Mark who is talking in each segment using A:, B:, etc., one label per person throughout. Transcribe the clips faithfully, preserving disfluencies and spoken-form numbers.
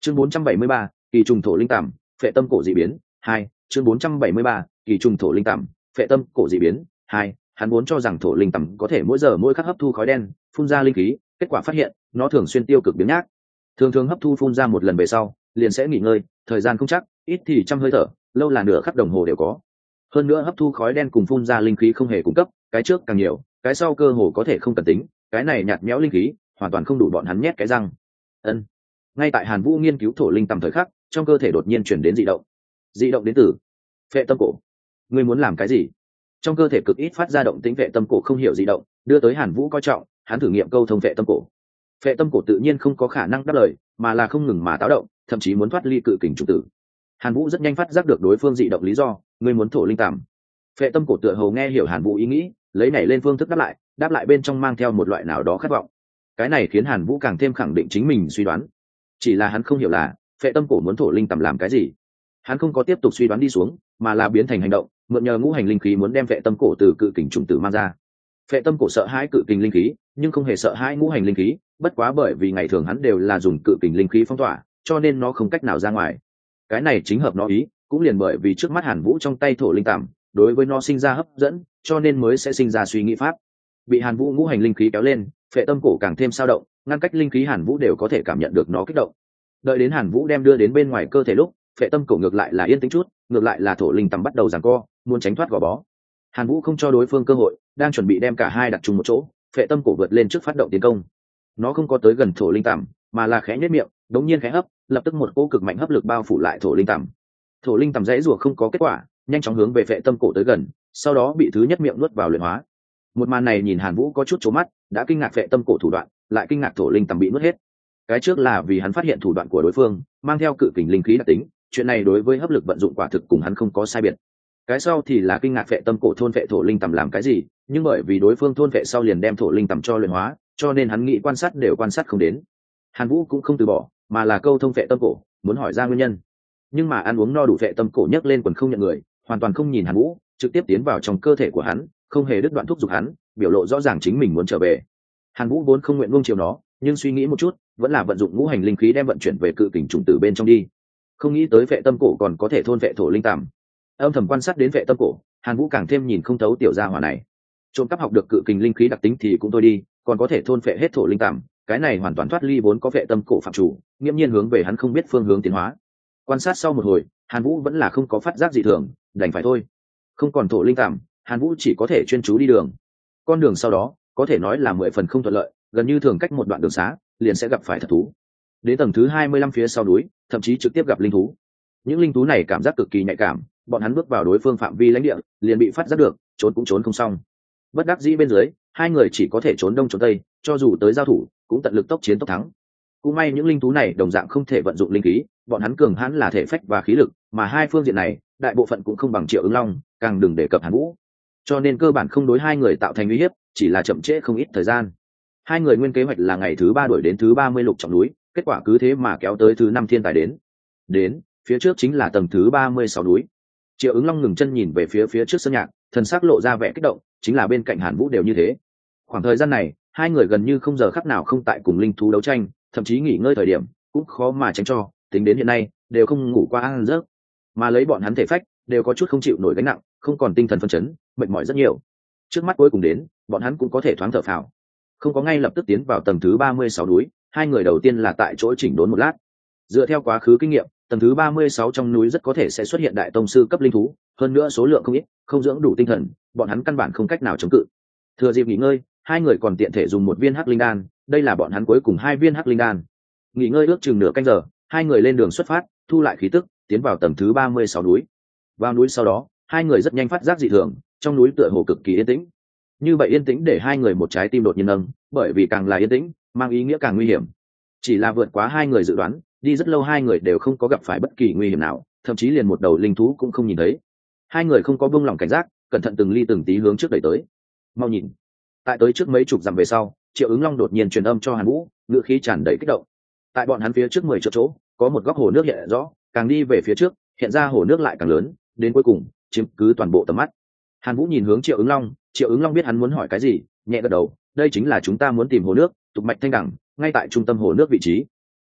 A: chương bốn trăm bảy mươi ba, kỳ trùng thổ linh tằm phệ tâm cổ dị biến hai. Chương bốn trăm bảy mươi ba, kỳ trùng thổ linh tằm phệ tâm cổ dị biến hai. Hắn vốn cho rằng thổ linh tằm có thể mỗi giờ mỗi khắc hấp thu khói đen, phun ra linh khí, kết quả phát hiện nó thường xuyên tiêu cực biến nhác, thường thường hấp thu phun ra một lần về sau liền sẽ nghỉ ngơi, thời gian không chắc, ít thì trăm hơi thở, lâu là nửa khắc đồng hồ đều có. Hơn nữa hấp thu khói đen cùng phun ra linh khí không hề cung cấp, cái trước càng nhiều, cái sau cơ hồ có thể không cần tính, cái này nhạt nhẽo linh khí hoàn toàn không đủ bọn hắn nhét cái răng. Ân. Ngay tại Hàn Vũ nghiên cứu thổ linh tầm thời khắc, trong cơ thể đột nhiên chuyển đến dị động. Dị động đến từ phệ tâm cổ. Ngươi muốn làm cái gì? Trong cơ thể cực ít phát ra động tĩnh phệ tâm cổ không hiểu dị động, đưa tới Hàn Vũ coi trọng, hắn thử nghiệm câu thông phệ tâm cổ. Phệ tâm cổ tự nhiên không có khả năng đáp lời, mà là không ngừng mà táo động, thậm chí muốn thoát ly cự kình trùng tử. Hàn Vũ rất nhanh phát giác được đối phương dị động lý do, ngươi muốn thổ linh tầm. Phệ tâm cổ tựa hồ nghe hiểu Hàn Vũ ý nghĩ, lấy nảy lên phương thức đáp lại, đáp lại bên trong mang theo một loại nào đó khát vọng. Cái này khiến Hàn Vũ càng thêm khẳng định chính mình suy đoán. Chỉ là hắn không hiểu là phệ tâm cổ muốn thổ linh tầm làm cái gì. Hắn không có tiếp tục suy đoán đi xuống, mà là biến thành hành động, mượn nhờ ngũ hành linh khí muốn đem phệ tâm cổ từ cự kình trùng tử mang ra. Phệ tâm cổ sợ hãi cự kình linh khí, nhưng không hề sợ hãi ngũ hành linh khí, bất quá bởi vì ngày thường hắn đều là dùng cự kình linh khí phong tỏa, cho nên nó không cách nào ra ngoài. Cái này chính hợp nó ý, cũng liền bởi vì trước mắt Hàn Vũ trong tay thổ linh tầm, đối với nó sinh ra hấp dẫn, cho nên mới sẽ sinh ra suy nghĩ pháp. Bị Hàn Vũ ngũ hành linh khí kéo lên, phệ tâm cổ càng thêm sao động, ngăn cách linh khí Hàn Vũ đều có thể cảm nhận được nó kích động. Đợi đến Hàn Vũ đem đưa đến bên ngoài cơ thể lúc, phệ tâm cổ ngược lại là yên tĩnh chút, ngược lại là thổ linh tầm bắt đầu giằng co, muốn tránh thoát gò bó. Hàn Vũ không cho đối phương cơ hội, đang chuẩn bị đem cả hai đặt chung một chỗ, phệ tâm cổ vượt lên trước phát động tiến công. Nó không có tới gần thổ linh tầm, mà là khẽ nhếch miệng, đống nhiên khẽ hấp, lập tức một cỗ cực mạnh hấp lực bao phủ lại thổ linh tầm. Thổ linh tầm dãy rủa không có kết quả, nhanh chóng hướng về phệ tâm cổ tới gần, sau đó bị thứ nhất miệng nuốt vào luyện hóa. Một màn này nhìn Hàn Vũ có chút chố mắt, đã kinh ngạc phệ tâm cổ thủ đoạn, lại kinh ngạc thổ linh tầm bị nuốt hết. Cái trước là vì hắn phát hiện thủ đoạn của đối phương mang theo cự kình linh khí đặc tính, chuyện này đối với hấp lực vận dụng quả thực cùng hắn không có sai biệt. Cái sau thì là kinh ngạc phệ tâm cổ thôn phệ thổ linh tầm làm cái gì, nhưng bởi vì đối phương thôn phệ sau liền đem thổ linh tầm cho luyện hóa, cho nên hắn nghĩ quan sát đều quan sát không đến. Hàn Vũ cũng không từ bỏ, mà là câu thông phệ tâm cổ, muốn hỏi ra nguyên nhân. Nhưng mà ăn uống no đủ phệ tâm cổ nhấc lên quần không nhận người, hoàn toàn không nhìn Hàn Vũ, trực tiếp tiến vào trong cơ thể của hắn, không hề đứt đoạn thúc giục hắn, biểu lộ rõ ràng chính mình muốn trở về. Hàn Vũ vốn không nguyện nuông chiều nó, nhưng suy nghĩ một chút, vẫn là vận dụng ngũ hành linh khí đem vận chuyển về cự kình trùng tử bên trong đi. Không nghĩ tới phệ tâm cổ còn có thể thôn phệ thổ linh tầm. Âm thầm quan sát đến phệ tâm cổ, Hàn Vũ càng thêm nhìn không thấu tiểu gia hỏa này. Trộm cắp học được cự kình linh khí đặc tính thì cũng thôi đi, còn có thể thôn phệ hết thổ linh tầm, cái này hoàn toàn thoát ly vốn có phệ tâm cổ phạm chủ, nghiêm nhiên hướng về hắn không biết phương hướng tiến hóa. Quan sát sau một hồi, Hàn Vũ vẫn là không có phát giác gì thường, đành phải thôi. Không còn thổ linh tầm, Hàn Vũ chỉ có thể chuyên chú đi đường. Con đường sau đó có thể nói là mười phần không thuận lợi, gần như thường cách một đoạn đường xá liền sẽ gặp phải thật thú. Đến tầng thứ hai mươi lăm phía sau núi, thậm chí trực tiếp gặp linh thú. Những linh thú này cảm giác cực kỳ nhạy cảm, bọn hắn bước vào đối phương phạm vi lãnh địa liền bị phát giác được, trốn cũng trốn không xong. Bất đắc dĩ bên dưới, hai người chỉ có thể trốn đông trốn tây, cho dù tới giao thủ cũng tận lực tốc chiến tốc thắng. Cũng may những linh thú này đồng dạng không thể vận dụng linh khí, bọn hắn cường hãn là thể phách và khí lực, mà hai phương diện này đại bộ phận cũng không bằng Triệu Ứng Long, càng đừng đề cập Hàn Vũ. Cho nên cơ bản không đối hai người tạo thành uy hiếp, chỉ là chậm trễ không ít thời gian. Hai người nguyên kế hoạch là ngày thứ ba đuổi đến thứ ba mươi lục trọng núi, kết quả cứ thế mà kéo tới thứ năm thiên tài đến. Đến, phía trước chính là tầng thứ ba mươi sáu núi. Triệu Ứng Long ngừng chân nhìn về phía phía trước sơn nhạc, thần sắc lộ ra vẻ kích động, chính là bên cạnh Hàn Vũ đều như thế. Khoảng thời gian này, hai người gần như không giờ khắc nào không tại cùng linh thú đấu tranh, thậm chí nghỉ ngơi thời điểm cũng khó mà tránh cho, tính đến hiện nay đều không ngủ qua ăn giấc, mà lấy bọn hắn thể phách đều có chút không chịu nổi gánh nặng, không còn tinh thần phấn chấn, mệt mỏi rất nhiều. Trước mắt cuối cùng đến, bọn hắn cũng có thể thoáng thở phào. Không có ngay lập tức tiến vào tầng thứ ba mươi sáu núi, hai người đầu tiên là tại chỗ chỉnh đốn một lát. Dựa theo quá khứ kinh nghiệm, tầng thứ ba mươi sáu trong núi rất có thể sẽ xuất hiện đại tông sư cấp linh thú, hơn nữa số lượng không ít, không dưỡng đủ tinh thần, bọn hắn căn bản không cách nào chống cự. Thừa dịp nghỉ ngơi, hai người còn tiện thể dùng một viên hắc linh đan, đây là bọn hắn cuối cùng hai viên hắc linh đan. Nghỉ ngơi ước chừng nửa canh giờ, hai người lên đường xuất phát, thu lại khí tức, tiến vào tầng thứ ba mươi sáu núi. Vào núi sau đó, hai người rất nhanh phát giác dị thường, trong núi tựa hồ cực kỳ yên tĩnh. Như vậy yên tĩnh để hai người một trái tim đột nhiên nâng, bởi vì càng là yên tĩnh, mang ý nghĩa càng nguy hiểm. Chỉ là vượt quá hai người dự đoán, đi rất lâu hai người đều không có gặp phải bất kỳ nguy hiểm nào, thậm chí liền một đầu linh thú cũng không nhìn thấy. Hai người không có buông lỏng cảnh giác, cẩn thận từng ly từng tí hướng trước đẩy tới. Mau nhìn! Tại tới trước mấy chục dặm về sau, Triệu Ứng Long đột nhiên truyền âm cho Hàn Vũ, ngữ khí tràn đầy kích động. Tại bọn hắn phía trước mười chỗ chỗ, có một góc hồ nước hiện rõ, càng đi về phía trước, hiện ra hồ nước lại càng lớn, đến cuối cùng chiếm cứ toàn bộ tầm mắt. Hàn Vũ nhìn hướng Triệu Ứng Long, Triệu Ứng Long biết hắn muốn hỏi cái gì, nhẹ gật đầu, đây chính là chúng ta muốn tìm hồ nước, tục mạch thanh đẳng, ngay tại trung tâm hồ nước vị trí.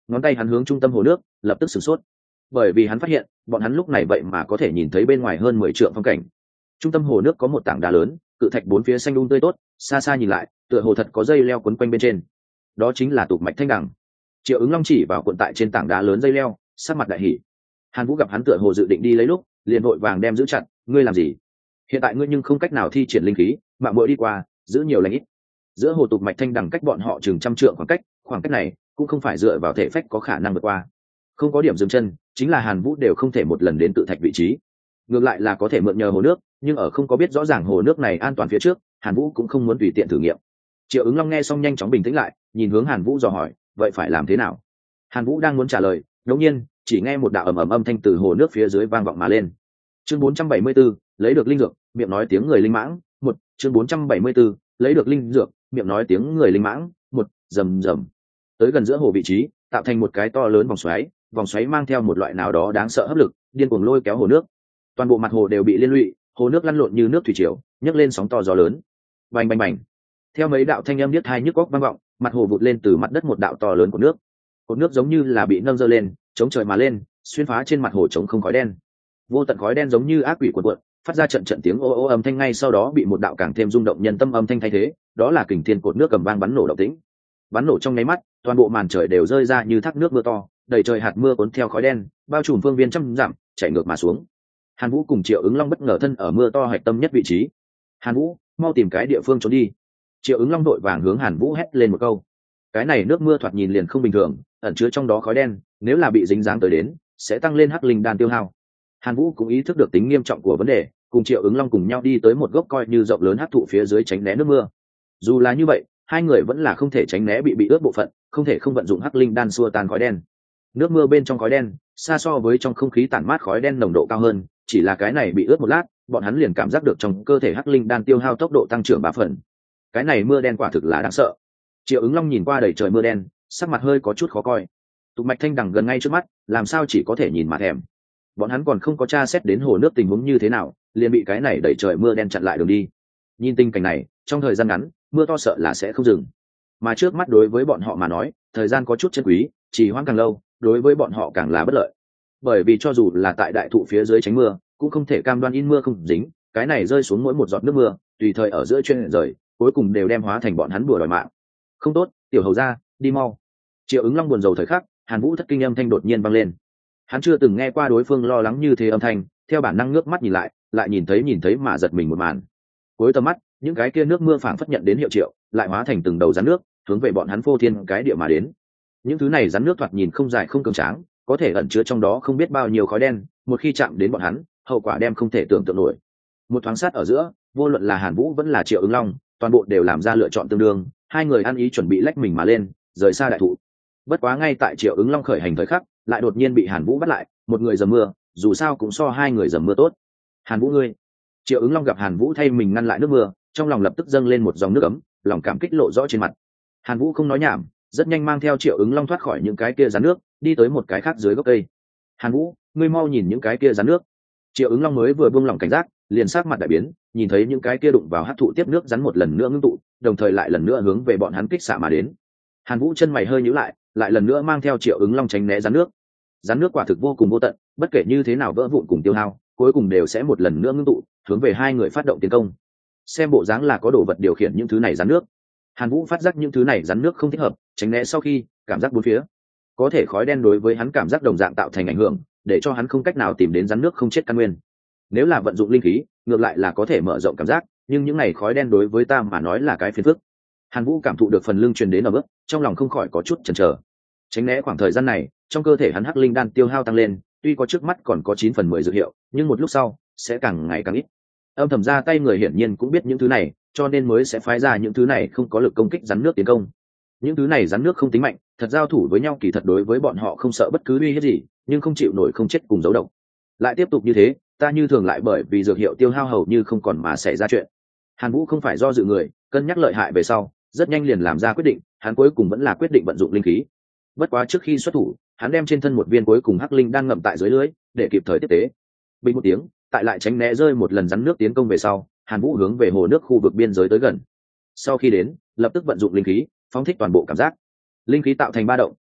A: ngón tay hắn hướng trung tâm hồ nước lập tức sửng sốt, bởi vì hắn phát hiện bọn hắn lúc này vậy mà có thể nhìn thấy bên ngoài hơn mười trượng phong cảnh. Trung tâm hồ nước có một tảng đá lớn, cự thạch bốn phía xanh um tươi tốt, xa xa nhìn lại tựa hồ thật có dây leo quấn quanh bên trên, đó chính là tụ mạch thanh đằng. Triệu Ứng Long chỉ vào cuộn tại trên tảng đá lớn dây leo, sắc mặt đại hỉ. Hàn Vũ gặp hắn tựa hồ dự định đi lấy lúc, liền vội vàng đem giữ chặt. Ngươi làm gì? Hiện tại ngươi nhưng không cách nào thi triển linh khí, mạng muội đi qua, giữ nhiều lành ít. Giữa hồ tụ mạch thanh đằng cách bọn họ chừng trăm trượng khoảng cách, khoảng cách này cũng không phải dựa vào thể phách có khả năng vượt qua. Không có điểm dừng chân, chính là Hàn Vũ đều không thể một lần đến tự thạch vị trí. Ngược lại là có thể mượn nhờ hồ nước, nhưng ở không có biết rõ ràng hồ nước này an toàn phía trước, Hàn Vũ cũng không muốn tùy tiện thử nghiệm. Triệu Ứng Long nghe xong nhanh chóng bình tĩnh lại, nhìn hướng Hàn Vũ dò hỏi, vậy phải làm thế nào? Hàn Vũ đang muốn trả lời, đột nhiên chỉ nghe một đạo ầm ầm âm thanh từ hồ nước phía dưới vang vọng mà lên. Chương bốn trăm bảy mươi 4, lấy được linh dược, miệng nói tiếng người linh mãng, một, chương bốn trăm bảy mươi 4, lấy được linh dược, miệng nói tiếng người linh mãng, một, rầm rầm. Tới gần giữa hồ vị trí, tạo thành một cái to lớn vòng xoáy, vòng xoáy mang theo một loại nào đó đáng sợ hấp lực, điên cuồng lôi kéo hồ nước. Toàn bộ mặt hồ đều bị liên lụy, hồ nước lăn lộn như nước thủy triều, nhấc lên sóng to gió lớn. Bành bành bành. Theo mấy đạo thanh âm điếc tai nhức óc vang vọng, mặt hồ vụt lên từ mặt đất một đạo to lớn của nước. Cột nước giống như là bị nâng giơ lên, chống trời mà lên, xuyên phá trên mặt hồ trống không khói đen. Vô tận khói đen giống như ác quỷ cuộn cuộn, phát ra trận trận tiếng ô ô âm thanh, ngay sau đó bị một đạo càng thêm rung động nhân tâm âm thanh thay thế, đó là kình thiên cột nước cầm vang bắn nổ động tĩnh. Bắn nổ trong nháy mắt, toàn bộ màn trời đều rơi ra như thác nước mưa to, đầy trời hạt mưa cuốn theo khói đen, bao trùm phương viên trăm dặm, chảy ngược mà xuống. Hàn Vũ cùng Triệu Ứng Long bất ngờ thân ở mưa to hạch tâm nhất vị trí. Hàn Vũ, mau tìm cái địa phương trốn đi. Triệu Ứng Long đội vàng hướng Hàn Vũ hét lên một câu. Cái này nước mưa thoạt nhìn liền không bình thường, ẩn chứa trong đó khói đen, nếu là bị dính dáng tới đến, sẽ tăng lên hắc linh đan tiêu hao. Hàn Vũ cũng ý thức được tính nghiêm trọng của vấn đề, cùng Triệu Ứng Long cùng nhau đi tới một gốc coi như rộng lớn hắc thụ phía dưới tránh né nước mưa. Dù là như vậy, hai người vẫn là không thể tránh né bị bị ướt bộ phận, không thể không vận dụng hắc linh đan xua tan khói đen. Nước mưa bên trong khói đen, xa so với trong không khí tản mát khói đen nồng độ cao hơn, chỉ là cái này bị ướt một lát, bọn hắn liền cảm giác được trong cơ thể hắc linh đan tiêu hao tốc độ tăng trưởng ba phần. Cái này mưa đen quả thực là đáng sợ. Triệu Ứng Long nhìn qua đầy trời mưa đen, sắc mặt hơi có chút khó coi. Tụ mạch thanh đằng gần ngay trước mắt, làm sao chỉ có thể nhìn mà thèm. Bọn hắn còn không có tra xét đến hồ nước tình huống như thế nào, liền bị cái này đẩy trời mưa đen chặn lại đường đi. Nhìn tình cảnh này, trong thời gian ngắn, mưa to sợ là sẽ không dừng. Mà trước mắt đối với bọn họ mà nói, thời gian có chút chân quý, chỉ hoãn càng lâu, đối với bọn họ càng là bất lợi. Bởi vì cho dù là tại đại thụ phía dưới tránh mưa, cũng không thể cam đoan in mưa không dính, cái này rơi xuống mỗi một giọt nước mưa, tùy thời ở giữa chuyên rời, cuối cùng đều đem hóa thành bọn hắn bùa đòi mạng. Không tốt, tiểu hầu gia, đi mau. Triệu Ứng Long buồn rầu thời khắc, Hàn Vũ thất kinh âm thanh đột nhiên vang lên. Hắn chưa từng nghe qua đối phương lo lắng như thế âm thanh, theo bản năng ngước mắt nhìn lại, lại nhìn thấy nhìn thấy mà giật mình một màn. Cuối tầm mắt, những cái kia nước mưa phảng phất nhận đến hiệu triệu, lại hóa thành từng đầu rắn nước, hướng về bọn hắn phô thiên cái địa mà đến. Những thứ này rắn nước thoạt nhìn không dài không cường tráng, có thể ẩn chứa trong đó không biết bao nhiêu khói đen, một khi chạm đến bọn hắn, hậu quả đem không thể tưởng tượng nổi. Một thoáng sát ở giữa, vô luận là Hàn Vũ vẫn là Triệu Ứng Long, toàn bộ đều làm ra lựa chọn tương đương, hai người ăn ý chuẩn bị lách mình mà lên, rời xa đại thụ. Bất quá ngay tại Triệu Ứng Long khởi hành thời khắc, lại đột nhiên bị Hàn Vũ bắt lại, một người dầm mưa, dù sao cũng so hai người dầm mưa tốt. Hàn Vũ ngươi. Triệu Ứng Long gặp Hàn Vũ thay mình ngăn lại nước mưa, trong lòng lập tức dâng lên một dòng nước ấm, lòng cảm kích lộ rõ trên mặt. Hàn Vũ không nói nhảm, rất nhanh mang theo Triệu Ứng Long thoát khỏi những cái kia rắn nước, đi tới một cái khác dưới gốc cây. Hàn Vũ, ngươi mau nhìn những cái kia rắn nước. Triệu Ứng Long mới vừa buông lỏng cảnh giác, liền sắc mặt đại biến, nhìn thấy những cái kia đụng vào hắc thụ tiếp nước rắn một lần nữa ngưng tụ, đồng thời lại lần nữa hướng về bọn hắn kích xạ mà đến. Hàn Vũ chân mày hơi nhíu lại, lại lần nữa mang theo Triệu Ứng Long tránh né rắn nước. Rắn nước quả thực vô cùng vô tận, bất kể như thế nào vỡ vụn cùng tiêu hao, cuối cùng đều sẽ một lần nữa ngưng tụ, hướng về hai người phát động tiến công. Xem bộ dáng là có đồ vật điều khiển những thứ này rắn nước. Hàn Vũ phát giác những thứ này rắn nước không thích hợp, tránh né sau khi cảm giác bốn phía, có thể khói đen đối với hắn cảm giác đồng dạng tạo thành ảnh hưởng, để cho hắn không cách nào tìm đến rắn nước không chết căn nguyên. Nếu là vận dụng linh khí, ngược lại là có thể mở rộng cảm giác, nhưng những này khói đen đối với ta mà nói là cái phiền phức. Hàn Vũ cảm thụ được phần lưng truyền đến ở bước, trong lòng không khỏi có chút chần chờ. Tránh né khoảng thời gian này, trong cơ thể hắn hắc linh đan tiêu hao tăng lên, tuy có trước mắt còn có chín phần mười dược hiệu, nhưng một lúc sau sẽ càng ngày càng ít. Âm thầm ra tay người hiển nhiên cũng biết những thứ này, cho nên mới sẽ phái ra những thứ này không có lực công kích rắn nước tiến công. Những thứ này rắn nước không tính mạnh, thật giao thủ với nhau kỳ thật đối với bọn họ không sợ bất cứ uy hiếp gì, nhưng không chịu nổi không chết cùng dấu độc. Lại tiếp tục như thế, ta như thường lại bởi vì dược hiệu tiêu hao hầu như không còn mà xảy ra chuyện. Hàn Vũ không phải do dự người, cân nhắc lợi hại về sau, rất nhanh liền làm ra quyết định, hắn cuối cùng vẫn là quyết định vận dụng linh khí. Bất quá trước khi xuất thủ, hắn đem trên thân một viên cuối cùng hắc linh đang ngậm tại dưới lưới, để kịp thời tiếp tế. Bình một tiếng, tại lại tránh né rơi một lần rắn nước tiến công về sau, Hàn Vũ hướng về hồ nước khu vực biên giới tới gần. Sau khi đến, lập tức vận dụng linh khí, phóng thích toàn bộ cảm giác. Linh khí tạo thành ba động,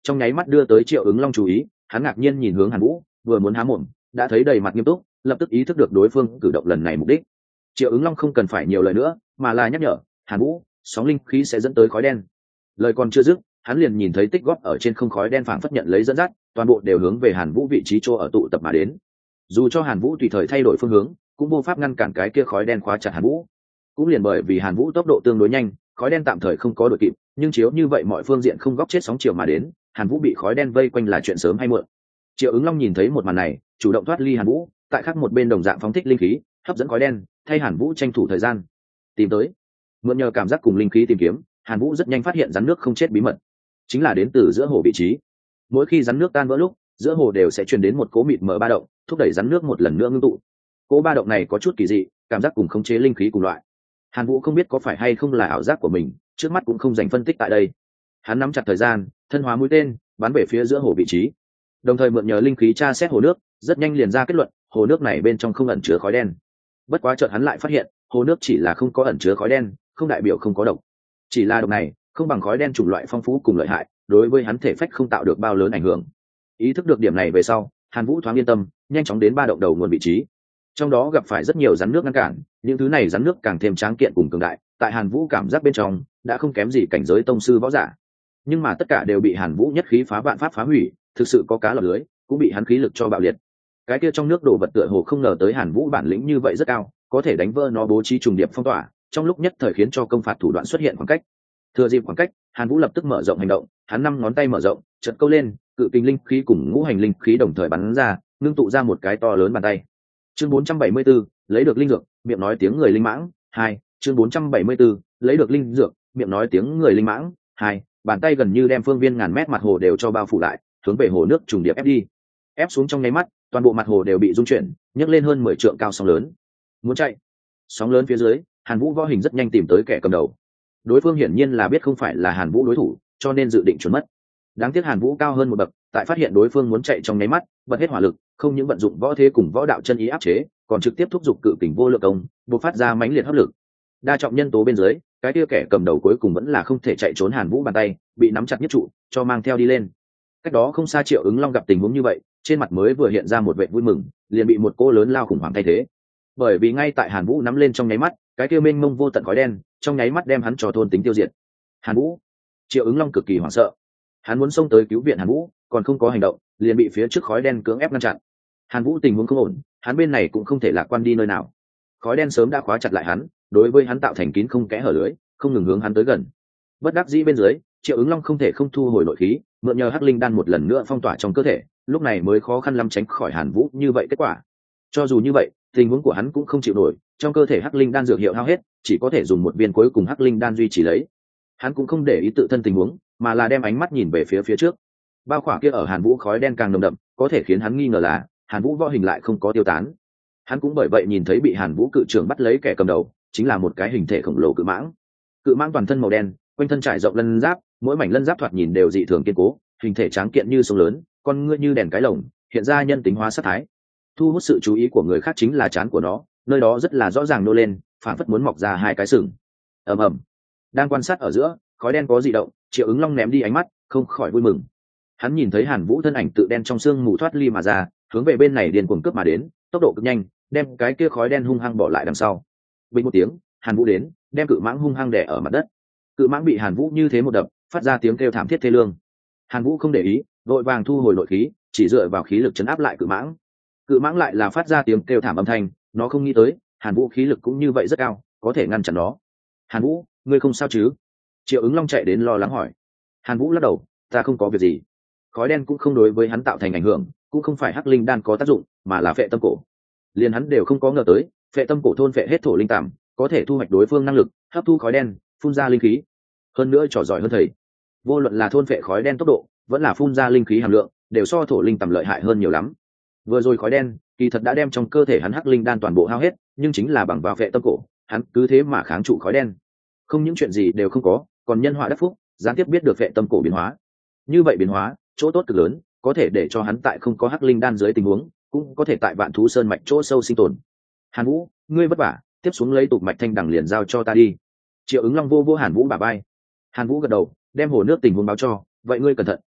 A: trong nháy mắt đưa tới Triệu Ứng Long chú ý. Hắn ngạc nhiên nhìn hướng Hàn Vũ, vừa muốn há mồm đã thấy đầy mặt nghiêm túc, lập tức ý thức được đối phương cử động lần này mục đích. Triệu Ứng Long không cần phải nhiều lời nữa, mà là nhắc nhở Hàn Vũ, sóng linh khí sẽ dẫn tới khói đen. Lời còn chưa dứt, hắn liền nhìn thấy tích góp ở trên không khói đen phảng phất nhận lấy dẫn dắt, toàn bộ đều hướng về Hàn Vũ vị trí chỗ ở tụ tập mà đến. Dù cho Hàn Vũ tùy thời thay đổi phương hướng, cũng vô pháp ngăn cản cái kia khói đen khóa chặt Hàn Vũ. Cũng liền bởi vì Hàn Vũ tốc độ tương đối nhanh, khói đen tạm thời không có đuổi kịp, nhưng chiếu như vậy mọi phương diện không góc chết sóng chiều mà đến, Hàn Vũ bị khói đen vây quanh là chuyện sớm hay muộn. Triệu Ứng Long nhìn thấy một màn này, chủ động thoát ly Hàn Vũ, tại khác một bên đồng dạng phóng thích linh khí, hấp dẫn khói đen, thay Hàn Vũ tranh thủ thời gian. Tìm tới, mượn nhờ cảm giác cùng linh khí tìm kiếm, Hàn Vũ rất nhanh phát hiện rắn nước không chết bí mật, chính là đến từ giữa hồ vị trí. Mỗi khi rắn nước tan vỡ lúc, giữa hồ đều sẽ truyền đến một cỗ mịt mờ ba động, thúc đẩy rắn nước một lần nữa ngưng tụ. Cỗ ba động này có chút kỳ dị, cảm giác cùng khống chế linh khí cùng loại. Hàn Vũ không biết có phải hay không là ảo giác của mình, trước mắt cũng không dành phân tích tại đây. Hắn nắm chặt thời gian, thân hóa mũi tên, bắn về phía giữa hồ vị trí, đồng thời mượn nhờ linh khí tra xét hồ nước, rất nhanh liền ra kết luận, hồ nước này bên trong không ẩn chứa khói đen. Bất quá chợt hắn lại phát hiện, hồ nước chỉ là không có ẩn chứa khói đen, không đại biểu không có độc. Chỉ là độc này không bằng khói đen chủng loại phong phú cùng lợi hại, đối với hắn thể phách không tạo được bao lớn ảnh hưởng. Ý thức được điểm này về sau, Hàn Vũ thoáng yên tâm, nhanh chóng đến ba động đầu nguồn vị trí. Trong đó gặp phải rất nhiều rắn nước ngăn cản, những thứ này rắn nước càng thêm tráng kiện cùng cường đại, tại Hàn Vũ cảm giác bên trong đã không kém gì cảnh giới tông sư võ giả. Nhưng mà tất cả đều bị Hàn Vũ nhất khí phá vạn pháp phá hủy, thực sự có cá lọt lưới, cũng bị hắn khí lực cho bạo liệt. Cái kia trong nước đổ vật tựa hồ không ngờ tới Hàn Vũ bản lĩnh như vậy rất cao, có thể đánh vỡ nó bố trí trùng điệp phong tỏa, trong lúc nhất thời khiến cho công phạt thủ đoạn xuất hiện khoảng cách. Thừa dịp khoảng cách, Hàn Vũ lập tức mở rộng hành động, hắn năm ngón tay mở rộng, chợt câu lên, cự kình linh khí cùng ngũ hành linh khí đồng thời bắn ra, ngưng tụ ra một cái to lớn bàn tay. Chương bốn trăm bảy mươi bốn, lấy được linh dược, miệng nói tiếng người linh mãng, hai. Chương bốn trăm bảy mươi 4, lấy được linh dược, miệng nói tiếng người linh mãng, hai. Bàn tay gần như đem phương viên ngàn mét mặt hồ đều cho bao phủ lại, hướng về hồ nước trùng điệp ép đi. Ép xuống trong nháy mắt, toàn bộ mặt hồ đều bị rung chuyển, nhấc lên hơn mười trượng cao sóng lớn. Muốn chạy. Sóng lớn phía dưới, Hàn Vũ võ hình rất nhanh tìm tới kẻ cầm đầu. Đối phương hiển nhiên là biết không phải là Hàn Vũ đối thủ, cho nên dự định trốn mất. Đáng tiếc Hàn Vũ cao hơn một bậc, tại phát hiện đối phương muốn chạy trong nháy mắt, bật hết hỏa lực, không những vận dụng võ thế cùng võ đạo chân ý áp chế, còn trực tiếp thúc giục cự kình vô lượng công, bộc phát ra mãnh liệt hấp lực. Đa trọng nhân tố bên dưới, cái kia kẻ cầm đầu cuối cùng vẫn là không thể chạy trốn Hàn Vũ bàn tay, bị nắm chặt nhất trụ, cho mang theo đi lên. Cách đó không xa Triệu Ứng Long gặp tình huống như vậy, trên mặt mới vừa hiện ra một vẻ vui mừng, liền bị một cô lớn lao khủng hoảng thay thế. Bởi vì ngay tại Hàn Vũ nắm lên trong nháy mắt, cái kia mênh mông vô tận khói đen, trong nháy mắt đem hắn cho thôn tính tiêu diệt. Hàn Vũ, Triệu Ứng Long cực kỳ hoảng sợ. Hắn muốn xông tới cứu viện Hàn Vũ, còn không có hành động, liền bị phía trước khói đen cưỡng ép ngăn chặn. Hàn Vũ tình huống không ổn, hắn bên này cũng không thể lạc quan đi nơi nào. Khói đen sớm đã khóa chặt lại hắn, đối với hắn tạo thành kín không kẽ hở lưới, không ngừng hướng hắn tới gần. Bất đắc dĩ bên dưới, Triệu Ứng Long không thể không thu hồi nội khí, mượn nhờ hắc linh đan một lần nữa phong tỏa trong cơ thể, lúc này mới khó khăn lắm tránh khỏi Hàn Vũ như vậy kết quả. Cho dù như vậy, tình huống của hắn cũng không chịu nổi, trong cơ thể hắc linh đan dược hiệu hao hết, chỉ có thể dùng một viên cuối cùng hắc linh đan duy trì lấy. Hắn cũng không để ý tự thân tình huống, mà là đem ánh mắt nhìn về phía phía trước. Bao khỏa kia ở Hàn Vũ khói đen càng nồng đậm, có thể khiến hắn nghi ngờ là Hàn Vũ võ hình lại không có tiêu tán. Hắn cũng bởi vậy nhìn thấy bị Hàn Vũ cự trưởng bắt lấy kẻ cầm đầu, chính là một cái hình thể khổng lồ cự mãng. Cự mãng toàn thân màu đen, quanh thân trải rộng lân giáp, mỗi mảnh lân giáp thoạt nhìn đều dị thường kiên cố, hình thể tráng kiện như sông lớn, con ngươi như đèn cái lồng, hiện ra nhân tính hóa sát thái. Thu hút sự chú ý của người khác chính là trán của nó, nơi đó rất là rõ ràng nô lên, phản phất muốn mọc ra hai cái sừng. Ầm ầm. Đang quan sát ở giữa, khói đen có dị động, Triệu Ứng Long ném đi ánh mắt, không khỏi vui mừng. Hắn nhìn thấy Hàn Vũ thân ảnh tự đen trong xương mù thoát ly mà ra, hướng về bên này điên cuồng cướp mà đến, tốc độ cực nhanh, đem cái kia khói đen hung hăng bỏ lại đằng sau. Bình một tiếng, Hàn Vũ đến, đem cự mãng hung hăng đè ở mặt đất. Cự mãng bị Hàn Vũ như thế một đập, phát ra tiếng kêu thảm thiết thê lương. Hàn Vũ không để ý, vội vàng thu hồi nội khí, chỉ dựa vào khí lực chấn áp lại cự mãng. Cự mãng lại là phát ra tiếng kêu thảm âm thanh, nó không nghĩ tới, Hàn Vũ khí lực cũng như vậy rất cao, có thể ngăn chặn nó. Hàn Vũ, ngươi không sao chứ? Triệu Ứng Long chạy đến lo lắng hỏi. Hàn Vũ lắc đầu, ta không có việc gì. Khói đen cũng không đối với hắn tạo thành ảnh hưởng, cũng không phải hắc linh đan có tác dụng, mà là phệ tâm cổ. Liền hắn đều không có ngờ tới, phệ tâm cổ thôn phệ hết thổ linh tạm, có thể thu hoạch đối phương năng lực, hấp thu khói đen, phun ra linh khí. Hơn nữa trò giỏi hơn thầy. Vô luận là thôn phệ khói đen tốc độ, vẫn là phun ra linh khí hàm lượng, đều so thổ linh tạm lợi hại hơn nhiều lắm. Vừa rồi khói đen, kỳ thật đã đem trong cơ thể hắn hắc linh đan toàn bộ hao hết, nhưng chính là bằng vào phệ tâm cổ, hắn cứ thế mà kháng trụ khói đen. Không những chuyện gì đều không có, còn nhân họa đắc phúc, gián tiếp biết được phệ tâm cổ biến hóa. Như vậy biến hóa, chỗ tốt cực lớn, có thể để cho hắn tại không có hắc linh đan dưới tình huống, cũng có thể tại vạn thú sơn mạch chỗ sâu sinh tồn. Hàn Vũ, ngươi vất vả, tiếp xuống lấy tục mạch thanh đằng liền giao cho ta đi. Triệu Ứng Long vô vô Hàn Vũ bả vai. Hàn Vũ gật đầu, đem hồ nước tình huống báo cho, vậy ngươi cẩn thận,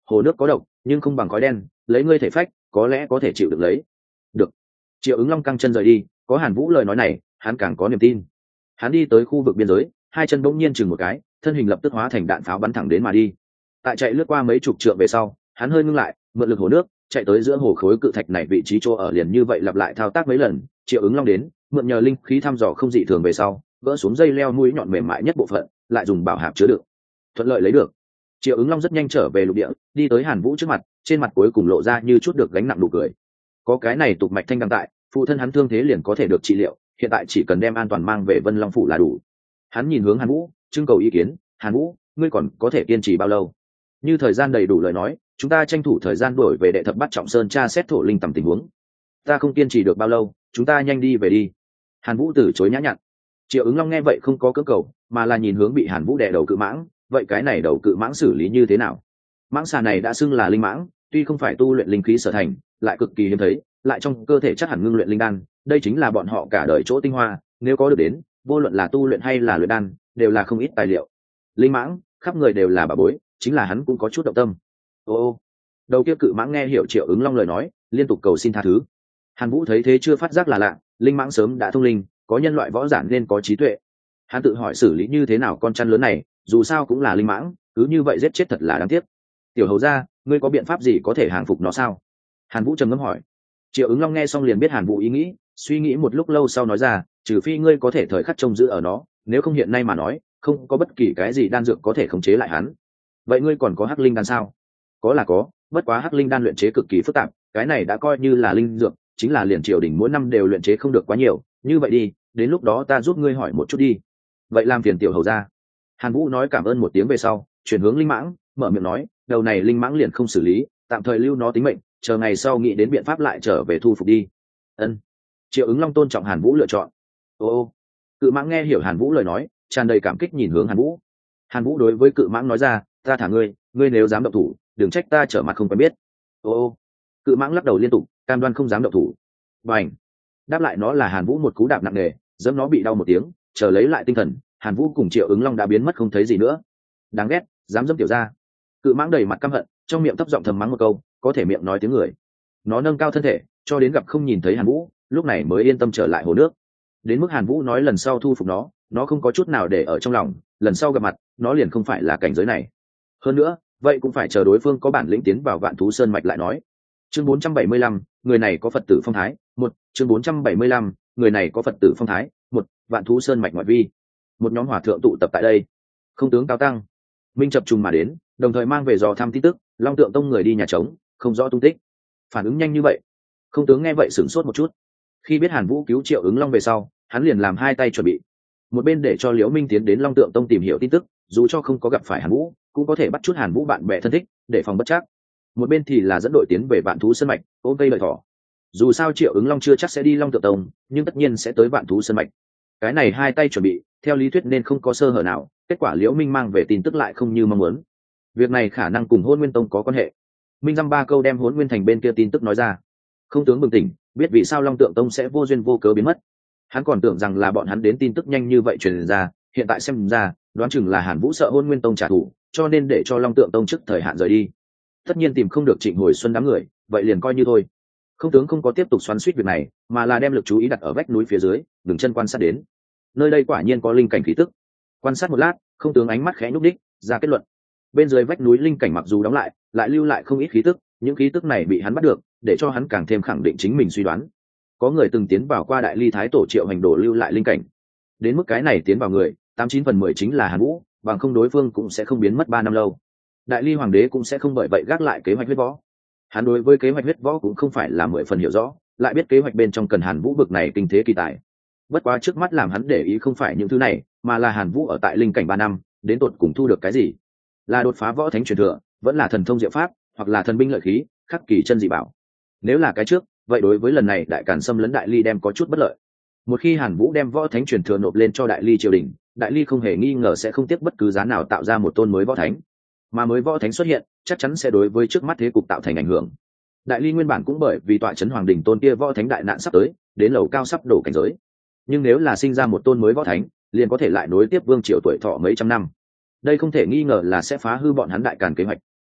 A: hồ nước có độc nhưng không bằng khói đen, lấy ngươi thể phách có lẽ có thể chịu được lấy. Được. Triệu Ứng Long căng chân rời đi, có Hàn Vũ lời nói này hắn càng có niềm tin. Hắn đi tới khu vực biên giới, hai chân bỗng nhiên chừng một cái, thân hình lập tức hóa thành đạn pháo bắn thẳng đến mà đi. Tại chạy lướt qua mấy chục trượng về sau, hắn hơi ngưng lại, mượn lực hồ nước chạy tới giữa hồ khối cự thạch này vị trí chỗ ở, liền như vậy lặp lại thao tác mấy lần. Triệu Ứng Long đến mượn nhờ linh khí thăm dò không dị thường về sau, gỡ xuống dây leo mũi nhọn mềm mại nhất bộ phận, lại dùng bảo hạp chứa đựng, thuận lợi lấy được. Triệu Ứng Long rất nhanh trở về lục địa, đi tới Hàn Vũ trước mặt, trên mặt cuối cùng lộ ra như chút được gánh nặng nụ cười. Có cái này tục mạch thanh đăng tại, phụ thân hắn thương thế liền có thể được trị liệu, hiện tại chỉ cần đem an toàn mang về Vân Long phủ là đủ. Hắn nhìn hướng Hàn Vũ, trưng cầu ý kiến. Hàn Vũ, ngươi còn có thể kiên trì bao lâu? Như thời gian đầy đủ lời nói, chúng ta tranh thủ thời gian đổi về đệ thập bát trọng sơn tra xét thổ linh tầm tình huống. Ta không kiên trì được bao lâu, chúng ta nhanh đi về đi. Hàn Vũ từ chối nhã nhặn. Triệu Ứng Long nghe vậy không có cưỡng cầu, mà là nhìn hướng bị Hàn Vũ đè đầu cự mãng. Vậy cái này đầu cự mãng xử lý như thế nào? Mãng xà này đã xưng là linh mãng, tuy không phải tu luyện linh khí sở thành, lại cực kỳ hiếm thấy, lại trong cơ thể chắc hẳn ngưng luyện linh đan, đây chính là bọn họ cả đời chỗ tinh hoa, nếu có được đến, vô luận là tu luyện hay là luyện đan, đều là không ít tài liệu. Linh mãng, khắp người đều là bà bối, chính là hắn cũng có chút động tâm. Ô ô, đầu kia cự mãng nghe hiểu Triệu Ứng Long lời nói, liên tục cầu xin tha thứ. Hàn Vũ thấy thế chưa phát giác là lạ, linh mãng sớm đã thông linh, có nhân loại võ giả nên có trí tuệ. Hắn tự hỏi xử lý như thế nào con chăn lớn này, dù sao cũng là linh mãng, cứ như vậy giết chết thật là đáng tiếc. Tiểu hầu gia, ngươi có biện pháp gì có thể hàng phục nó sao? Hàn Vũ trầm ngâm hỏi. Triệu Ứng Long nghe xong liền biết Hàn Vũ ý nghĩ, suy nghĩ một lúc lâu sau nói ra, trừ phi ngươi có thể thời khắc trông giữ ở nó, nếu không hiện nay mà nói, không có bất kỳ cái gì đan dược có thể khống chế lại hắn. Vậy ngươi còn có hắc linh đan sao? Có là có, bất quá hắc linh đan luyện chế cực kỳ phức tạp, cái này đã coi như là linh dược, chính là liền triều đình mỗi năm đều luyện chế không được quá nhiều, như vậy đi, đến lúc đó ta giúp ngươi hỏi một chút đi. Vậy làm phiền tiểu hầu gia. Hàn Vũ nói cảm ơn một tiếng về sau, chuyển hướng linh mãng, mở miệng nói, đầu này linh mãng liền không xử lý, tạm thời lưu nó tính mệnh, chờ ngày sau nghĩ đến biện pháp lại trở về thu phục đi. Ân. Triệu Ứng Long tôn trọng Hàn Vũ lựa chọn. Ô ô. Cự mãng nghe hiểu Hàn Vũ lời nói, tràn đầy cảm kích nhìn hướng Hàn Vũ. Hàn Vũ đối với cự mãng nói ra, ta thả ngươi, ngươi nếu dám động thủ, đừng trách ta trở mặt không quen biết. Ô ô. Cự mãng lắc đầu liên tục, cam đoan không dám động thủ. Bành. Đáp lại nó là Hàn Vũ một cú đạp nặng nề, giẫm nó bị đau một tiếng, chờ lấy lại tinh thần, Hàn Vũ cùng Triệu Ứng Long đã biến mất không thấy gì nữa. Đáng ghét, dám dẫm tiểu gia. Cự mãng đầy mặt căm hận, trong miệng thấp giọng thầm mắng một câu, có thể miệng nói tiếng người. Nó nâng cao thân thể, cho đến gặp không nhìn thấy Hàn Vũ, lúc này mới yên tâm trở lại hồ nước. Đến mức Hàn Vũ nói lần sau thu phục nó, nó không có chút nào để ở trong lòng, lần sau gặp mặt, nó liền không phải là cảnh giới này. Hơn nữa, vậy cũng phải chờ đối phương có bản lĩnh tiến vào Vạn Thú Sơn mạch lại nói. Chương bốn trăm bảy mươi lăm, người này có Phật tử phong thái. Một, chương bốn trăm bảy mươi lăm, người này có Phật tử phong thái. Một, Vạn Thú Sơn mạch ngoại vi. Một nhóm hòa thượng tụ tập tại đây. Không tướng Cao Tăng, Minh chập trùng mà đến, đồng thời mang về dò thăm tin tức, Long Tượng Tông người đi nhà trống, không rõ tung tích. Phản ứng nhanh như vậy, không tướng nghe vậy sửng sốt một chút. Khi biết Hàn Vũ cứu Triệu Ứng Long về sau, hắn liền làm hai tay chuẩn bị, một bên để cho Liễu Minh tiến đến Long Tượng Tông tìm hiểu tin tức, dù cho không có gặp phải Hàn Vũ, cũng có thể bắt chút Hàn Vũ bạn bè thân thích, để phòng bất trắc. Một bên thì là dẫn đội tiến về Vạn Thú Sơn mạch, ôm cây lợi thỏ. Dù sao Triệu Ứng Long chưa chắc sẽ đi Long Tượng Tông, nhưng tất nhiên sẽ tới Vạn Thú Sơn mạch. Cái này hai tay chuẩn bị, theo lý thuyết nên không có sơ hở nào, kết quả Liễu Minh mang về tin tức lại không như mong muốn. Việc này khả năng cùng Hôn Nguyên Tông có quan hệ. Minh dăm ba câu đem Hỗn Nguyên Thành bên kia tin tức nói ra. Không tướng bừng tỉnh, biết vì sao Long Tượng Tông sẽ vô duyên vô cớ biến mất. Hắn còn tưởng rằng là bọn hắn đến tin tức nhanh như vậy truyền ra, hiện tại xem ra, đoán chừng là Hàn Vũ sợ Hôn Nguyên Tông trả thù, cho nên để cho Long Tượng Tông trước thời hạn rời đi. Tất nhiên tìm không được Trịnh Hồi Xuân đám người, vậy liền coi như thôi. Không tướng không có tiếp tục xoắn xuýt việc này, mà là đem lực chú ý đặt ở vách núi phía dưới, dừng chân quan sát đến. Nơi đây quả nhiên có linh cảnh khí tức. Quan sát một lát, không tướng ánh mắt khẽ nhúc đích, ra kết luận. Bên dưới vách núi linh cảnh mặc dù đóng lại, lại lưu lại không ít khí tức, những khí tức này bị hắn bắt được, để cho hắn càng thêm khẳng định chính mình suy đoán. Có người từng tiến vào qua Đại Ly Thái Tổ Triệu Hành Đồ lưu lại linh cảnh. Đến mức cái này tiến vào người, tám chín phần mười chính là Hàn Vũ, bằng không đối phương cũng sẽ không biến mất ba năm lâu. Đại Ly Hoàng đế cũng sẽ không bởi vậy gác lại kế hoạch huyết võ. Hắn đối với kế hoạch huyết võ cũng không phải là mười phần hiểu rõ, lại biết kế hoạch bên trong cần Hàn Vũ bực này kinh thế kỳ tài. Bất quá trước mắt làm hắn để ý không phải những thứ này, mà là Hàn Vũ ở tại linh cảnh ba năm, đến tột cùng thu được cái gì? Là đột phá võ thánh truyền thừa, vẫn là thần thông diệu pháp, hoặc là thần binh lợi khí, khắc kỳ chân dị bảo. Nếu là cái trước, vậy đối với lần này Đại Càn xâm lấn Đại Ly đem có chút bất lợi. Một khi Hàn Vũ đem võ thánh truyền thừa nộp lên cho Đại Ly triều đình, Đại Ly không hề nghi ngờ sẽ không tiếc bất cứ giá nào tạo ra một tôn mới võ thánh. Mà mới võ thánh xuất hiện, chắc chắn sẽ đối với trước mắt thế cục tạo thành ảnh hưởng. Đại Ly nguyên bản cũng bởi vì tọa trấn hoàng đình tôn kia võ thánh đại nạn sắp tới, đến lầu cao sắp đổ cảnh giới. Nhưng nếu là sinh ra một tôn mới võ thánh, liền có thể lại nối tiếp vương triều tuổi thọ mấy trăm năm. Đây không thể nghi ngờ là sẽ phá hư bọn hắn Đại Càn kế hoạch.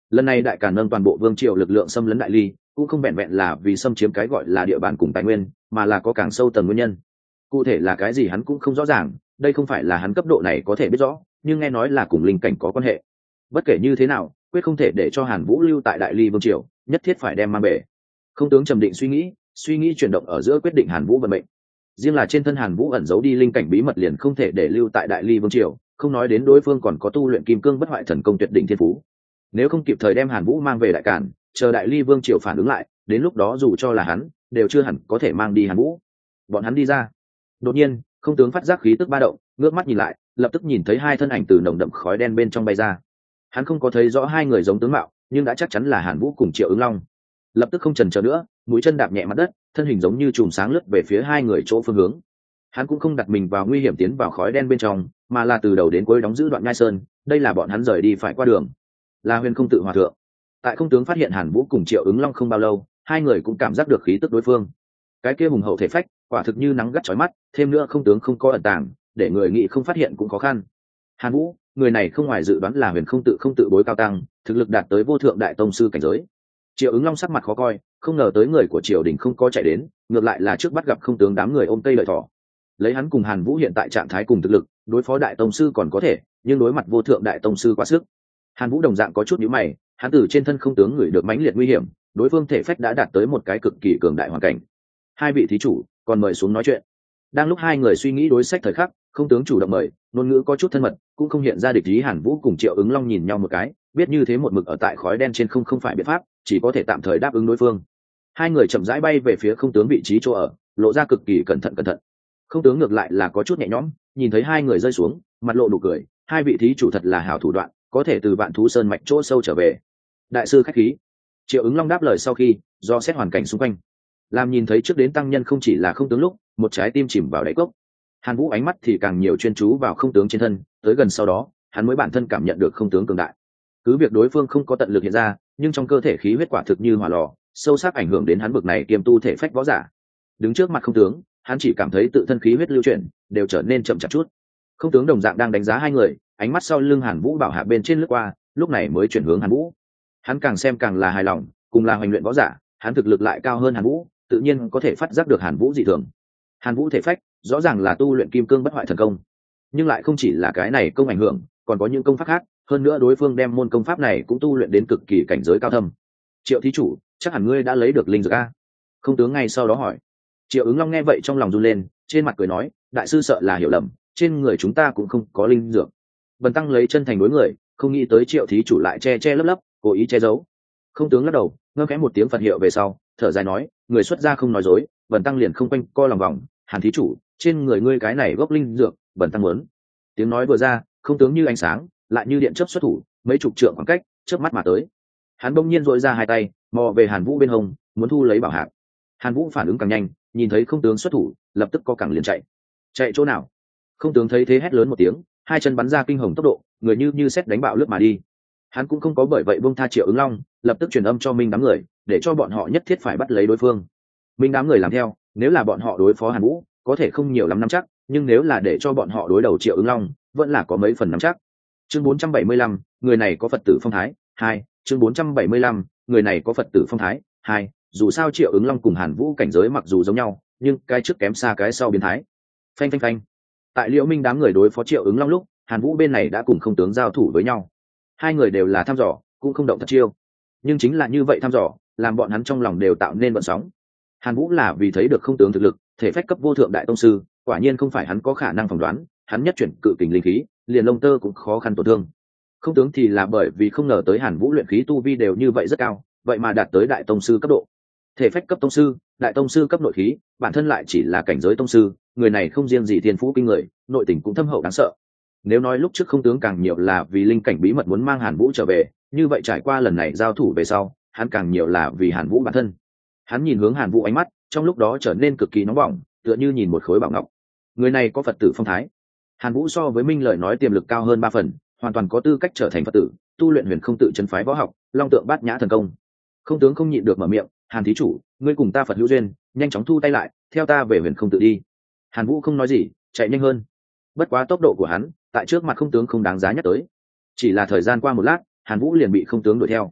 A: lần này đại càn nâng toàn bộ vương triều lực lượng xâm lấn đại ly cũng không vẹn vẹn là vì xâm chiếm cái gọi là địa bàn cùng tài nguyên, mà là có càng sâu tầng nguyên nhân. Cụ thể là cái gì hắn cũng không rõ ràng, đây không phải là hắn cấp độ này có thể biết rõ, nhưng nghe nói là cùng linh cảnh có quan hệ. Bất kể như thế nào, quyết không thể để cho Hàn Vũ lưu tại đại ly vương triều, nhất thiết phải đem mang về. Không tướng trầm định suy nghĩ, suy nghĩ chuyển động ở giữa quyết định Hàn Vũ vận mệnh. Riêng là trên thân Hàn Vũ ẩn giấu đi linh cảnh bí mật liền không thể để lưu tại đại ly vương triều, không nói đến đối phương còn có tu luyện kim cương bất hoại thần công tuyệt đỉnh thiên phú. Nếu không kịp thời đem Hàn Vũ mang về đại càn, chờ đại ly vương triều phản ứng lại, đến lúc đó dù cho là hắn đều chưa hẳn có thể mang đi Hàn Vũ. Bọn hắn đi ra, đột nhiên không tướng phát giác khí tức ba động, ngước mắt nhìn lại, lập tức nhìn thấy hai thân ảnh từ nồng đậm khói đen bên trong bay ra. Hắn không có thấy rõ hai người giống tướng mạo, nhưng đã chắc chắn là Hàn Vũ cùng Triệu Ứng Long. Lập tức không chần chờ nữa, mũi chân đạp nhẹ mặt đất, thân hình giống như chùm sáng lướt về phía hai người chỗ phương hướng. Hắn cũng không đặt mình vào nguy hiểm tiến vào khói đen bên trong, mà là từ đầu đến cuối đóng giữ đoạn nhai sơn. Đây là bọn hắn rời đi phải qua đường, là Huyền Không Tự Hòa thượng. Tại không tướng phát hiện Hàn Vũ cùng Triệu Ứng Long không bao lâu, hai người cũng cảm giác được khí tức đối phương. Cái kia hùng hậu thể phách, quả thực như nắng gắt chói mắt, thêm nữa không tướng không có ẩn tàng, để người nghĩ không phát hiện cũng khó khăn. Hàn Vũ, người này không ngoài dự đoán là Huyền Không Tự không tự bối cao tăng, thực lực đạt tới vô thượng đại tông sư cảnh giới. Triệu Ứng Long sắc mặt khó coi, không ngờ tới người của triều đình không có chạy đến, ngược lại là trước bắt gặp không tướng đám người ôm cây lợi thỏ. Lấy hắn cùng Hàn Vũ hiện tại trạng thái cùng thực lực, đối phó đại tông sư còn có thể, nhưng đối mặt vô thượng đại tông sư quá sức. Hàn Vũ đồng dạng có chút nhíu mày, hắn từ trên thân không tướng người được mãnh liệt nguy hiểm, đối phương thể phách đã đạt tới một cái cực kỳ cường đại hoàn cảnh. Hai vị thí chủ, còn mời xuống nói chuyện. Đang lúc hai người suy nghĩ đối sách thời khắc, không tướng chủ động mời, ngôn ngữ có chút thân mật, cũng không hiện ra địch ý. Hàn Vũ cùng Triệu Ứng Long nhìn nhau một cái, biết như thế một mực ở tại khói đen trên không không phải biện pháp, chỉ có thể tạm thời đáp ứng đối phương. Hai người chậm rãi bay về phía không tướng vị trí chỗ ở, lộ ra cực kỳ cẩn thận cẩn thận. Không tướng ngược lại là có chút nhẹ nhõm, nhìn thấy hai người rơi xuống, mặt lộ nụ cười, hai vị thí chủ thật là hảo thủ đoạn, có thể từ Vạn Thú Sơn mạch chỗ sâu trở về. Đại sư khách khí. Triệu Ứng Long đáp lời sau khi do xét hoàn cảnh xung quanh, làm nhìn thấy trước đến tăng nhân không chỉ là không tướng lúc, một trái tim chìm vào đáy cốc. Hàn Vũ ánh mắt thì càng nhiều chuyên chú vào không tướng trên thân, tới gần sau đó, hắn mới bản thân cảm nhận được không tướng cường đại. Cứ việc đối phương không có tận lực hiện ra, nhưng trong cơ thể khí huyết quả thực như hỏa lò, sâu sắc ảnh hưởng đến hắn bực này kiêm tu thể phách võ giả. Đứng trước mặt không tướng, hắn chỉ cảm thấy tự thân khí huyết lưu chuyển đều trở nên chậm chạp chút. Không tướng đồng dạng đang đánh giá hai người, ánh mắt sau lưng Hàn Vũ bảo hạ bên trên lướt qua, lúc này mới chuyển hướng Hàn Vũ. Hắn càng xem càng là hài lòng, cùng là hoành luyện võ giả, hắn thực lực lại cao hơn Hàn Vũ, tự nhiên có thể phát giác được Hàn Vũ dị thường. Hàn Vũ thể phách rõ ràng là tu luyện kim cương bất hoại thần công, nhưng lại không chỉ là cái này công ảnh hưởng, còn có những công pháp khác, hơn nữa đối phương đem môn công pháp này cũng tu luyện đến cực kỳ cảnh giới cao thâm. Triệu thí chủ, chắc hẳn ngươi đã lấy được linh dược a? Không tướng ngay sau đó hỏi. Triệu Ứng Long nghe vậy trong lòng run lên, trên mặt cười nói, đại sư sợ là hiểu lầm, trên người chúng ta cũng không có linh dược. Bần tăng lấy chân thành đối người, không nghĩ tới Triệu thí chủ lại che che lấp lấp, cố ý che giấu. Không tướng lắc đầu, ngâm khẽ một tiếng Phật hiệu về sau, thở dài nói, người xuất gia không nói dối, bần tăng liền không quanh co lòng vòng. Hàn thí chủ, trên người ngươi cái này gốc linh dược, bần tăng muốn. Tiếng nói vừa ra, không tướng như ánh sáng, lại như điện chớp xuất thủ, mấy chục trượng khoảng cách, chớp mắt mà tới. Hắn bỗng nhiên dội ra hai tay, mò về Hàn Vũ bên hông, muốn thu lấy bảo hạc. Hàn Vũ phản ứng càng nhanh, nhìn thấy không tướng xuất thủ, lập tức co cẳng liền chạy. Chạy chỗ nào? Không tướng thấy thế hét lớn một tiếng, hai chân bắn ra kinh hồng tốc độ, người như như sét đánh bạo lướt mà đi. Hắn cũng không có bởi vậy buông tha Triệu Ứng Long, lập tức truyền âm cho Minh đám người, để cho bọn họ nhất thiết phải bắt lấy đối phương. Minh đám người làm theo, nếu là bọn họ đối phó Hàn Vũ, có thể không nhiều lắm nắm chắc, nhưng nếu là để cho bọn họ đối đầu Triệu Ứng Long, vẫn là có mấy phần nắm chắc. Chương bốn trăm bảy mươi lăm, người này có Phật tử phong thái, hai. Chương bốn trăm bảy mươi lăm, người này có Phật tử phong thái, hai. Dù sao Triệu Ứng Long cùng Hàn Vũ cảnh giới mặc dù giống nhau, nhưng cái trước kém xa cái sau biến thái. Phanh phanh phanh. Tại Liễu Minh đám người đối phó Triệu Ứng Long lúc, Hàn Vũ bên này đã cùng không tướng giao thủ với nhau. Hai người đều là thăm dò, cũng không động thật chiêu. Nhưng chính là như vậy thăm dò, làm bọn hắn trong lòng đều tạo nên vận sóng. Hàn Vũ là vì thấy được không tướng thực lực, thể phách cấp vô thượng đại tông sư, quả nhiên không phải hắn có khả năng phỏng đoán, hắn nhất chuyển cự kình linh khí, liền lông tơ cũng khó khăn tổn thương. Không tướng thì là bởi vì không ngờ tới Hàn Vũ luyện khí tu vi đều như vậy rất cao, vậy mà đạt tới đại tông sư cấp độ. Thể phách cấp tông sư, đại tông sư cấp nội khí, bản thân lại chỉ là cảnh giới tông sư, người này không riêng gì thiên phú kinh người, nội tình cũng thâm hậu đáng sợ. Nếu nói lúc trước không tướng càng nhiều là vì linh cảnh bí mật muốn mang Hàn Vũ trở về, như vậy trải qua lần này giao thủ về sau, hắn càng nhiều là vì Hàn Vũ bản thân. Hắn nhìn hướng Hàn Vũ ánh mắt, trong lúc đó trở nên cực kỳ nóng bỏng, tựa như nhìn một khối bảo ngọc. Người này có Phật tử phong thái. Hàn Vũ so với Minh lời nói tiềm lực cao hơn ba phần, hoàn toàn có tư cách trở thành Phật tử, tu luyện huyền không tự chân phái võ học, long tượng bát nhã thần công. Không tướng không nhịn được mở miệng, Hàn thí chủ, ngươi cùng ta Phật hữu duyên, nhanh chóng thu tay lại, theo ta về huyền không tự đi. Hàn Vũ không nói gì, chạy nhanh hơn. Bất quá tốc độ của hắn, tại trước mặt không tướng không đáng giá nhắc tới. Chỉ là thời gian qua một lát, Hàn Vũ liền bị không tướng đuổi theo.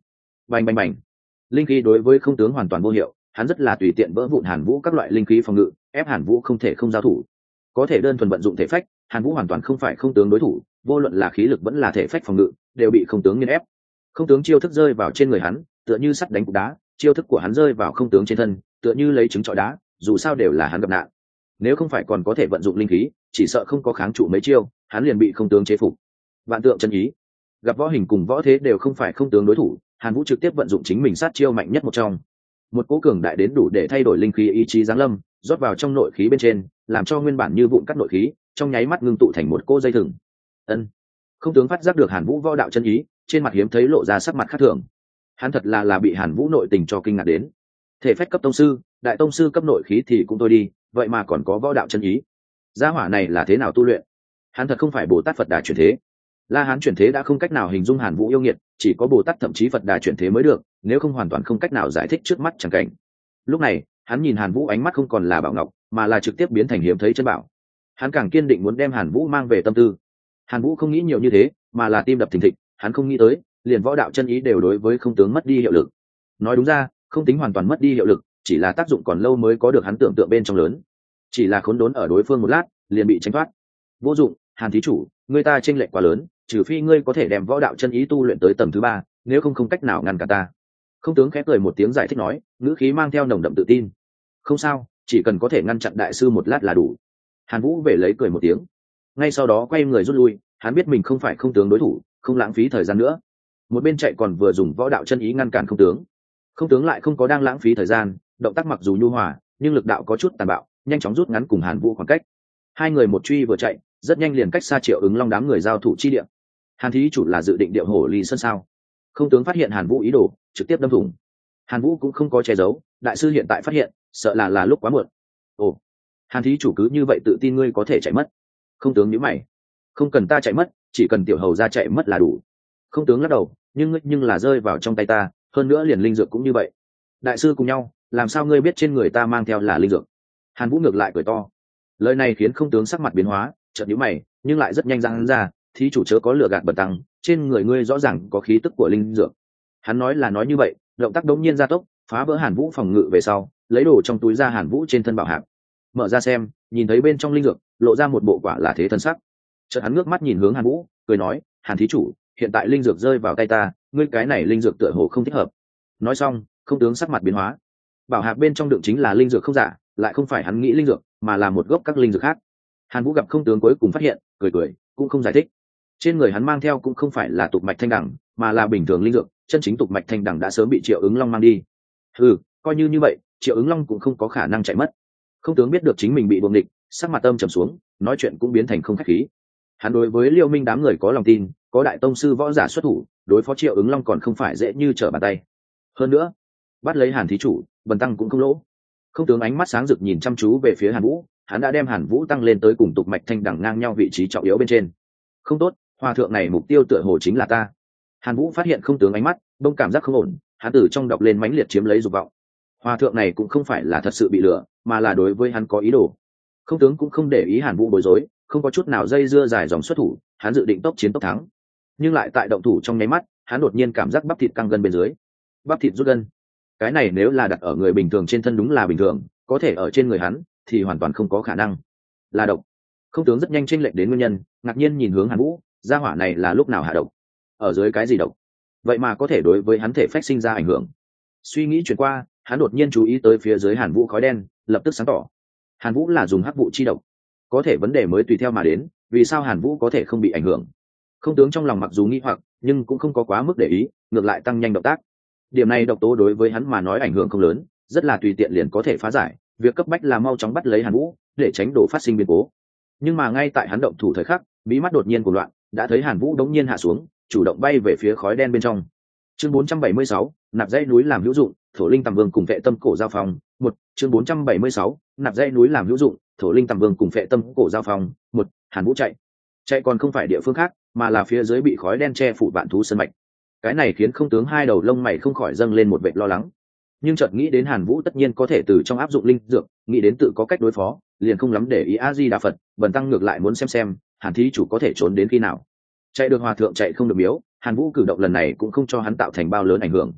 A: bành bành bành. Linh khí đối với không tướng hoàn toàn vô hiệu, hắn rất là tùy tiện vỡ vụn Hàn Vũ các loại linh khí phòng ngự, ép Hàn Vũ không thể không giao thủ. Có thể đơn thuần vận dụng thể phách, Hàn Vũ hoàn toàn không phải không tướng đối thủ, vô luận là khí lực vẫn là thể phách phòng ngự, đều bị không tướng nghiền ép. Không tướng chiêu thức rơi vào trên người hắn, tựa như sắt đánh cục đá, chiêu thức của hắn rơi vào không tướng trên thân, tựa như lấy trứng trọi đá, dù sao đều là hắn gặp nạn. Nếu không phải còn có thể vận dụng linh khí, chỉ sợ không có kháng trụ mấy chiêu, hắn liền bị không tướng chế phục. Vạn tượng chân ý, gặp võ hình cùng võ thế đều không phải không tướng đối thủ, Hàn Vũ trực tiếp vận dụng chính mình sát chiêu mạnh nhất một trong. Một cỗ cường đại đến đủ để thay đổi linh khí ý chí giáng lâm, rót vào trong nội khí bên trên, làm cho nguyên bản như vụn cắt nội khí, trong nháy mắt ngưng tụ thành một cỗ dây thừng. Ân. Không tướng phát giác được Hàn Vũ võ đạo chân ý, trên mặt hiếm thấy lộ ra sắc mặt khác thường. Hắn thật là là bị Hàn Vũ nội tình cho kinh ngạc đến. Thể phách cấp tông sư, đại tông sư cấp nội khí thì cũng thôi đi, vậy mà còn có võ đạo chân ý. Gia hỏa này là thế nào tu luyện? Hắn thật không phải Bồ Tát Phật Đà chuyển thế. La Hán chuyển thế đã không cách nào hình dung Hàn Vũ yêu nghiệt, chỉ có Bồ Tát thậm chí Phật Đà chuyển thế mới được, nếu không hoàn toàn không cách nào giải thích trước mắt chẳng cảnh. Lúc này, hắn nhìn Hàn Vũ ánh mắt không còn là bảo ngọc, mà là trực tiếp biến thành hiếm thấy chân bảo. Hắn càng kiên định muốn đem Hàn Vũ mang về tâm tư. Hàn Vũ không nghĩ nhiều như thế, mà là tim đập thình thịch, hắn không nghĩ tới, liền võ đạo chân ý đều đối với không tướng mất đi hiệu lực. Nói đúng ra, không tính hoàn toàn mất đi hiệu lực, chỉ là tác dụng còn lâu mới có được hắn tưởng tượng bên trong lớn. Chỉ là khốn đốn ở đối phương một lát, liền bị tránh thoát. Vô dụng, Hàn thí chủ, người ta chênh lệch quá lớn, trừ phi ngươi có thể đem võ đạo chân ý tu luyện tới tầng thứ ba, nếu không không cách nào ngăn cản ta. Không tướng khẽ cười một tiếng giải thích nói, ngữ khí mang theo nồng đậm tự tin. Không sao, chỉ cần có thể ngăn chặn đại sư một lát là đủ. Hàn Vũ về lấy cười một tiếng, ngay sau đó quay người rút lui. Hắn biết mình không phải không tướng đối thủ, không lãng phí thời gian nữa. Một bên chạy còn vừa dùng võ đạo chân ý ngăn cản không tướng. Không tướng lại không có đang lãng phí thời gian, động tác mặc dù nhu hòa, nhưng lực đạo có chút tàn bạo, nhanh chóng rút ngắn cùng Hàn Vũ khoảng cách. Hai người một truy vừa chạy, rất nhanh liền cách xa Triệu Ứng Long đám người giao thủ chi địa. Hàn thí chủ là dự định điệu hổ ly sơn sao? Không tướng phát hiện Hàn Vũ ý đồ, trực tiếp đâm thủng. Hàn Vũ cũng không có che giấu, đại sư hiện tại phát hiện, sợ là là lúc quá muộn. Ồ, Hàn thí chủ cứ như vậy tự tin ngươi có thể chạy mất? Không tướng nhíu mày. Không cần ta chạy mất, chỉ cần tiểu hầu ra chạy mất là đủ. Không tướng lắc đầu, nhưng ngươi nhưng là rơi vào trong tay ta, hơn nữa liền linh dược cũng như vậy. Đại sư cùng nhau, làm sao ngươi biết trên người ta mang theo là linh dược? Hàn Vũ ngược lại cười to. Lời này khiến không tướng sắc mặt biến hóa, chợt nhíu mày, nhưng lại rất nhanh ra hắn ra, thí chủ chớ có lừa gạt bần tăng, trên người ngươi rõ ràng có khí tức của linh dược. Hắn nói là nói như vậy, động tác đống nhiên gia tốc, phá vỡ Hàn Vũ phòng ngự về sau, lấy đồ trong túi ra Hàn Vũ trên thân bảo hạp. Mở ra xem, nhìn thấy bên trong linh dược, lộ ra một bộ quả là thế thân sắc. Chợt hắn ngước mắt nhìn hướng Hàn Vũ, cười nói, Hàn thí chủ, hiện tại linh dược rơi vào tay ta, ngươi cái này linh dược tựa hồ không thích hợp. Nói xong, không tướng sắc mặt biến hóa. Bảo hạp bên trong đựng chính là linh dược không giả, lại không phải hắn nghĩ linh dược, mà là một gốc các linh dược khác. Hàn Vũ gặp không tướng cuối cùng phát hiện, cười cười, cũng không giải thích. Trên người hắn mang theo cũng không phải là tục mạch thanh đẳng, mà là bình thường linh dược, chân chính tục mạch thanh đẳng đã sớm bị Triệu Ứng Long mang đi. Ừ, coi như như vậy, Triệu Ứng Long cũng không có khả năng chạy mất. Không tướng biết được chính mình bị buồng địch, sắc mặt âm trầm xuống, nói chuyện cũng biến thành không khách khí. Hắn đối với Liêu Minh đám người có lòng tin, có đại tông sư võ giả xuất thủ, đối phó Triệu Ứng Long còn không phải dễ như trở bàn tay. Hơn nữa, bắt lấy Hàn thí chủ, bần tăng cũng không lỗ. Không tướng ánh mắt sáng rực nhìn chăm chú về phía Hàn Vũ, hắn đã đem Hàn Vũ tăng lên tới cùng tục mạch thanh đẳng ngang nhau vị trí trọng yếu bên trên. Không tốt, hòa thượng này mục tiêu tựa hồ chính là ta. Hàn Vũ phát hiện không tướng ánh mắt, đông cảm giác không ổn, hắn từ trong đọc lên mãnh liệt chiếm lấy dục vọng. Hòa thượng này cũng không phải là thật sự bị lừa, mà là đối với hắn có ý đồ. Không tướng cũng không để ý Hàn Vũ bối rối, không có chút nào dây dưa dài dòng xuất thủ, hắn dự định tốc chiến tốc thắng. Nhưng lại tại động thủ trong nháy mắt, hắn đột nhiên cảm giác bắp thịt căng gân bên dưới. Bắp thịt rút gân. Cái này nếu là đặt ở người bình thường trên thân đúng là bình thường, có thể ở trên người hắn thì hoàn toàn không có khả năng. Là độc. Không tướng rất nhanh chênh lệch đến nguyên nhân, ngạc nhiên nhìn hướng Hàn Vũ, gia hỏa này là lúc nào hạ độc? Ở dưới cái gì độc? Vậy mà có thể đối với hắn thể phách sinh ra ảnh hưởng. Suy nghĩ chuyển qua, hắn đột nhiên chú ý tới phía dưới Hàn Vũ khói đen, lập tức sáng tỏ. Hàn Vũ là dùng hắc vụ chi độc. Có thể vấn đề mới tùy theo mà đến, vì sao Hàn Vũ có thể không bị ảnh hưởng? Không tướng trong lòng mặc dù nghi hoặc, nhưng cũng không có quá mức để ý, ngược lại tăng nhanh động tác. Điểm này độc tố đối với hắn mà nói ảnh hưởng không lớn, rất là tùy tiện liền có thể phá giải, việc cấp bách là mau chóng bắt lấy Hàn Vũ để tránh đổ phát sinh biến cố. Nhưng mà ngay tại hắn động thủ thời khắc, mí mắt đột nhiên cuồng loạn, đã thấy Hàn Vũ đống nhiên hạ xuống, chủ động bay về phía khói đen bên trong. Chương bốn trăm bảy mươi sáu, nạp dãy núi làm hữu dụng, thổ linh tầm vương cùng vệ tâm cổ giao phòng. Một, chương bốn trăm bảy mươi sáu, nạp dãy núi làm hữu dụng, thổ linh tầm vương cùng vệ tâm cổ giao phòng. Một, Hàn Vũ chạy. Chạy còn không phải địa phương khác, mà là phía dưới bị khói đen che phủ vạn thú sơn mạch. Cái này khiến không tướng hai đầu lông mày không khỏi dâng lên một vệt lo lắng. Nhưng chợt nghĩ đến Hàn Vũ tất nhiên có thể từ trong áp dụng linh dược, nghĩ đến tự có cách đối phó, liền không lắm để ý. A Di Đà Phật, bần tăng ngược lại muốn xem xem Hàn thí chủ có thể trốn đến khi nào. Chạy được hòa thượng chạy không được miếu, Hàn Vũ cử động lần này cũng không cho hắn tạo thành bao lớn ảnh hưởng.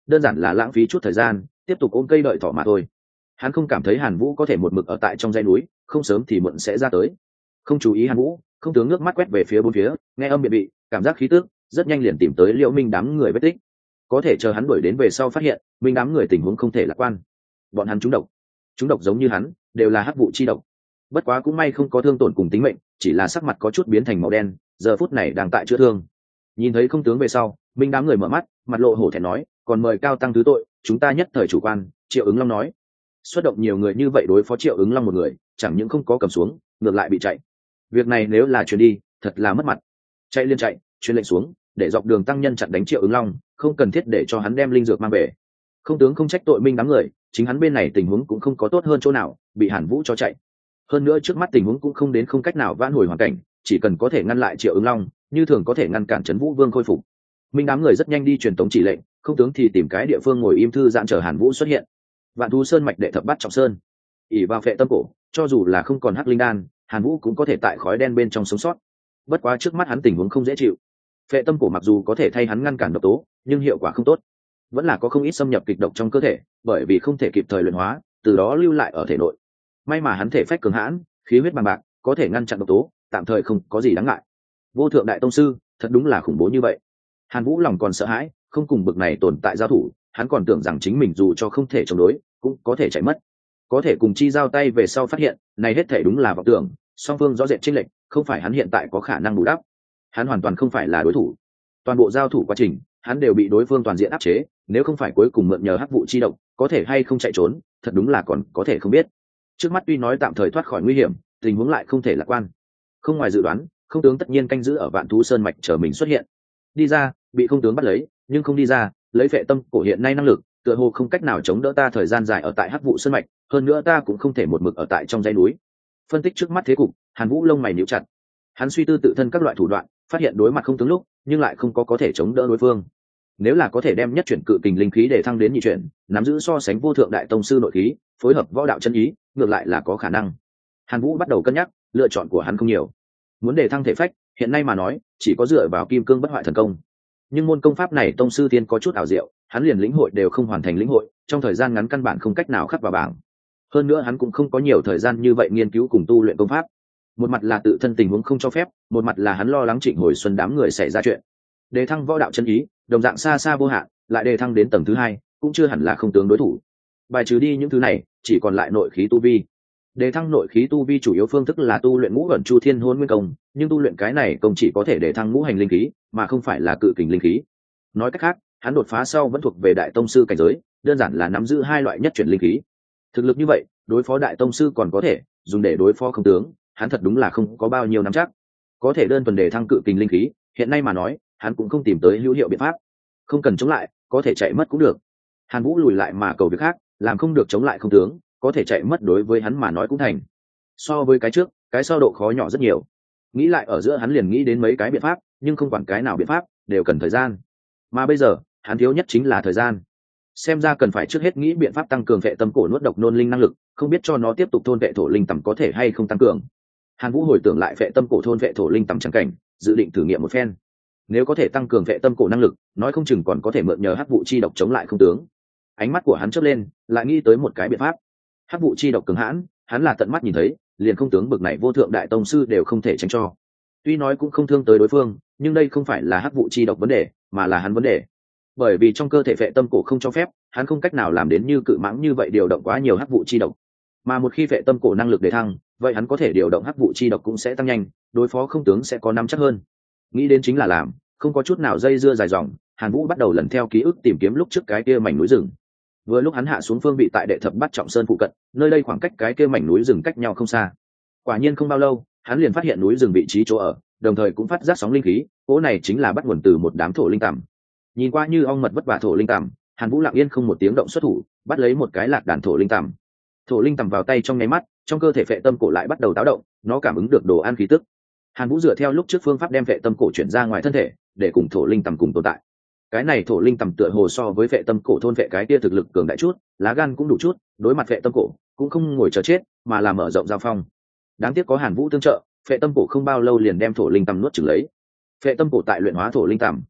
A: đơn giản là lãng phí chút thời gian tiếp tục ôm cây đợi thỏ mà thôi. Hắn không cảm thấy Hàn Vũ có thể một mực ở tại trong dãy núi, không sớm thì muộn sẽ ra tới. Không chú ý Hàn Vũ, không tướng nước mắt quét về phía bốn phía, nghe âm biệt bị, cảm giác khí tức, rất nhanh liền tìm tới Liễu Minh đám người vết tích. Có thể chờ hắn đuổi đến về sau phát hiện, Minh đám người tình huống không thể lạc quan. Bọn hắn trúng độc, trúng độc giống như hắn, đều là hắc vụ chi độc. Bất quá cũng may không có thương tổn cùng tính mệnh, chỉ là sắc mặt có chút biến thành màu đen, giờ phút này đang tại chữa thương. Nhìn thấy không tướng về sau, Minh đám người mở mắt, mặt lộ hổ thẹn nói, còn mời cao tăng thứ tội, chúng ta nhất thời chủ quan. Triệu Ứng Long nói, xuất động nhiều người như vậy đối phó Triệu Ứng Long một người, chẳng những không có cầm xuống, ngược lại bị chạy. Việc này nếu là truyền đi, thật là mất mặt. Chạy liên chạy, truyền lệnh xuống, để dọc đường tăng nhân chặn đánh Triệu Ứng Long, không cần thiết để cho hắn đem linh dược mang về. Không tướng không trách tội Minh đám người, chính hắn bên này tình huống cũng không có tốt hơn chỗ nào, bị Hàn Vũ cho chạy. Hơn nữa trước mắt tình huống cũng không đến không cách nào vãn hồi hoàn cảnh, chỉ cần có thể ngăn lại Triệu Ứng Long, như thường có thể ngăn cản Trấn Vũ Vương khôi phục. Minh đám người rất nhanh đi truyền tống chỉ lệnh, không tướng thì tìm cái địa phương ngồi im thư giãn chờ Hàn Vũ xuất hiện. Vạn Thú Sơn mạch đệ thập bát trọng sơn, ỉ vào phệ tâm cổ, cho dù là không còn hắc linh đan, Hàn Vũ cũng có thể tại khói đen bên trong sống sót. Bất quá trước mắt hắn tình huống không dễ chịu. Phệ tâm cổ mặc dù có thể thay hắn ngăn cản độc tố, nhưng hiệu quả không tốt, vẫn là có không ít xâm nhập kịch độc trong cơ thể, bởi vì không thể kịp thời luyện hóa, từ đó lưu lại ở thể nội. May mà hắn thể phách cường hãn, khí huyết bằng bạc, có thể ngăn chặn độc tố, tạm thời không có gì đáng ngại. Vô thượng đại tông sư, thật đúng là khủng bố như vậy. Hàn Vũ lòng còn sợ hãi, không cùng bực này tồn tại giao thủ, hắn còn tưởng rằng chính mình dù cho không thể chống đối, cũng có thể chạy mất. Có thể cùng chi giao tay về sau phát hiện, này hết thể đúng là vọng tưởng, song phương rõ rệt chênh lệch, không phải hắn hiện tại có khả năng bù đắp. Hắn hoàn toàn không phải là đối thủ. Toàn bộ giao thủ quá trình, hắn đều bị đối phương toàn diện áp chế, nếu không phải cuối cùng mượn nhờ hắc vụ chi động, có thể hay không chạy trốn, thật đúng là còn có thể không biết. Trước mắt tuy nói tạm thời thoát khỏi nguy hiểm, tình huống lại không thể lạc quan. Không ngoài dự đoán, không tướng tất nhiên canh giữ ở Vạn Thú Sơn mạch chờ mình xuất hiện. Đi ra, bị không tướng bắt lấy, nhưng không đi ra, lấy phệ tâm cổ hiện nay năng lực, tựa hồ không cách nào chống đỡ ta thời gian dài ở tại hắc vụ sơn mạch, hơn nữa ta cũng không thể một mực ở tại trong dãy núi. Phân tích trước mắt thế cục, Hàn Vũ lông mày nhíu chặt. Hắn suy tư tự thân các loại thủ đoạn, phát hiện đối mặt không tướng lúc, nhưng lại không có có thể chống đỡ đối phương. Nếu là có thể đem nhất chuyển cự kình linh khí để thăng đến nhị chuyển, nắm giữ so sánh vô thượng đại tông sư nội khí, phối hợp võ đạo chân ý, ngược lại là có khả năng. Hàn Vũ bắt đầu cân nhắc, lựa chọn của hắn không nhiều. Muốn để thăng thể phách, hiện nay mà nói, chỉ có dựa vào kim cương bất hoại thần công. Nhưng môn công pháp này tông sư tiên có chút ảo diệu, hắn liền lĩnh hội đều không hoàn thành lĩnh hội, trong thời gian ngắn căn bản không cách nào khắc vào bảng. Hơn nữa hắn cũng không có nhiều thời gian như vậy nghiên cứu cùng tu luyện công pháp. Một mặt là tự thân tình huống không cho phép, một mặt là hắn lo lắng Trịnh Hồi Xuân đám người xảy ra chuyện. Đề thăng võ đạo chân ý, đồng dạng xa xa vô hạn, lại đề thăng đến tầng thứ hai, cũng chưa hẳn là không tướng đối thủ. Bài trừ đi những thứ này, chỉ còn lại nội khí tu vi. Đề thăng nội khí tu vi chủ yếu phương thức là tu luyện ngũ ẩn chu thiên hôn nguyên công, nhưng tu luyện cái này công chỉ có thể đề thăng ngũ hành linh khí, mà không phải là cự kình linh khí. Nói cách khác, hắn đột phá sau vẫn thuộc về đại tông sư cảnh giới, đơn giản là nắm giữ hai loại nhất chuyển linh khí. Thực lực như vậy, đối phó đại tông sư còn có thể, dùng để đối phó không tướng, hắn thật đúng là không có bao nhiêu nắm chắc. Có thể đơn thuần đề thăng cự kình linh khí, hiện nay mà nói, hắn cũng không tìm tới hữu hiệu biện pháp. Không cần chống lại, có thể chạy mất cũng được. Hàn Vũ lùi lại mà cầu việc khác, làm không được chống lại không tướng, có thể chạy mất đối với hắn mà nói cũng thành. So với cái trước, cái sau độ khó nhỏ rất nhiều. Nghĩ lại ở giữa hắn liền nghĩ đến mấy cái biện pháp, nhưng không quản cái nào biện pháp, đều cần thời gian. Mà bây giờ, hắn thiếu nhất chính là thời gian. Xem ra cần phải trước hết nghĩ biện pháp tăng cường vệ tâm cổ nuốt độc nôn linh năng lực, không biết cho nó tiếp tục thôn vệ thổ linh tầm có thể hay không tăng cường. Hàn Vũ hồi tưởng lại vệ tâm cổ thôn vệ thổ linh tầm chẳng cảnh, dự định thử nghiệm một phen. Nếu có thể tăng cường vệ tâm cổ năng lực, nói không chừng còn có thể mượn nhờ hắc vụ chi độc chống lại không tướng. Ánh mắt của hắn chớp lên, lại nghĩ tới một cái biện pháp. Hắc vụ chi độc cường hãn, hắn là tận mắt nhìn thấy, liền không tướng bực này vô thượng đại tông sư đều không thể tránh cho. Tuy nói cũng không thương tới đối phương, nhưng đây không phải là hắc vụ chi độc vấn đề, mà là hắn vấn đề. Bởi vì trong cơ thể vệ tâm cổ không cho phép, hắn không cách nào làm đến như cự mãng như vậy điều động quá nhiều hắc vụ chi độc. Mà một khi vệ tâm cổ năng lực đề thăng, vậy hắn có thể điều động hắc vụ chi độc cũng sẽ tăng nhanh, đối phó không tướng sẽ có nắm chắc hơn. Nghĩ đến chính là làm, không có chút nào dây dưa dài dòng, Hàn Vũ bắt đầu lần theo ký ức tìm kiếm lúc trước cái kia mảnh núi rừng. Vừa lúc hắn hạ xuống phương vị tại đệ thập bát trọng sơn phụ cận, nơi đây khoảng cách cái kia mảnh núi rừng cách nhau không xa. Quả nhiên không bao lâu, hắn liền phát hiện núi rừng vị trí chỗ ở, đồng thời cũng phát giác sóng linh khí, cỗ này chính là bắt nguồn từ một đám thổ linh tằm. Nhìn qua như ong mật vất vả thổ linh tằm, Hàn Vũ lặng yên không một tiếng động xuất thủ, bắt lấy một cái lạc đàn thổ linh tằm. Thổ linh tằm vào tay trong nháy mắt, trong cơ thể phệ tâm cổ lại bắt đầu táo động, nó cảm ứng được đồ ăn khí tức. Hàn Vũ dựa theo lúc trước phương pháp đem phệ tâm cổ chuyển ra ngoài thân thể, để cùng thổ linh tằm cùng tồn tại. Cái này thổ linh tằm tựa hồ so với phệ tâm cổ thôn phệ cái kia thực lực cường đại chút, lá gan cũng đủ chút, đối mặt phệ tâm cổ cũng không ngồi chờ chết, mà là mở rộng giao phong. Đáng tiếc có Hàn Vũ tương trợ, phệ tâm cổ không bao lâu liền đem thổ linh tằm nuốt chửng lấy. Phệ tâm cổ tại luyện hóa thổ linh tằm,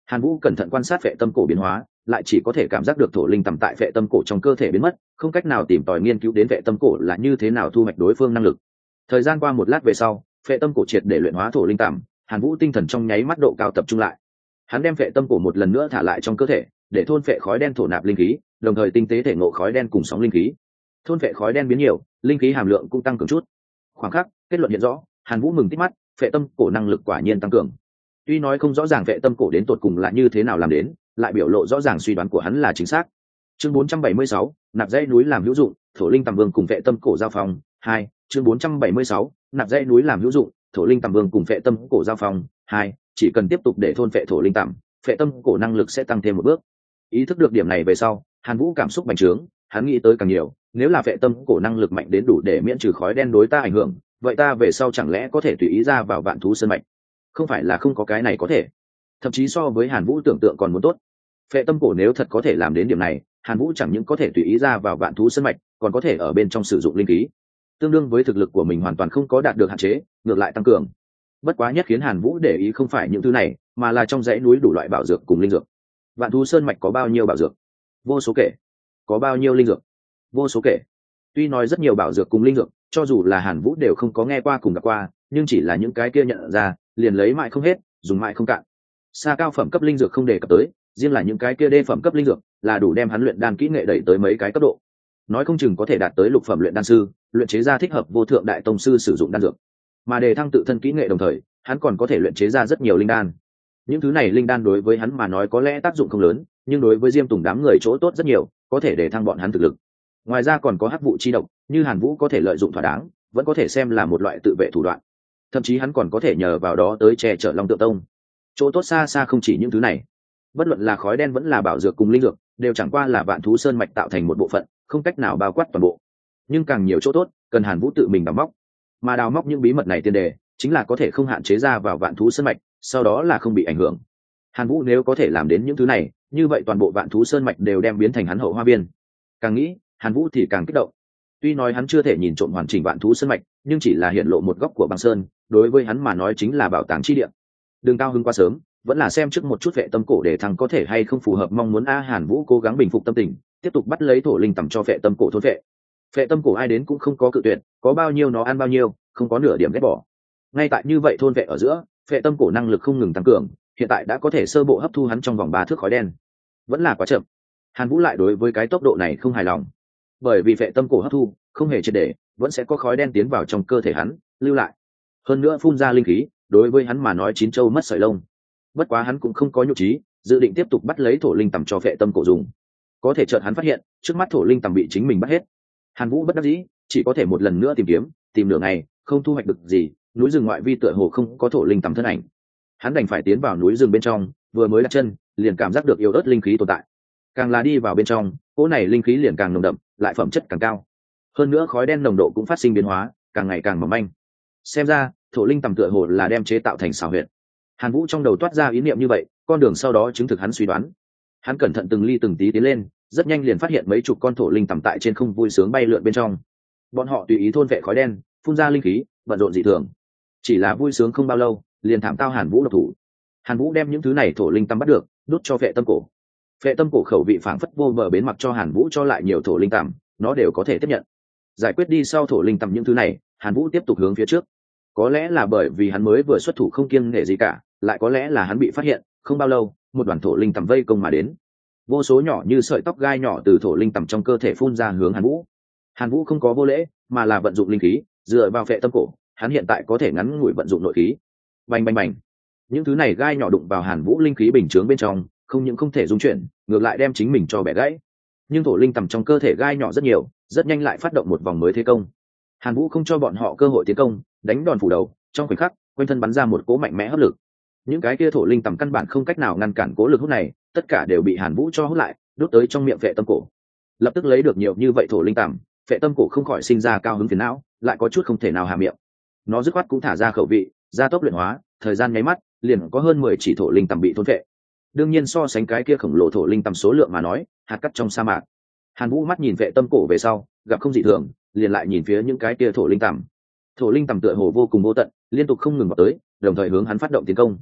A: Hàn Vũ cẩn thận quan sát phệ tâm cổ biến hóa, lại chỉ có thể cảm giác được thổ linh tầm tại phệ tâm cổ trong cơ thể biến mất, không cách nào tìm tòi nghiên cứu đến phệ tâm cổ là như thế nào thu hoạch đối phương năng lực. Thời gian qua một lát về sau, phệ tâm cổ triệt để luyện hóa thổ linh tầm, Hàn Vũ tinh thần trong nháy mắt độ cao tập trung lại. Hắn đem phệ tâm cổ một lần nữa thả lại trong cơ thể, để thôn phệ khói đen thổ nạp linh khí, đồng thời tinh tế thể ngộ khói đen cùng sóng linh khí. Thôn phệ khói đen biến nhiều, linh khí hàm lượng cũng tăng cường chút. Khoảng khắc, kết luận hiện rõ, Hàn Vũ mừng tít mắt, phệ tâm cổ năng lực quả nhiên tăng cường. Tuy nói không rõ ràng phệ tâm cổ đến tột cùng là như thế nào làm đến, lại biểu lộ rõ ràng suy đoán của hắn là chính xác. Chương bốn trăm bảy mươi sáu, nạp dãy núi làm hữu dụng, thổ linh tầm vương cùng phệ tâm cổ giao phong. Hai, chương bốn trăm bảy mươi sáu, nạp dãy núi làm hữu dụng, thổ linh tầm vương cùng phệ tâm cổ giao phong. Hai, chỉ cần tiếp tục để thôn phệ thổ linh tầm, phệ tâm cổ năng lực sẽ tăng thêm một bước. Ý thức được điểm này về sau, Hàn Vũ cảm xúc bành trướng, hắn nghĩ tới càng nhiều, nếu là phệ tâm cổ năng lực mạnh đến đủ để miễn trừ khói đen đối ta ảnh hưởng, vậy ta về sau chẳng lẽ có thể tùy ý ra vào vạn thú sơn mạch? Không phải là không có cái này có thể, thậm chí so với Hàn Vũ tưởng tượng còn muốn tốt. Phệ tâm cổ nếu thật có thể làm đến điểm này, Hàn Vũ chẳng những có thể tùy ý ra vào vạn thú sơn mạch, còn có thể ở bên trong sử dụng linh khí, tương đương với thực lực của mình hoàn toàn không có đạt được hạn chế, ngược lại tăng cường. Bất quá nhất khiến Hàn Vũ để ý không phải những thứ này, mà là trong dãy núi đủ loại bảo dược cùng linh dược. Vạn thú sơn mạch có bao nhiêu bảo dược? Vô số kể. Có bao nhiêu linh dược? Vô số kể. Tuy nói rất nhiều bảo dược cùng linh dược, cho dù là Hàn Vũ đều không có nghe qua cùng gặp qua, nhưng chỉ là những cái kia nhận ra, liền lấy mãi không hết, dùng mãi không cạn. Xa cao phẩm cấp linh dược không đề cập tới, riêng là những cái kia đê phẩm cấp linh dược, là đủ đem hắn luyện đan kỹ nghệ đẩy tới mấy cái cấp độ. Nói không chừng có thể đạt tới lục phẩm luyện đan sư, luyện chế ra thích hợp vô thượng đại tông sư sử dụng đan dược. Mà để thăng tự thân kỹ nghệ đồng thời, hắn còn có thể luyện chế ra rất nhiều linh đan. Những thứ này linh đan đối với hắn mà nói có lẽ tác dụng không lớn, nhưng đối với Diêm Tùng đám người chỗ tốt rất nhiều, có thể để thăng bọn hắn thực lực. Ngoài ra còn có hắc vụ chi độc, như Hàn Vũ có thể lợi dụng thỏa đáng, vẫn có thể xem là một loại tự vệ thủ đoạn. Thậm chí hắn còn có thể nhờ vào đó tới che chở Long Tượng Tông. Chỗ tốt xa xa không chỉ những thứ này. Bất luận là khói đen vẫn là bảo dược cùng linh dược, đều chẳng qua là vạn thú sơn mạch tạo thành một bộ phận, không cách nào bao quát toàn bộ. Nhưng càng nhiều chỗ tốt, cần Hàn Vũ tự mình đào móc. Mà đào móc những bí mật này tiền đề, chính là có thể không hạn chế ra vào vạn thú sơn mạch, sau đó là không bị ảnh hưởng. Hàn Vũ nếu có thể làm đến những thứ này, như vậy toàn bộ vạn thú sơn mạch đều đem biến thành hắn hậu hoa viên. Càng nghĩ, Hàn Vũ thì càng kích động. Tuy nói hắn chưa thể nhìn trộm hoàn chỉnh vạn thú sơn mạch, nhưng chỉ là hiện lộ một góc của băng sơn, đối với hắn mà nói chính là bảo tàng chi địa. Đừng cao hứng quá sớm, vẫn là xem trước một chút vệ tâm cổ để thằng có thể hay không phù hợp mong muốn. A Hàn Vũ cố gắng bình phục tâm tình, tiếp tục bắt lấy thổ linh tầm cho vệ tâm cổ thôn vệ. Vệ tâm cổ ai đến cũng không có cự tuyệt, có bao nhiêu nó ăn bao nhiêu, không có nửa điểm ghét bỏ. Ngay tại như vậy thôn vệ ở giữa, vệ tâm cổ năng lực không ngừng tăng cường, hiện tại đã có thể sơ bộ hấp thu hắn trong vòng ba thước khói đen. Vẫn là quá chậm. Hàn Vũ lại đối với cái tốc độ này không hài lòng, bởi vì vệ tâm cổ hấp thu không hề triệt để, vẫn sẽ có khói đen tiến vào trong cơ thể hắn, lưu lại. Hơn nữa phun ra linh khí, đối với hắn mà nói chín châu mất sợi lông. Bất quá hắn cũng không có nhục trí, dự định tiếp tục bắt lấy thổ linh tầm cho vệ tâm cổ dùng. Có thể chợt hắn phát hiện, trước mắt thổ linh tầm bị chính mình bắt hết. Hàn Vũ bất đắc dĩ, chỉ có thể một lần nữa tìm kiếm, tìm nửa ngày, không thu hoạch được gì, núi rừng ngoại vi tựa hồ không có thổ linh tầm thân ảnh. Hắn đành phải tiến vào núi rừng bên trong, vừa mới đặt chân, liền cảm giác được yếu ớt linh khí tồn tại. Càng là đi vào bên trong, cỗ này linh khí liền càng nồng đậm, lại phẩm chất càng cao. Hơn nữa khói đen nồng độ cũng phát sinh biến hóa, càng ngày càng mỏng manh. Xem ra, thổ linh tầm tựa hồ là đem chế tạo thành xảo huyệt. Hàn Vũ trong đầu toát ra ý niệm như vậy, con đường sau đó chứng thực hắn suy đoán. Hắn cẩn thận từng ly từng tí tiến lên, rất nhanh liền phát hiện mấy chục con thổ linh tầm tại trên không vui sướng bay lượn bên trong. Bọn họ tùy ý thôn vệ khói đen, phun ra linh khí, bận rộn dị thường. Chỉ là vui sướng không bao lâu, liền thảm tao Hàn Vũ độc thủ. Hàn Vũ đem những thứ này thổ linh tầm bắt được, đút cho vệ tâm cổ. Vệ tâm cổ khẩu vị phảng phất vô bờ bến, mặc cho Hàn Vũ cho lại nhiều thổ linh tầm, nó đều có thể tiếp nhận. Giải quyết đi sau thổ linh tầm những thứ này, Hàn Vũ tiếp tục hướng phía trước. Có lẽ là bởi vì hắn mới vừa xuất thủ không kiêng nể gì cả, lại có lẽ là hắn bị phát hiện, không bao lâu, một đoàn thổ linh tầm vây công mà đến. Vô số nhỏ như sợi tóc gai nhỏ từ thổ linh tầm trong cơ thể phun ra hướng Hàn Vũ. Hàn Vũ không có vô lễ, mà là vận dụng linh khí, dựa vào vệ tâm cổ, hắn hiện tại có thể ngắn ngủi vận dụng nội khí. Bành bành bành. Những thứ này gai nhỏ đụng vào Hàn Vũ linh khí bình chướng bên trong, không những không thể dung chuyển, ngược lại đem chính mình cho bẻ gãy. Nhưng thổ linh tầm trong cơ thể gai nhỏ rất nhiều, rất nhanh lại phát động một vòng mới thế công. Hàn Vũ không cho bọn họ cơ hội tiến công, đánh đòn phủ đầu, trong khoảnh khắc, quanh thân bắn ra một cỗ mạnh mẽ hấp lực. Những cái kia thổ linh tầm căn bản không cách nào ngăn cản cỗ lực hút này, tất cả đều bị Hàn Vũ cho hút lại, đốt tới trong miệng vệ tâm cổ. Lập tức lấy được nhiều như vậy thổ linh tầm, vệ tâm cổ không khỏi sinh ra cao hứng phiền não, lại có chút không thể nào hạ miệng. Nó dứt khoát cũng thả ra khẩu vị, gia tốc luyện hóa, thời gian nháy mắt, liền có hơn mười chỉ thổ linh tầm bị thôn vệ. Đương nhiên so sánh cái kia khổng lồ thổ linh tầm số lượng mà nói, hạt cát trong sa mạc. Hàn Vũ mắt nhìn vệ tâm cổ về sau, gặp không dị thường, liền lại nhìn phía những cái kia thổ linh tầm. Thổ linh tầm tựa hồ vô cùng vô tận, liên tục không ngừng vào tới, đồng thời hướng hắn phát động tiến công.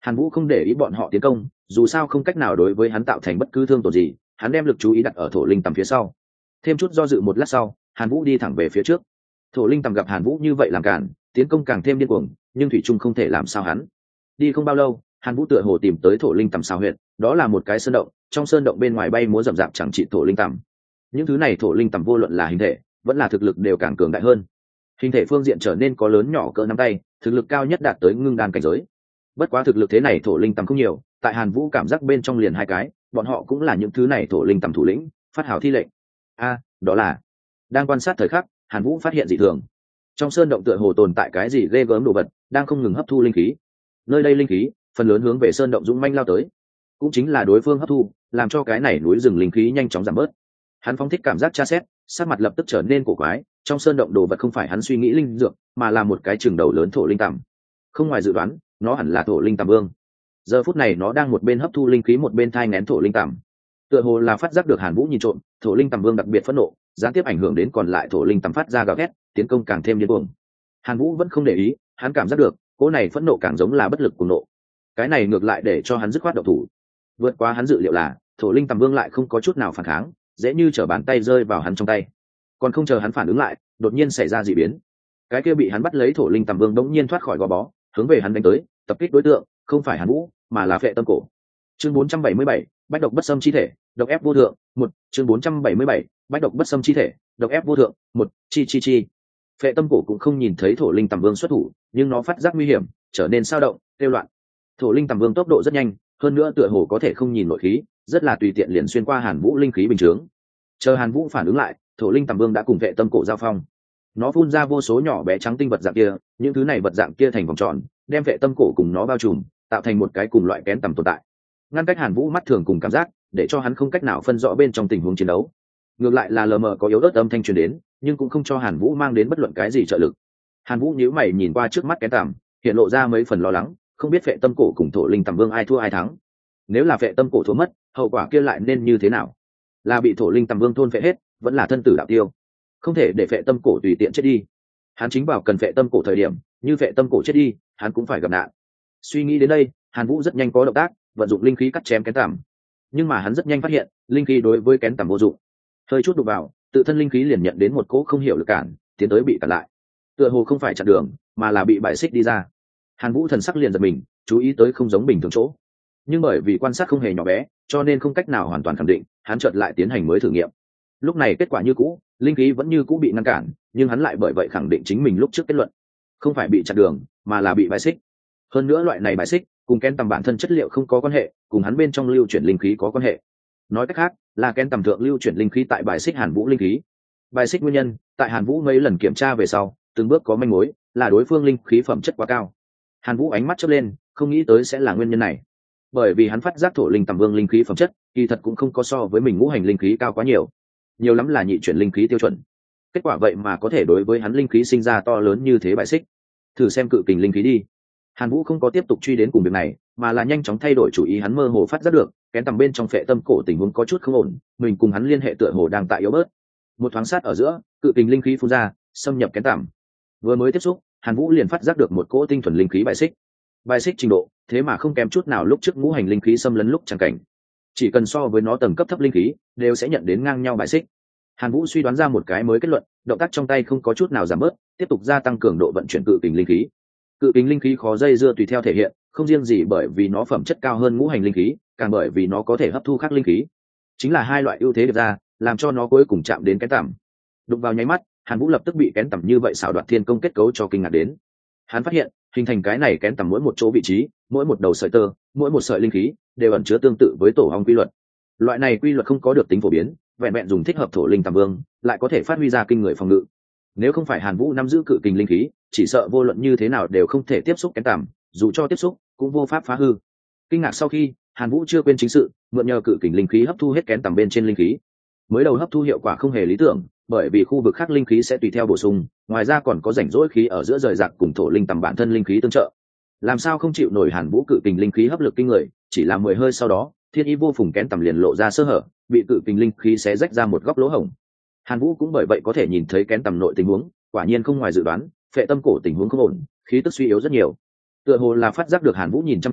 A: Hàn Vũ không để ý bọn họ tiến công, dù sao không cách nào đối với hắn tạo thành bất cứ thương tổn gì, hắn đem lực chú ý đặt ở thổ linh tầm phía sau. Thêm chút do dự một lát sau, Hàn Vũ đi thẳng về phía trước. Thổ linh tầm gặp Hàn Vũ như vậy làm cản, tiến công càng thêm điên cuồng, nhưng thủy trung không thể làm sao hắn. Đi không bao lâu, Hàn Vũ tựa hồ tìm tới thổ linh tầm xào huyệt, đó là một cái sơn động, trong sơn động bên ngoài bay múa rậm rạp chẳng trị thổ linh tầm. Những thứ này thổ linh tầm vô luận là hình thể, vẫn là thực lực đều càng cường đại hơn. Hình thể phương diện trở nên có lớn nhỏ cỡ nắm tay, thực lực cao nhất đạt tới ngưng đan cảnh giới. Bất quá thực lực thế này thổ linh tầm không nhiều, tại Hàn Vũ cảm giác bên trong liền hai cái, bọn họ cũng là những thứ này thổ linh tầm thủ lĩnh, phát hào thi lệnh. A, đó là. Đang quan sát thời khắc, Hàn Vũ phát hiện dị thường. Trong sơn động tựa hồ tồn tại cái gì ghê gớm đồ vật, đang không ngừng hấp thu linh khí. Nơi đây linh khí, phần lớn hướng về sơn động dũng manh lao tới. Cũng chính là đối phương hấp thu, làm cho cái này núi rừng linh khí nhanh chóng giảm bớt. Hắn phóng thích cảm giác tra xét, sắc mặt lập tức trở nên cổ quái, trong sơn động đồ vật không phải hắn suy nghĩ linh dược, mà là một cái chừng đầu lớn thổ linh tầm. Không ngoài dự đoán, nó hẳn là thổ linh tầm vương. Giờ phút này nó đang một bên hấp thu linh khí một bên thai nghén thổ linh tầm. Tựa hồ là phát giác được Hàn Vũ nhìn trộm, thổ linh tầm vương đặc biệt phẫn nộ, gián tiếp ảnh hưởng đến còn lại thổ linh tầm phát ra gào thét, tiến công càng thêm điên cuồng. Hàn Vũ vẫn không để ý, hắn cảm giác được, cỗ này phẫn nộ càng giống là bất lực cuồng nộ. Cái này ngược lại để cho hắn dứt khoát động thủ. Vượt qua hắn dự liệu là, thổ linh tầm vương lại không có chút nào phản kháng, dễ như trở bàn tay rơi vào hắn trong tay. Còn không chờ hắn phản ứng lại, đột nhiên xảy ra dị biến. Cái kia bị hắn bắt lấy thổ linh tầm vương đống nhiên thoát khỏi gò bó, hướng về hắn đánh tới, tập kích đối tượng không phải Hàn Vũ, mà là Phệ Tâm Cổ. Chương bốn trăm bảy mươi bảy, bách độc bất xâm chi thể, độc ép vô thượng, một. Chương bốn trăm bảy mươi bảy, bách độc bất xâm chi thể, độc ép vô thượng, một. Chi chi chi. Phệ Tâm Cổ cũng không nhìn thấy thổ linh tầm vương xuất thủ, nhưng nó phát giác nguy hiểm, trở nên sao động, kêu loạn. Thổ linh tầm vương tốc độ rất nhanh, hơn nữa tựa hồ có thể không nhìn nội khí, rất là tùy tiện liền xuyên qua Hàn Vũ linh khí bình thường. Chờ Hàn Vũ phản ứng lại, thổ linh tầm vương đã cùng Phệ Tâm Cổ giao phong. Nó phun ra vô số nhỏ bé trắng tinh vật dạng kia, những thứ này vật dạng kia thành vòng tròn, đem Phệ Tâm Cổ cùng nó bao trùm, tạo thành một cái cùng loại kén tầm tồn tại, ngăn cách Hàn Vũ mắt thường cùng cảm giác, để cho hắn không cách nào phân rõ bên trong tình huống chiến đấu. Ngược lại là lờ mờ có yếu ớt âm thanh truyền đến, nhưng cũng không cho Hàn Vũ mang đến bất luận cái gì trợ lực. Hàn Vũ nhíu mày nhìn qua trước mắt kén tầm, hiện lộ ra mấy phần lo lắng, không biết Phệ Tâm Cổ cùng thổ linh tầm vương ai thua ai thắng. Nếu là Phệ Tâm Cổ thua mất, hậu quả kia lại nên như thế nào? Là bị thổ linh tầm vương thôn phệ hết, vẫn là thân tử đạo tiêu? Không thể để Phệ Tâm Cổ tùy tiện chết đi. Hắn chính vào cần Phệ Tâm Cổ thời điểm, như Phệ Tâm Cổ chết đi, hắn cũng phải gặp nạn. Suy nghĩ đến đây, Hàn Vũ rất nhanh có động tác, vận dụng linh khí cắt chém kén tằm. Nhưng mà hắn rất nhanh phát hiện, linh khí đối với kén tằm vô dụng. Hơi chút đụng vào, tự thân linh khí liền nhận đến một cỗ không hiểu lực cản, tiến tới bị cản lại. Tựa hồ không phải chặn đường, mà là bị bại xích đi ra. Hàn Vũ thần sắc liền giật mình, chú ý tới không giống bình thường chỗ. Nhưng bởi vì quan sát không hề nhỏ bé, cho nên không cách nào hoàn toàn khẳng định, hắn chợt lại tiến hành mới thử nghiệm. Lúc này kết quả như cũ, linh khí vẫn như cũ bị ngăn cản, nhưng hắn lại bởi vậy khẳng định chính mình lúc trước kết luận, không phải bị chặn đường, mà là bị bại xích. Hơn nữa loại này bài xích cùng kén tầm bản thân chất liệu không có quan hệ, cùng hắn bên trong lưu chuyển linh khí có quan hệ. Nói cách khác, là kén tầm thượng lưu chuyển linh khí tại bài xích Hàn Vũ linh khí. Bài xích nguyên nhân, tại Hàn Vũ mấy lần kiểm tra về sau, từng bước có manh mối, là đối phương linh khí phẩm chất quá cao. Hàn Vũ ánh mắt chớp lên, không nghĩ tới sẽ là nguyên nhân này. Bởi vì hắn phát giác thổ linh tầm vương linh khí phẩm chất, kỳ thật cũng không có so với mình ngũ hành linh khí cao quá nhiều, nhiều lắm là nhị chuyển linh khí tiêu chuẩn. Kết quả vậy mà có thể đối với hắn linh khí sinh ra to lớn như thế bài xích. Thử xem cự kình linh khí đi. Hàn Vũ không có tiếp tục truy đến cùng việc này, mà là nhanh chóng thay đổi chủ ý. Hắn mơ hồ phát giác được kén tầm bên trong Phệ Tâm Cổ tình huống có chút không ổn, mình cùng hắn liên hệ tựa hồ đang tại yếu bớt. Một thoáng sát ở giữa, cự kình linh khí phun ra, xâm nhập kén tầm. Vừa mới tiếp xúc, Hàn Vũ liền phát giác được một cỗ tinh thuần linh khí bài xích. Bài xích trình độ, thế mà không kém chút nào lúc trước ngũ hành linh khí xâm lấn lúc chẳng cảnh. Chỉ cần so với nó tầng cấp thấp linh khí, đều sẽ nhận đến ngang nhau bài xích. Hàn Vũ suy đoán ra một cái mới kết luận, động tác trong tay không có chút nào giảm bớt, tiếp tục gia tăng cường độ vận chuyển cự kình linh khí. Cự kình linh khí khó dây dưa tùy theo thể hiện, không riêng gì bởi vì nó phẩm chất cao hơn ngũ hành linh khí, càng bởi vì nó có thể hấp thu khác linh khí. Chính là hai loại ưu thế được ra, làm cho nó cuối cùng chạm đến kén tằm. Đụng vào nháy mắt, Hàn Vũ lập tức bị kén tằm như vậy xảo đoạt thiên công kết cấu cho kinh ngạc đến. Hắn phát hiện, hình thành cái này kén tằm mỗi một chỗ vị trí, mỗi một đầu sợi tơ, mỗi một sợi linh khí đều ẩn chứa tương tự với tổ ong quy luật. Loại này quy luật không có được tính phổ biến, vẹn vẹn dùng thích hợp thổ linh tằm vương, lại có thể phát huy ra kinh người phòng ngự. Nếu không phải Hàn Vũ nắm giữ cự kình linh khí, chỉ sợ vô luận như thế nào đều không thể tiếp xúc kén tằm, dù cho tiếp xúc, cũng vô pháp phá hư. Kinh ngạc sau khi, Hàn Vũ chưa quên chính sự, mượn nhờ cự kình linh khí hấp thu hết kén tằm bên trên linh khí. Mới đầu hấp thu hiệu quả không hề lý tưởng, bởi vì khu vực khác linh khí sẽ tùy theo bổ sung, ngoài ra còn có rảnh rỗi khí ở giữa rời rạc cùng thổ linh tằm bản thân linh khí tương trợ. Làm sao không chịu nổi Hàn Vũ cự kình linh khí hấp lực kinh người, chỉ là mười hơi sau đó, thiên ý vô phùng kén tằm liền lộ ra sơ hở, bị cự kình linh khí xé rách ra một góc lỗ hổng. Hàn Vũ cũng bởi vậy có thể nhìn thấy kén tằm nội tình huống, quả nhiên không ngoài dự đoán, Phệ Tâm Cổ tình huống không ổn, khí tức suy yếu rất nhiều. Tựa hồ là phát giác được Hàn Vũ nhìn chăm chú,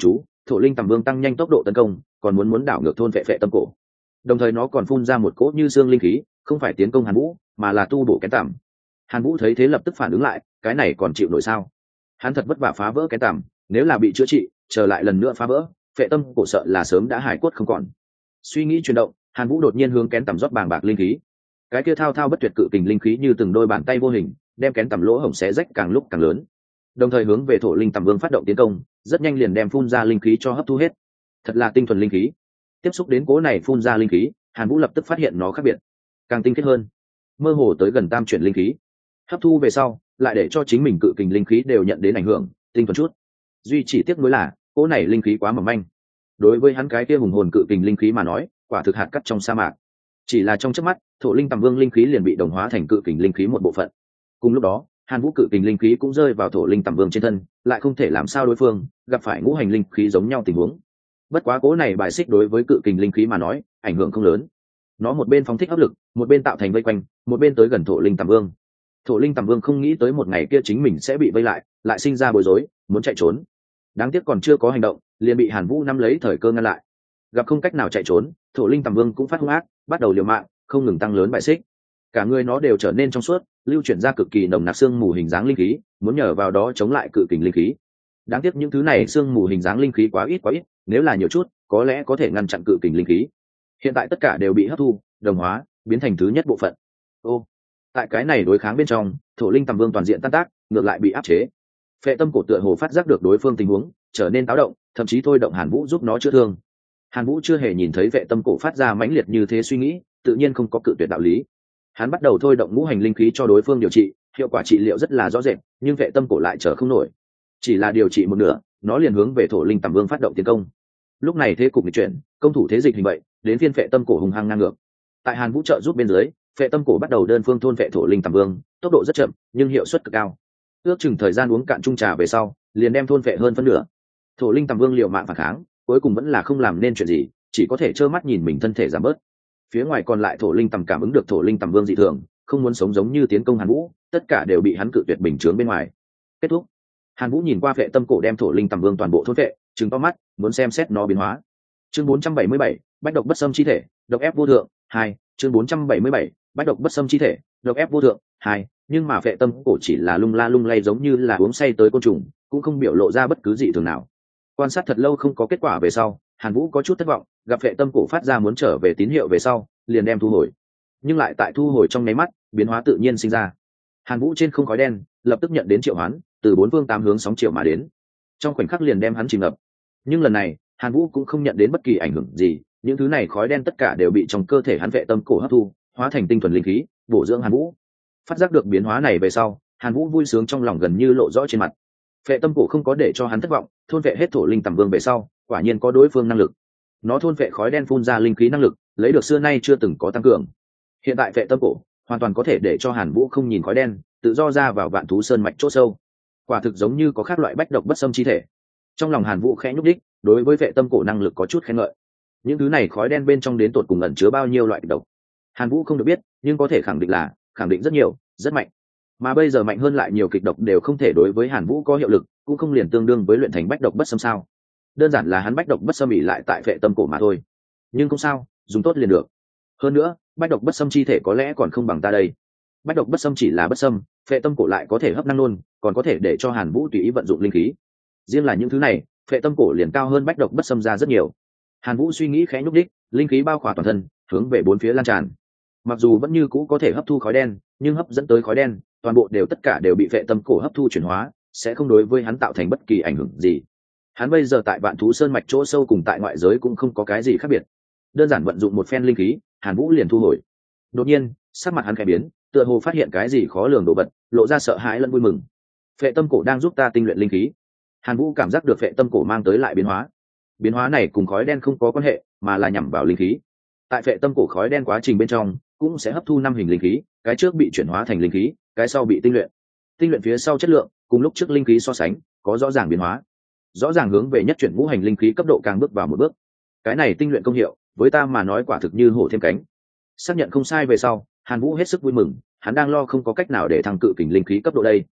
A: thổ linh tầm vương tăng nhanh tốc độ tấn công, còn muốn muốn đảo ngược thôn vệ phệ tâm cổ. Đồng thời nó còn phun ra một cỗ như xương linh khí, không phải tiến công Hàn Vũ mà là tu bổ kén tằm. Hàn Vũ thấy thế lập tức phản ứng lại, cái này còn chịu nổi sao? Hắn thật vất vả phá vỡ kén tằm, nếu là bị chữa trị trở lại lần nữa phá vỡ, phệ tâm cổ sợ là sớm đã hải cốt không còn. Suy nghĩ chuyển động, Hàn Vũ đột nhiên hướng kén tằm rót bàng bạc linh khí. Cái kia thao thao bất tuyệt cự kình linh khí như từng đôi bàn tay vô hình, đem kén tằm lỗ hổng xé rách càng lúc càng lớn. Đồng thời hướng về thổ linh tằm vương phát động tiến công, rất nhanh liền đem phun ra linh khí cho hấp thu hết. Thật là tinh thuần linh khí. Tiếp xúc đến cố này phun ra linh khí, Hàn Vũ lập tức phát hiện nó khác biệt, càng tinh khiết hơn, mơ hồ tới gần tam chuyển linh khí. Hấp thu về sau, lại để cho chính mình cự kình linh khí đều nhận đến ảnh hưởng, tinh thuần chút. Duy chỉ tiếc nuối là, cố này linh khí quá mỏng manh. Đối với hắn cái kia hùng hồn cự kình linh khí mà nói, quả thực hạt cát trong sa mạc. Chỉ là trong chớp mắt, thổ linh tầm vương linh khí liền bị đồng hóa thành cự kình linh khí một bộ phận. Cùng lúc đó, Hàn Vũ cự kình linh khí cũng rơi vào thổ linh tầm vương trên thân, lại không thể làm sao đối phương gặp phải ngũ hành linh khí giống nhau tình huống. Bất quá cố này bài xích đối với cự kình linh khí mà nói, ảnh hưởng không lớn. Nó một bên phóng thích áp lực, một bên tạo thành vây quanh, một bên tới gần thổ linh tầm vương. Thổ linh tầm vương không nghĩ tới một ngày kia chính mình sẽ bị vây lại, lại sinh ra bối rối, muốn chạy trốn. Đáng tiếc còn chưa có hành động, liền bị Hàn Vũ nắm lấy thời cơ ngăn lại. Gặp không cách nào chạy trốn, thổ linh tầm vương cũng phát hung ác, bắt đầu liều mạng, không ngừng tăng lớn bài xích. Cả người nó đều trở nên trong suốt, lưu chuyển ra cực kỳ nồng nặc xương mù hình dáng linh khí, muốn nhờ vào đó chống lại cự kình linh khí. Đáng tiếc những thứ này xương mù hình dáng linh khí quá ít quá ít, nếu là nhiều chút, có lẽ có thể ngăn chặn cự kình linh khí. Hiện tại tất cả đều bị hấp thu, đồng hóa, biến thành thứ nhất bộ phận. Ô, tại cái này đối kháng bên trong, thổ linh tầm vương toàn diện tan tác, ngược lại bị áp chế. Phệ tâm cổ tựa hồ phát giác được đối phương tình huống, trở nên táo động, thậm chí thôi động Hàn Vũ giúp nó chữa thương. Hàn Vũ chưa hề nhìn thấy vệ tâm cổ phát ra mãnh liệt như thế suy nghĩ, tự nhiên không có cự tuyệt đạo lý. Hắn bắt đầu thôi động ngũ hành linh khí cho đối phương điều trị, hiệu quả trị liệu rất là rõ rệt, nhưng vệ tâm cổ lại trở không nổi. Chỉ là điều trị một nửa, nó liền hướng về thổ linh tầm vương phát động tiến công. Lúc này thế cục nghịch chuyển, công thủ thế dịch hình vậy, đến phiên vệ tâm cổ hùng hăng ngang ngược. Tại Hàn Vũ trợ giúp bên dưới, vệ tâm cổ bắt đầu đơn phương thôn vệ thổ linh tầm vương, tốc độ rất chậm, nhưng hiệu suất cực cao. Ước chừng thời gian uống cạn chung trà về sau, liền đem thôn vệ hơn phân nửa. Thổ linh tầm vương liều mạng phản kháng, cuối cùng vẫn là không làm nên chuyện gì, chỉ có thể trơ mắt nhìn mình thân thể giảm bớt. Phía ngoài còn lại thổ linh tầm cảm ứng được thổ linh tầm vương dị thường, không muốn sống giống như tiến công Hàn Vũ, tất cả đều bị hắn cự tuyệt bình chướng bên ngoài. Kết thúc. Hàn Vũ nhìn qua vệ tâm cổ đem thổ linh tầm vương toàn bộ thôn vệ, trừng to mắt, muốn xem xét nó biến hóa. Chương bốn trăm bảy mươi bảy, bách độc bất xâm chi thể, độc ép vô thượng, hai. Chương bốn trăm bảy mươi bảy, bách độc bất xâm chi thể, độc ép vô thượng, hai. Nhưng mà vệ tâm cổ chỉ là lung la lung lay giống như là uống say tới côn trùng, cũng không biểu lộ ra bất cứ gì thường nào. Quan sát thật lâu không có kết quả về sau, Hàn Vũ có chút thất vọng, gặp vệ tâm cổ phát ra muốn trở về tín hiệu về sau, liền đem thu hồi. Nhưng lại tại thu hồi trong nháy mắt, biến hóa tự nhiên sinh ra. Hàn Vũ trên không khói đen, lập tức nhận đến triệu hoán, từ bốn phương tám hướng sóng triệu mà đến. Trong khoảnh khắc liền đem hắn chìm ngập. Nhưng lần này, Hàn Vũ cũng không nhận đến bất kỳ ảnh hưởng gì, những thứ này khói đen tất cả đều bị trong cơ thể hắn vệ tâm cổ hấp thu, hóa thành tinh thuần linh khí, bổ dưỡng Hàn Vũ. Phát giác được biến hóa này về sau, Hàn Vũ vui sướng trong lòng gần như lộ rõ trên mặt. Vệ tâm cổ không có để cho hắn thất vọng, thôn vệ hết thổ linh tầm vương về sau, quả nhiên có đối phương năng lực. Nó thôn vệ khói đen phun ra linh khí năng lực, lấy được xưa nay chưa từng có tăng cường. Hiện tại vệ tâm cổ hoàn toàn có thể để cho Hàn Vũ không nhìn khói đen, tự do ra vào vạn thú sơn mạch chỗ sâu. Quả thực giống như có khác loại bách độc bất xâm chi thể. Trong lòng Hàn Vũ khẽ nhúc đích, đối với vệ tâm cổ năng lực có chút khen ngợi. Những thứ này khói đen bên trong đến tột cùng ẩn chứa bao nhiêu loại độc, Hàn Vũ không được biết, nhưng có thể khẳng định là khẳng định rất nhiều, rất mạnh. Mà bây giờ mạnh hơn lại nhiều kịch độc đều không thể đối với Hàn Vũ có hiệu lực, cũng không liền tương đương với luyện thành bách độc bất xâm sao? Đơn giản là hắn bách độc bất xâm ỉ lại tại vệ tâm cổ mà thôi. Nhưng không sao, dùng tốt liền được. Hơn nữa, bách độc bất xâm chi thể có lẽ còn không bằng ta đây. Bách độc bất xâm chỉ là bất xâm, vệ tâm cổ lại có thể hấp năng nôn, còn có thể để cho Hàn Vũ tùy ý vận dụng linh khí. Riêng là những thứ này, vệ tâm cổ liền cao hơn bách độc bất xâm ra rất nhiều. Hàn Vũ suy nghĩ khẽ nhúc đích, linh khí bao khỏa toàn thân, hướng về bốn phía lan tràn. Mặc dù vẫn như cũ có thể hấp thu khói đen, nhưng hấp dẫn tới khói đen, toàn bộ đều tất cả đều bị vệ tâm cổ hấp thu chuyển hóa, sẽ không đối với hắn tạo thành bất kỳ ảnh hưởng gì. Hắn bây giờ tại vạn thú sơn mạch chỗ sâu cùng tại ngoại giới cũng không có cái gì khác biệt. Đơn giản vận dụng một phen linh khí, Hàn Vũ liền thu hồi. Đột nhiên, sắc mặt hắn khẽ biến, tựa hồ phát hiện cái gì khó lường đồ vật, lộ ra sợ hãi lẫn vui mừng. Vệ tâm cổ đang giúp ta tinh luyện linh khí. Hàn Vũ cảm giác được vệ tâm cổ mang tới lại biến hóa. Biến hóa này cùng khói đen không có quan hệ, mà là nhằm vào linh khí. Tại vệ tâm cổ khói đen quá trình bên trong, cũng sẽ hấp thu năm hình linh khí, cái trước bị chuyển hóa thành linh khí, cái sau bị tinh luyện. Tinh luyện phía sau chất lượng, cùng lúc trước linh khí so sánh, có rõ ràng biến hóa. Rõ ràng hướng về nhất chuyển ngũ hành linh khí cấp độ càng bước vào một bước. Cái này tinh luyện công hiệu, với ta mà nói quả thực như hổ thêm cánh. Xác nhận không sai về sau, Hàn Vũ hết sức vui mừng, hắn đang lo không có cách nào để thăng cự kình linh khí cấp độ đây.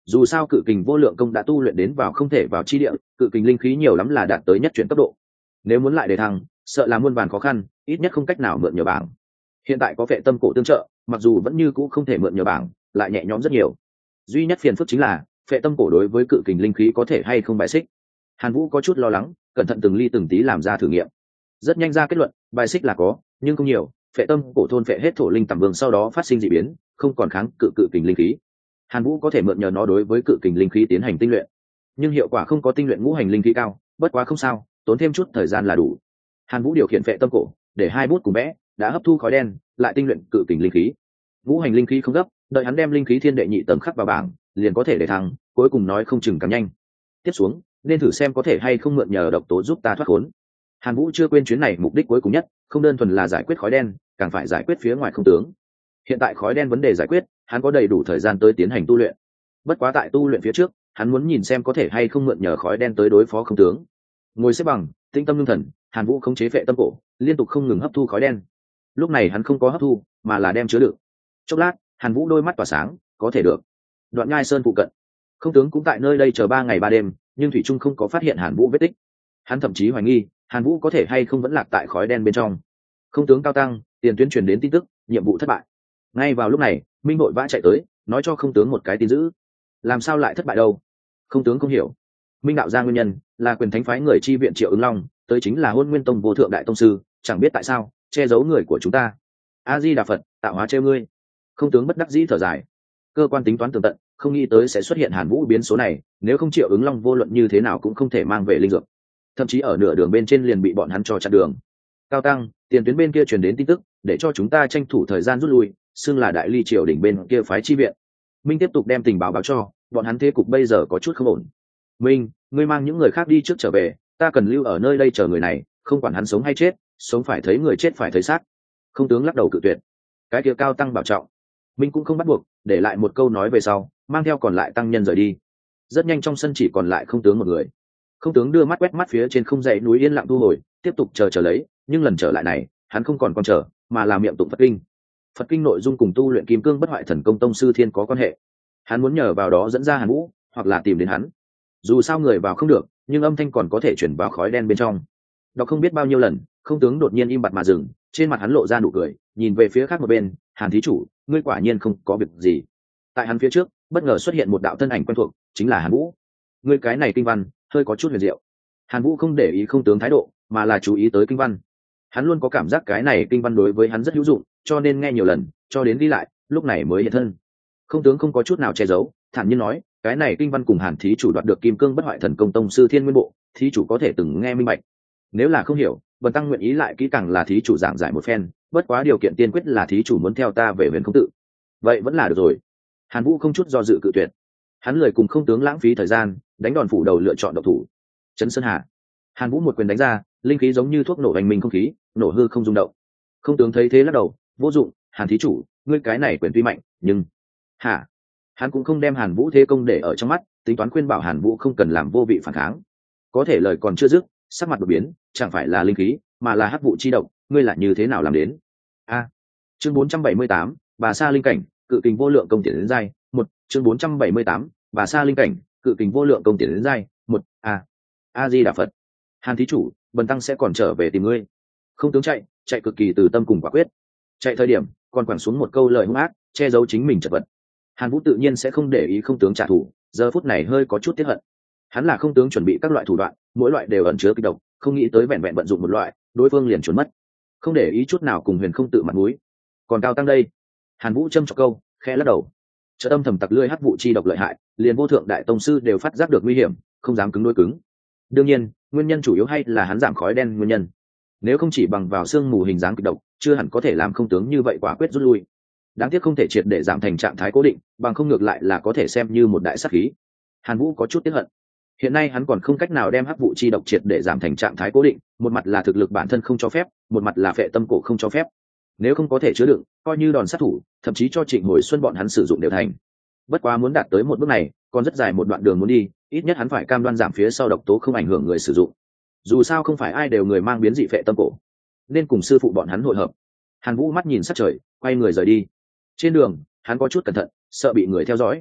A: Dù sao cự kình vô lượng công đã tu luyện đến vào không thể vào chi địa, cự kình linh khí nhiều lắm là đạt tới nhất chuyển tốc độ. Nếu muốn lại để thăng, sợ là muôn vàn khó khăn, ít nhất không cách nào mượn nhờ bảng. Hiện tại có vệ tâm cổ tương trợ, mặc dù vẫn như cũ không thể mượn nhờ bảng, lại nhẹ nhõm rất nhiều. Duy nhất phiền phức chính là vệ tâm cổ đối với cự kình linh khí có thể hay không bài xích. Hàn Vũ có chút lo lắng, cẩn thận từng ly từng tí làm ra thử nghiệm. Rất nhanh ra kết luận, bài xích là có, nhưng không nhiều. Vệ tâm cổ thôn vệ hết thổ linh tầm vương sau đó phát sinh dị biến, không còn kháng cự cự kình linh khí. Hàn Vũ có thể mượn nhờ nó đối với cự kình linh khí tiến hành tinh luyện, nhưng hiệu quả không có tinh luyện ngũ hành linh khí cao, bất quá không sao, tốn thêm chút thời gian là đủ. Hàn Vũ điều khiển vệ tâm cổ, để hai bút cùng vẽ, đã hấp thu khói đen, lại tinh luyện cự kình linh khí. Ngũ hành linh khí không gấp, đợi hắn đem linh khí thiên đệ nhị tầng khắc vào bảng, liền có thể để thăng, cuối cùng nói không chừng càng nhanh. Tiếp xuống, nên thử xem có thể hay không mượn nhờ độc tố giúp ta thoát khốn. Hàn Vũ chưa quên chuyến này mục đích cuối cùng nhất, không đơn thuần là giải quyết khói đen, càng phải giải quyết phía ngoài không tướng. Hiện tại khói đen vấn đề giải quyết, hắn có đầy đủ thời gian tới tiến hành tu luyện. Bất quá tại tu luyện phía trước, hắn muốn nhìn xem có thể hay không mượn nhờ khói đen tới đối phó không tướng. Ngồi xếp bằng, tinh tâm lương thần, Hàn Vũ khống chế vệ tâm cổ, liên tục không ngừng hấp thu khói đen. Lúc này hắn không có hấp thu, mà là đem chứa đựng. Chốc lát, Hàn Vũ đôi mắt tỏa sáng, có thể được. Đoạn Nhai Sơn phụ cận, không tướng cũng tại nơi đây chờ ba ngày ba đêm, nhưng thủy trung không có phát hiện Hàn Vũ vết tích. Hắn thậm chí hoài nghi, Hàn Vũ có thể hay không vẫn lạc tại khói đen bên trong. Không tướng cao tăng, tiền tuyến truyền đến tin tức, nhiệm vụ thất bại. Ngay vào lúc này, Minh vội vã chạy tới, nói cho không tướng một cái tin dữ. Làm sao lại thất bại đâu? Không tướng không hiểu. Minh đạo ra nguyên nhân là quyền thánh phái người chi viện Triệu Ứng Long, tới chính là Hôn Nguyên Tông vô thượng đại tông sư, chẳng biết tại sao che giấu người của chúng ta. A Di Đà Phật, tạo hóa trêu ngươi. Không tướng bất đắc dĩ thở dài. Cơ quan tính toán tường tận, không nghĩ tới sẽ xuất hiện Hàn Vũ biến số này, nếu không Triệu Ứng Long vô luận như thế nào cũng không thể mang về linh dược. Thậm chí ở nửa đường bên trên liền bị bọn hắn cho chặn đường. Cao tăng, tiền tuyến bên kia truyền đến tin tức, để cho chúng ta tranh thủ thời gian rút lui, xưng là đại ly triều đỉnh bên kia phái chi viện. Minh tiếp tục đem tình báo báo cho, bọn hắn thế cục bây giờ có chút không ổn. Minh, ngươi mang những người khác đi trước trở về, ta cần lưu ở nơi đây chờ người này, không quản hắn sống hay chết, sống phải thấy người, chết phải thấy xác. Không tướng lắc đầu cự tuyệt. Cái kia cao tăng bảo trọng. Minh cũng không bắt buộc, để lại một câu nói về sau, mang theo còn lại tăng nhân rời đi. Rất nhanh trong sân chỉ còn lại không tướng một người. Không tướng đưa mắt quét mắt phía trên không dãy núi yên lặng thu hồi, tiếp tục chờ chờ lấy, nhưng lần trở lại này, hắn không còn con chờ, mà là miệng tụng Phật kinh. Phật kinh nội dung cùng tu luyện kim cương bất hoại thần công tông sư thiên có quan hệ. Hắn muốn nhờ vào đó dẫn ra Hàn Vũ, hoặc là tìm đến hắn. Dù sao người vào không được, nhưng âm thanh còn có thể chuyển vào khói đen bên trong. Đọc không biết bao nhiêu lần, không tướng đột nhiên im bặt mà dừng, trên mặt hắn lộ ra nụ cười, nhìn về phía khác một bên, Hàn thí chủ, ngươi quả nhiên không có việc gì. Tại hắn phía trước, bất ngờ xuất hiện một đạo thân ảnh quen thuộc, chính là Hàn Vũ. Ngươi cái này kinh văn, hơi có chút huyền diệu. Hàn Vũ không để ý không tướng thái độ, mà là chú ý tới kinh văn. Hắn luôn có cảm giác cái này kinh văn đối với hắn rất hữu dụng, cho nên nghe nhiều lần, cho đến đi lại, lúc này mới hiện thân. Không tướng không có chút nào che giấu, thản nhiên nói, cái này kinh văn cùng Hàn thí chủ đoạt được kim cương bất hoại thần công tông sư thiên nguyên bộ, thí chủ có thể từng nghe minh bạch. Nếu là không hiểu, Bần tăng nguyện ý lại kỹ càng là thí chủ giảng giải một phen, bất quá điều kiện tiên quyết là thí chủ muốn theo ta về Huyền Không Tự. Vậy vẫn là được rồi. Hàn Vũ không chút do dự cự tuyệt. Hắn lời cùng không tướng lãng phí thời gian, đánh đòn phủ đầu lựa chọn độc thủ. Chấn Sơn Hà. Hàn Vũ một quyền đánh ra, linh khí giống như thuốc nổ hành mình không khí, nổ hư không rung động. Không tướng thấy thế lắc đầu, vô dụng, Hàn thí chủ, ngươi cái này quyền tuy mạnh, nhưng hả? Hắn cũng không đem Hàn Vũ thế công để ở trong mắt, tính toán khuyên bảo Hàn Vũ không cần làm vô vị phản kháng. Có thể lời còn chưa dứt, sắc mặt đột biến, chẳng phải là linh khí, mà là hắc vụ chi độc, ngươi là như thế nào làm đến? A. À, chương bốn trăm bảy mươi tám, bà sa linh cảnh, cự kình vô lượng công tiền đến giai, một, chương bốn trăm bảy mươi tám, bà sa linh cảnh, cự kình vô lượng công tiền đến giai, một, a. A Di Đà Phật. Hàn thí chủ, Bần tăng sẽ còn trở về tìm ngươi. Không tướng chạy, chạy cực kỳ từ tâm cùng quả quyết. Chạy thời điểm, còn quẳng xuống một câu lời hung ác, che giấu chính mình chật vật. Hàn Vũ tự nhiên sẽ không để ý không tướng trả thù, giờ phút này hơi có chút tiếc hận. Hắn là không tướng chuẩn bị các loại thủ đoạn, mỗi loại đều ẩn chứa kịch độc, không nghĩ tới vẹn vẹn vận dụng một loại, đối phương liền trốn mất. Không để ý chút nào cùng Huyền Không Tự mặt mũi. Còn cao tăng đây? Hàn Vũ châm chọc câu, khẽ lắc đầu. Chợt âm thầm tặc lưỡi hắc vụ chi độc lợi hại, liền vô thượng đại tông sư đều phát giác được nguy hiểm, không dám cứng đối cứng. Đương nhiên, nguyên nhân chủ yếu hay là hắn giảm khói đen nguyên nhân. Nếu không chỉ bằng vào xương mù hình dáng kịch độc, chưa hẳn có thể làm không tướng như vậy quả quyết rút lui. Đáng tiếc không thể triệt để giảm thành trạng thái cố định, bằng không ngược lại là có thể xem như một đại sát khí. Hàn Vũ có chút tiếc hận. Hiện nay hắn còn không cách nào đem hắc vụ chi độc triệt để giảm thành trạng thái cố định, một mặt là thực lực bản thân không cho phép, một mặt là phệ tâm cổ không cho phép. Nếu không có thể chứa đựng, coi như đòn sát thủ, thậm chí cho Trịnh Hồi Xuân bọn hắn sử dụng đều thành. Bất quá muốn đạt tới một bước này, còn rất dài một đoạn đường muốn đi, ít nhất hắn phải cam đoan giảm phía sau độc tố không ảnh hưởng người sử dụng. Dù sao không phải ai đều người mang biến dị phệ tâm cổ, nên cùng sư phụ bọn hắn hội hợp. Hàn Vũ mắt nhìn sát trời, quay người rời đi. Trên đường, hắn có chút cẩn thận, sợ bị người theo dõi.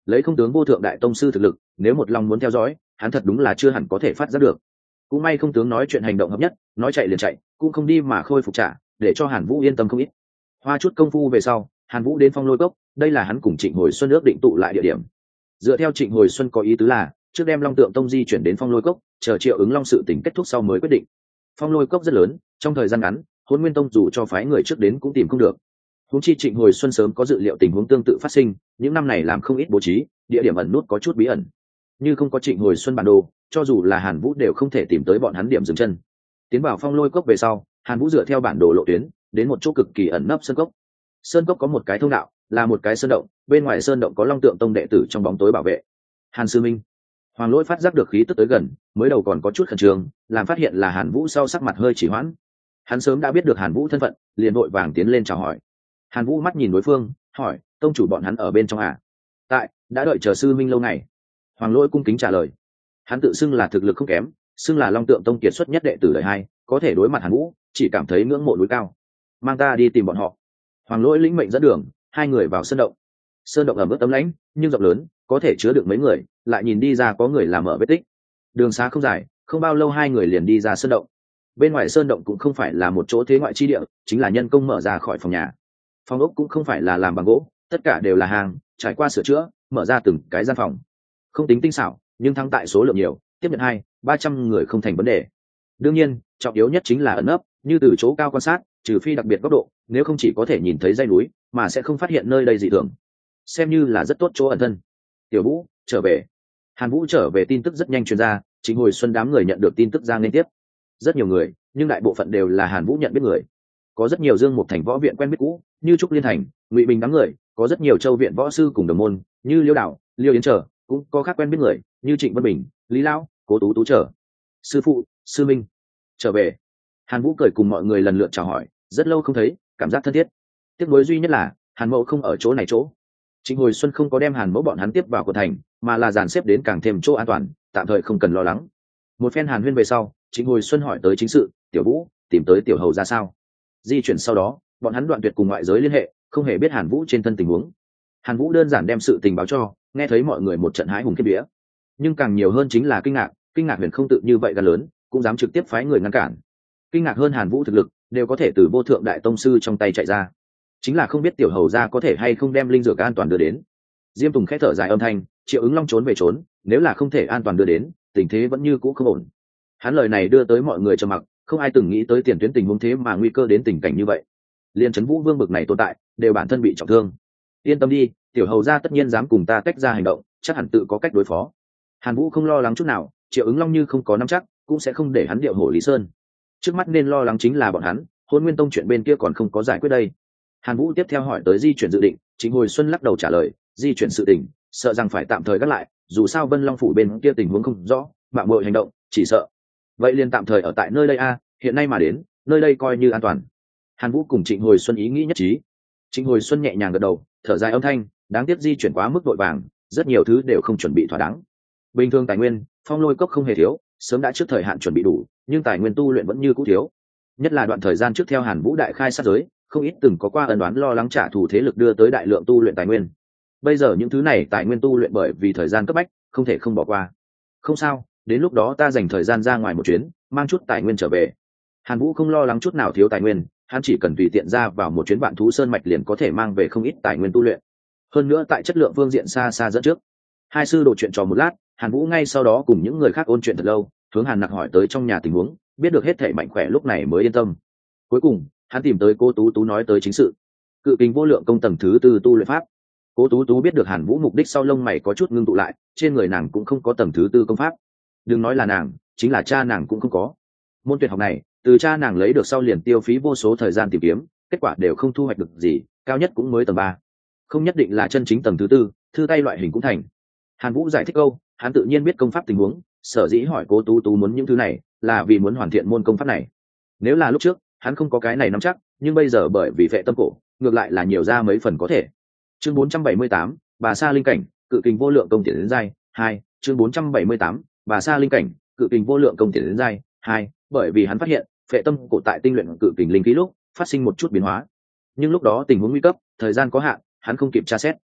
A: lấy không tướng vô thượng đại tông sư thực lực, nếu một lòng muốn theo dõi, hắn thật đúng là chưa hẳn có thể phát giác được. Cũng may không tướng nói chuyện hành động hợp nhất, nói chạy liền chạy, cũng không đi mà khôi phục trả, để cho Hàn Vũ yên tâm không ít. Hoa chút công phu về sau, Hàn Vũ đến Phong Lôi Cốc, đây là hắn cùng Trịnh Hồi Xuân ước định tụ lại địa điểm. Dựa theo Trịnh Hồi Xuân có ý tứ là trước đem Long Tượng Tông di chuyển đến Phong Lôi Cốc, chờ Triệu Ứng Long sự tình kết thúc sau mới quyết định. Phong Lôi Cốc rất lớn, trong thời gian ngắn, Hỗn Nguyên Tông dù cho phái người trước đến cũng tìm không được. Huống chi Trịnh Hồi Xuân sớm có dự liệu tình huống tương tự phát sinh, những năm này làm không ít bố trí, địa điểm ẩn nút có chút bí ẩn. Như không có Trịnh Hồi Xuân bản đồ, cho dù là Hàn Vũ đều không thể tìm tới bọn hắn điểm dừng chân. Tiến vào Phong Lôi Cốc về sau, Hàn Vũ dựa theo bản đồ lộ tuyến, đến một chỗ cực kỳ ẩn nấp sơn cốc. Sơn cốc có một cái thông đạo, là một cái sơn động, bên ngoài sơn động có Long Tượng Tông đệ tử trong bóng tối bảo vệ. Hàn sư minh. Hoàng Lỗi phát giác được khí tức tới gần, mới đầu còn có chút khẩn trương, làm phát hiện là Hàn Vũ sau sắc mặt hơi chỉ hoãn. Hắn sớm đã biết được Hàn Vũ thân phận, liền vội vàng tiến lên chào hỏi. Hàn Vũ mắt nhìn đối phương, hỏi: "Tông chủ bọn hắn ở bên trong à?" "Tại, đã đợi chờ sư minh lâu ngày." Hoàng Lỗi cung kính trả lời. Hắn tự xưng là thực lực không kém, xưng là Long Tượng Tông kiệt xuất nhất đệ tử đời hai, có thể đối mặt Hàn Vũ, chỉ cảm thấy ngưỡng mộ núi cao. "Mang ta đi tìm bọn họ." Hoàng Lỗi lĩnh mệnh dẫn đường, hai người vào sơn động. Sơn động ẩm ướt tấm lãnh, nhưng rộng lớn, có thể chứa được mấy người, lại nhìn đi ra có người làm ở vết tích. Đường xá không dài, không bao lâu hai người liền đi ra sơn động. Bên ngoài sơn động cũng không phải là một chỗ thế ngoại chi địa, chính là nhân công mở ra khỏi phòng nhà. Phòng ốc cũng không phải là làm bằng gỗ, tất cả đều là hàng, trải qua sửa chữa, mở ra từng cái gian phòng. Không tính tinh xảo, nhưng thắng tại số lượng nhiều, tiếp nhận hai, ba trăm người không thành vấn đề. Đương nhiên, trọng yếu nhất chính là ẩn nấp, như từ chỗ cao quan sát, trừ phi đặc biệt góc độ, nếu không chỉ có thể nhìn thấy dãy núi, mà sẽ không phát hiện nơi đây dị thường. Xem như là rất tốt chỗ ẩn thân. Tiểu Vũ trở về. Hàn Vũ trở về tin tức rất nhanh truyền ra, Trịnh Hồi Xuân đám người nhận được tin tức ra liên tiếp. Rất nhiều người, nhưng đại bộ phận đều là Hàn Vũ nhận biết người. Có rất nhiều Dương Mục Thành võ viện quen biết cũ, như Trúc Liên Thành, Ngụy Bình đám người, có rất nhiều Châu viện võ sư cùng đồng môn, như Liêu Đạo, Liêu Yến trở, cũng có khác quen biết người, như Trịnh Vân Bình, Lý Lão, Cố Tú Tú trở. Sư phụ, sư minh, trở về. Hàn Vũ cười cùng mọi người lần lượt chào hỏi, rất lâu không thấy, cảm giác thân thiết. Tiếc nuối duy nhất là Hàn Mẫu không ở chỗ này chỗ. Trịnh Hồi Xuân không có đem Hàn Mẫu bọn hắn tiếp vào của thành, mà là dàn xếp đến càng thêm chỗ an toàn, tạm thời không cần lo lắng. Một phen Hàn huyên về sau, Trịnh Hồi Xuân hỏi tới chính sự, Tiểu Vũ tìm tới Tiểu Hầu ra sao? Di chuyển sau đó, bọn hắn đoạn tuyệt cùng ngoại giới liên hệ, không hề biết Hàn Vũ trên thân tình huống. Hàn Vũ đơn giản đem sự tình báo cho, nghe thấy mọi người một trận hái hùng kiếp vía, nhưng càng nhiều hơn chính là kinh ngạc, kinh ngạc huyền không tự như vậy gan lớn, cũng dám trực tiếp phái người ngăn cản. Kinh ngạc hơn Hàn Vũ thực lực, đều có thể từ vô thượng đại tông sư trong tay chạy ra, chính là không biết Tiểu Hầu ra có thể hay không đem linh dược an toàn đưa đến. Diêm Tùng khẽ thở dài âm thanh, Triệu Ứng Long trốn về trốn, nếu là không thể an toàn đưa đến, tình thế vẫn như cũ không ổn. Hắn lời này đưa tới mọi người trầm mặc, không ai từng nghĩ tới tiền tuyến tình huống thế mà nguy cơ đến tình cảnh như vậy. Liên Trấn Vũ Vương bực này tồn tại, đều bản thân bị trọng thương. Yên tâm đi, Tiểu Hầu ra tất nhiên dám cùng ta tách ra hành động, chắc hẳn tự có cách đối phó. Hàn Vũ không lo lắng chút nào, Triệu Ứng Long như không có nắm chắc, cũng sẽ không để hắn điệu hổ Lý Sơn. Trước mắt nên lo lắng chính là bọn hắn, Hôn Nguyên Tông chuyện bên kia còn không có giải quyết đây. Hàn Vũ tiếp theo hỏi tới di chuyển dự định, Trịnh Hồi Xuân lắc đầu trả lời, di chuyển sự tình, sợ rằng phải tạm thời gác lại, dù sao Vân Long phủ bên kia tình huống không rõ, mạo muội hành động, chỉ sợ. Vậy liền tạm thời ở tại nơi đây a, hiện nay mà đến, nơi đây coi như an toàn. Hàn Vũ cùng Trịnh Hồi Xuân ý nghĩ nhất trí. Trịnh Hồi Xuân nhẹ nhàng gật đầu, thở dài âm thanh, đáng tiếc di chuyển quá mức vội vàng, rất nhiều thứ đều không chuẩn bị thỏa đáng. Bình thường tài nguyên, Phong Lôi Cốc không hề thiếu, sớm đã trước thời hạn chuẩn bị đủ, nhưng tài nguyên tu luyện vẫn như cũ thiếu. Nhất là đoạn thời gian trước theo Hàn Vũ đại khai sát giới, không ít từng có qua ân đoán lo lắng trả thù thế lực đưa tới đại lượng tu luyện tài nguyên. Bây giờ những thứ này tài nguyên tu luyện bởi vì thời gian cấp bách, không thể không bỏ qua. Không sao, đến lúc đó ta dành thời gian ra ngoài một chuyến, mang chút tài nguyên trở về. Hàn Vũ không lo lắng chút nào thiếu tài nguyên, hắn chỉ cần tùy tiện ra vào một chuyến Vạn Thú Sơn mạch liền có thể mang về không ít tài nguyên tu luyện. Hơn nữa tại chất lượng phương diện xa xa dẫn trước. Hai sư đổ chuyện trò một lát, Hàn Vũ ngay sau đó cùng những người khác ôn chuyện thật lâu, hướng Hàn Nặc hỏi tới trong nhà tình huống, biết được hết thảy mạnh khỏe lúc này mới yên tâm. Cuối cùng, hắn tìm tới Cố Tú Tú nói tới chính sự. Cự Kình Vô Lượng công tầng thứ tư tu luyện pháp. Cố Tú Tú biết được Hàn Vũ mục đích sau lông mày có chút ngưng tụ lại, trên người nàng cũng không có tầng thứ tư công pháp. Đừng nói là nàng, chính là cha nàng cũng không có. Môn tuyệt học này, từ cha nàng lấy được sau liền tiêu phí vô số thời gian tìm kiếm, kết quả đều không thu hoạch được gì, cao nhất cũng mới tầng ba. Không nhất định là chân chính tầng thứ tư, thư tay loại hình cũng thành. Hàn Vũ giải thích câu, hắn tự nhiên biết công pháp tình huống, sở dĩ hỏi Cố Tú Tú muốn những thứ này, là vì muốn hoàn thiện môn công pháp này. Nếu là lúc trước, hắn không có cái này nắm chắc, nhưng bây giờ bởi vì Phệ Tâm Cổ, ngược lại là nhiều ra mấy phần có thể. Chương bốn trăm bảy mươi tám, Bà Sa Linh Cảnh, Cự Kình Vô Lượng công tiền đến giai hai. Chương bốn trăm bảy mươi tám, Bà Sa Linh Cảnh, Cự Kình Vô Lượng công tiền đến giai hai. Bởi vì hắn phát hiện, Phệ Tâm Cổ tại tinh luyện Cự Kình linh khí lúc phát sinh một chút biến hóa, nhưng lúc đó tình huống nguy cấp, thời gian có hạn, hắn không kịp tra xét.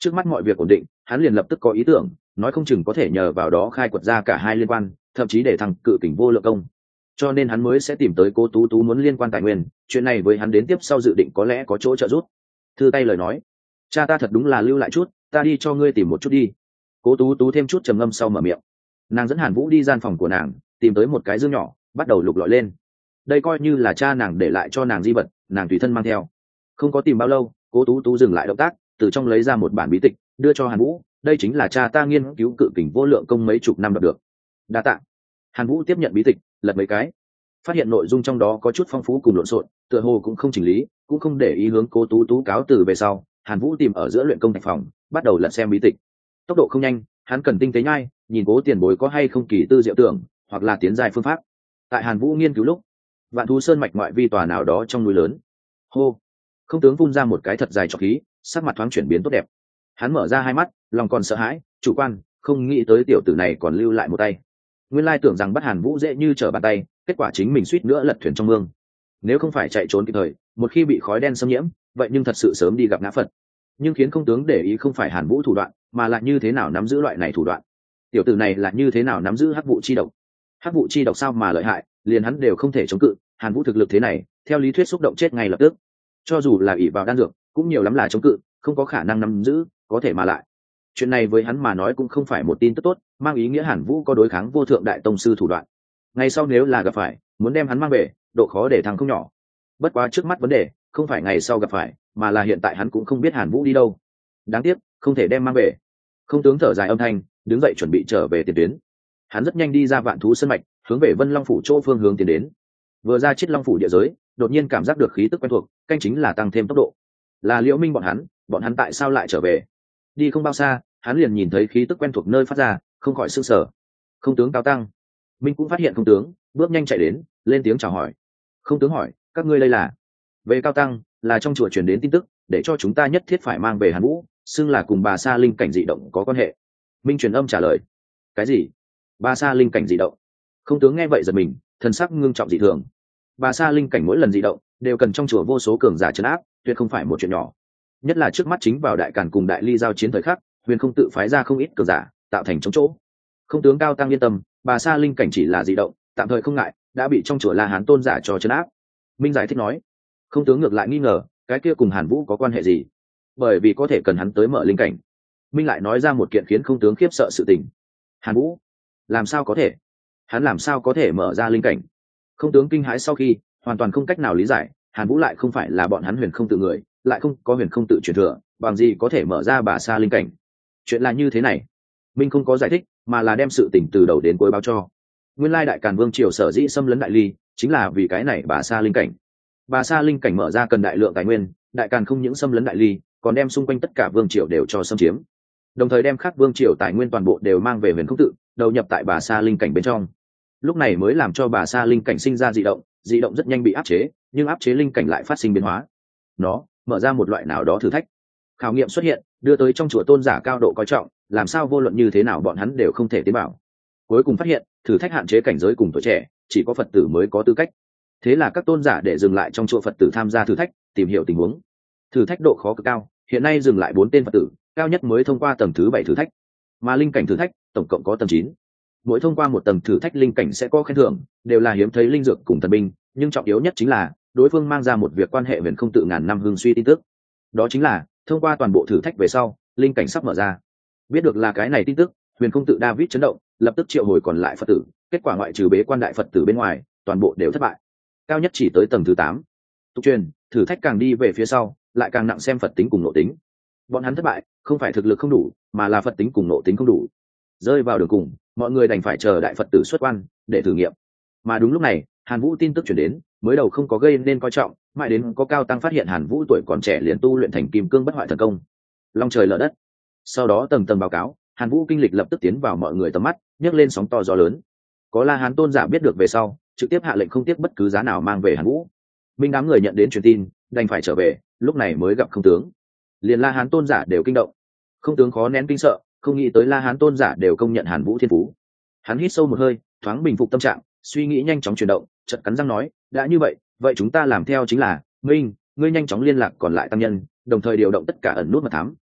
A: Trước mắt mọi việc ổn định, hắn liền lập tức có ý tưởng, nói không chừng có thể nhờ vào đó khai quật ra cả hai liên quan, thậm chí để thằng cự kình vô lượng công. Cho nên hắn mới sẽ tìm tới Cố Tú Tú muốn liên quan tài nguyên, chuyện này với hắn đến tiếp sau dự định có lẽ có chỗ trợ giúp. Thư tay lời nói, cha ta thật đúng là lưu lại chút, ta đi cho ngươi tìm một chút đi. Cố Tú Tú thêm chút trầm ngâm sau mở miệng. Nàng dẫn Hàn Vũ đi gian phòng của nàng, tìm tới một cái dương nhỏ, bắt đầu lục lọi lên. Đây coi như là cha nàng để lại cho nàng di vật, nàng tùy thân mang theo. Không có tìm bao lâu, Cố Tú Tú dừng lại động tác, từ trong lấy ra một bản bí tịch, đưa cho Hàn Vũ. Đây chính là cha ta nghiên cứu cự kình vô lượng công mấy chục năm đọc được. Đa tạ. Hàn Vũ tiếp nhận bí tịch, lật mấy cái, phát hiện nội dung trong đó có chút phong phú cùng lộn xộn, tựa hồ cũng không chỉnh lý, cũng không để ý hướng Cố Tú Tú cáo từ về sau. Hàn Vũ tìm ở giữa luyện công thành phòng, bắt đầu lật xem bí tịch. Tốc độ không nhanh, hắn cần tinh tế nhai, nhìn Cố tiền bối có hay không kỳ tư diệu tưởng, hoặc là tiến giai phương pháp. Tại Hàn Vũ nghiên cứu lúc, Vạn Thú Sơn mạch ngoại vi tòa nào đó trong núi lớn. Hô, không tướng phun ra một cái thật dài trọc khí, sắc mặt thoáng chuyển biến tốt đẹp. Hắn mở ra hai mắt, lòng còn sợ hãi, chủ quan, không nghĩ tới tiểu tử này còn lưu lại một tay. Nguyên lai tưởng rằng bắt Hàn Vũ dễ như trở bàn tay, kết quả chính mình suýt nữa lật thuyền trong mương. Nếu không phải chạy trốn kịp thời, một khi bị khói đen xâm nhiễm, vậy nhưng thật sự sớm đi gặp ngã Phật. Nhưng khiến không tướng để ý không phải Hàn Vũ thủ đoạn, mà là như thế nào nắm giữ loại này thủ đoạn. Tiểu tử này là như thế nào nắm giữ hắc vụ chi độc. Hắc vụ chi độc sao mà lợi hại, liền hắn đều không thể chống cự. Hàn Vũ thực lực thế này, theo lý thuyết xúc động chết ngay lập tức. Cho dù là ỷ vào đan dược, cũng nhiều lắm là chống cự, không có khả năng nắm giữ, có thể mà lại. Chuyện này với hắn mà nói cũng không phải một tin tức tốt, mang ý nghĩa Hàn Vũ có đối kháng vô thượng đại tông sư thủ đoạn. Ngày sau nếu là gặp phải, muốn đem hắn mang về, độ khó để thằng không nhỏ. Bất quá trước mắt vấn đề, không phải ngày sau gặp phải, mà là hiện tại hắn cũng không biết Hàn Vũ đi đâu. Đáng tiếc, không thể đem mang về. Không tướng thở dài âm thanh, đứng dậy chuẩn bị trở về tiền tuyến. Hắn rất nhanh đi ra Vạn Thú Sơn mạch, hướng về Vân Long phủ chỗ phương hướng tiến đến. Vừa ra Chiết Long phủ địa giới, đột nhiên cảm giác được khí tức quen thuộc, canh chính là tăng thêm tốc độ. Là Liễu Minh bọn hắn, bọn hắn tại sao lại trở về? Đi không bao xa, hắn liền nhìn thấy khí tức quen thuộc nơi phát ra, không khỏi sửng sở. Không tướng Cao Tăng. Minh cũng phát hiện không tướng, bước nhanh chạy đến, lên tiếng chào hỏi. Không tướng hỏi, các ngươi đây là? Về Cao Tăng, là trong chùa truyền đến tin tức, để cho chúng ta nhất thiết phải mang về Hàn Vũ, xưng là cùng bà Sa Linh cảnh dị động có quan hệ. Minh truyền âm trả lời. Cái gì? Bà Sa Linh cảnh dị động? Không tướng nghe vậy giật mình, thần sắc ngưng trọng dị thường. Bà Sa Linh cảnh mỗi lần dị động, đều cần trong chùa vô số cường giả trấn áp, tuyệt không phải một chuyện nhỏ. Nhất là trước mắt chính vào đại càn cùng đại ly giao chiến thời khắc, Huyền không tự phái ra không ít cường giả, tạo thành chống chỗ. Không tướng Cao Tăng yên tâm, bà Sa Linh cảnh chỉ là dị động, tạm thời không ngại, đã bị trong chùa La Hán tôn giả cho trấn áp. Minh giải thích nói. Không tướng ngược lại nghi ngờ, cái kia cùng Hàn Vũ có quan hệ gì? Bởi vì có thể cần hắn tới mở linh cảnh. Minh lại nói ra một kiện khiến không tướng khiếp sợ sự tình. Hàn Vũ, làm sao có thể? Hắn làm sao có thể mở ra linh cảnh? Không tướng kinh hãi sau khi, hoàn toàn không cách nào lý giải, Hàn Vũ lại không phải là bọn hắn Huyền không tự người, lại không có huyền không tự truyền thừa, bằng gì có thể mở ra bà Sa linh cảnh? Chuyện là như thế này. Minh không có giải thích, mà là đem sự tình từ đầu đến cuối báo cho. Nguyên lai đại càn vương triều sở dĩ xâm lấn đại ly, chính là vì cái này bà Sa linh cảnh. Bà Sa linh cảnh mở ra cần đại lượng tài nguyên, đại càn không những xâm lấn đại ly, còn đem xung quanh tất cả vương triều đều cho xâm chiếm, đồng thời đem khác vương triều tài nguyên toàn bộ đều mang về huyền không tự, đầu nhập tại bà Sa linh cảnh bên trong. Lúc này mới làm cho bà Sa linh cảnh sinh ra dị động, dị động rất nhanh bị áp chế, nhưng áp chế linh cảnh lại phát sinh biến hóa. Nó mở ra một loại nào đó thử thách. Khảo nghiệm xuất hiện, đưa tới trong chùa tôn giả cao độ coi trọng, làm sao vô luận như thế nào bọn hắn đều không thể tiến bảo. Cuối cùng phát hiện, thử thách hạn chế cảnh giới cùng tuổi trẻ, chỉ có Phật tử mới có tư cách. Thế là các tôn giả để dừng lại trong chùa Phật tử tham gia thử thách, tìm hiểu tình huống. Thử thách độ khó cực cao, hiện nay dừng lại bốn tên Phật tử, cao nhất mới thông qua tầng thứ bảy thử thách. Mà linh cảnh thử thách, tổng cộng có tầng chín. Mỗi thông qua một tầng thử thách linh cảnh sẽ có khen thưởng, đều là hiếm thấy linh dược cùng thần binh, nhưng trọng yếu nhất chính là đối phương mang ra một việc quan hệ huyền không tự ngàn năm hương suy tin tức. Đó chính là thông qua toàn bộ thử thách về sau, linh cảnh sắp mở ra. Biết được là cái này tin tức, huyền không tự David chấn động, lập tức triệu hồi còn lại Phật tử, kết quả ngoại trừ bế quan đại Phật tử bên ngoài, toàn bộ đều thất bại. Cao nhất chỉ tới tầng thứ tám. Tục truyền, thử thách càng đi về phía sau, lại càng nặng xem Phật tính cùng nội tính. Bọn hắn thất bại, không phải thực lực không đủ, mà là Phật tính cùng nội tính không đủ. Rơi vào đường cùng, mọi người đành phải chờ đại Phật tử xuất quan để thử nghiệm. Mà đúng lúc này, Hàn Vũ tin tức chuyển đến, mới đầu không có gây nên coi trọng, mãi đến có Cao Tăng phát hiện Hàn Vũ tuổi còn trẻ liền tu luyện thành kim cương bất hoại thần công, long trời lở đất. Sau đó tầng tầng báo cáo, Hàn Vũ kinh lịch lập tức tiến vào mọi người tầm mắt, nhấc lên sóng to gió lớn. Có La Hán tôn giả biết được về sau, trực tiếp hạ lệnh không tiếc bất cứ giá nào mang về Hàn Vũ. Minh đám người nhận đến truyền tin, đành phải trở về, lúc này mới gặp không tướng. Liền La Hán tôn giả đều kinh động. Không tướng khó nén kinh sợ, không nghĩ tới La Hán tôn giả đều công nhận Hàn Vũ thiên phú. Hắn hít sâu một hơi, thoáng bình phục tâm trạng, suy nghĩ nhanh chóng chuyển động, chợt cắn răng nói, đã như vậy, vậy chúng ta làm theo chính là, Minh, ngươi nhanh chóng liên lạc còn lại tăng nhân, đồng thời điều động tất cả ẩn nút mật thám,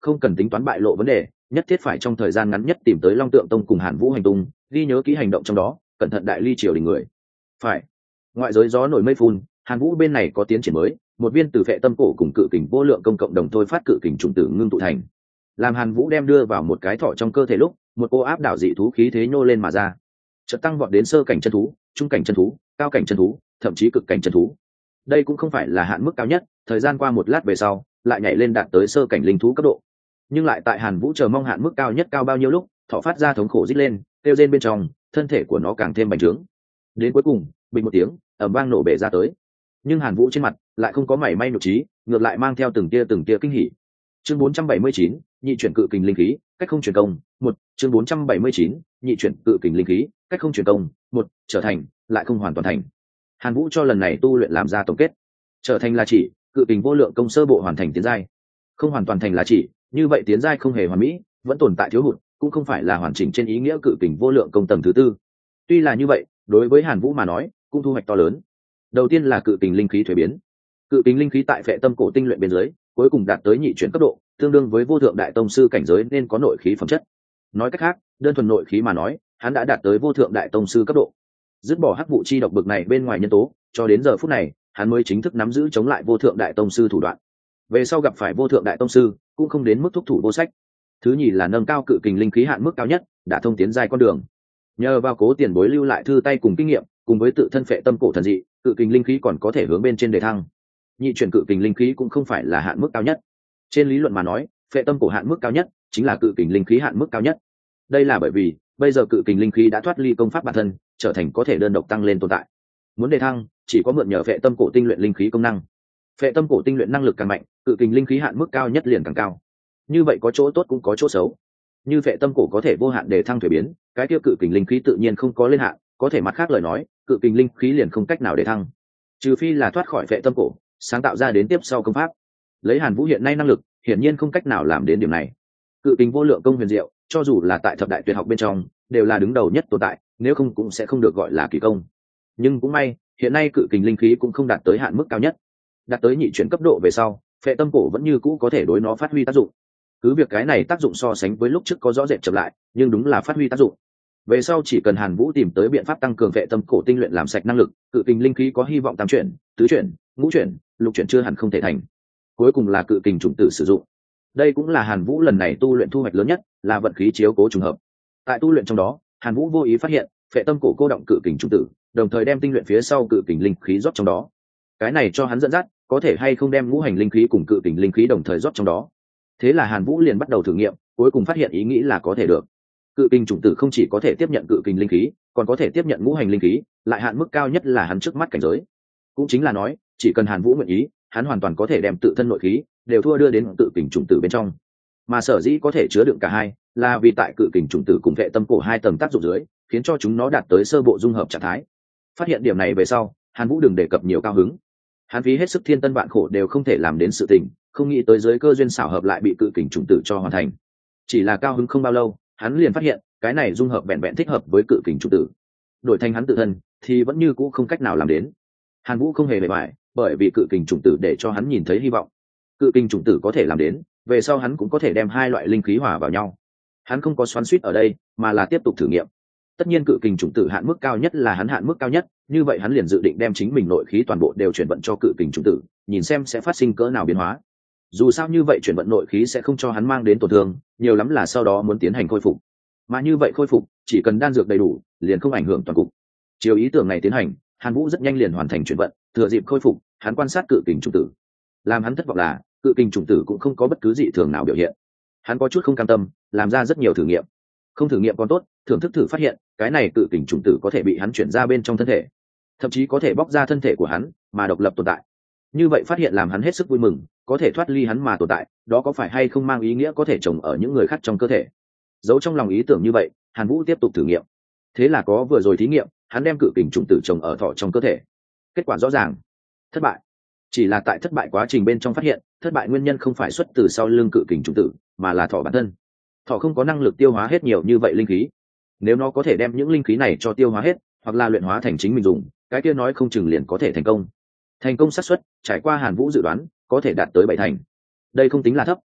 A: không cần tính toán bại lộ vấn đề, nhất thiết phải trong thời gian ngắn nhất tìm tới Long Tượng Tông cùng Hàn Vũ hành tung, ghi nhớ kỹ hành động trong đó, cẩn thận đại ly triều đình người. Phải. Ngoại giới gió nổi mây phun, Hàn Vũ bên này có tiến triển mới, một viên từ Phệ Tâm Cổ cùng Cự Kình Vô Lượng Công cộng đồng thôi phát cự kình trùng tử ngưng tụ thành. Làm Hàn Vũ đem đưa vào một cái thọ trong cơ thể lúc, một cô áp đảo dị thú khí thế nhô lên mà ra, chợt tăng vọt đến sơ cảnh chân thú, trung cảnh chân thú, cao cảnh chân thú, thậm chí cực cảnh chân thú. Đây cũng không phải là hạn mức cao nhất, thời gian qua một lát về sau, lại nhảy lên đạt tới sơ cảnh linh thú cấp độ. Nhưng lại tại Hàn Vũ chờ mong hạn mức cao nhất cao bao nhiêu lúc, thọ phát ra thống khổ rít lên, kêu rên bên trong, thân thể của nó càng thêm bành trướng. Đến cuối cùng, bình một tiếng, ầm vang nổ bể ra tới. Nhưng Hàn Vũ trên mặt lại không có mảy may nhục trí, ngược lại mang theo từng tia từng tia kinh hỉ. Chương bốn trăm bảy mươi chín, nhị chuyển cự kình linh khí, cách không truyền công, một, chương bốn trăm bảy mươi chín, nhị chuyển cự kình linh khí, cách không truyền công, một, trở thành, lại không hoàn toàn thành. Hàn Vũ cho lần này tu luyện làm ra tổng kết. Trở thành là chỉ, cự kình vô lượng công sơ bộ hoàn thành tiến giai. Không hoàn toàn thành là chỉ, như vậy tiến giai không hề hoàn mỹ, vẫn tồn tại thiếu hụt, cũng không phải là hoàn chỉnh trên ý nghĩa cự kình vô lượng công tầng thứ tư. Tuy là như vậy, đối với Hàn Vũ mà nói, cũng thu hoạch to lớn. Đầu tiên là cự kình linh khí thuế biến. Cự kình linh khí tại Phệ Tâm Cổ tinh luyện bên dưới, cuối cùng đạt tới nhị chuyển cấp độ, tương đương với vô thượng đại tông sư cảnh giới nên có nội khí phẩm chất. Nói cách khác, đơn thuần nội khí mà nói, hắn đã đạt tới vô thượng đại tông sư cấp độ. Dứt bỏ hắc vụ chi độc bực này bên ngoài nhân tố, cho đến giờ phút này, hắn mới chính thức nắm giữ chống lại vô thượng đại tông sư thủ đoạn. Về sau gặp phải vô thượng đại tông sư, cũng không đến mức thúc thủ vô sách. Thứ nhì là nâng cao cự kình linh khí hạn mức cao nhất, đã thông tiến giai con đường. Nhờ vào Cố tiền bối lưu lại thư tay cùng kinh nghiệm, cùng với tự thân Phệ Tâm Cổ thần dị, cự kình linh khí còn có thể hướng bên trên đề thăng. Nhị chuyển cự kình linh khí cũng không phải là hạn mức cao nhất. Trên lý luận mà nói, Phệ Tâm Cổ hạn mức cao nhất chính là cự kình linh khí hạn mức cao nhất. Đây là bởi vì bây giờ cự kình linh khí đã thoát ly công pháp bản thân, trở thành có thể đơn độc tăng lên tồn tại. Muốn đề thăng, chỉ có mượn nhờ Phệ Tâm Cổ tinh luyện linh khí công năng. Phệ Tâm Cổ tinh luyện năng lực càng mạnh, cự kình linh khí hạn mức cao nhất liền càng cao. Như vậy có chỗ tốt cũng có chỗ xấu. Như Phệ Tâm Cổ có thể vô hạn đề thăng thuế biến, cái tiêu cự kình linh khí tự nhiên không có lên hạn, có thể mặt khác lời nói, cự kình linh khí liền không cách nào đề thăng. Trừ phi là thoát khỏi Phệ Tâm Cổ, sáng tạo ra đến tiếp sau công pháp. Lấy Hàn Vũ hiện nay năng lực, hiển nhiên không cách nào làm đến điểm này. Cự kình vô lượng công huyền diệu, cho dù là tại thập đại tuyệt học bên trong, đều là đứng đầu nhất tồn tại, nếu không cũng sẽ không được gọi là kỳ công. Nhưng cũng may, hiện nay cự kình linh khí cũng không đạt tới hạn mức cao nhất. Đạt tới nhị chuyển cấp độ về sau, Phệ Tâm Cổ vẫn như cũ có thể đối nó phát huy tác dụng. Cứ việc cái này tác dụng so sánh với lúc trước có rõ rệt chậm lại, nhưng đúng là phát huy tác dụng. Về sau chỉ cần Hàn Vũ tìm tới biện pháp tăng cường Phệ Tâm Cổ tinh luyện làm sạch năng lực, cự kình linh khí có hy vọng tam chuyển, tứ chuyển, ngũ chuyển, lục chuyển chưa hẳn không thể thành. Cuối cùng là cự kình chủng tử sử dụng. Đây cũng là Hàn Vũ lần này tu luyện thu hoạch lớn nhất, là vận khí chiếu cố trùng hợp. Tại tu luyện trong đó, Hàn Vũ vô ý phát hiện, Phệ Tâm Cổ cô động cự kình chủng tử, đồng thời đem tinh luyện phía sau cự kình linh khí rót trong đó. Cái này cho hắn dẫn dắt, có thể hay không đem ngũ hành linh khí cùng cự kình linh khí đồng thời rót trong đó. Thế là Hàn Vũ liền bắt đầu thử nghiệm, cuối cùng phát hiện ý nghĩ là có thể được. Cự kình chủng tử không chỉ có thể tiếp nhận cự kình linh khí, còn có thể tiếp nhận ngũ hành linh khí, lại hạn mức cao nhất là hắn trước mắt cảnh giới. Cũng chính là nói, chỉ cần Hàn Vũ nguyện ý, hắn hoàn toàn có thể đem tự thân nội khí đều thua đưa đến cự kình chủng tử bên trong. Mà sở dĩ có thể chứa đựng cả hai, là vì tại cự kình chủng tử cùng Phệ Tâm Cổ hai tầng tác dụng dưới, khiến cho chúng nó đạt tới sơ bộ dung hợp trạng thái. Phát hiện điểm này về sau, Hàn Vũ đừng đề cập nhiều cao hứng. Hắn phí hết sức thiên tân vạn khổ đều không thể làm đến sự tình, không nghĩ tới giới cơ duyên xảo hợp lại bị cự kình chủng tử cho hoàn thành. Chỉ là cao hứng không bao lâu, hắn liền phát hiện, cái này dung hợp vẹn vẹn thích hợp với cự kình chủng tử. Đổi thành hắn tự thân thì vẫn như cũ không cách nào làm đến. Hàn Vũ không hề bề bại, bởi vì cự kình chủng tử để cho hắn nhìn thấy hy vọng. Cự kình chủng tử có thể làm đến, về sau hắn cũng có thể đem hai loại linh khí hòa vào nhau. Hắn không có xoắn xuýt ở đây, mà là tiếp tục thử nghiệm. Tất nhiên cự kình chủng tử hạn mức cao nhất là hắn hạn mức cao nhất, như vậy hắn liền dự định đem chính mình nội khí toàn bộ đều chuyển vận cho cự kình chủng tử, nhìn xem sẽ phát sinh cỡ nào biến hóa. Dù sao như vậy chuyển vận nội khí sẽ không cho hắn mang đến tổn thương, nhiều lắm là sau đó muốn tiến hành khôi phục. Mà như vậy khôi phục, chỉ cần đan dược đầy đủ, liền không ảnh hưởng toàn cục. Chiều ý tưởng này tiến hành, Hàn Vũ rất nhanh liền hoàn thành chuyển vận, thừa dịp khôi phục, hắn quan sát cự kình chủng tử. Làm hắn thất vọng là, cự kình chủng tử cũng không có bất cứ dị thường nào biểu hiện. Hắn có chút không cam tâm, làm ra rất nhiều thử nghiệm. Không thử nghiệm còn tốt, thưởng thức thử phát hiện, cái này cự kình chủng tử có thể bị hắn chuyển ra bên trong thân thể, thậm chí có thể bóc ra thân thể của hắn, mà độc lập tồn tại. Như vậy phát hiện làm hắn hết sức vui mừng, có thể thoát ly hắn mà tồn tại, đó có phải hay không mang ý nghĩa có thể trồng ở những người khác trong cơ thể. Giấu trong lòng ý tưởng như vậy, Hàn Vũ tiếp tục thử nghiệm. Thế là có vừa rồi thí nghiệm, hắn đem cự kình chủng tử trồng ở thỏ trong cơ thể. Kết quả rõ ràng, thất bại. Chỉ là tại thất bại quá trình bên trong phát hiện, thất bại nguyên nhân không phải xuất từ sau lưng cự kình chủng tử, mà là thỏ bản thân. Thỏ không có năng lực tiêu hóa hết nhiều như vậy linh khí. Nếu nó có thể đem những linh khí này cho tiêu hóa hết, hoặc là luyện hóa thành chính mình dùng, cái kia nói không chừng liền có thể thành công. Thành công xác suất, trải qua Hàn Vũ dự đoán, có thể đạt tới bảy thành. Đây không tính là thấp,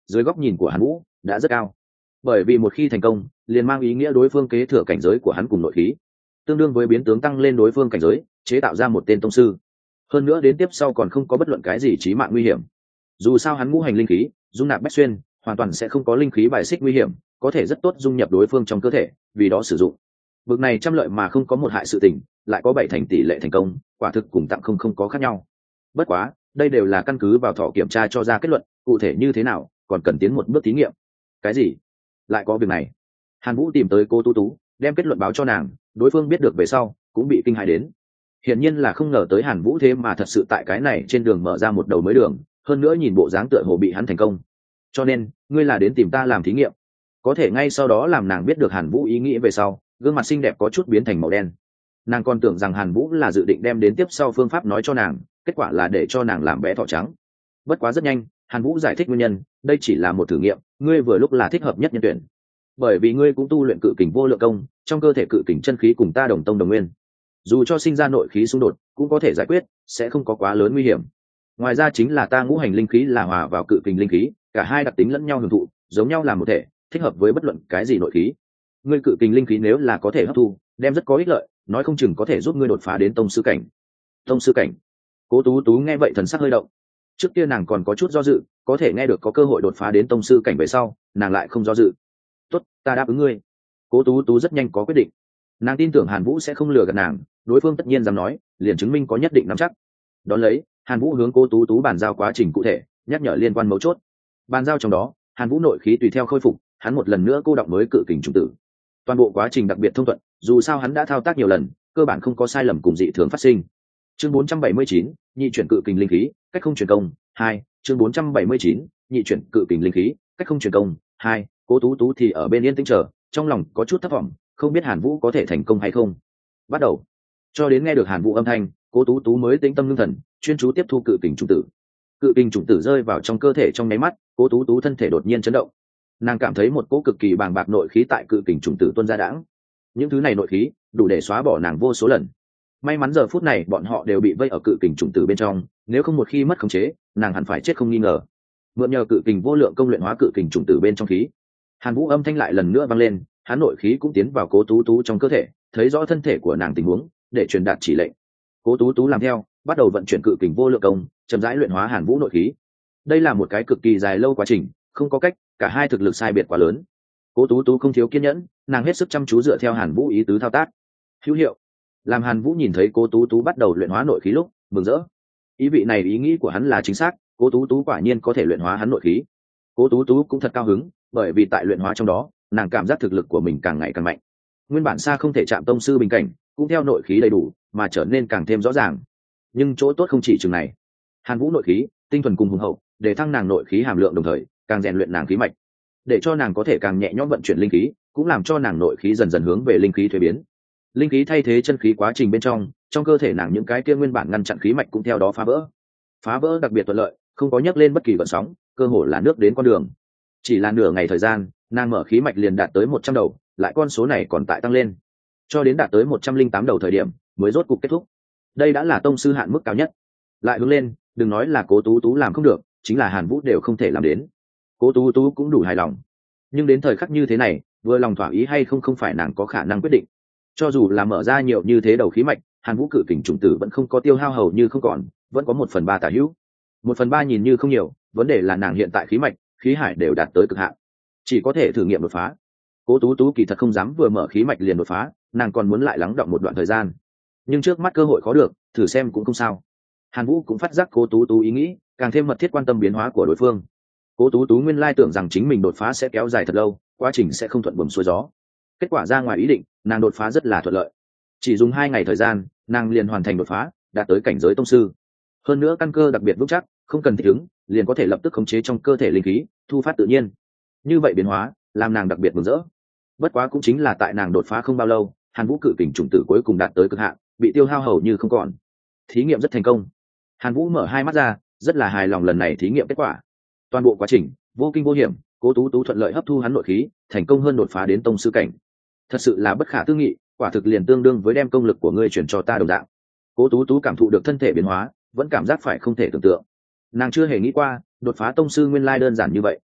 A: dưới góc nhìn của Hàn Vũ đã rất cao, bởi vì một khi thành công liền mang ý nghĩa đối phương kế thừa cảnh giới của hắn cùng nội khí, tương đương với biến tướng tăng lên đối phương cảnh giới, chế tạo ra một tên tông sư. Hơn nữa đến tiếp sau còn không có bất luận cái gì chí mạng nguy hiểm. Dù sao hắn ngũ hành linh khí dung nạp bách xuyên, hoàn toàn sẽ không có linh khí bài xích nguy hiểm, có thể rất tốt dung nhập đối phương trong cơ thể, vì đó sử dụng. Vực này trăm lợi mà không có một hại sự tình, lại có bảy thành tỷ lệ thành công, quả thực cùng tặng không không có khác nhau. Bất quá, đây đều là căn cứ vào thọ kiểm tra cho ra kết luận, cụ thể như thế nào, còn cần tiến một bước thí nghiệm. Cái gì? Lại có việc này? Hàn Vũ tìm tới cô Tú Tú, đem kết luận báo cho nàng, đối phương biết được về sau, cũng bị kinh hãi đến. Hiển nhiên là không ngờ tới Hàn Vũ thế mà thật sự tại cái này trên đường mở ra một đầu mới đường, hơn nữa nhìn bộ dáng tựa hồ bị hắn thành công. Cho nên, ngươi là đến tìm ta làm thí nghiệm. Có thể ngay sau đó làm nàng biết được Hàn Vũ ý nghĩ về sau, gương mặt xinh đẹp có chút biến thành màu đen. Nàng còn tưởng rằng Hàn Vũ là dự định đem đến tiếp sau phương pháp nói cho nàng, kết quả là để cho nàng làm bé thỏ trắng. Bất quá rất nhanh, Hàn Vũ giải thích nguyên nhân, đây chỉ là một thử nghiệm, ngươi vừa lúc là thích hợp nhất nhân tuyển. Bởi vì ngươi cũng tu luyện cự kình vô lượng công, trong cơ thể cự kình chân khí cùng ta đồng tông đồng nguyên, dù cho sinh ra nội khí xung đột cũng có thể giải quyết, sẽ không có quá lớn nguy hiểm. Ngoài ra chính là ta ngũ hành linh khí là hòa vào cự kình linh khí, cả hai đặc tính lẫn nhau hưởng thụ, giống nhau làm một thể, thích hợp với bất luận cái gì nội khí. Ngươi cự kình linh khí nếu là có thể hấp thu, đem rất có ích lợi, nói không chừng có thể giúp ngươi đột phá đến tông sư cảnh. Tông sư cảnh? Cố Tú Tú nghe vậy thần sắc hơi động. Trước kia nàng còn có chút do dự, có thể nghe được có cơ hội đột phá đến tông sư cảnh về sau, nàng lại không do dự. Tốt, ta đáp ứng ngươi. Cố Tú Tú rất nhanh có quyết định. Nàng tin tưởng Hàn Vũ sẽ không lừa gạt nàng, đối phương tất nhiên dám nói, liền chứng minh có nhất định nắm chắc. Đón lấy, Hàn Vũ hướng Cố Tú Tú bàn giao quá trình cụ thể, nhắc nhở liên quan mấu chốt. Bàn giao trong đó, Hàn Vũ nội khí tùy theo khôi phục, hắn một lần nữa cô động mới cự kình trùng tử. Toàn bộ quá trình đặc biệt thông thuận, dù sao hắn đã thao tác nhiều lần, cơ bản không có sai lầm cùng dị thường phát sinh. Chương bốn trăm bảy mươi chín, nhị chuyển cự kình linh khí, cách không truyền công, hai. Chương bốn trăm bảy mươi chín, nhị chuyển cự kình linh khí, cách không truyền công, hai. Cố Tú Tú thì ở bên yên tĩnh chờ, trong lòng có chút thất vọng, không biết Hàn Vũ có thể thành công hay không. Bắt đầu. Cho đến nghe được Hàn Vũ âm thanh, Cố Tú Tú mới tĩnh tâm ngưng thần, chuyên chú tiếp thu cự kình trùng tử. Cự kình trùng tử rơi vào trong cơ thể trong nháy mắt, Cố Tú Tú thân thể đột nhiên chấn động. Nàng cảm thấy một cỗ cực kỳ bàng bạc nội khí tại cự kình trùng tử tuôn ra đãng. Những thứ này nội khí đủ để xóa bỏ nàng vô số lần. May mắn giờ phút này bọn họ đều bị vây ở cự kình trùng tử bên trong, nếu không một khi mất khống chế, nàng hẳn phải chết không nghi ngờ. Mượn nhờ cự kình vô lượng công luyện hóa cự kình trùng tử bên trong khí, Hàn Vũ âm thanh lại lần nữa vang lên, hắn nội khí cũng tiến vào Cố Tú Tú trong cơ thể, thấy rõ thân thể của nàng tình huống, để truyền đạt chỉ lệnh. Cố Tú Tú làm theo, bắt đầu vận chuyển cự kình vô lượng công, chậm rãi luyện hóa Hàn Vũ nội khí. Đây là một cái cực kỳ dài lâu quá trình, không có cách, cả hai thực lực sai biệt quá lớn. Cố Tú Tú không thiếu kiên nhẫn, nàng hết sức chăm chú dựa theo Hàn Vũ ý tứ thao tác. Hữu hiệu. Làm Hàn Vũ nhìn thấy Cố Tú Tú bắt đầu luyện hóa nội khí lúc, mừng rỡ. Ý vị này ý nghĩ của hắn là chính xác, Cố Tú Tú quả nhiên có thể luyện hóa hắn nội khí. Cố Tú Tú cũng thật cao hứng, bởi vì tại luyện hóa trong đó, nàng cảm giác thực lực của mình càng ngày càng mạnh. Nguyên bản xa không thể chạm tông sư bình cảnh, cũng theo nội khí đầy đủ, mà trở nên càng thêm rõ ràng. Nhưng chỗ tốt không chỉ chừng này. Hàn Vũ nội khí, tinh thuần cùng hùng hậu, để thăng nàng nội khí hàm lượng đồng thời, càng rèn luyện nàng khí mạch, để cho nàng có thể càng nhẹ nhõm vận chuyển linh khí, cũng làm cho nàng nội khí dần dần hướng về linh khí thuế biến. Linh khí thay thế chân khí quá trình bên trong, trong cơ thể nàng những cái kia nguyên bản ngăn chặn khí mạch cũng theo đó phá vỡ. Phá vỡ đặc biệt thuận lợi, không có nhấc lên bất kỳ gợn sóng, cơ hồ là nước đến con đường. Chỉ là nửa ngày thời gian, nàng mở khí mạch liền đạt tới một trăm đầu, lại con số này còn tại tăng lên, cho đến đạt tới một trăm linh tám đầu thời điểm mới rốt cục kết thúc. Đây đã là tông sư hạn mức cao nhất. Lại hướng lên, đừng nói là Cố Tú Tú làm không được, chính là Hàn Vũ đều không thể làm đến. Cố Tú Tú cũng đủ hài lòng. Nhưng đến thời khắc như thế này, vừa lòng thỏa ý hay không không phải nàng có khả năng quyết định. Cho dù là mở ra nhiều như thế đầu khí mạch, Hàn Vũ cự kình trùng tử vẫn không có tiêu hao hầu như không còn, vẫn có một phần ba tả hữu. Một phần ba nhìn như không nhiều, vấn đề là nàng hiện tại khí mạch, khí hải đều đạt tới cực hạn, chỉ có thể thử nghiệm đột phá. Cố Tú Tú kỳ thật không dám vừa mở khí mạch liền đột phá, nàng còn muốn lại lắng đọng một đoạn thời gian. Nhưng trước mắt cơ hội khó được, thử xem cũng không sao. Hàn Vũ cũng phát giác Cố Tú Tú ý nghĩ, càng thêm mật thiết quan tâm biến hóa của đối phương. Cố Tú Tú nguyên lai tưởng rằng chính mình đột phá sẽ kéo dài thật lâu, quá trình sẽ không thuận buồm xuôi gió. Kết quả ra ngoài ý định, nàng đột phá rất là thuận lợi. Chỉ dùng hai ngày thời gian, nàng liền hoàn thành đột phá, đạt tới cảnh giới tông sư. Hơn nữa căn cơ đặc biệt vững chắc, không cần thích ứng, liền có thể lập tức khống chế trong cơ thể linh khí, thu phát tự nhiên. Như vậy biến hóa, làm nàng đặc biệt mừng rỡ. Bất quá cũng chính là tại nàng đột phá không bao lâu, Hàn Vũ cự kình trùng tử cuối cùng đạt tới cực hạn, bị tiêu hao hầu như không còn. Thí nghiệm rất thành công. Hàn Vũ mở hai mắt ra, rất là hài lòng lần này thí nghiệm kết quả. Toàn bộ quá trình vô kinh vô hiểm, Cố Tú Tú thuận lợi hấp thu hắn nội khí, thành công hơn đột phá đến tông sư cảnh. Thật sự là bất khả tư nghị, quả thực liền tương đương với đem công lực của ngươi chuyển cho ta đồng dạng. Cố Tú Tú cảm thụ được thân thể biến hóa, vẫn cảm giác phải không thể tưởng tượng. Nàng chưa hề nghĩ qua, đột phá tông sư nguyên lai đơn giản như vậy.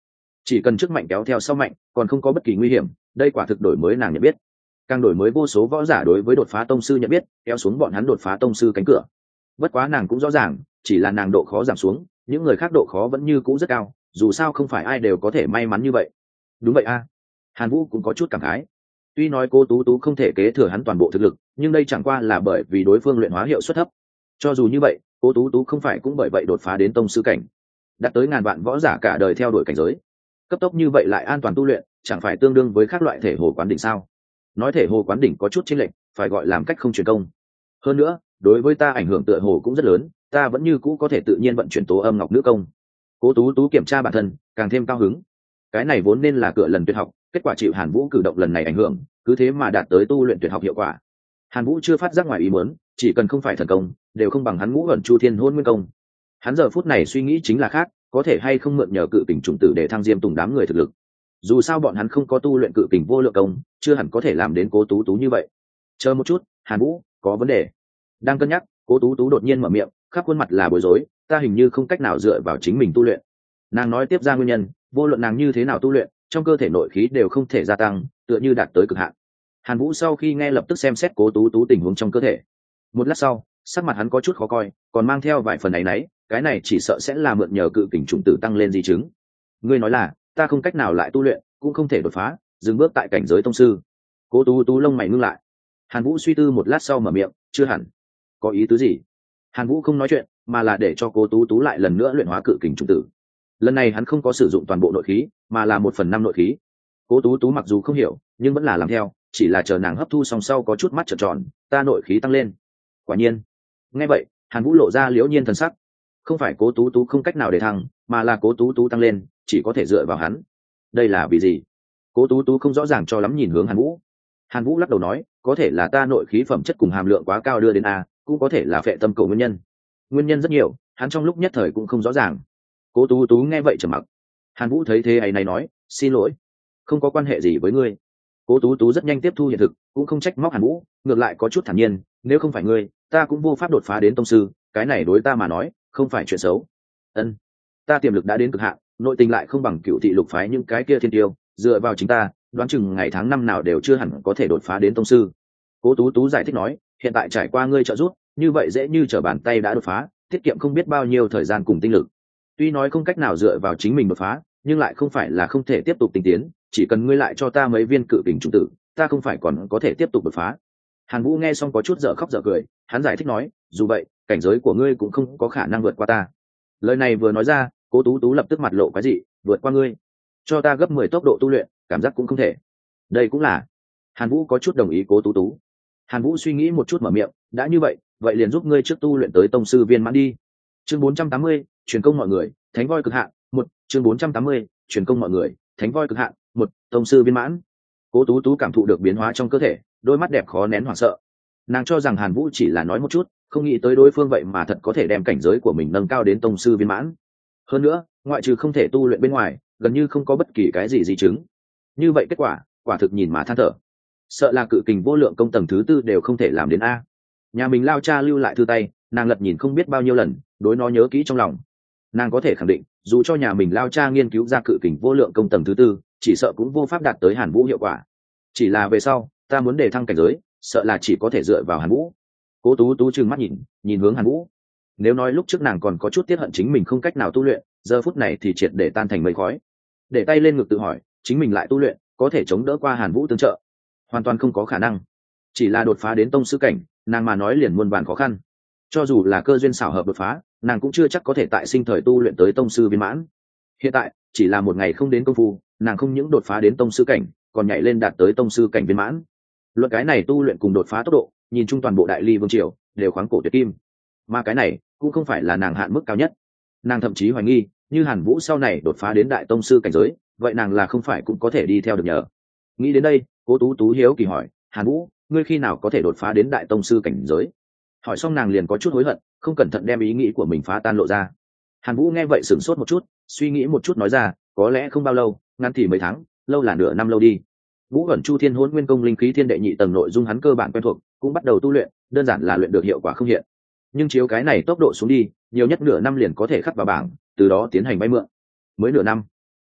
A: chỉ cần trước mạnh kéo theo sau mạnh, còn không có bất kỳ nguy hiểm. Đây quả thực đổi mới nàng nhận biết, càng đổi mới vô số võ giả đối với đột phá tông sư nhận biết, kéo xuống bọn hắn đột phá tông sư cánh cửa. Bất quá nàng cũng rõ ràng, chỉ là nàng độ khó giảm xuống, những người khác độ khó vẫn như cũ rất cao, dù sao không phải ai đều có thể may mắn như vậy. Đúng vậy a. Hàn Vũ cũng có chút cảm khái. Tuy nói Cố Tú Tú không thể kế thừa hắn toàn bộ thực lực, nhưng đây chẳng qua là bởi vì đối phương luyện hóa hiệu suất thấp. Cho dù như vậy, Cố Tú Tú không phải cũng bởi vậy đột phá đến tông sư cảnh, đạt tới ngàn vạn võ giả cả đời theo đuổi cảnh giới. Cấp tốc như vậy lại an toàn tu luyện, chẳng phải tương đương với các loại thể hồ quán đỉnh sao? Nói thể hồ quán đỉnh có chút chênh lệch, phải gọi làm cách không truyền công. Hơn nữa, đối với ta ảnh hưởng tựa hồ cũng rất lớn, ta vẫn như cũ có thể tự nhiên vận chuyển tố âm ngọc nữ công. Cố Tú Tú kiểm tra bản thân, càng thêm cao hứng. Cái này vốn nên là cửa lần tuyệt học, kết quả chịu Hàn Vũ cử động lần này ảnh hưởng, cứ thế mà đạt tới tu luyện tuyệt học hiệu quả. Hàn Vũ chưa phát giác ngoài ý muốn, chỉ cần không phải thần công, đều không bằng hắn Ngũ Ẩn Chu Thiên Hôn Nguyên công. Hắn giờ phút này suy nghĩ chính là khác, có thể hay không mượn nhờ cự kình trùng tử để thăng diêm tùng đám người thực lực. Dù sao bọn hắn không có tu luyện cự kình vô lượng công, chưa hẳn có thể làm đến Cố Tú Tú như vậy. Chờ một chút, Hàn Vũ, có vấn đề. Đang cân nhắc, Cố Tú Tú đột nhiên mở miệng, khắp khuôn mặt là bối rối, ta hình như không cách nào dựa vào chính mình tu luyện. Nàng nói tiếp ra nguyên nhân, vô luận nàng như thế nào tu luyện, trong cơ thể nội khí đều không thể gia tăng, tựa như đạt tới cực hạn. Hàn Vũ sau khi nghe lập tức xem xét Cố Tú Tú tình huống trong cơ thể. Một lát sau, sắc mặt hắn có chút khó coi, còn mang theo vài phần áy náy, cái này chỉ sợ sẽ là mượn nhờ cự kình trùng tử tăng lên di chứng. Ngươi nói là, ta không cách nào lại tu luyện, cũng không thể đột phá, dừng bước tại cảnh giới tông sư. Cố Tú Tú lông mày ngưng lại. Hàn Vũ suy tư một lát sau mở miệng, chưa hẳn. Có ý tứ gì? Hàn Vũ không nói chuyện, mà là để cho Cố Tú Tú lại lần nữa luyện hóa cự kình trùng tử. Lần này hắn không có sử dụng toàn bộ nội khí, mà là một phần năm nội khí. Cố Tú Tú mặc dù không hiểu, nhưng vẫn là làm theo, chỉ là chờ nàng hấp thu xong sau có chút mắt trợn tròn, ta nội khí tăng lên. Quả nhiên. Nghe vậy, Hàn Vũ lộ ra liễu nhiên thần sắc. Không phải Cố Tú Tú không cách nào để thăng, mà là Cố Tú Tú tăng lên, chỉ có thể dựa vào hắn. Đây là vì gì? Cố Tú Tú không rõ ràng cho lắm nhìn hướng Hàn Vũ. Hàn Vũ lắc đầu nói, có thể là ta nội khí phẩm chất cùng hàm lượng quá cao đưa đến a, cũng có thể là phệ tâm cầu nguyên nhân. Nguyên nhân rất nhiều, hắn trong lúc nhất thời cũng không rõ ràng. Cố Tú Tú nghe vậy trầm mặc. Hàn Vũ thấy thế ấy này nói, xin lỗi, không có quan hệ gì với ngươi. Cố Tú Tú rất nhanh tiếp thu hiện thực, cũng không trách móc Hàn Vũ, ngược lại có chút thản nhiên, nếu không phải ngươi, ta cũng vô pháp đột phá đến tông sư, cái này đối ta mà nói, không phải chuyện xấu. Ân, ta tiềm lực đã đến cực hạn, nội tình lại không bằng Cựu Thị Lục phái những cái kia thiên tiêu, dựa vào chính ta, đoán chừng ngày tháng năm nào đều chưa hẳn có thể đột phá đến tông sư. Cố Tú Tú giải thích nói, hiện tại trải qua ngươi trợ giúp, như vậy dễ như trở bàn tay đã đột phá, tiết kiệm không biết bao nhiêu thời gian cùng tinh lực. Tuy nói không cách nào dựa vào chính mình đột phá, nhưng lại không phải là không thể tiếp tục tinh tiến, chỉ cần ngươi lại cho ta mấy viên cự kình trùng tử, ta không phải còn có thể tiếp tục đột phá. Hàn Vũ nghe xong có chút dở khóc dở cười, hắn giải thích nói, dù vậy, cảnh giới của ngươi cũng không có khả năng vượt qua ta. Lời này vừa nói ra, Cố Tú Tú lập tức mặt lộ quái dị, vượt qua ngươi? Cho ta gấp mười tốc độ tu luyện, cảm giác cũng không thể. Đây cũng là. Hàn Vũ có chút đồng ý Cố Tú Tú. Hàn Vũ suy nghĩ một chút mở miệng, đã như vậy, vậy liền giúp ngươi trước tu luyện tới tông sư viên mãn đi. Chương bốn trăm tám mươi, truyền công mọi người, thánh voi cực hạn, một, chương bốn trăm tám mươi, truyền công mọi người, thánh voi cực hạn, một, tông sư viên mãn. Cố Tú Tú cảm thụ được biến hóa trong cơ thể, đôi mắt đẹp khó nén hoảng sợ. Nàng cho rằng Hàn Vũ chỉ là nói một chút, không nghĩ tới đối phương vậy mà thật có thể đem cảnh giới của mình nâng cao đến tông sư viên mãn. Hơn nữa, ngoại trừ không thể tu luyện bên ngoài, gần như không có bất kỳ cái gì di chứng. Như vậy kết quả, quả thực nhìn mà than thở. Sợ là cự kình vô lượng công tầng thứ tư đều không thể làm đến a. Nhà mình lao cha lưu lại thư tay, nàng lật nhìn không biết bao nhiêu lần, đối nó nhớ kỹ trong lòng. Nàng có thể khẳng định, dù cho nhà mình lao cha nghiên cứu ra cự kình vô lượng công tầng thứ tư, chỉ sợ cũng vô pháp đạt tới Hàn Vũ hiệu quả. Chỉ là về sau, ta muốn đề thăng cảnh giới, sợ là chỉ có thể dựa vào Hàn Vũ. Cố Tú Tú trừng mắt nhìn, nhìn hướng Hàn Vũ. Nếu nói lúc trước nàng còn có chút tiếc hận chính mình không cách nào tu luyện, giờ phút này thì triệt để tan thành mây khói. Để tay lên ngực tự hỏi, chính mình lại tu luyện, có thể chống đỡ qua Hàn Vũ tương trợ? Hoàn toàn không có khả năng. Chỉ là đột phá đến tông sư cảnh, nàng mà nói liền muôn vàn khó khăn. Cho dù là cơ duyên xảo hợp đột phá, nàng cũng chưa chắc có thể tại sinh thời tu luyện tới tông sư viên mãn. Hiện tại, chỉ là một ngày không đến công phu, nàng không những đột phá đến tông sư cảnh, còn nhảy lên đạt tới tông sư cảnh viên mãn. Luận cái này tu luyện cùng đột phá tốc độ, nhìn chung toàn bộ đại ly vương triều đều khoáng cổ tuyệt kim. Mà cái này cũng không phải là nàng hạn mức cao nhất. Nàng thậm chí hoài nghi, như Hàn Vũ sau này đột phá đến đại tông sư cảnh giới, vậy nàng là không phải cũng có thể đi theo được nhờ. Nghĩ đến đây, Cố Tú Tú hiếu kỳ hỏi, Hàn Vũ, ngươi khi nào có thể đột phá đến đại tông sư cảnh giới? Hỏi xong nàng liền có chút hối hận, không cẩn thận đem ý nghĩ của mình phá tan lộ ra. Hàn Vũ nghe vậy sửng sốt một chút, suy nghĩ một chút nói ra, có lẽ không bao lâu, ngắn thì mấy tháng, lâu là nửa năm lâu đi. Vũ ẩn Chu Thiên Hỗn Nguyên Công linh khí thiên đệ nhị tầng nội dung hắn cơ bản quen thuộc, cũng bắt đầu tu luyện, đơn giản là luyện được hiệu quả không hiện. Nhưng chiếu cái này tốc độ xuống đi, nhiều nhất nửa năm liền có thể khắc vào bảng, từ đó tiến hành vay mượn. Mới nửa năm,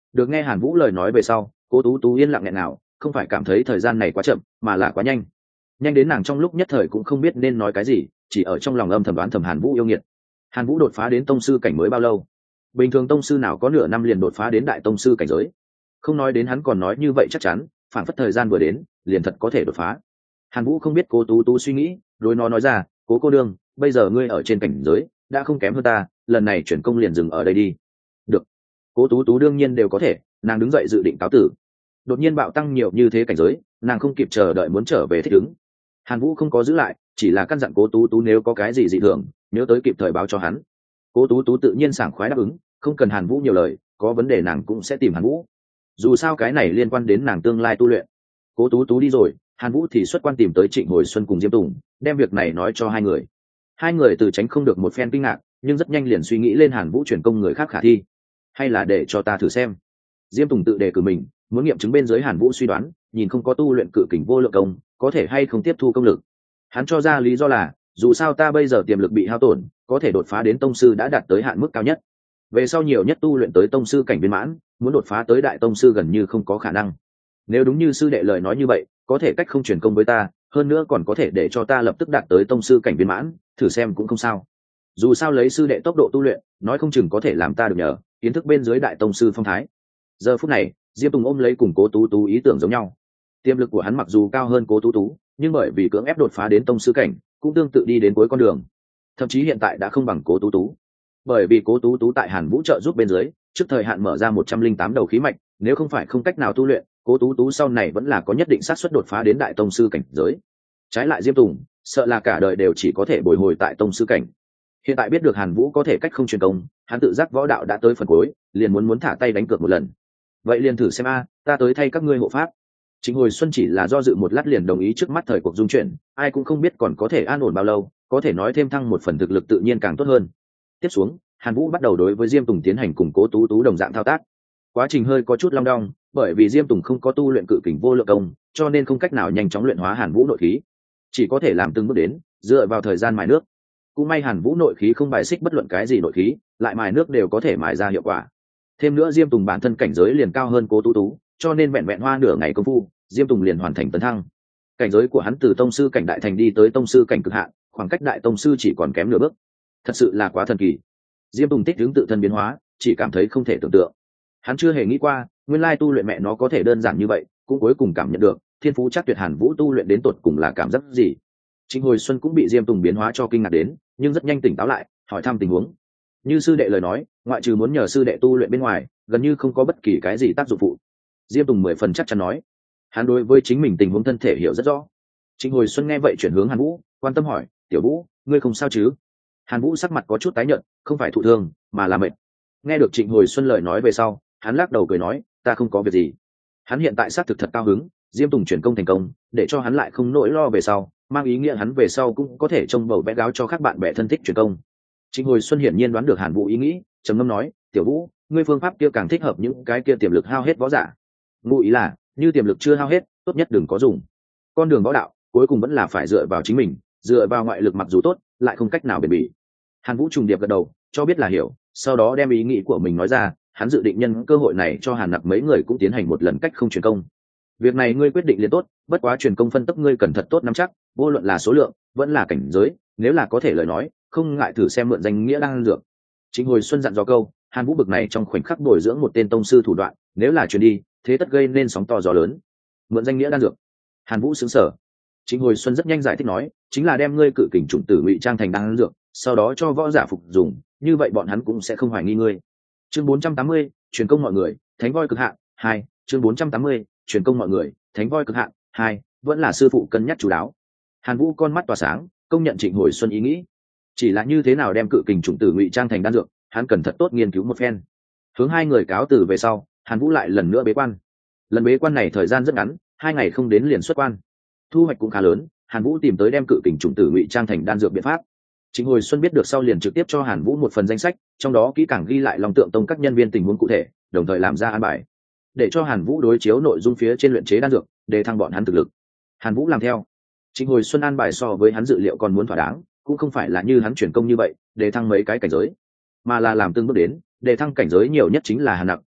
A: Được nghe Hàn Vũ lời nói về sau, Cố Tú Tú yên lặng nghẹn nào, không phải cảm thấy thời gian này quá chậm, mà là quá nhanh. Nhanh đến nàng trong lúc nhất thời cũng không biết nên nói cái gì, chỉ ở trong lòng âm thầm đoán thầm Hàn Vũ yêu nghiệt. Hàn Vũ đột phá đến tông sư cảnh mới bao lâu? Bình thường tông sư nào có nửa năm liền đột phá đến đại tông sư cảnh giới. Không nói đến hắn còn nói như vậy chắc chắn, phản phất thời gian vừa đến, liền thật có thể đột phá. Hàn Vũ không biết Cố Tú Tú suy nghĩ, đối nó nói ra, "Cố cô đương, bây giờ ngươi ở trên cảnh giới, đã không kém hơn ta, lần này chuyển công liền dừng ở đây đi." Được. Cố Tú Tú đương nhiên đều có thể, nàng đứng dậy dự định cáo tử. Đột nhiên bạo tăng nhiều như thế cảnh giới, nàng không kịp chờ đợi muốn trở về thích ứng. Hàn Vũ không có giữ lại, chỉ là căn dặn Cố Tú Tú nếu có cái gì dị thường, nhớ tới kịp thời báo cho hắn. Cố Tú Tú tự nhiên sảng khoái đáp ứng, không cần Hàn Vũ nhiều lời, có vấn đề nàng cũng sẽ tìm Hàn Vũ. Dù sao cái này liên quan đến nàng tương lai tu luyện. Cố Tú Tú đi rồi, Hàn Vũ thì xuất quan tìm tới Trịnh Hồi Xuân cùng Diêm Tùng, đem việc này nói cho hai người. Hai người từ tránh không được một phen kinh ngạc, nhưng rất nhanh liền suy nghĩ lên Hàn Vũ chuyển công người khác khả thi, hay là để cho ta thử xem. Diêm Tùng tự đề cử mình, muốn nghiệm chứng bên dưới Hàn Vũ suy đoán, nhìn không có tu luyện cự kình vô lượng công, có thể hay không tiếp thu công lực. Hắn cho ra lý do là, dù sao ta bây giờ tiềm lực bị hao tổn, có thể đột phá đến tông sư đã đạt tới hạn mức cao nhất. Về sau nhiều nhất tu luyện tới tông sư cảnh viên mãn, muốn đột phá tới đại tông sư gần như không có khả năng. Nếu đúng như sư đệ lời nói như vậy, có thể cách không truyền công với ta, hơn nữa còn có thể để cho ta lập tức đạt tới tông sư cảnh viên mãn, thử xem cũng không sao. Dù sao lấy sư đệ tốc độ tu luyện, nói không chừng có thể làm ta được nhờ kiến thức bên dưới đại tông sư phong thái. Giờ phút này, Diêm Tùng ôm lấy cùng Cố Tú Tú ý tưởng giống nhau. Tiềm lực của hắn mặc dù cao hơn Cố Tú Tú, nhưng bởi vì cưỡng ép đột phá đến tông sư cảnh, cũng tương tự đi đến cuối con đường. Thậm chí hiện tại đã không bằng Cố Tú Tú. Bởi vì Cố Tú Tú tại Hàn Vũ trợ giúp bên dưới, trước thời hạn mở ra một trăm linh tám đầu khí mạch, nếu không phải không cách nào tu luyện, Cố Tú Tú sau này vẫn là có nhất định xác suất đột phá đến đại tông sư cảnh giới. Trái lại Diêm Tùng, sợ là cả đời đều chỉ có thể bồi hồi tại tông sư cảnh. Hiện tại biết được Hàn Vũ có thể cách không truyền công, hắn tự giác võ đạo đã tới phần cuối, liền muốn muốn thả tay đánh cược một lần. Vậy liền thử xem a, ta tới thay các ngươi hộ pháp. Trịnh Hồi Xuân chỉ là do dự một lát liền đồng ý trước mắt thời cuộc dung chuyển, ai cũng không biết còn có thể an ổn bao lâu, có thể nói thêm thăng một phần thực lực tự nhiên càng tốt hơn. Tiếp xuống, Hàn Vũ bắt đầu đối với Diêm Tùng tiến hành củng cố Tú Tú đồng dạng thao tác. Quá trình hơi có chút long đong, bởi vì Diêm Tùng không có tu luyện cự kình vô lượng công, cho nên không cách nào nhanh chóng luyện hóa Hàn Vũ nội khí, chỉ có thể làm từng bước đến, dựa vào thời gian mài nước. Cũng may Hàn Vũ nội khí không bài xích bất luận cái gì nội khí, lại mài nước đều có thể mài ra hiệu quả. Thêm nữa Diêm Tùng bản thân cảnh giới liền cao hơn Cố Tú Tú, cho nên vẹn vẹn hoa nửa ngày công phu, Diêm Tùng liền hoàn thành tấn thăng. Cảnh giới của hắn từ tông sư cảnh đại thành đi tới tông sư cảnh cực hạn, khoảng cách đại tông sư chỉ còn kém nửa bước. Thật sự là quá thần kỳ. Diêm Tùng tích ứng tự thân biến hóa, chỉ cảm thấy không thể tưởng tượng. Hắn chưa hề nghĩ qua, nguyên lai tu luyện mẹ nó có thể đơn giản như vậy, cũng cuối cùng cảm nhận được, thiên phú chắc tuyệt Hàn Vũ tu luyện đến tột cùng là cảm giác gì. Trịnh Hồi Xuân cũng bị Diêm Tùng biến hóa cho kinh ngạc đến, nhưng rất nhanh tỉnh táo lại, hỏi thăm tình huống. Như sư đệ lời nói, ngoại trừ muốn nhờ sư đệ tu luyện bên ngoài, gần như không có bất kỳ cái gì tác dụng phụ. Diêm Tùng mười phần chắc chắn nói. Hắn đối với chính mình tình huống thân thể hiểu rất rõ. Trịnh Hồi Xuân nghe vậy chuyển hướng Hàn Vũ, quan tâm hỏi, "Tiểu Vũ, ngươi không sao chứ?" Hàn Vũ sắc mặt có chút tái nhợt, không phải thụ thương, mà là mệt. Nghe được Trịnh Hồi Xuân lời nói về sau, hắn lắc đầu cười nói, "Ta không có việc gì." Hắn hiện tại xác thực thật cao hứng, Diêm Tùng chuyển công thành công, để cho hắn lại không nỗi lo về sau, mang ý nghĩa hắn về sau cũng có thể trông bầu bé gáo cho các bạn bè thân thích chuyển công. Trịnh Hồi Xuân hiển nhiên đoán được Hàn Vũ ý nghĩ, trầm ngâm nói, "Tiểu Vũ, ngươi phương pháp kia càng thích hợp những cái kia tiềm lực hao hết võ giả. Ngụ ý là, như tiềm lực chưa hao hết, tốt nhất đừng có dùng. Con đường võ đạo, cuối cùng vẫn là phải dựa vào chính mình, dựa vào ngoại lực mặc dù tốt, lại không cách nào bền bỉ." Hàn Vũ trùng điệp gật đầu, cho biết là hiểu, sau đó đem ý nghĩ của mình nói ra, hắn dự định nhân cơ hội này cho Hàn Nặc mấy người cũng tiến hành một lần cách không truyền công. Việc này ngươi quyết định liền tốt, bất quá truyền công phân tốc ngươi cần thật tốt nắm chắc, vô luận là số lượng, vẫn là cảnh giới, nếu là có thể lời nói, không ngại thử xem mượn danh nghĩa đang dược. Trịnh Hồi Xuân dặn dò câu, Hàn Vũ bực này trong khoảnh khắc bồi dưỡng một tên tông sư thủ đoạn, nếu là truyền đi, thế tất gây nên sóng to gió lớn. Mượn danh nghĩa đan dược. Hàn Vũ sững sờ. Trịnh Hồi Xuân rất nhanh giải thích nói, chính là đem ngươi cự kình chủng tử ngụy trang thành đan dược, sau đó cho võ giả phục dùng, như vậy bọn hắn cũng sẽ không hoài nghi ngươi. Chương bốn trăm tám mươi, truyền công mọi người, Thánh voi cực hạn hai. Chương bốn trăm tám mươi, truyền công mọi người, Thánh voi cực hạn hai, vẫn là sư phụ cân nhắc chú đáo. Hàn Vũ con mắt tỏa sáng, công nhận Trịnh Hồi Xuân ý nghĩ. Chỉ là như thế nào đem cự kình chủng tử ngụy trang thành đan dược, hắn cần thật tốt nghiên cứu một phen. Hướng hai người cáo từ về sau, Hàn Vũ lại lần nữa bế quan. Lần bế quan này thời gian rất ngắn, hai ngày không đến liền xuất quan. Thu hoạch cũng khá lớn, Hàn Vũ tìm tới đem cự kình chủng tử ngụy trang thành đan dược biện pháp. Trịnh Hồi Xuân biết được sau liền trực tiếp cho Hàn Vũ một phần danh sách, trong đó kỹ càng ghi lại Long Tượng Tông các nhân viên tình huống cụ thể, đồng thời làm ra an bài, để cho Hàn Vũ đối chiếu nội dung phía trên luyện chế đan dược, để thăng bọn hắn thực lực. Hàn Vũ làm theo. Trịnh Hồi Xuân an bài so với hắn dự liệu còn muốn thỏa đáng, cũng không phải là như hắn chuyển công như vậy, để thăng mấy cái cảnh giới, mà là làm từng bước đến, để thăng cảnh giới nhiều nhất chính là Hàn Nặc,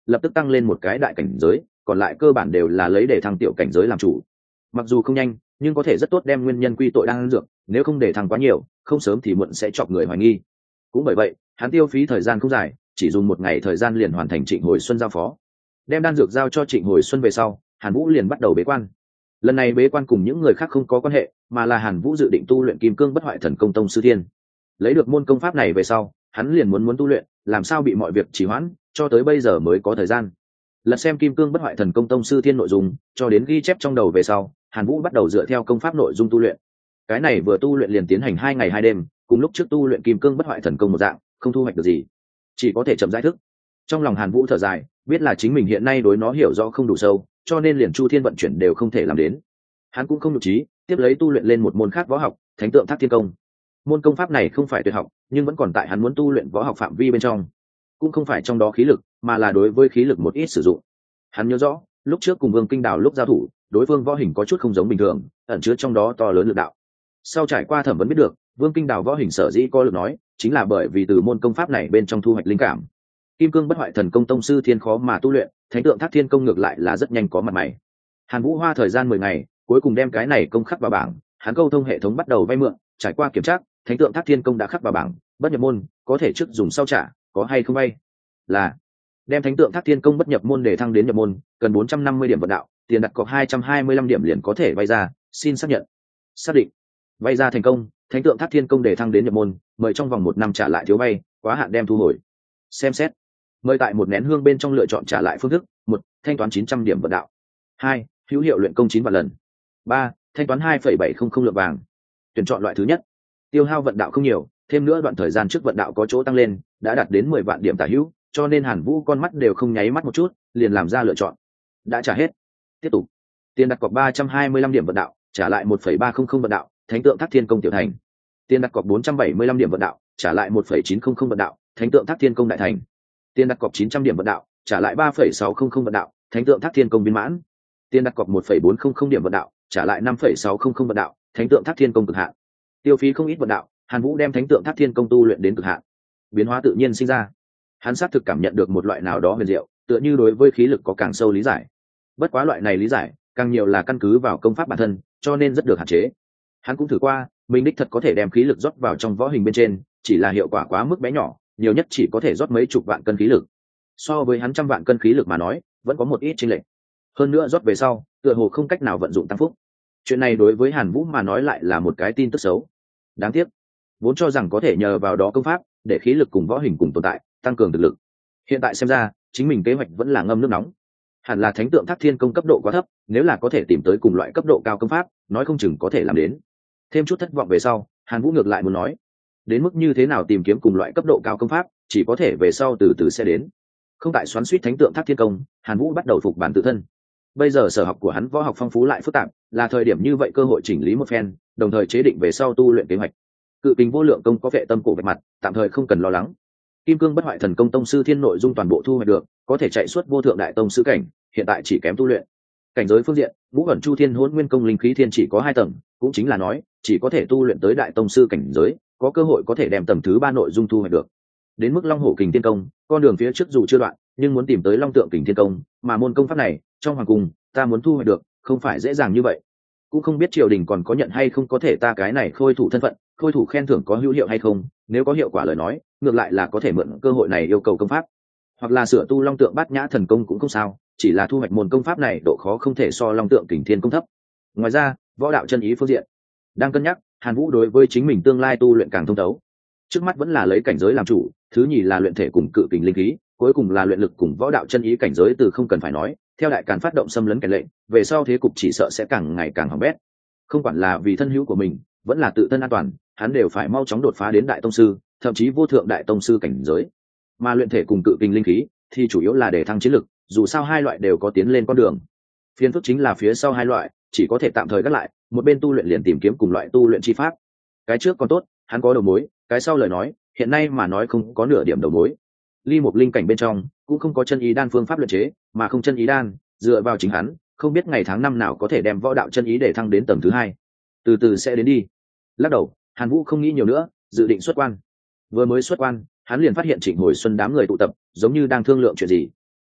A: lập tức tăng lên một cái đại cảnh giới, còn lại cơ bản đều là lấy để thăng tiểu cảnh giới làm chủ. Mặc dù không nhanh, nhưng có thể rất tốt đem nguyên nhân quy tội đan dược, nếu không để thăng quá nhiều, không sớm thì muộn sẽ chọc người hoài nghi. Cũng bởi vậy, hắn tiêu phí thời gian không dài, chỉ dùng một ngày thời gian liền hoàn thành Trịnh Hồi Xuân giao phó. Đem đan dược giao cho Trịnh Hồi Xuân về sau, Hàn Vũ liền bắt đầu bế quan. Lần này bế quan cùng những người khác không có quan hệ, mà là Hàn Vũ dự định tu luyện Kim Cương Bất Hoại Thần Công Tông Sư Thiên. Lấy được môn công pháp này về sau, hắn liền muốn muốn tu luyện, làm sao bị mọi việc trì hoãn, cho tới bây giờ mới có thời gian. Lật xem Kim Cương Bất Hoại Thần Công Tông Sư Thiên nội dung, cho đến ghi chép trong đầu về sau, Hàn Vũ bắt đầu dựa theo công pháp nội dung tu luyện. Cái này vừa tu luyện liền tiến hành hai ngày hai đêm, cùng lúc trước tu luyện Kim Cương Bất Hoại Thần Công một dạng, không thu hoạch được gì, chỉ có thể chậm rãi thức. Trong lòng Hàn Vũ thở dài, biết là chính mình hiện nay đối nó hiểu rõ không đủ sâu, cho nên liền Chu Thiên vận chuyển đều không thể làm đến. Hắn cũng không nhục trí, tiếp lấy tu luyện lên một môn khác võ học, Thánh Tượng Thác Thiên Công. Môn công pháp này không phải tuyệt học, nhưng vẫn còn tại hắn muốn tu luyện võ học phạm vi bên trong, cũng không phải trong đó khí lực, mà là đối với khí lực một ít sử dụng. Hắn nhớ rõ, lúc trước cùng Vương Kinh Đào lúc giao thủ, đối phương võ hình có chút không giống bình thường, ẩn chứa trong đó to lớn lực đạo. Sau trải qua thẩm vấn biết được, Vương Kinh Đào võ hình sở dĩ có lực nói, chính là bởi vì từ môn công pháp này bên trong thu hoạch linh cảm. Kim Cương Bất Hoại Thần Công Tông Sư Thiên khó mà tu luyện, Thánh Tượng Thác Thiên Công ngược lại là rất nhanh có mặt mày. Hàn Vũ hoa thời gian mười ngày, cuối cùng đem cái này công khắc vào bảng, hắn câu thông hệ thống bắt đầu vay mượn, trải qua kiểm tra, Thánh Tượng Thác Thiên Công đã khắc vào bảng, bất nhập môn, có thể trước dùng sau trả, có hay không vay? Là đem Thánh Tượng Thác Thiên Công bất nhập môn để thăng đến nhập môn, cần bốn trăm năm mươi điểm vận đạo, tiền đặt cọc hai trăm hai mươi lăm điểm liền có thể vay ra, xin xác nhận. Xác định. Vay ra thành công, Thánh Tượng Thác Thiên Công để thăng đến nhập môn, mời trong vòng một năm trả lại thiếu vay, quá hạn đem thu hồi. Xem xét. Mời tại một nén hương bên trong lựa chọn trả lại phương thức: một, thanh toán chín trăm điểm vận đạo; hai, hữu hiệu luyện công chín vạn lần; ba, thanh toán hai phẩy bảy không không lượng vàng. Tuyển chọn loại thứ nhất. Tiêu hao vận đạo không nhiều, thêm nữa đoạn thời gian trước vận đạo có chỗ tăng lên, đã đạt đến mười vạn điểm tả hữu, cho nên Hàn Vũ con mắt đều không nháy mắt một chút, liền làm ra lựa chọn. Đã trả hết. Tiếp tục. Tiền đặt cọc ba trăm hai mươi lăm điểm vận đạo, trả lại một phẩy ba không không vận đạo, Thánh Tượng Thác Thiên Công tiểu thành. Tiền đặt cọc bốn trăm bảy mươi lăm điểm vận đạo, trả lại một phẩy chín không không vận đạo, Thánh Tượng Thác Thiên Công đại thành. Tiền đặt cọc chín trăm điểm vận đạo, trả lại ba phẩy sáu không không vận đạo, Thánh Tượng Thác Thiên Công viên mãn. Tiền đặt cọc một phẩy bốn không không điểm vận đạo, trả lại năm phẩy sáu không không vận đạo, Thánh Tượng Thác Thiên Công cực hạn. Tiêu phí không ít vận đạo, Hàn Vũ đem Thánh Tượng Thác Thiên Công tu luyện đến cực hạn. Biến hóa tự nhiên sinh ra. Hắn xác thực cảm nhận được một loại nào đó huyền diệu, tựa như đối với khí lực có càng sâu lý giải. Bất quá loại này lý giải, càng nhiều là căn cứ vào công pháp bản thân, cho nên rất được hạn chế. Hắn cũng thử qua, mình đích thật có thể đem khí lực rót vào trong võ hình bên trên, chỉ là hiệu quả quá mức bé nhỏ, nhiều nhất chỉ có thể rót mấy chục vạn cân khí lực. So với hắn trăm vạn cân khí lực mà nói, vẫn có một ít chênh lệch. Hơn nữa rót về sau, tựa hồ không cách nào vận dụng tăng phúc. Chuyện này đối với Hàn Vũ mà nói lại là một cái tin tức xấu. Đáng tiếc, vốn cho rằng có thể nhờ vào đó công pháp để khí lực cùng võ hình cùng tồn tại, tăng cường thực lực. Hiện tại xem ra, chính mình kế hoạch vẫn là ngâm nước nóng. Hẳn là Thánh Tượng Thác Thiên Công cấp độ quá thấp, nếu là có thể tìm tới cùng loại cấp độ cao công pháp, nói không chừng có thể làm đến. Thêm chút thất vọng về sau, Hàn Vũ ngược lại muốn nói, đến mức như thế nào tìm kiếm cùng loại cấp độ cao công pháp, chỉ có thể về sau từ từ sẽ đến. Không tại xoắn suýt Thánh Tượng Thác Thiên Công, Hàn Vũ bắt đầu phục bản tự thân. Bây giờ sở học của hắn võ học phong phú lại phức tạp, là thời điểm như vậy cơ hội chỉnh lý một phen, đồng thời chế định về sau tu luyện kế hoạch. Cự Kình Vô Lượng Công có vệ tâm cổ vạch mặt, tạm thời không cần lo lắng. Kim Cương Bất Hoại Thần Công Tông Sư Thiên nội dung toàn bộ thu hoạch được, có thể chạy suốt vô thượng đại tông sư cảnh, hiện tại chỉ kém tu luyện. Cảnh giới phương diện, Ngũ Ẩn Chu Thiên Hỗn Nguyên Công linh khí thiên chỉ có hai tầng, cũng chính là nói, chỉ có thể tu luyện tới đại tông sư cảnh giới, có cơ hội có thể đem tầng thứ ba nội dung thu hoạch được. Đến mức Long Hổ Kình Thiên Công, con đường phía trước dù chưa đoạn, nhưng muốn tìm tới Long Tượng Kình Thiên Công, mà môn công pháp này, trong hoàng cung, ta muốn thu hoạch được, không phải dễ dàng như vậy. Cũng không biết triều đình còn có nhận hay không có thể ta cái này khôi thủ thân phận, khôi thủ khen thưởng có hữu hiệu hay không, nếu có hiệu quả lời nói, ngược lại là có thể mượn cơ hội này yêu cầu công pháp, hoặc là sửa tu Long Tượng Bát Nhã Thần Công cũng không sao, chỉ là thu hoạch môn công pháp này độ khó không thể so Long Tượng Kình Thiên Công thấp. Ngoài ra, võ đạo chân ý phương diện, đang cân nhắc, Hàn Vũ đối với chính mình tương lai tu luyện càng thông thấu. Trước mắt vẫn là lấy cảnh giới làm chủ, thứ nhì là luyện thể cùng cự kình linh khí, cuối cùng là luyện lực cùng võ đạo chân ý cảnh giới từ không cần phải nói, theo đại càn phát động xâm lấn kẻ lệnh, về sau thế cục chỉ sợ sẽ càng ngày càng hỏng bét. Không quản là vì thân hữu của mình, vẫn là tự thân an toàn, hắn đều phải mau chóng đột phá đến đại tông sư, thậm chí vô thượng đại tông sư cảnh giới. Mà luyện thể cùng cự kình linh khí thì chủ yếu là để thăng chiến lực, dù sao hai loại đều có tiến lên con đường. Phiền phức chính là phía sau hai loại chỉ có thể tạm thời gác lại, một bên tu luyện liền tìm kiếm cùng loại tu luyện chi pháp. Cái trước còn tốt, hắn có đầu mối, cái sau lời nói, hiện nay mà nói không có nửa điểm đầu mối. Ly Mục linh cảnh bên trong cũng không có chân ý đan phương pháp luyện chế, mà không chân ý đan, dựa vào chính hắn, không biết ngày tháng năm nào có thể đem võ đạo chân ý để thăng đến tầng thứ hai. Từ từ sẽ đến đi. Lắc đầu, Hàn Vũ không nghĩ nhiều nữa, dự định xuất quan. Vừa mới xuất quan, hắn liền phát hiện Trịnh Hồi Xuân đám người tụ tập, giống như đang thương lượng chuyện gì.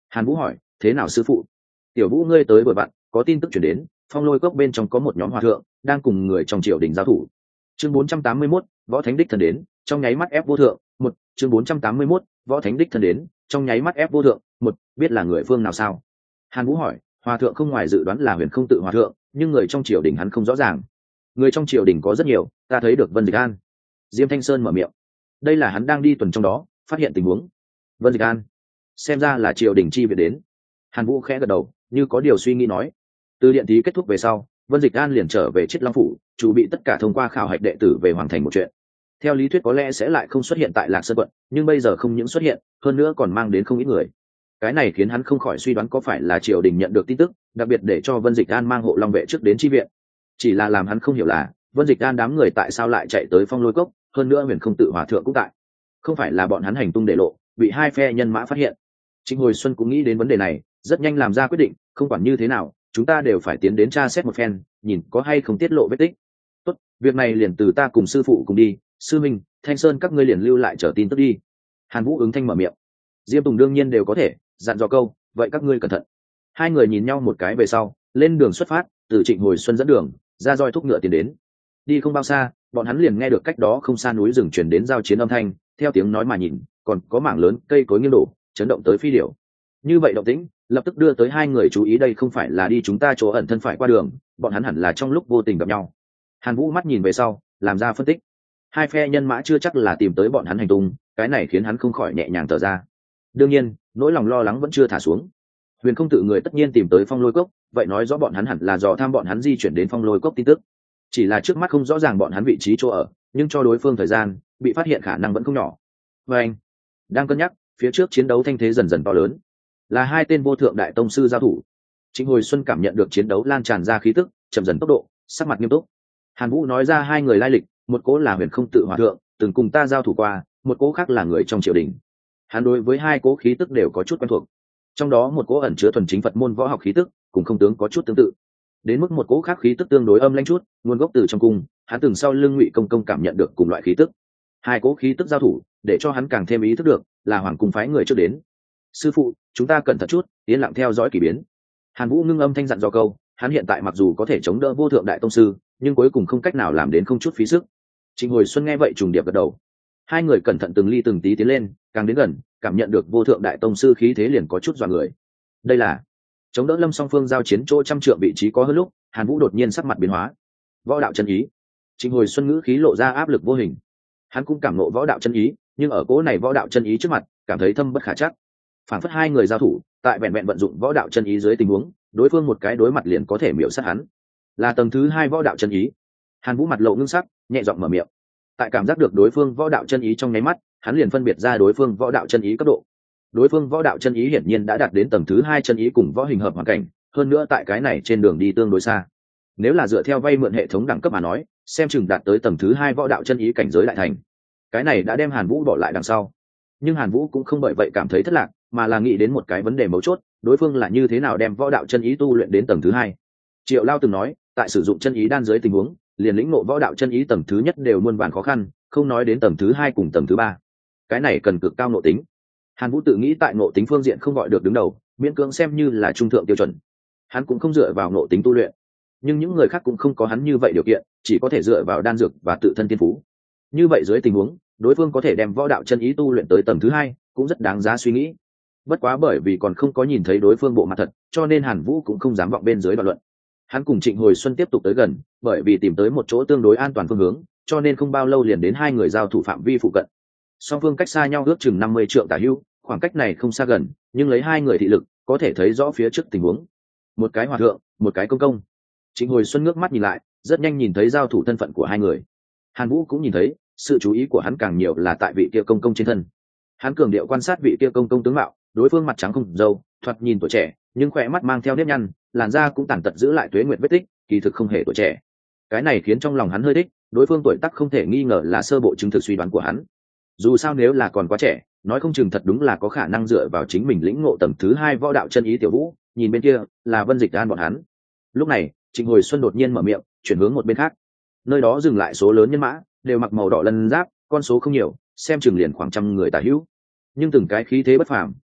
A: Hàn Vũ hỏi, thế nào sư phụ? Tiểu Vũ ngươi tới vừa vặn, có tin tức chuyển đến, Phong Lôi Cốc bên trong có một nhóm hòa thượng đang cùng người trong triều đình giao thủ. Chương bốn trăm tám mươi mốt, võ thánh đích thần đến, trong nháy mắt ép vô thượng. Một, chương bốn trăm tám mươi mốt, võ thánh đích thần đến, trong nháy mắt ép vô thượng. Một, biết là người phương nào sao? Hàn Vũ hỏi, hòa thượng không ngoài dự đoán là Huyền Không Tự hòa thượng, nhưng người trong triều đình hắn không rõ ràng. Người trong triều đình có rất nhiều, ta thấy được Vân Dịch An. Diêm Thanh Sơn mở miệng. Đây là hắn đang đi tuần trong đó, phát hiện tình huống. Vân Dịch An, xem ra là triều đình chi viện đến. Hàn Vũ khẽ gật đầu, như có điều suy nghĩ nói. Từ điện thí kết thúc về sau, Vân Dịch An liền trở về Chiết Long phủ, chuẩn bị tất cả thông qua khảo hạch đệ tử về hoàn thành một chuyện. Theo lý thuyết có lẽ sẽ lại không xuất hiện tại Lạc Sơn quận, nhưng bây giờ không những xuất hiện, hơn nữa còn mang đến không ít người. Cái này khiến hắn không khỏi suy đoán có phải là triều đình nhận được tin tức, đặc biệt để cho Vân Dịch An mang hộ long vệ trước đến chi viện. Chỉ là làm hắn không hiểu là, Vân Dịch An đám người tại sao lại chạy tới Phong Lôi Cốc, hơn nữa Huyền Không Tự hòa thượng cũng tại. Không phải là bọn hắn hành tung để lộ, bị hai phe nhân mã phát hiện. Trịnh Hồi Xuân cũng nghĩ đến vấn đề này, rất nhanh làm ra quyết định, không quản như thế nào, chúng ta đều phải tiến đến tra xét một phen, nhìn có hay không tiết lộ vết tích. Tốt, việc này liền từ ta cùng sư phụ cùng đi, sư minh, Thanh Sơn các ngươi liền lưu lại chờ tin tức đi. Hàn Vũ ứng thanh mở miệng. Diêm Tùng đương nhiên đều có thể, dặn dò câu, vậy các ngươi cẩn thận. Hai người nhìn nhau một cái về sau, lên đường xuất phát, từ Trịnh Hồi Xuân dẫn đường, ra roi thúc ngựa tiến đến. Đi không bao xa, bọn hắn liền nghe được cách đó không xa núi rừng truyền đến giao chiến âm thanh, theo tiếng nói mà nhìn, còn có mảng lớn cây cối nghiêng đổ, chấn động tới phi điểu. Như vậy động tĩnh, lập tức đưa tới hai người chú ý, đây không phải là đi chúng ta chỗ ẩn thân phải qua đường, bọn hắn hẳn là trong lúc vô tình gặp nhau. Hàn Vũ mắt nhìn về sau, làm ra phân tích. Hai phe nhân mã chưa chắc là tìm tới bọn hắn hành tung, cái này khiến hắn không khỏi nhẹ nhàng thở ra. Đương nhiên, nỗi lòng lo lắng vẫn chưa thả xuống. Huyền Không Tự người tất nhiên tìm tới Phong Lôi Cốc, vậy nói rõ bọn hắn hẳn là dò tham bọn hắn di chuyển đến Phong Lôi Cốc tin tức. Chỉ là trước mắt không rõ ràng bọn hắn vị trí chỗ ở, nhưng cho đối phương thời gian, bị phát hiện khả năng vẫn không nhỏ. Và anh đang cân nhắc, phía trước chiến đấu thanh thế dần dần to lớn, là hai tên vô thượng đại tông sư giao thủ. Trịnh Hồi Xuân cảm nhận được chiến đấu lan tràn ra khí tức, chậm dần tốc độ, sắc mặt nghiêm túc. Hàn Vũ nói ra hai người lai lịch, một cố là Huyền Không Tự hòa thượng, từng cùng ta giao thủ qua, một cố khác là người trong triều đình. Hắn đối với hai cố khí tức đều có chút quen thuộc, trong đó một cố ẩn chứa thuần chính Phật môn võ học khí tức, cùng không tướng có chút tương tự. Đến mức một cố khác khí tức tương đối âm lãnh chút, nguồn gốc từ trong cung, hắn từng sau lưng Ngụy Công Công cảm nhận được cùng loại khí tức. Hai cố khí tức giao thủ, để cho hắn càng thêm ý thức được, là Hoàng cung phái người trước đến. Sư phụ, chúng ta cẩn thận chút, yên lặng theo dõi kỳ biến. Hàn Vũ ngưng âm thanh dặn dò câu, hắn hiện tại mặc dù có thể chống đỡ vô thượng đại tông sư, nhưng cuối cùng không cách nào làm đến không chút phí sức. Trịnh Hồi Xuân nghe vậy trùng điệp gật đầu. Hai người cẩn thận từng ly từng tí tiến lên, càng đến gần, cảm nhận được vô thượng đại tông sư khí thế liền có chút dọa người. Đây là chống đỡ Lâm Song Phương giao chiến chỗ trăm trượng vị trí có hơn lúc, Hàn Vũ đột nhiên sắc mặt biến hóa. Võ đạo chân ý. Trịnh Hồi Xuân ngữ khí lộ ra áp lực vô hình. Hắn cũng cảm ngộ võ đạo chân ý, nhưng ở cố này võ đạo chân ý trước mặt, cảm thấy thâm bất khả trắc. Phản phất hai người giao thủ, tại vẹn vẹn vận dụng võ đạo chân ý dưới tình huống, đối phương một cái đối mặt liền có thể miểu sát hắn. Là tầng thứ hai võ đạo chân ý. Hàn Vũ mặt lộ ngưng sắc, nhẹ giọng mở miệng. Tại cảm giác được đối phương võ đạo chân ý trong nháy mắt, hắn liền phân biệt ra đối phương võ đạo chân ý cấp độ. Đối phương võ đạo chân ý hiển nhiên đã đạt đến tầng thứ hai chân ý cùng võ hình hợp hoàn cảnh, hơn nữa tại cái này trên đường đi tương đối xa. Nếu là dựa theo vay mượn hệ thống đẳng cấp mà nói, xem chừng đạt tới tầng thứ hai võ đạo chân ý cảnh giới đại thành. Cái này đã đem Hàn Vũ bỏ lại đằng sau. Nhưng Hàn Vũ cũng không bởi vậy cảm thấy thất lạc, mà là nghĩ đến một cái vấn đề mấu chốt, đối phương là như thế nào đem võ đạo chân ý tu luyện đến tầng thứ hai. Triệu Lao từng nói, tại sử dụng chân ý đan dưới tình huống, liền lĩnh ngộ võ đạo chân ý tầng thứ nhất đều muôn vàn khó khăn, không nói đến tầng thứ hai cùng tầng thứ ba. Cái này cần cực cao nội tính. Hàn Vũ tự nghĩ tại nội tính phương diện không gọi được đứng đầu, miễn cưỡng xem như là trung thượng tiêu chuẩn. Hắn cũng không dựa vào nội tính tu luyện, nhưng những người khác cũng không có hắn như vậy điều kiện, chỉ có thể dựa vào đan dược và tự thân tiên phú. Như vậy dưới tình huống, đối phương có thể đem võ đạo chân ý tu luyện tới tầng thứ hai, cũng rất đáng giá suy nghĩ. Bất quá bởi vì còn không có nhìn thấy đối phương bộ mặt thật, cho nên Hàn Vũ cũng không dám vọng bên dưới đoạn luận. Hắn cùng Trịnh Hồi Xuân tiếp tục tới gần, bởi vì tìm tới một chỗ tương đối an toàn phương hướng, cho nên không bao lâu liền đến hai người giao thủ phạm vi phụ cận. Song phương cách xa nhau ước chừng năm mươi trượng tả hữu, khoảng cách này không xa gần, nhưng lấy hai người thị lực, có thể thấy rõ phía trước tình huống. Một cái hòa thượng, một cái công công. Trịnh Hồi Xuân ngước mắt nhìn lại, rất nhanh nhìn thấy giao thủ thân phận của hai người. Hàn Vũ cũng nhìn thấy, sự chú ý của hắn càng nhiều là tại vị kia công công trên thân. Hắn cường điệu quan sát vị kia công công tướng mạo, đối phương mặt trắng không râu, thoạt nhìn tuổi trẻ, nhưng khỏe mắt mang theo nếp nhăn, làn da cũng tàn tật giữ lại tuế nguyệt vết tích, kỳ thực không hề tuổi trẻ. Cái này khiến trong lòng hắn hơi thích, đối phương tuổi tác không thể nghi ngờ là sơ bộ chứng thực suy đoán của hắn. Dù sao nếu là còn quá trẻ, nói không chừng thật đúng là có khả năng dựa vào chính mình lĩnh ngộ tầng thứ hai võ đạo chân ý. Tiểu Vũ nhìn bên kia, là Vân Dịch An bọn hắn. Lúc này, Trịnh Hồi Xuân đột nhiên mở miệng, chuyển hướng một bên khác. Nơi đó dừng lại số lớn nhân mã, đều mặc màu đỏ lân giáp, con số không nhiều, xem chừng liền khoảng trăm người tả hữu. Nhưng từng cái khí thế bất phàm,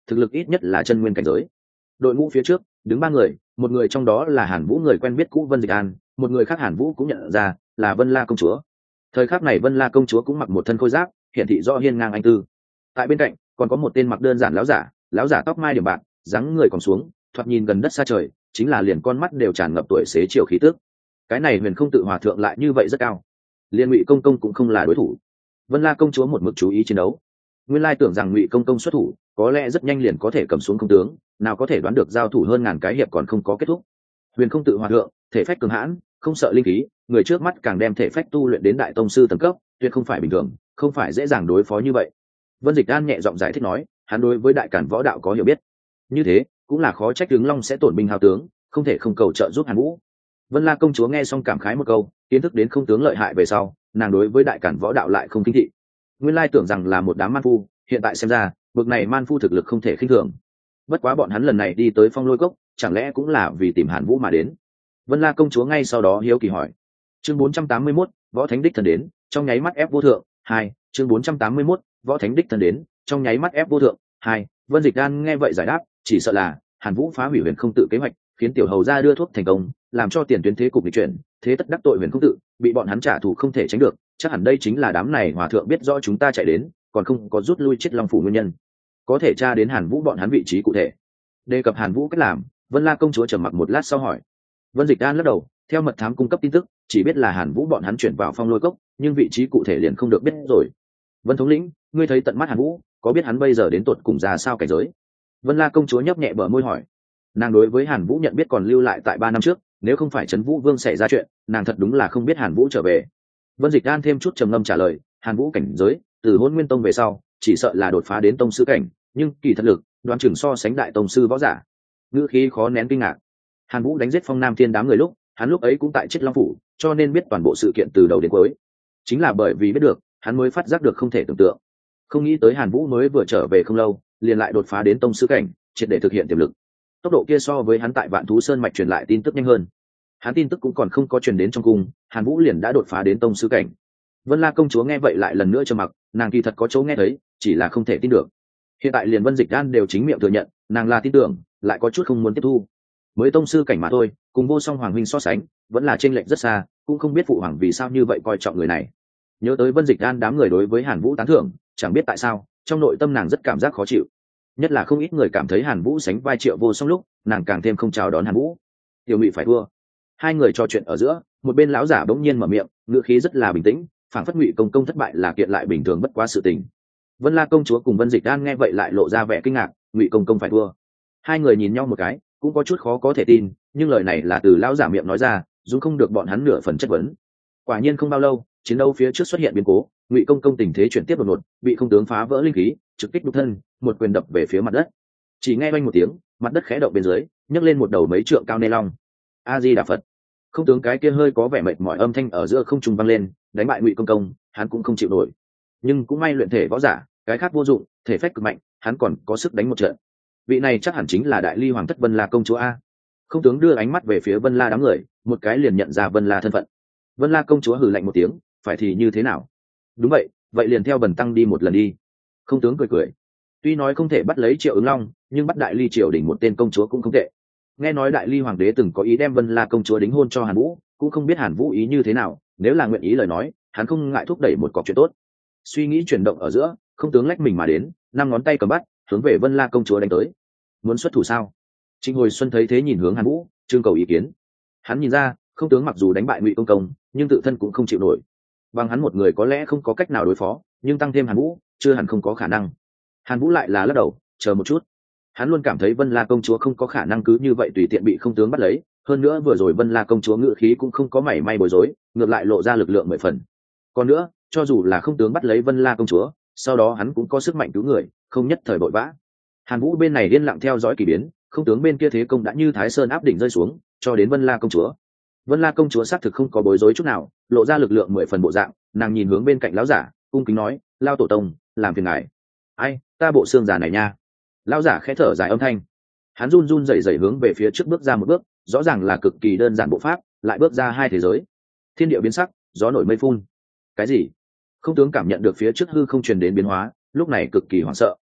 A: thực lực ít nhất là chân nguyên cảnh giới. Đội ngũ phía trước đứng ba người, một người trong đó là Hàn Vũ người quen biết cũ Vân Dịch An, một người khác Hàn Vũ cũng nhận ra là Vân La công chúa. Thời khắc này Vân La công chúa cũng mặc một thân khôi giáp, hiện thị rõ hiên ngang anh tư. Tại bên cạnh còn có một tên mặc đơn giản lão giả, lão giả tóc mai điểm bạc, dáng người còn xuống, thoạt nhìn gần đất xa trời, chính là liền con mắt đều tràn ngập tuổi xế chiều khí tức. Cái này Huyền Không Tự Hòa thượng lại như vậy rất cao, liên Ngụy công công cũng không là đối thủ. Vân La công chúa một mực chú ý chiến đấu, nguyên lai tưởng rằng Ngụy công công xuất thủ có lẽ rất nhanh liền có thể cầm xuống không tướng, nào có thể đoán được giao thủ hơn ngàn cái hiệp còn không có kết thúc. Huyền Không Tự Hòa thượng thể phách cường hãn, không sợ linh khí, người trước mắt càng đem thể phách tu luyện đến đại tông sư tầng cấp, tuyệt không phải bình thường, không phải dễ dàng đối phó như vậy. Vân Dịch An nhẹ giọng giải thích nói, hắn đối với đại cản võ đạo có hiểu biết, như thế cũng là khó trách tướng long sẽ tổn binh hao tướng, không thể không cầu trợ giúp Hàn Vũ. Vân La công chúa nghe xong cảm khái một câu, kiến thức đến không tướng lợi hại về sau, nàng đối với đại cản võ đạo lại không kinh thị. Nguyên lai tưởng rằng là một đám man phu, hiện tại xem ra bực này man phu thực lực không thể khinh thường. Bất quá bọn hắn lần này đi tới Phong Lôi Cốc, chẳng lẽ cũng là vì tìm Hàn Vũ mà đến? Vân La công chúa ngay sau đó hiếu kỳ hỏi. Chương bốn trăm tám mươi mốt, võ thánh đích thần đến, trong nháy mắt ép vô thượng. Hai, chương bốn trăm tám mươi mốt, võ thánh đích thần đến, trong nháy mắt ép vô thượng. Hai, Vân Dịch An nghe vậy giải đáp, chỉ sợ là Hàn Vũ phá hủy Huyền Không Tự kế hoạch, khiến tiểu hầu gia đưa thuốc thành công, làm cho tiền tuyến thế cục nghịch chuyển, thế tất đắc tội Huyền Không Tự, bị bọn hắn trả thù không thể tránh được, chắc hẳn đây chính là đám này hòa thượng biết rõ chúng ta chạy đến, còn không có rút lui chết Long phủ nguyên nhân. Có thể tra đến Hàn Vũ bọn hắn vị trí cụ thể. Đề cập Hàn Vũ cách làm, Vân La công chúa trầm mặc một lát sau hỏi. Vân Dịch An lắc đầu, theo mật thám cung cấp tin tức, chỉ biết là Hàn Vũ bọn hắn chuyển vào Phong Lôi Cốc, nhưng vị trí cụ thể liền không được biết rồi. Vân thống lĩnh, ngươi thấy tận mắt Hàn Vũ, có biết hắn bây giờ đến tột cùng ra sao cảnh giới? Vân La công chúa nhấp nhẹ bờ môi hỏi. Nàng đối với Hàn Vũ nhận biết còn lưu lại tại ba năm trước, nếu không phải Trấn Vũ Vương xảy ra chuyện, nàng thật đúng là không biết Hàn Vũ trở về. Vân Dịch An thêm chút trầm ngâm trả lời, Hàn Vũ cảnh giới, từ Hỗn Nguyên Tông về sau, chỉ sợ là đột phá đến tông sư cảnh, nhưng kỳ thật lực, đoán chừng so sánh đại tông sư võ giả. Ngữ khí khó nén kinh ngạc. Hàn Vũ đánh giết Phong Nam Thiên đám người lúc, hắn lúc ấy cũng tại Chết Long phủ, cho nên biết toàn bộ sự kiện từ đầu đến cuối. Chính là bởi vì biết được, hắn mới phát giác được không thể tưởng tượng. Không nghĩ tới Hàn Vũ mới vừa trở về không lâu, liền lại đột phá đến tông sư cảnh, triệt để thực hiện tiềm lực. Tốc độ kia so với hắn tại Vạn Thú Sơn mạch truyền lại tin tức nhanh hơn. Hắn tin tức cũng còn không có truyền đến trong cung, Hàn Vũ liền đã đột phá đến tông sư cảnh. Vân La công chúa nghe vậy lại lần nữa trầm mặc, nàng kỳ thật có chỗ nghe thấy, chỉ là không thể tin được. Hiện tại liền Vân Dịch An đều chính miệng thừa nhận, nàng là tin tưởng, lại có chút không muốn tiếp thu. Mới tông sư cảnh mà thôi, cùng Vô Song hoàng huynh so sánh, vẫn là chênh lệch rất xa, cũng không biết phụ hoàng vì sao như vậy coi trọng người này. Nhớ tới Vân Dịch An đám người đối với Hàn Vũ tán thưởng, chẳng biết tại sao, trong nội tâm nàng rất cảm giác khó chịu. Nhất là không ít người cảm thấy Hàn Vũ sánh vai Triệu Vô Song lúc, nàng càng thêm không chào đón Hàn Vũ. Tiểu Mị phải thua. Hai người trò chuyện ở giữa, một bên lão giả bỗng nhiên mở miệng, ngữ khí rất là bình tĩnh, phảng phất Ngụy công công thất bại là kiện lại bình thường bất quá sự tình. Vân La công chúa cùng Vân Dịch An nghe vậy lại lộ ra vẻ kinh ngạc, Ngụy công công phải thua. Hai người nhìn nhau một cái, cũng có chút khó có thể tin, nhưng lời này là từ lão giả miệng nói ra, dù không được bọn hắn nửa phần chất vấn. Quả nhiên không bao lâu, chiến đấu phía trước xuất hiện biến cố, Ngụy công công tình thế chuyển tiếp đột ngột, bị không tướng phá vỡ linh khí, trực kích đục thân, một quyền đập về phía mặt đất. Chỉ nghe vang một tiếng, mặt đất khẽ động bên dưới, nhấc lên một đầu mấy trượng cao nê long. A Di Đà Phật. Không tướng cái kia hơi có vẻ mệt mỏi âm thanh ở giữa không trung vang lên, đánh bại Ngụy công công, hắn cũng không chịu nổi. Nhưng cũng may luyện thể võ giả, cái khác vô dụng, thể phách cực mạnh, hắn còn có sức đánh một trận. Vị này chắc hẳn chính là đại ly hoàng thất Vân La công chúa a. Không tướng đưa ánh mắt về phía Vân La đám người, một cái liền nhận ra Vân La thân phận. Vân La công chúa hừ lạnh một tiếng, phải thì như thế nào? Đúng vậy, vậy liền theo bần tăng đi một lần đi. Không tướng cười cười. Tuy nói không thể bắt lấy Triệu Ứng Long, nhưng bắt đại ly triều đình một tên công chúa cũng không tệ. Nghe nói đại ly hoàng đế từng có ý đem Vân La công chúa đính hôn cho Hàn Vũ, cũng không biết Hàn Vũ ý như thế nào, nếu là nguyện ý lời nói, hắn không ngại thúc đẩy một cọc chuyện tốt. Suy nghĩ chuyển động ở giữa, không tướng lách mình mà đến, năm ngón tay cầm bắt, hướng về Vân La công chúa đánh tới. Muốn xuất thủ sao? Trịnh Hồi Xuân thấy thế nhìn hướng Hàn Vũ, trưng cầu ý kiến. Hắn nhìn ra, không tướng mặc dù đánh bại Ngụy công công, nhưng tự thân cũng không chịu nổi. Bằng hắn một người có lẽ không có cách nào đối phó, nhưng tăng thêm Hàn Vũ, chưa hẳn không có khả năng. Hàn Vũ lại là lắc đầu, chờ một chút. Hắn luôn cảm thấy Vân La công chúa không có khả năng cứ như vậy tùy tiện bị không tướng bắt lấy, hơn nữa vừa rồi Vân La công chúa ngự khí cũng không có mảy may bối rối, ngược lại lộ ra lực lượng mười phần. Còn nữa, cho dù là không tướng bắt lấy Vân La công chúa, sau đó hắn cũng có sức mạnh cứu người, không nhất thời vội vã. Hàn Vũ bên này yên lặng theo dõi kỳ biến, không tướng bên kia thế công đã như Thái Sơn áp đỉnh rơi xuống, cho đến Vân La công chúa. Vân La công chúa xác thực không có bối rối chút nào, lộ ra lực lượng mười phần bộ dạng, nàng nhìn hướng bên cạnh lão giả, cung kính nói, lao tổ tông, làm phiền ngài. Ai, ta bộ xương già này nha. Lão giả khẽ thở dài âm thanh, hắn run run rẩy rẩy hướng về phía trước bước ra một bước, rõ ràng là cực kỳ đơn giản bộ pháp, lại bước ra hai thế giới. Thiên địa biến sắc, gió nổi mây phun. Cái gì? Không tướng cảm nhận được phía trước hư không truyền đến biến hóa, lúc này cực kỳ hoảng sợ.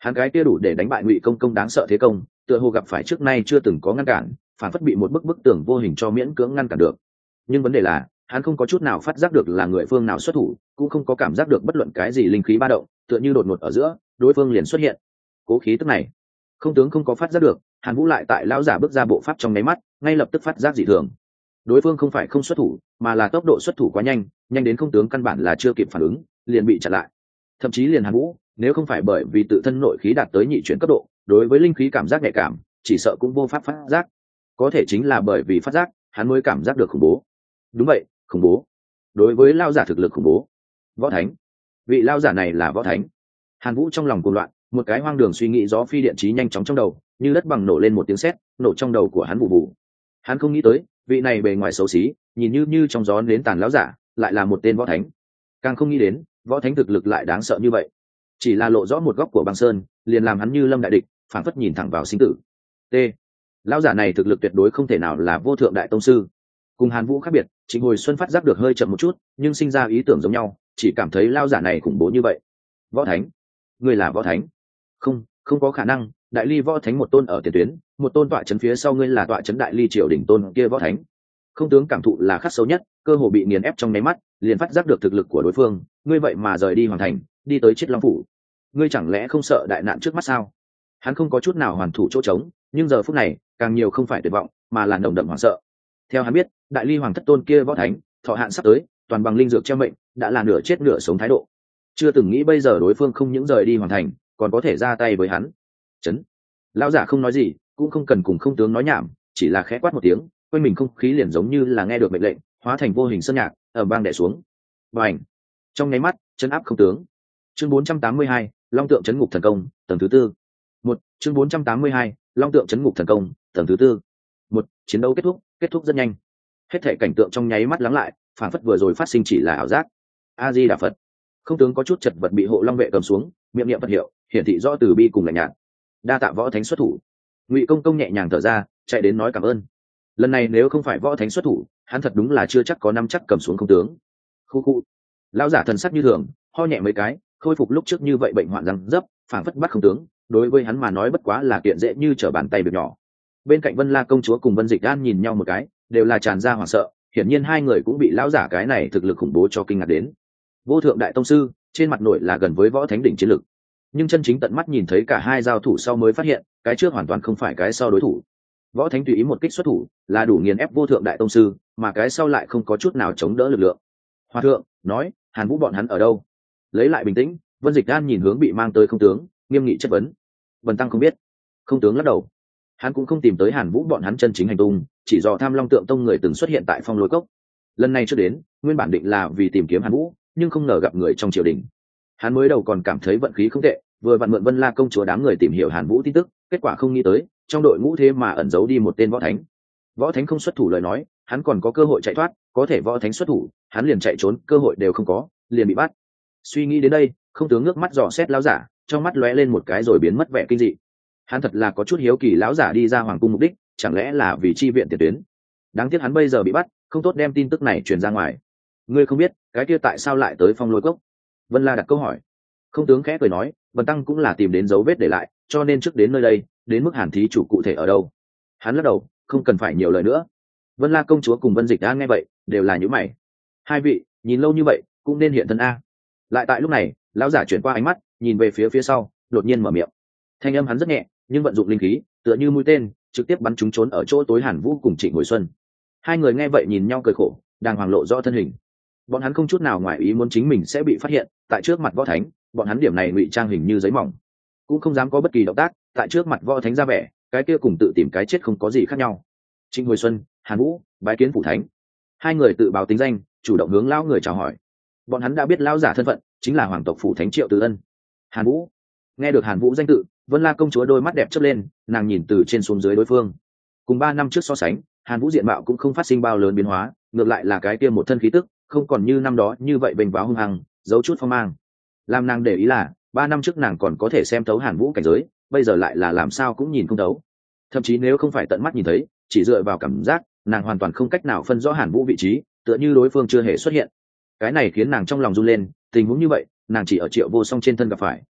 A: Hắn cái kia đủ để đánh bại Ngụy Công Công đáng sợ thế công, tựa hồ gặp phải trước nay chưa từng có ngăn cản, phản phất bị một bức bức tường vô hình cho miễn cưỡng ngăn cản được. Nhưng vấn đề là, hắn không có chút nào phát giác được là người phương nào xuất thủ, cũng không có cảm giác được bất luận cái gì linh khí ba động, tựa như đột ngột ở giữa, đối phương liền xuất hiện. Cố khí tức này, không tướng không có phát giác được, Hàn Vũ lại tại lão giả bước ra bộ pháp trong nháy mắt, ngay lập tức phát giác dị thường. Đối phương không phải không xuất thủ, mà là tốc độ xuất thủ quá nhanh, nhanh đến không tướng căn bản là chưa kịp phản ứng, liền bị chặn lại. Thậm chí liền Hàn Vũ, nếu không phải bởi vì tự thân nội khí đạt tới nhị chuyển cấp độ, đối với linh khí cảm giác nhạy cảm, chỉ sợ cũng vô pháp phát giác. Có thể chính là bởi vì phát giác, hắn mới cảm giác được khủng bố. Đúng vậy, khủng bố. Đối với lão giả thực lực khủng bố. Võ thánh. Vị lão giả này là võ thánh. Hàn Vũ trong lòng cuồng loạn, một cái hoang đường suy nghĩ gió phi điện trí nhanh chóng trong đầu, như đất bằng nổ lên một tiếng sét, nổ trong đầu của hắn vụ vụ. Hắn không nghĩ tới, vị này bề ngoài xấu xí, nhìn như như trong gió nến tàn lão giả, lại là một tên võ thánh. Càng không nghĩ đến, võ thánh thực lực lại đáng sợ như vậy. Chỉ là lộ rõ một góc của băng sơn, liền làm hắn như lâm đại địch, phảng phất nhìn thẳng vào sinh tử. T. Lão giả này thực lực tuyệt đối không thể nào là vô thượng đại tông sư. Cùng Hàn Vũ khác biệt, Trịnh Hồi Xuân phát giác được hơi chậm một chút, nhưng sinh ra ý tưởng giống nhau, chỉ cảm thấy lão giả này khủng bố như vậy. Võ thánh? Ngươi là võ thánh? Không, không có khả năng, đại ly võ thánh một tôn ở tiền tuyến, một tôn tọa chấn phía sau ngươi là tọa chấn đại ly triều đỉnh tôn kia võ thánh. Không tướng cảm thụ là khắc sâu nhất, cơ hồ bị nghiền ép trong nháy mắt, liền phát giác được thực lực của đối phương, ngươi vậy mà rời đi hoàng thành, đi tới Chiết Long phủ. Ngươi chẳng lẽ không sợ đại nạn trước mắt sao? Hắn không có chút nào hoàn thủ chỗ trống, nhưng giờ phút này, càng nhiều không phải tuyệt vọng, mà là nồng đậm hoảng sợ. Theo hắn biết, đại ly hoàng thất tôn kia võ thánh, thọ hạn sắp tới, toàn bằng linh dược treo mệnh, đã là nửa chết nửa sống thái độ. Chưa từng nghĩ bây giờ đối phương không những rời đi hoàng thành, còn có thể ra tay với hắn. Chấn. Lão giả không nói gì, cũng không cần cùng không tướng nói nhảm, chỉ là khẽ quát một tiếng, quanh mình không khí liền giống như là nghe được mệnh lệnh, hóa thành vô hình sơn nhạc, ầm vang đè xuống. Bành. Trong nháy mắt, chấn áp không tướng. Chương bốn trăm tám mươi hai, Long tượng chấn ngục thần công, tầng thứ tư. Một, chương bốn trăm tám mươi hai, Long tượng chấn ngục thần công, tầng thứ tư. Một, chiến đấu kết thúc, kết thúc rất nhanh. Hết thảy cảnh tượng trong nháy mắt lắng lại, phản phất vừa rồi phát sinh chỉ là ảo giác. A Di Đà Phật. Không tướng có chút chật vật bị hộ long vệ cầm xuống, miệng niệm Phật hiệu, hiển thị rõ từ bi cùng lạnh nhạt. Đa tạ võ thánh xuất thủ. Ngụy Công Công nhẹ nhàng thở ra, chạy đến nói cảm ơn. Lần này nếu không phải võ thánh xuất thủ, hắn thật đúng là chưa chắc có năm chắc cầm xuống không tướng. Khu khu. Lão giả thần sắc như thường, ho nhẹ mấy cái, khôi phục lúc trước như vậy bệnh hoạn răng dấp, phảng phất bắt không tướng, đối với hắn mà nói bất quá là kiện dễ như trở bàn tay việc nhỏ. Bên cạnh Vân La công chúa cùng Vân Dịch An nhìn nhau một cái, đều là tràn ra hoảng sợ, hiển nhiên hai người cũng bị lão giả cái này thực lực khủng bố cho kinh ngạc đến. Vô thượng đại tông sư, trên mặt nội là gần với võ thánh đỉnh chiến lực, nhưng chân chính tận mắt nhìn thấy cả hai giao thủ sau mới phát hiện, cái trước hoàn toàn không phải cái sau đối thủ. Võ thánh tùy ý một kích xuất thủ, là đủ nghiền ép vô thượng đại tông sư, mà cái sau lại không có chút nào chống đỡ lực lượng. Hòa thượng nói, Hàn Vũ bọn hắn ở đâu? Lấy lại bình tĩnh, Vân Dịch An nhìn hướng bị mang tới không tướng, nghiêm nghị chất vấn. Vân Tăng không biết. Không tướng lắc đầu. Hắn cũng không tìm tới Hàn Vũ bọn hắn chân chính hành tung, chỉ dò tham Long Tượng Tông người từng xuất hiện tại Phong Lôi Cốc. Lần này chưa đến, nguyên bản định là vì tìm kiếm Hàn Vũ, nhưng không ngờ gặp người trong triều đình. Hắn mới đầu còn cảm thấy vận khí không tệ, vừa vặn mượn Vân La công chúa đám người tìm hiểu Hàn Vũ tin tức, kết quả không nghĩ tới, trong đội ngũ thế mà ẩn giấu đi một tên võ thánh. Võ thánh không xuất thủ lời nói, hắn còn có cơ hội chạy thoát, có thể võ thánh xuất thủ, hắn liền chạy trốn cơ hội đều không có, liền bị bắt. Suy nghĩ đến đây, không tướng nước mắt dò xét lão giả, trong mắt lóe lên một cái rồi biến mất vẻ kinh dị. Hắn thật là có chút hiếu kỳ lão giả đi ra hoàng cung mục đích, chẳng lẽ là vì chi viện tiền tuyến? Đáng tiếc hắn bây giờ bị bắt, không tốt đem tin tức này truyền ra ngoài. Ngươi không biết, cái kia tại sao lại tới Phong Lôi Cốc? Vân La đặt câu hỏi. Không tướng khẽ cười nói, Vân Tăng cũng là tìm đến dấu vết để lại, cho nên trước đến nơi đây, đến mức Hàn thí chủ cụ thể ở đâu. Hắn lắc đầu, không cần phải nhiều lời nữa. Vân La công chúa cùng Vân Dịch An nghe vậy, đều là nhíu mày. Hai vị, nhìn lâu như vậy, cũng nên hiện thân a. Lại tại lúc này, lão giả chuyển qua ánh mắt, nhìn về phía phía sau, đột nhiên mở miệng. Thanh âm hắn rất nhẹ, nhưng vận dụng linh khí, tựa như mũi tên, trực tiếp bắn trúng trốn ở chỗ tối Hàn Vũ cùng Trịnh Hồi Xuân. Hai người nghe vậy nhìn nhau cười khổ, đang hoàng lộ rõ thân hình. Bọn hắn không chút nào ngoài ý muốn chính mình sẽ bị phát hiện, tại trước mặt võ thánh, bọn hắn điểm này ngụy trang hình như giấy mỏng, cũng không dám có bất kỳ động tác, tại trước mặt võ thánh ra vẻ, cái kia cùng tự tìm cái chết không có gì khác nhau. Trịnh Hồi Xuân, Hàn Vũ, bái kiến phủ thánh. Hai người tự báo tính danh, chủ động hướng lão người chào hỏi. Bọn hắn đã biết lão giả thân phận, chính là hoàng tộc phủ thánh Triệu Từ Ân. Hàn Vũ. Nghe được Hàn Vũ danh tự, Vân La công chúa đôi mắt đẹp chớp lên, nàng nhìn từ trên xuống dưới đối phương. Cùng ba năm trước so sánh, Hàn Vũ diện mạo cũng không phát sinh bao lớn biến hóa, ngược lại là cái kia một thân khí tức, không còn như năm đó như vậy bềnh váo hung hăng, giấu chút phong mang. Làm nàng để ý là, ba năm trước nàng còn có thể xem thấu Hàn Vũ cảnh giới, bây giờ lại là làm sao cũng nhìn không thấu. Thậm chí nếu không phải tận mắt nhìn thấy, chỉ dựa vào cảm giác, nàng hoàn toàn không cách nào phân rõ Hàn Vũ vị trí, tựa như đối phương chưa hề xuất hiện. Cái này khiến nàng trong lòng run lên, tình huống như vậy, nàng chỉ ở Triệu Vô Song trên thân gặp phải,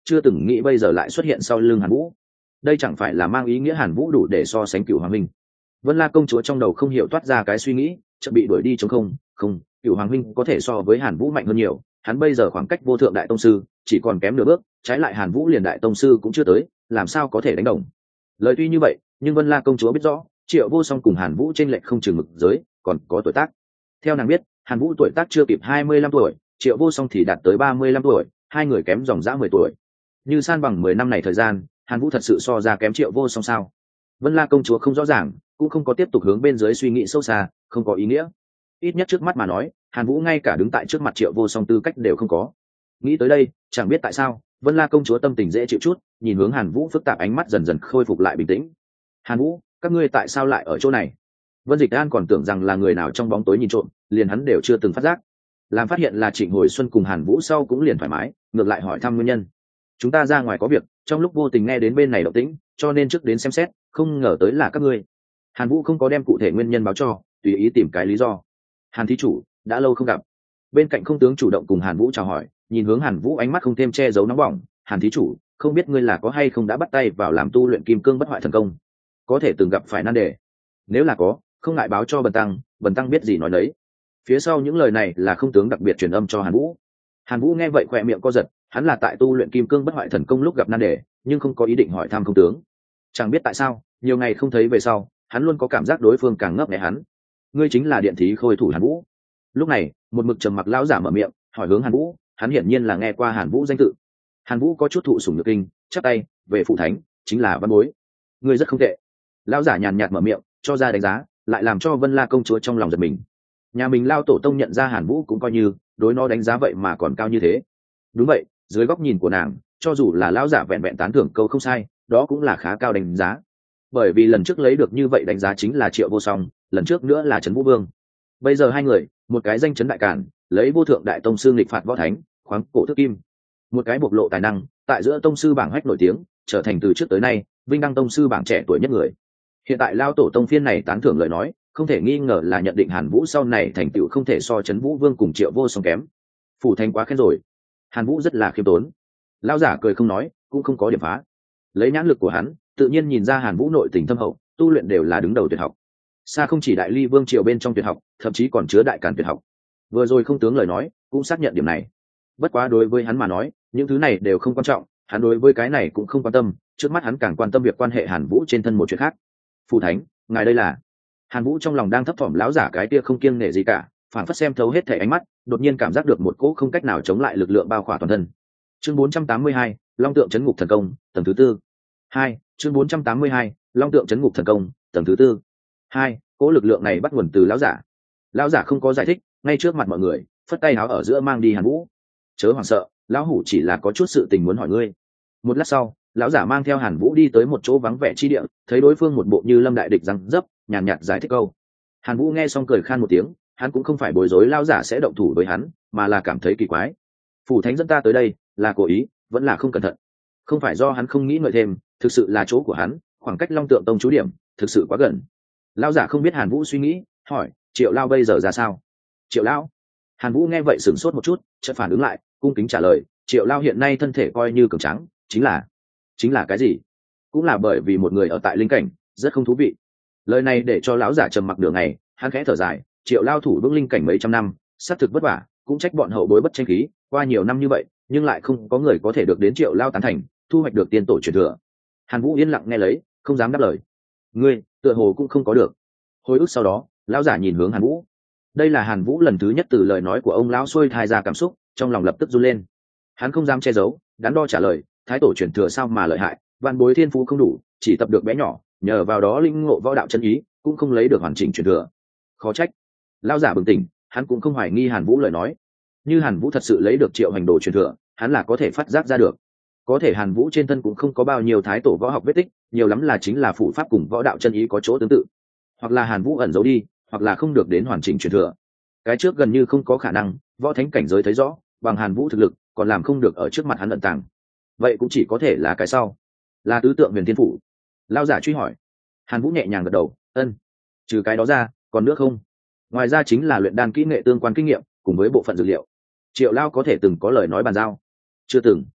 A: chưa từng nghĩ bây giờ lại xuất hiện sau lưng Hàn Vũ. Đây chẳng phải là mang ý nghĩa Hàn Vũ đủ để so sánh Cửu Hoàng Minh? Vân La công chúa trong đầu không hiểu toát ra cái suy nghĩ, chợt bị đuổi đi trống không. Không, Cửu Hoàng Minh có thể so với Hàn Vũ mạnh hơn nhiều, hắn bây giờ khoảng cách vô thượng đại tông sư chỉ còn kém nửa bước, trái lại Hàn Vũ liền đại tông sư cũng chưa tới, làm sao có thể đánh đồng? Lời tuy như vậy, nhưng Vân La công chúa biết rõ, Triệu Vô Song cùng Hàn Vũ trên lệch không chừng mực giới, còn có tuổi tác. Theo nàng biết, Hàn Vũ tuổi tác chưa kịp hai mươi lăm tuổi, Triệu Vô Song thì đạt tới ba mươi lăm tuổi, hai người kém dòng dã mười tuổi. Như san bằng mười năm này thời gian, Hàn Vũ thật sự so ra kém Triệu Vô Song sao? Vân La công chúa không rõ ràng, cũng không có tiếp tục hướng bên dưới suy nghĩ sâu xa, không có ý nghĩa. Ít nhất trước mắt mà nói, Hàn Vũ ngay cả đứng tại trước mặt Triệu Vô Song tư cách đều không có. Nghĩ tới đây, chẳng biết tại sao, Vân La công chúa tâm tình dễ chịu chút, nhìn hướng Hàn Vũ phức tạp ánh mắt dần dần khôi phục lại bình tĩnh. Hàn Vũ, các ngươi tại sao lại ở chỗ này? Vân Dịch An còn tưởng rằng là người nào trong bóng tối nhìn trộm, liền hắn đều chưa từng phát giác. Làm phát hiện là Trịnh Hồi Xuân cùng Hàn Vũ sau cũng liền thoải mái, ngược lại hỏi thăm nguyên nhân. Chúng ta ra ngoài có việc, trong lúc vô tình nghe đến bên này động tĩnh, cho nên trước đến xem xét, không ngờ tới là các ngươi. Hàn Vũ không có đem cụ thể nguyên nhân báo cho, tùy ý tìm cái lý do. Hàn thí chủ, đã lâu không gặp. Bên cạnh không tướng chủ động cùng Hàn Vũ chào hỏi, nhìn hướng Hàn Vũ ánh mắt không thêm che giấu nóng bỏng. Hàn thí chủ, không biết ngươi là có hay không đã bắt tay vào làm tu luyện kim cương bất hoại thần công, có thể từng gặp phải nan đề. Nếu là có, không ngại báo cho bần tăng, bần tăng biết gì nói đấy. Phía sau những lời này là không tướng đặc biệt truyền âm cho Hàn Vũ. Hàn Vũ nghe vậy khỏe miệng co giật, hắn là tại tu luyện kim cương bất hoại thần công lúc gặp nan đề, nhưng không có ý định hỏi thăm không tướng. Chẳng biết tại sao, nhiều ngày không thấy về sau, hắn luôn có cảm giác đối phương càng ngấp nghé hắn. Ngươi chính là điện thí khôi thủ Hàn Vũ. Lúc này, một mực trầm mặc lão giả mở miệng, hỏi hướng Hàn Vũ, hắn hiển nhiên là nghe qua Hàn Vũ danh tự. Hàn Vũ có chút thụ sủng nhược kinh, chắp tay, về phụ thánh, chính là văn bối. Ngươi rất không tệ. Lão giả nhàn nhạt mở miệng, cho ra đánh giá, lại làm cho Vân La công chúa trong lòng giật mình. Nhà mình Lao tổ tông nhận ra Hàn Vũ cũng coi như, đối nó đánh giá vậy mà còn cao như thế. Đúng vậy, dưới góc nhìn của nàng, cho dù là lão giả vẹn vẹn tán thưởng câu không sai, đó cũng là khá cao đánh giá. Bởi vì lần trước lấy được như vậy đánh giá chính là Triệu Vô Song, lần trước nữa là Trấn Vũ Vương. Bây giờ hai người, một cái danh chấn đại cản, lấy vô thượng đại tông sư nghịch phạt võ thánh, khoáng cổ thước kim, một cái bộc lộ tài năng, tại giữa tông sư bảng hách nổi tiếng, trở thành từ trước tới nay vinh đăng tông sư bảng trẻ tuổi nhất người. Hiện tại Lao tổ tông phiên này tán thưởng lời nói, không thể nghi ngờ là nhận định Hàn Vũ sau này thành tựu không thể so Trấn Vũ Vương cùng Triệu Vô Song kém. Phủ thành quá khen rồi. Hàn Vũ rất là khiêm tốn. Lão giả cười không nói, cũng không có điểm phá. Lấy nhãn lực của hắn, tự nhiên nhìn ra Hàn Vũ nội tình thâm hậu, tu luyện đều là đứng đầu tuyệt học. Xa không chỉ đại ly vương triều bên trong tuyệt học, thậm chí còn chứa đại càn tuyệt học. Vừa rồi không tướng lời nói, cũng xác nhận điểm này. Bất quá đối với hắn mà nói, những thứ này đều không quan trọng, hắn đối với cái này cũng không quan tâm, trước mắt hắn càng quan tâm việc quan hệ Hàn Vũ trên thân một chuyện khác. Phù thánh, ngài đây là? Hàn Vũ trong lòng đang thấp thỏm lão giả cái kia không kiêng nể gì cả, phản phất xem thấu hết thảy ánh mắt, đột nhiên cảm giác được một cỗ không cách nào chống lại lực lượng bao khỏa toàn thân. Chương bốn trăm tám mươi hai, Long tượng trấn ngục thần công, tầng thứ tư. hai, chương bốn trăm tám mươi hai, Long tượng trấn ngục thần công, tầng thứ tư. hai, cỗ lực lượng này bắt nguồn từ lão giả. Lão giả không có giải thích, ngay trước mặt mọi người, phất tay áo ở giữa mang đi Hàn Vũ. Chớ hoảng sợ, lão hủ chỉ là có chút sự tình muốn hỏi ngươi. Một lát sau, lão giả mang theo Hàn Vũ đi tới một chỗ vắng vẻ chi địa, thấy đối phương một bộ như lâm đại địch răng dấp, nhàn nhạt, nhạt giải thích câu. Hàn Vũ nghe xong cười khan một tiếng, hắn cũng không phải bối rối lão giả sẽ động thủ với hắn, mà là cảm thấy kỳ quái. Phủ thánh dẫn ta tới đây, là cố ý, vẫn là không cẩn thận. Không phải do hắn không nghĩ ngợi thêm, thực sự là chỗ của hắn, khoảng cách Long Tượng Tông chú điểm, thực sự quá gần. Lão giả không biết Hàn Vũ suy nghĩ, hỏi, Triệu Lao bây giờ ra sao? Triệu Lão? Hàn Vũ nghe vậy sửng sốt một chút, chợt phản ứng lại, cung kính trả lời, Triệu Lao hiện nay thân thể coi như cường tráng, chính là, chính là cái gì? Cũng là bởi vì một người ở tại linh cảnh, rất không thú vị. Lời này để cho lão giả trầm mặc nửa ngày, hắn khẽ thở dài, Triệu Lao thủ vững linh cảnh mấy trăm năm, xác thực vất vả, cũng trách bọn hậu bối bất tranh khí, qua nhiều năm như vậy, nhưng lại không có người có thể được đến Triệu Lao tán thành, thu hoạch được tiên tổ truyền thừa. Hàn Vũ yên lặng nghe lấy, không dám đáp lời. Ngươi, tựa hồ cũng không có được. Hồi ức sau đó, lão giả nhìn hướng Hàn Vũ. Đây là Hàn Vũ lần thứ nhất từ lời nói của ông lão xuôi thai ra cảm xúc, trong lòng lập tức run lên. Hắn không dám che giấu, đắn đo trả lời, thái tổ truyền thừa sao mà lợi hại, vạn bối thiên phú không đủ, chỉ tập được bé nhỏ, nhờ vào đó linh ngộ võ đạo chân ý, cũng không lấy được hoàn chỉnh truyền thừa. Khó trách. Lão giả bừng tỉnh, hắn cũng không hoài nghi Hàn Vũ lời nói. Như Hàn Vũ thật sự lấy được Triệu Hành Đồ truyền thừa, hắn là có thể phát giác ra được. Có thể Hàn Vũ trên thân cũng không có bao nhiêu thái tổ võ học vết tích, nhiều lắm là chính là phụ pháp cùng võ đạo chân ý có chỗ tương tự. Hoặc là Hàn Vũ ẩn giấu đi, hoặc là không được đến hoàn chỉnh truyền thừa. Cái trước gần như không có khả năng, võ thánh cảnh giới thấy rõ, bằng Hàn Vũ thực lực, còn làm không được ở trước mặt hắn ẩn tàng. Vậy cũng chỉ có thể là cái sau, là tứ tượng huyền thiên phủ. Lão giả truy hỏi. Hàn Vũ nhẹ nhàng gật đầu, ân. Trừ cái đó ra, còn nữa không? Ngoài ra chính là luyện đan kỹ nghệ tương quan kinh nghiệm, cùng với bộ phận dược liệu. Triệu Lao có thể từng có lời nói bàn giao? Chưa từng.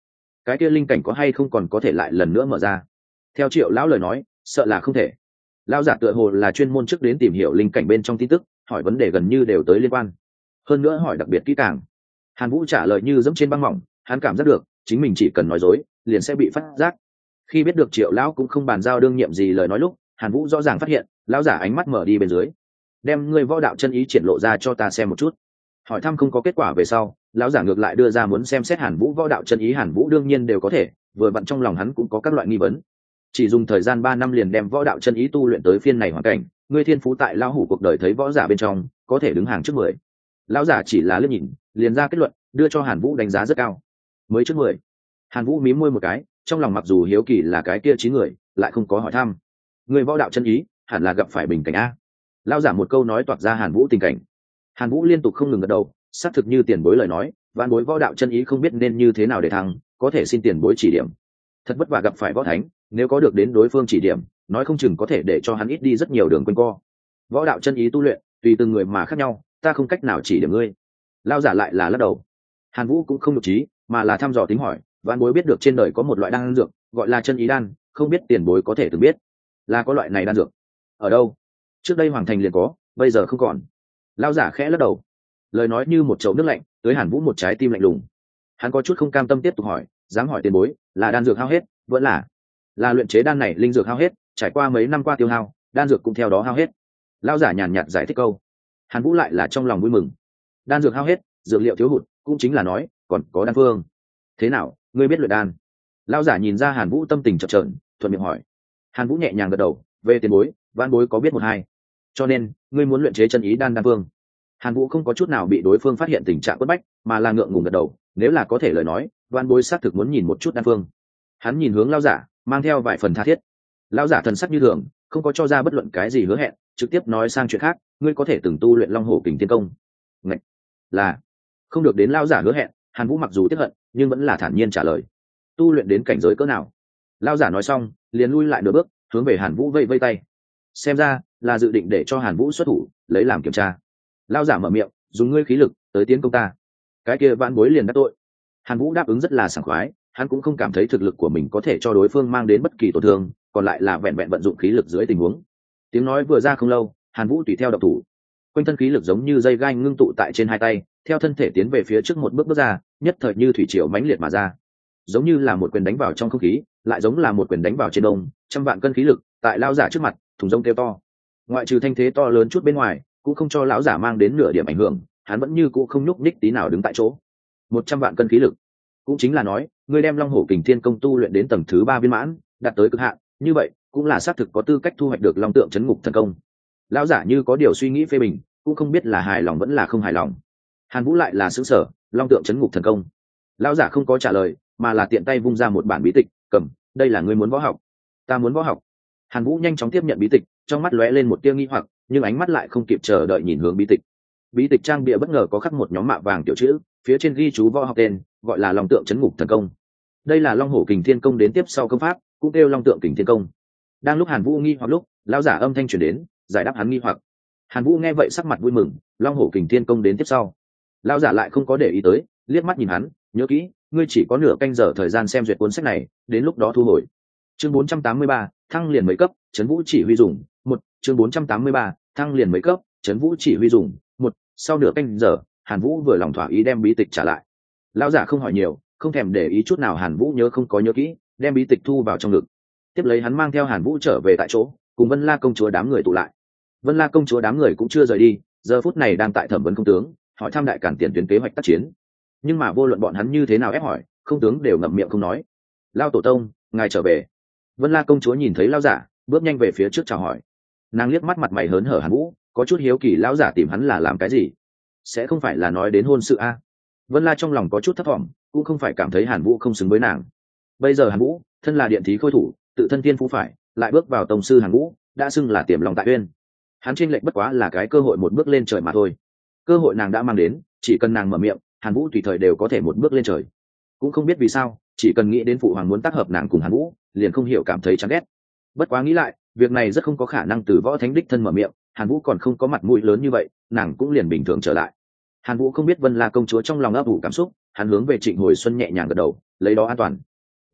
A: cái kia linh cảnh có hay không còn có thể lại lần nữa mở ra? Theo Triệu lão lời nói, sợ là không thể. Lão giả tựa hồ là chuyên môn trước đến tìm hiểu linh cảnh bên trong tin tức, hỏi vấn đề gần như đều tới liên quan, hơn nữa hỏi đặc biệt kỹ càng. Hàn Vũ trả lời như dẫm trên băng mỏng, hắn cảm giác được chính mình chỉ cần nói dối liền sẽ bị phát giác. Khi biết được Triệu lão cũng không bàn giao đương nhiệm gì lời nói lúc, Hàn Vũ rõ ràng phát hiện lão giả ánh mắt mở đi bên dưới. Đem ngươi võ đạo chân ý triển lộ ra cho ta xem một chút. Hỏi thăm không có kết quả về sau, lão giả ngược lại đưa ra muốn xem xét Hàn Vũ võ đạo chân ý. Hàn Vũ đương nhiên đều có thể, vừa vặn trong lòng hắn cũng có các loại nghi vấn. Chỉ dùng thời gian ba năm liền đem võ đạo chân ý tu luyện tới phiên này hoàn cảnh, ngươi thiên phú tại lão hủ cuộc đời thấy võ giả bên trong có thể đứng hàng trước mười. Lão giả chỉ là liếc nhìn liền ra kết luận, đưa cho Hàn Vũ đánh giá rất cao. Mới trước mười. Hàn Vũ mím môi một cái, trong lòng mặc dù hiếu kỳ là cái kia chín người, lại không có hỏi thăm. Người võ đạo chân ý hẳn là gặp phải bình cảnh a. Lão giả một câu nói toạc ra Hàn Vũ tình cảnh. Hàn Vũ liên tục không ngừng gật đầu, xác thực như tiền bối lời nói, vạn bối võ đạo chân ý không biết nên như thế nào để thăng, có thể xin tiền bối chỉ điểm. Thật vất vả gặp phải võ thánh, nếu có được đến đối phương chỉ điểm, nói không chừng có thể để cho hắn ít đi rất nhiều đường quanh co. Võ đạo chân ý tu luyện tùy từng người mà khác nhau, ta không cách nào chỉ điểm ngươi. Lão giả lại là lắc đầu. Hàn Vũ cũng không nhục trí, mà là thăm dò tính hỏi, vạn bối biết được trên đời có một loại đan dược gọi là chân ý đan, không biết tiền bối có thể từng biết là có loại này đan dược ở đâu? Trước đây hoàng thành liền có, bây giờ không còn. Lão giả khẽ lắc đầu, lời nói như một chậu nước lạnh tới Hàn Vũ một trái tim lạnh lùng. Hắn có chút không cam tâm tiếp tục hỏi, dám hỏi tiền bối, là đan dược hao hết vẫn là là luyện chế đan này linh dược hao hết, trải qua mấy năm qua tiêu hao, đan dược cũng theo đó hao hết. Lão giả nhàn nhạt giải thích câu. Hàn Vũ lại là trong lòng vui mừng. Đan dược hao hết, dược liệu thiếu hụt, cũng chính là nói còn có đan phương. Thế nào, ngươi biết luyện đan? Lão giả nhìn ra Hàn Vũ tâm tình chập chờn, thuận miệng hỏi. Hàn Vũ nhẹ nhàng gật đầu, về tiền bối, vãn bối có biết một hai. Cho nên ngươi muốn luyện chế chân ý đan đan phương. Hàn Vũ không có chút nào bị đối phương phát hiện tình trạng quất bách, mà là ngượng ngùng gật đầu, nếu là có thể lời nói, vãn bối xác thực muốn nhìn một chút đan phương. Hắn nhìn hướng lão giả, mang theo vài phần tha thiết. Lão giả thần sắc như thường, không có cho ra bất luận cái gì hứa hẹn, trực tiếp nói sang chuyện khác, ngươi có thể từng tu luyện Long Hổ Kình Thiên Công. Ngạch, là không được đến lão giả hứa hẹn, Hàn Vũ mặc dù tiếc hận, nhưng vẫn là thản nhiên trả lời. Tu luyện đến cảnh giới cỡ nào? Lão giả nói xong, liền lui lại nửa bước, hướng về Hàn Vũ vây vây tay. Xem ra là dự định để cho Hàn Vũ xuất thủ, lấy làm kiểm tra. Lão giả mở miệng, dùng ngươi khí lực tới tiến công ta. Cái kia vãn bối liền đắc tội. Hàn Vũ đáp ứng rất là sảng khoái, hắn cũng không cảm thấy thực lực của mình có thể cho đối phương mang đến bất kỳ tổn thương, còn lại là vẹn vẹn vận dụng khí lực dưới tình huống. Tiếng nói vừa ra không lâu, Hàn Vũ tùy theo động thủ. Quanh thân khí lực giống như dây gai ngưng tụ tại trên hai tay, theo thân thể tiến về phía trước một bước bước ra, nhất thời như thủy triều mãnh liệt mà ra. Giống như là một quyền đánh vào trong không khí, lại giống là một quyền đánh vào trên đông, trăm vạn cân khí lực, tại lão giả trước mặt, thùng rông kêu to. Ngoại trừ thanh thế to lớn chút bên ngoài, cũng không cho lão giả mang đến nửa điểm ảnh hưởng, hắn vẫn như cũ không nhúc nhích tí nào đứng tại chỗ. Một trăm vạn cân khí lực, cũng chính là nói, ngươi đem Long Hổ Kình Thiên Công tu luyện đến tầng thứ ba viên mãn, đạt tới cực hạn, như vậy, cũng là xác thực có tư cách thu hoạch được Long Tượng Chấn Ngục Thần Công. Lão giả như có điều suy nghĩ phê bình, cũng không biết là hài lòng vẫn là không hài lòng. Hàn Vũ lại là sững sờ, Long Tượng Chấn Ngục Thần Công. Lão giả không có trả lời, mà là tiện tay vung ra một bản bí tịch, cầm, đây là ngươi muốn võ học. Ta muốn võ học. Hàn Vũ nhanh chóng tiếp nhận bí tịch, trong mắt lóe lên một tia nghi hoặc, nhưng ánh mắt lại không kịp chờ đợi nhìn hướng bí tịch. Bí tịch trang bìa bất ngờ có khắc một nhóm mạ vàng tiểu chữ, phía trên ghi chú võ học tên, gọi là Long Tượng Chấn Ngục Thần Công. Đây là Long Hổ Kình Thiên Công đến tiếp sau công pháp, cũng kêu Long Tượng Kình Thiên Công. Đang lúc Hàn Vũ nghi hoặc lúc, lão giả âm thanh truyền đến, giải đáp hắn nghi hoặc. Hàn Vũ nghe vậy sắc mặt vui mừng, Long Hổ Kình Thiên Công đến tiếp sau. Lão giả lại không có để ý tới, liếc mắt nhìn hắn, nhớ kỹ, ngươi chỉ có nửa canh giờ thời gian xem duyệt cuốn sách này, đến lúc đó thu hồi. Chương bốn trăm tám mươi ba, thăng liền mấy cấp, Trấn Vũ chỉ huy dùng, một, chương bốn trăm tám mươi ba, thăng liền mấy cấp, Trấn Vũ chỉ huy dùng, một. Sau nửa canh giờ, Hàn Vũ vừa lòng thỏa ý đem bí tịch trả lại. Lão giả không hỏi nhiều, không thèm để ý chút nào Hàn Vũ nhớ không có nhớ kỹ, đem bí tịch thu vào trong ngực. Tiếp lấy hắn mang theo Hàn Vũ trở về tại chỗ, cùng Vân La công chúa đám người tụ lại. Vân La công chúa đám người cũng chưa rời đi, giờ phút này đang tại thẩm vấn công tướng, hỏi thăm đại cản tiền tuyến kế hoạch tác chiến. Nhưng mà vô luận bọn hắn như thế nào ép hỏi, không tướng đều ngậm miệng không nói. Lao tổ tông, ngài trở về. Vân La công chúa nhìn thấy lão giả, bước nhanh về phía trước chào hỏi. Nàng liếc mắt mặt mày hớn hở Hàn Vũ, có chút hiếu kỳ lão giả tìm hắn là làm cái gì, sẽ không phải là nói đến hôn sự a? Vân La trong lòng có chút thất vọng, cũng không phải cảm thấy Hàn Vũ không xứng với nàng. Bây giờ Hàn Vũ thân là điện thí khôi thủ, tự thân tiên phú phải, lại bước vào tông sư Hàn Vũ đã xưng là tiềm lòng tại uyên. Hắn chênh lệch bất quá là cái cơ hội một bước lên trời mà thôi. Cơ hội nàng đã mang đến, chỉ cần nàng mở miệng, Hàn Vũ tùy thời đều có thể một bước lên trời. Cũng không biết vì sao, chỉ cần nghĩ đến phụ hoàng muốn tác hợp nàng cùng Hàn Vũ, liền không hiểu cảm thấy chán ghét. Bất quá nghĩ lại, việc này rất không có khả năng từ võ thánh đích thân mở miệng, Hàn Vũ còn không có mặt mũi lớn như vậy, nàng cũng liền bình thường trở lại. Hàn Vũ không biết Vân La công chúa trong lòng ấp ủ cảm xúc, hắn hướng về Trịnh Hồi Xuân nhẹ nhàng gật đầu, lấy đó an toàn.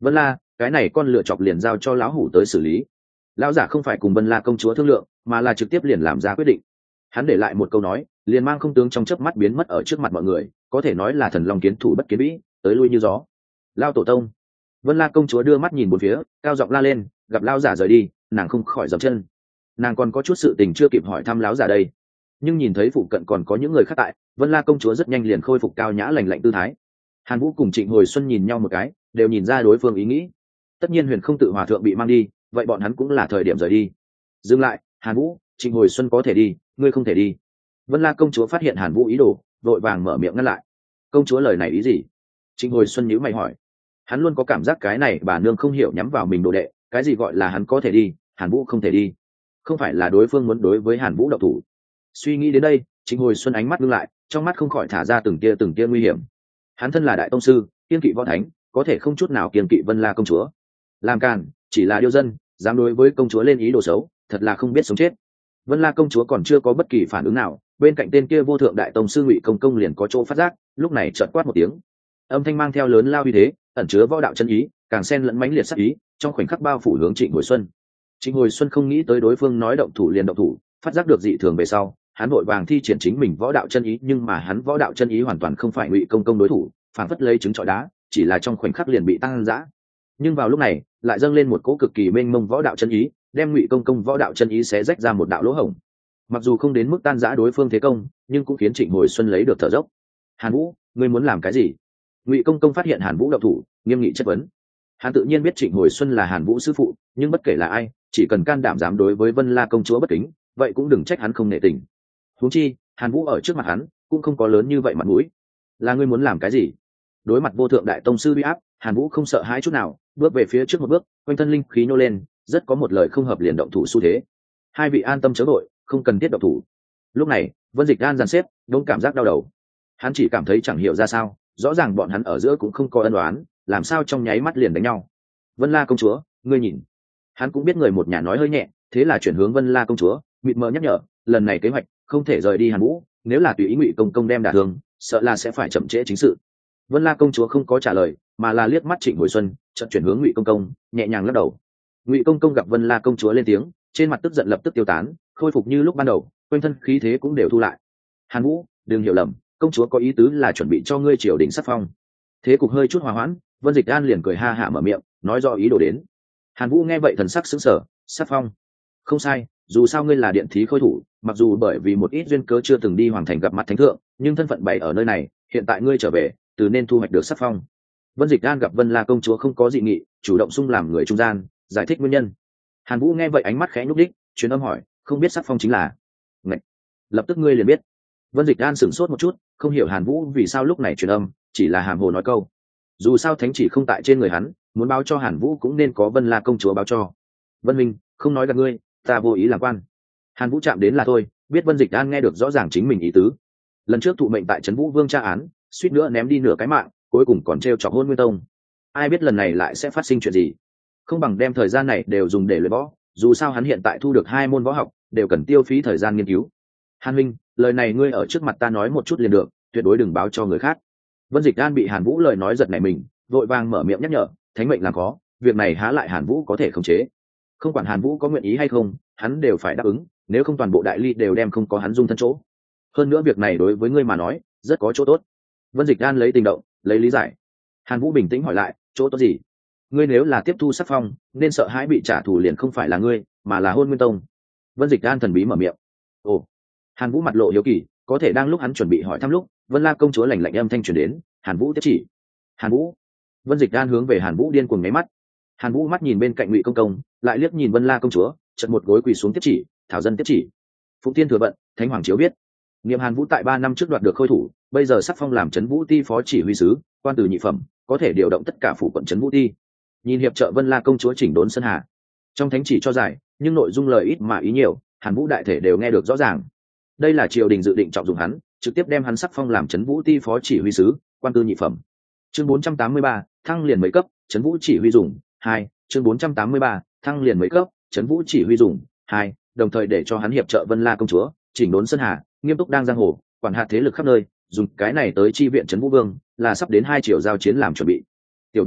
A: Vân La, cái này con lựa chọc liền giao cho lão hủ tới xử lý. Lão giả không phải cùng Vân La công chúa thương lượng, mà là trực tiếp liền làm ra quyết định. Hắn để lại một câu nói, liền mang không tướng trong chớp mắt biến mất ở trước mặt mọi người, có thể nói là thần long kiến thủ bất kiến vĩ, tới lui như gió. Lao tổ tông. Vân La công chúa đưa mắt nhìn bốn phía, cao giọng la lên, gặp lão giả rời đi, nàng không khỏi dậm chân. Nàng còn có chút sự tình chưa kịp hỏi thăm lão giả đây, nhưng nhìn thấy phụ cận còn có những người khác tại, Vân La công chúa rất nhanh liền khôi phục cao nhã lành lạnh tư thái. Hàn Vũ cùng Trịnh Hồi Xuân nhìn nhau một cái, đều nhìn ra đối phương ý nghĩ. Tất nhiên Huyền Không tự hòa thượng bị mang đi, vậy bọn hắn cũng là thời điểm rời đi. Dừng lại, Hàn Vũ, Trịnh Hồi Xuân có thể đi, ngươi không thể đi. Vân La công chúa phát hiện Hàn Vũ ý đồ, vội vàng mở miệng ngăn lại. Công chúa lời này ý gì? Trịnh Hồi Xuân nhíu mày hỏi. Hắn luôn có cảm giác cái này bà nương không hiểu nhắm vào mình đồ đệ, cái gì gọi là hắn có thể đi, Hàn Vũ không thể đi? Không phải là đối phương muốn đối với Hàn Vũ động thủ? Suy nghĩ đến đây, Trịnh Hồi Xuân ánh mắt ngưng lại, trong mắt không khỏi thả ra từng tia từng tia nguy hiểm. Hắn thân là đại tông sư, kiên kỵ võ thánh, có thể không chút nào kiên kỵ Vân La công chúa. Làm càn, chỉ là điêu dân, dám đối với công chúa lên ý đồ xấu, thật là không biết sống chết. Vân La công chúa còn chưa có bất kỳ phản ứng nào, bên cạnh tên kia vô thượng đại tông sư Ngụy Công Công liền có chỗ phát giác, lúc này chợt quát một tiếng. Âm thanh mang theo lớn lao uy thế, ẩn chứa võ đạo chân ý, càng xen lẫn mãnh liệt sát ý, trong khoảnh khắc bao phủ hướng Trịnh Hồi Xuân. Trịnh Hồi Xuân không nghĩ tới đối phương nói động thủ liền động thủ, phát giác được dị thường về sau, hắn vội vàng thi triển chính mình võ đạo chân ý, nhưng mà hắn võ đạo chân ý hoàn toàn không phải Ngụy Công Công đối thủ, phản phất lấy trứng trọi đá, chỉ là trong khoảnh khắc liền bị tăng dã. Nhưng vào lúc này, lại dâng lên một cỗ cực kỳ mênh mông võ đạo chân ý, đem Ngụy Công Công võ đạo chân ý xé rách ra một đạo lỗ hổng. Mặc dù không đến mức tan rã đối phương thế công, nhưng cũng khiến Trịnh Hồi Xuân lấy được thở dốc. Hàn Vũ, ngươi muốn làm cái gì? Ngụy Công Công phát hiện Hàn Vũ động thủ, nghiêm nghị chất vấn. Hắn tự nhiên biết Trịnh Hồi Xuân là Hàn Vũ sư phụ, nhưng bất kể là ai, chỉ cần can đảm dám đối với Vân La công chúa bất kính, vậy cũng đừng trách hắn không nể tình. Huống chi, Hàn Vũ ở trước mặt hắn, cũng không có lớn như vậy mặt mũi. Là ngươi muốn làm cái gì? Đối mặt vô thượng đại tông sư uy áp, Hàn Vũ không sợ hãi chút nào, bước về phía trước một bước, quanh thân linh khí nô lên, rất có một lời không hợp liền động thủ xu thế. Hai vị an tâm chớ vội, không cần thiết động thủ. Lúc này, Vân Dịch Gan dàn xếp, đống cảm giác đau đầu. Hắn chỉ cảm thấy chẳng hiểu ra sao, rõ ràng bọn hắn ở giữa cũng không có ân oán, làm sao trong nháy mắt liền đánh nhau. Vân La công chúa, ngươi nhìn. Hắn cũng biết người một nhà nói hơi nhẹ, thế là chuyển hướng Vân La công chúa, mịt mờ nhắc nhở, lần này kế hoạch không thể rời đi Hàn Vũ, nếu là tùy ý Ngụy Công Công đem đả thương, sợ là sẽ phải chậm trễ chính sự. Vân La công chúa không có trả lời, mà là liếc mắt Trịnh Hồi Xuân, chợt chuyển hướng Ngụy Công Công, nhẹ nhàng lắc đầu. Ngụy Công Công gặp Vân La công chúa lên tiếng, trên mặt tức giận lập tức tiêu tán, khôi phục như lúc ban đầu, quanh thân khí thế cũng đều thu lại. Hàn Vũ, đừng hiểu lầm, công chúa có ý tứ là chuẩn bị cho ngươi triều đình sắc phong. Thế cục hơi chút hòa hoãn, Vân Dịch An liền cười ha hả mở miệng, nói rõ ý đồ đến. Hàn Vũ nghe vậy thần sắc sững sờ, sắc phong. Không sai, dù sao ngươi là điện thí khôi thủ, mặc dù bởi vì một ít duyên cớ chưa từng đi hoàng thành gặp mặt thánh thượng, nhưng thân phận bày ở nơi này, hiện tại ngươi trở về, từ nên thu hoạch được sắc phong. Vân Dịch An gặp Vân La công chúa không có dị nghị, chủ động xung làm người trung gian, giải thích nguyên nhân. Hàn Vũ nghe vậy ánh mắt khẽ nhúc đích, truyền âm hỏi, không biết sắc phong chính là? Ngậy. Lập tức ngươi liền biết. Vân Dịch An sửng sốt một chút, không hiểu Hàn Vũ vì sao lúc này truyền âm, chỉ là hàm hồ nói câu. Dù sao thánh chỉ không tại trên người hắn, muốn báo cho Hàn Vũ cũng nên có Vân La công chúa báo cho. Vân Minh, không nói gặp ngươi, ta vô ý làm quan. Hàn Vũ chạm đến là thôi, biết Vân Dịch An nghe được rõ ràng chính mình ý tứ. Lần trước thụ mệnh tại Trấn Vũ Vương tra án, suýt nữa ném đi nửa cái mạng, cuối cùng còn treo chọc Hôn Nguyên Tông. Ai biết lần này lại sẽ phát sinh chuyện gì? Không bằng đem thời gian này đều dùng để luyện võ, dù sao hắn hiện tại thu được hai môn võ học, đều cần tiêu phí thời gian nghiên cứu. Hàn Minh, lời này ngươi ở trước mặt ta nói một chút liền được, tuyệt đối đừng báo cho người khác. Vân Dịch An bị Hàn Vũ lời nói giật nảy mình, vội vàng mở miệng nhắc nhở, thánh mệnh làm khó, việc này há lại Hàn Vũ có thể khống chế. Không quản Hàn Vũ có nguyện ý hay không, hắn đều phải đáp ứng, nếu không toàn bộ đại ly đều đem không có hắn dung thân chỗ. Hơn nữa việc này đối với ngươi mà nói, rất có chỗ tốt. Vân Dịch An lấy tình động, lấy lý giải. Hàn Vũ bình tĩnh hỏi lại, chỗ tốt gì? Ngươi nếu là tiếp thu sắc phong, nên sợ hãi bị trả thù liền không phải là ngươi, mà là Hôn Nguyên Tông. Vân Dịch An thần bí mở miệng. Ồ. Hàn Vũ mặt lộ hiếu kỳ, có thể đang lúc hắn chuẩn bị hỏi thăm lúc, Vân La công chúa lạnh lạnh âm thanh truyền đến, Hàn Vũ tiếp chỉ. Hàn Vũ. Vân Dịch An hướng về Hàn Vũ điên cuồng nháy mắt. Hàn Vũ mắt nhìn bên cạnh Ngụy Công Công, lại liếc nhìn Vân La công chúa, chợt một gối quỳ xuống tiếp chỉ, thảo dân tiếp chỉ. Phụng Thiên thừa vận, Thánh Hoàng chiếu biết. Niệm Hàn Vũ tại ba năm trước đoạt được khôi thủ, bây giờ sắc phong làm Trấn Vũ Ti phó chỉ huy sứ, quan từ nhị phẩm, có thể điều động tất cả phủ quận Trấn Vũ Ti. Nhìn hiệp trợ Vân La công chúa chỉnh đốn sơn hà. Trong thánh chỉ cho giải, nhưng nội dung lời ít mà ý nhiều, Hàn Vũ đại thể đều nghe được rõ ràng. Đây là triều đình dự định trọng dụng hắn, trực tiếp đem hắn sắc phong làm Trấn Vũ Ti phó chỉ huy sứ, quan tư nhị phẩm. Chương bốn trăm tám mươi ba, thăng liền mấy cấp, Trấn Vũ chỉ huy dùng hai. Chương bốn trăm tám mươi ba, thăng liền mấy cấp, Trấn Vũ chỉ huy dùng hai, đồng thời để cho hắn hiệp trợ Vân La công chúa, chỉnh đốn sơn hà, nghiêm túc đang giang hồ, quản hạt thế lực khắp nơi, dùng cái này tới chi viện Trấn Vũ Vương, là sắp đến hai triều giao chiến làm chuẩn bị. Tiểu Vũ,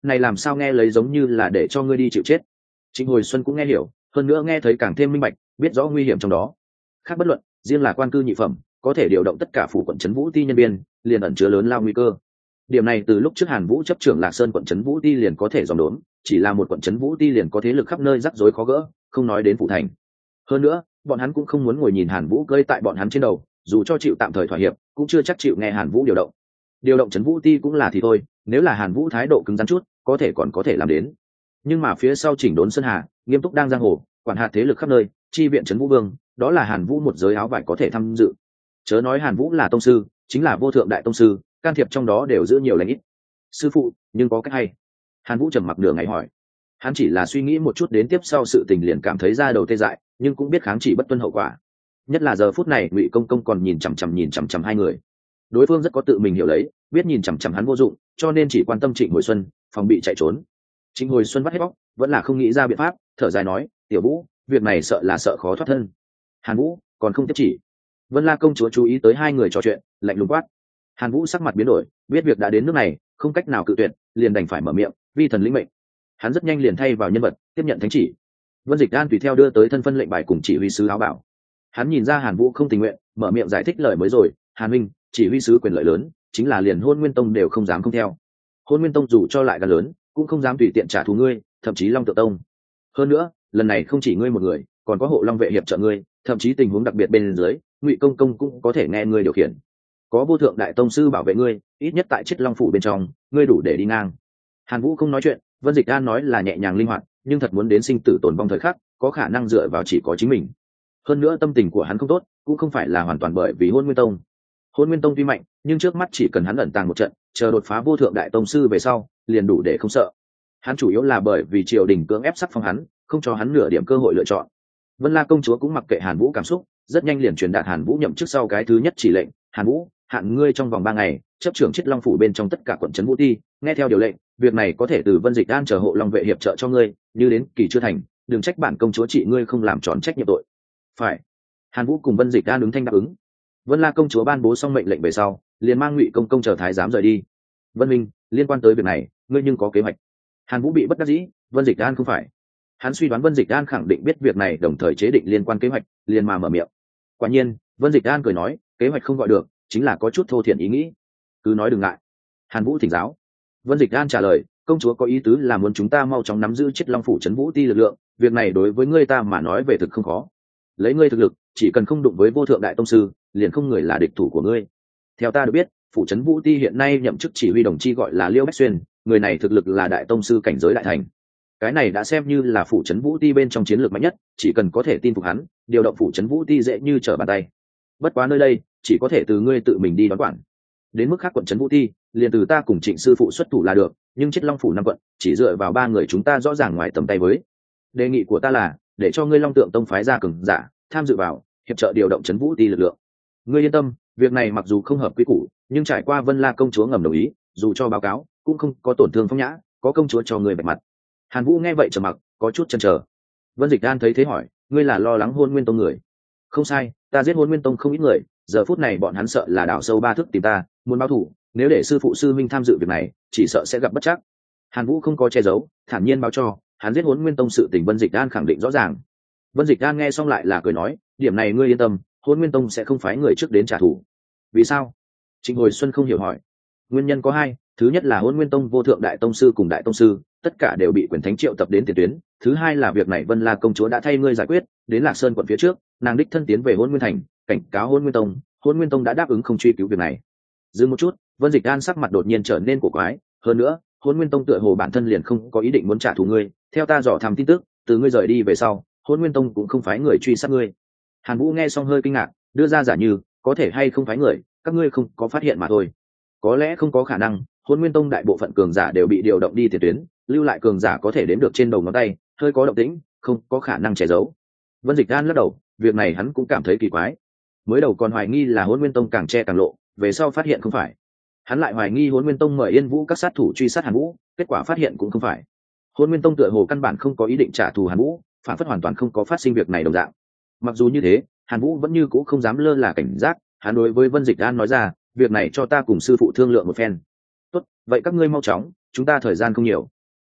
A: này làm sao nghe lấy giống như là để cho ngươi đi chịu chết. Trịnh Hồi Xuân cũng nghe hiểu, hơn nữa nghe thấy càng thêm minh bạch, biết rõ nguy hiểm trong đó. Khác bất luận, riêng là quan cư nhị phẩm, có thể điều động tất cả phủ quận trấn vũ ti nhân viên, liền ẩn chứa lớn lao nguy cơ. Điểm này từ lúc trước Hàn Vũ chấp trưởng Lạc Sơn quận trấn vũ ti liền có thể dòm đốn, chỉ là một quận trấn vũ ti liền có thế lực khắp nơi rắc rối khó gỡ, không nói đến phủ thành. Hơn nữa, bọn hắn cũng không muốn ngồi nhìn Hàn Vũ cơi tại bọn hắn trên đầu, dù cho chịu tạm thời thỏa hiệp, cũng chưa chắc chịu nghe Hàn Vũ điều động. Điều động trấn vũ ti cũng là thì thôi, nếu là Hàn Vũ thái độ cứng rắn chút, có thể còn có thể làm đến. Nhưng mà phía sau chỉnh đốn Sơn Hà, nghiêm túc đang giang hồ, quản hạt thế lực khắp nơi, chi viện trấn vũ vương, đó là Hàn Vũ một giới áo vải có thể tham dự. Chớ nói Hàn Vũ là tông sư, chính là vô thượng đại tông sư, can thiệp trong đó đều giữ nhiều lãnh ít. Sư phụ, nhưng có cách hay? Hàn Vũ trầm mặc nửa ngày hỏi. Hắn chỉ là suy nghĩ một chút đến tiếp sau sự tình liền cảm thấy ra đầu tê dại, nhưng cũng biết kháng chỉ bất tuân hậu quả. Nhất là giờ phút này Ngụy Công Công còn nhìn chằm chằm nhìn chằm chằm hai người. Đối phương rất có tự mình hiểu lấy, biết nhìn chằm chằm hắn vô dụng, cho nên chỉ quan tâm Trịnh Hồi Xuân, phòng bị chạy trốn. Trịnh Hồi Xuân vắt hết bóc, vẫn là không nghĩ ra biện pháp, thở dài nói, "Tiểu Vũ, việc này sợ là sợ khó thoát thân." Hàn Vũ còn không tiếp chỉ. Vân La công chúa chú ý tới hai người trò chuyện, lạnh lùng quát. Hàn Vũ sắc mặt biến đổi, biết việc đã đến nước này, không cách nào cự tuyệt, liền đành phải mở miệng, "Vi thần lĩnh mệnh." Hắn rất nhanh liền thay vào nhân vật, tiếp nhận thánh chỉ. Vân Dịch An tùy theo đưa tới thân phân lệnh bài cùng chỉ huy sứ áo bảo. Hắn nhìn ra Hàn Vũ không tình nguyện, mở miệng giải thích lời mới rồi, "Hàn huynh, chỉ huy sứ quyền lợi lớn, chính là liền Hôn Nguyên Tông đều không dám không theo. Hôn Nguyên Tông dù cho lại gan lớn, cũng không dám tùy tiện trả thù ngươi, thậm chí Long Tự Tông. Hơn nữa, lần này không chỉ ngươi một người, còn có Hộ Long vệ hiệp trợ ngươi, thậm chí tình huống đặc biệt bên dưới, Ngụy Công Công cũng có thể nghe ngươi điều khiển. Có vô thượng đại tông sư bảo vệ ngươi, ít nhất tại Chiết Long phủ bên trong, ngươi đủ để đi ngang." Hàn Vũ không nói chuyện, Vân Dịch An nói là nhẹ nhàng linh hoạt, nhưng thật muốn đến sinh tử tồn vong thời khắc, có khả năng dựa vào chỉ có chính mình. Hơn nữa tâm tình của hắn không tốt, cũng không phải là hoàn toàn bởi vì Hôn Nguyên Tông. Hôn Nguyên Tông tuy mạnh, nhưng trước mắt chỉ cần hắn ẩn tàng một trận, chờ đột phá vô thượng đại tông sư về sau, liền đủ để không sợ. Hắn chủ yếu là bởi vì triều đình cưỡng ép sắc phong hắn, không cho hắn nửa điểm cơ hội lựa chọn. Vân La công chúa cũng mặc kệ Hàn Vũ cảm xúc, rất nhanh liền truyền đạt Hàn Vũ nhậm chức sau cái thứ nhất chỉ lệnh, "Hàn Vũ, hạn ngươi trong vòng ba ngày, chấp trưởng Chiết Long phủ bên trong tất cả quận trấn vũ ti, nghe theo điều lệnh, việc này có thể từ Vân Dịch An chờ Hộ Long vệ hiệp trợ cho ngươi, như đến kỳ chưa thành, đừng trách bản công chúa trị ngươi không làm tròn trách nhiệm tội." Phải. Hàn Vũ cùng Vân Dịch An ứng thanh đáp ứng. Vân La công chúa ban bố xong mệnh lệnh về sau, liền mang Ngụy Công Công chờ thái giám rời đi. "Vân minh, liên quan tới việc này, ngươi nhưng có kế hoạch?" Hàn Vũ bị bất đắc dĩ, Vân Dịch An không phải. Hắn suy đoán Vân Dịch An khẳng định biết việc này, đồng thời chế định liên quan kế hoạch, liền mà mở miệng. Quả nhiên, Vân Dịch An cười nói, "Kế hoạch không gọi được, chính là có chút thô thiển ý nghĩ. Cứ nói đừng ngại." Hàn Vũ thỉnh giáo. Vân Dịch An trả lời, "Công chúa có ý tứ là muốn chúng ta mau chóng nắm giữ Chiết Long phủ trấn vũ ti lực lượng, việc này đối với ngươi ta mà nói về thực không khó. Lấy ngươi thực lực, chỉ cần không đụng với vô thượng đại tông sư, liền không người là địch thủ của ngươi. Theo ta được biết, phủ trấn vũ ti hiện nay nhậm chức chỉ huy đồng chi gọi là Liêu Bách Xuyên, người này thực lực là đại tông sư cảnh giới đại thành. Cái này đã xem như là phủ trấn vũ ti bên trong chiến lược mạnh nhất, chỉ cần có thể tin phục hắn, điều động phủ trấn vũ ti dễ như trở bàn tay. Bất quá nơi đây, chỉ có thể từ ngươi tự mình đi đón quản. Đến mức khác quận trấn vũ ti, liền từ ta cùng Trịnh sư phụ xuất thủ là được, nhưng Chiết Long phủ năm quận, chỉ dựa vào ba người chúng ta rõ ràng ngoài tầm tay với. Đề nghị của ta là, để cho ngươi Long Tượng Tông phái ra cường giả tham dự vào, hiệp trợ điều động trấn vũ ti lực lượng. Ngươi yên tâm, việc này mặc dù không hợp quy củ, nhưng trải qua Vân La công chúa ngầm đồng ý, dù cho báo cáo, cũng không có tổn thương phong nhã, có công chúa cho người bạch mặt." Hàn Vũ nghe vậy trầm mặc, có chút chần chờ. Vân Dịch An thấy thế hỏi, "Ngươi là lo lắng Hôn Nguyên Tông người?" "Không sai, ta giết Hôn Nguyên Tông không ít người, giờ phút này bọn hắn sợ là đào sâu ba thước tìm ta, muốn báo thù, nếu để sư phụ sư minh tham dự việc này, chỉ sợ sẽ gặp bất trắc." Hàn Vũ không có che giấu, thản nhiên báo cho, hắn giết Hôn Nguyên Tông sự tình Vân Dịch An khẳng định rõ ràng. Vân Dịch An nghe xong lại là cười nói, "Điểm này ngươi yên tâm, Hôn Nguyên Tông sẽ không phái người trước đến trả thù." "Vì sao?" Trịnh Hồi Xuân không hiểu hỏi. "Nguyên nhân có hai, thứ nhất là Hôn Nguyên Tông vô thượng đại tông sư cùng đại tông sư, tất cả đều bị quyền thánh triệu tập đến tiền tuyến, thứ hai là việc này Vân La công chúa đã thay ngươi giải quyết, đến Lạc Sơn quận phía trước, nàng đích thân tiến về Hôn Nguyên thành, cảnh cáo Hôn Nguyên Tông, Hôn Nguyên Tông đã đáp ứng không truy cứu việc này." Dừng một chút, Vân Dịch An sắc mặt đột nhiên trở nên cổ quái, "Hơn nữa, Hôn Nguyên Tông tựa hồ bản thân liền không có ý định muốn trả thù ngươi, theo ta dò thăm tin tức, từ ngươi rời đi về sau, Hôn Nguyên Tông cũng không phái người truy sát ngươi." Hàn Vũ nghe xong hơi kinh ngạc, đưa ra giả như, "Có thể hay không phái người, các ngươi không có phát hiện mà thôi." "Có lẽ không có khả năng, Hôn Nguyên Tông đại bộ phận cường giả đều bị điều động đi tiền tuyến, lưu lại cường giả có thể đếm được trên đầu ngón tay, hơi có động tĩnh, không có khả năng che giấu." Vân Dịch An lắc đầu, việc này hắn cũng cảm thấy kỳ quái. Mới đầu còn hoài nghi là Hôn Nguyên Tông càng che càng lộ, về sau phát hiện không phải. Hắn lại hoài nghi Hôn Nguyên Tông mời Yên Vũ các sát thủ truy sát Hàn Vũ, kết quả phát hiện cũng không phải. Hôn Nguyên Tông tựa hồ căn bản không có ý định trả thù Hàn Vũ, phản phất hoàn toàn không có phát sinh việc này đồng dạng. Mặc dù như thế, Hàn Vũ vẫn như cũ không dám lơ là cảnh giác, hắn đối với Vân Dịch An nói ra, "Việc này cho ta cùng sư phụ thương lượng một phen." "Tốt, vậy các ngươi mau chóng, chúng ta thời gian không nhiều,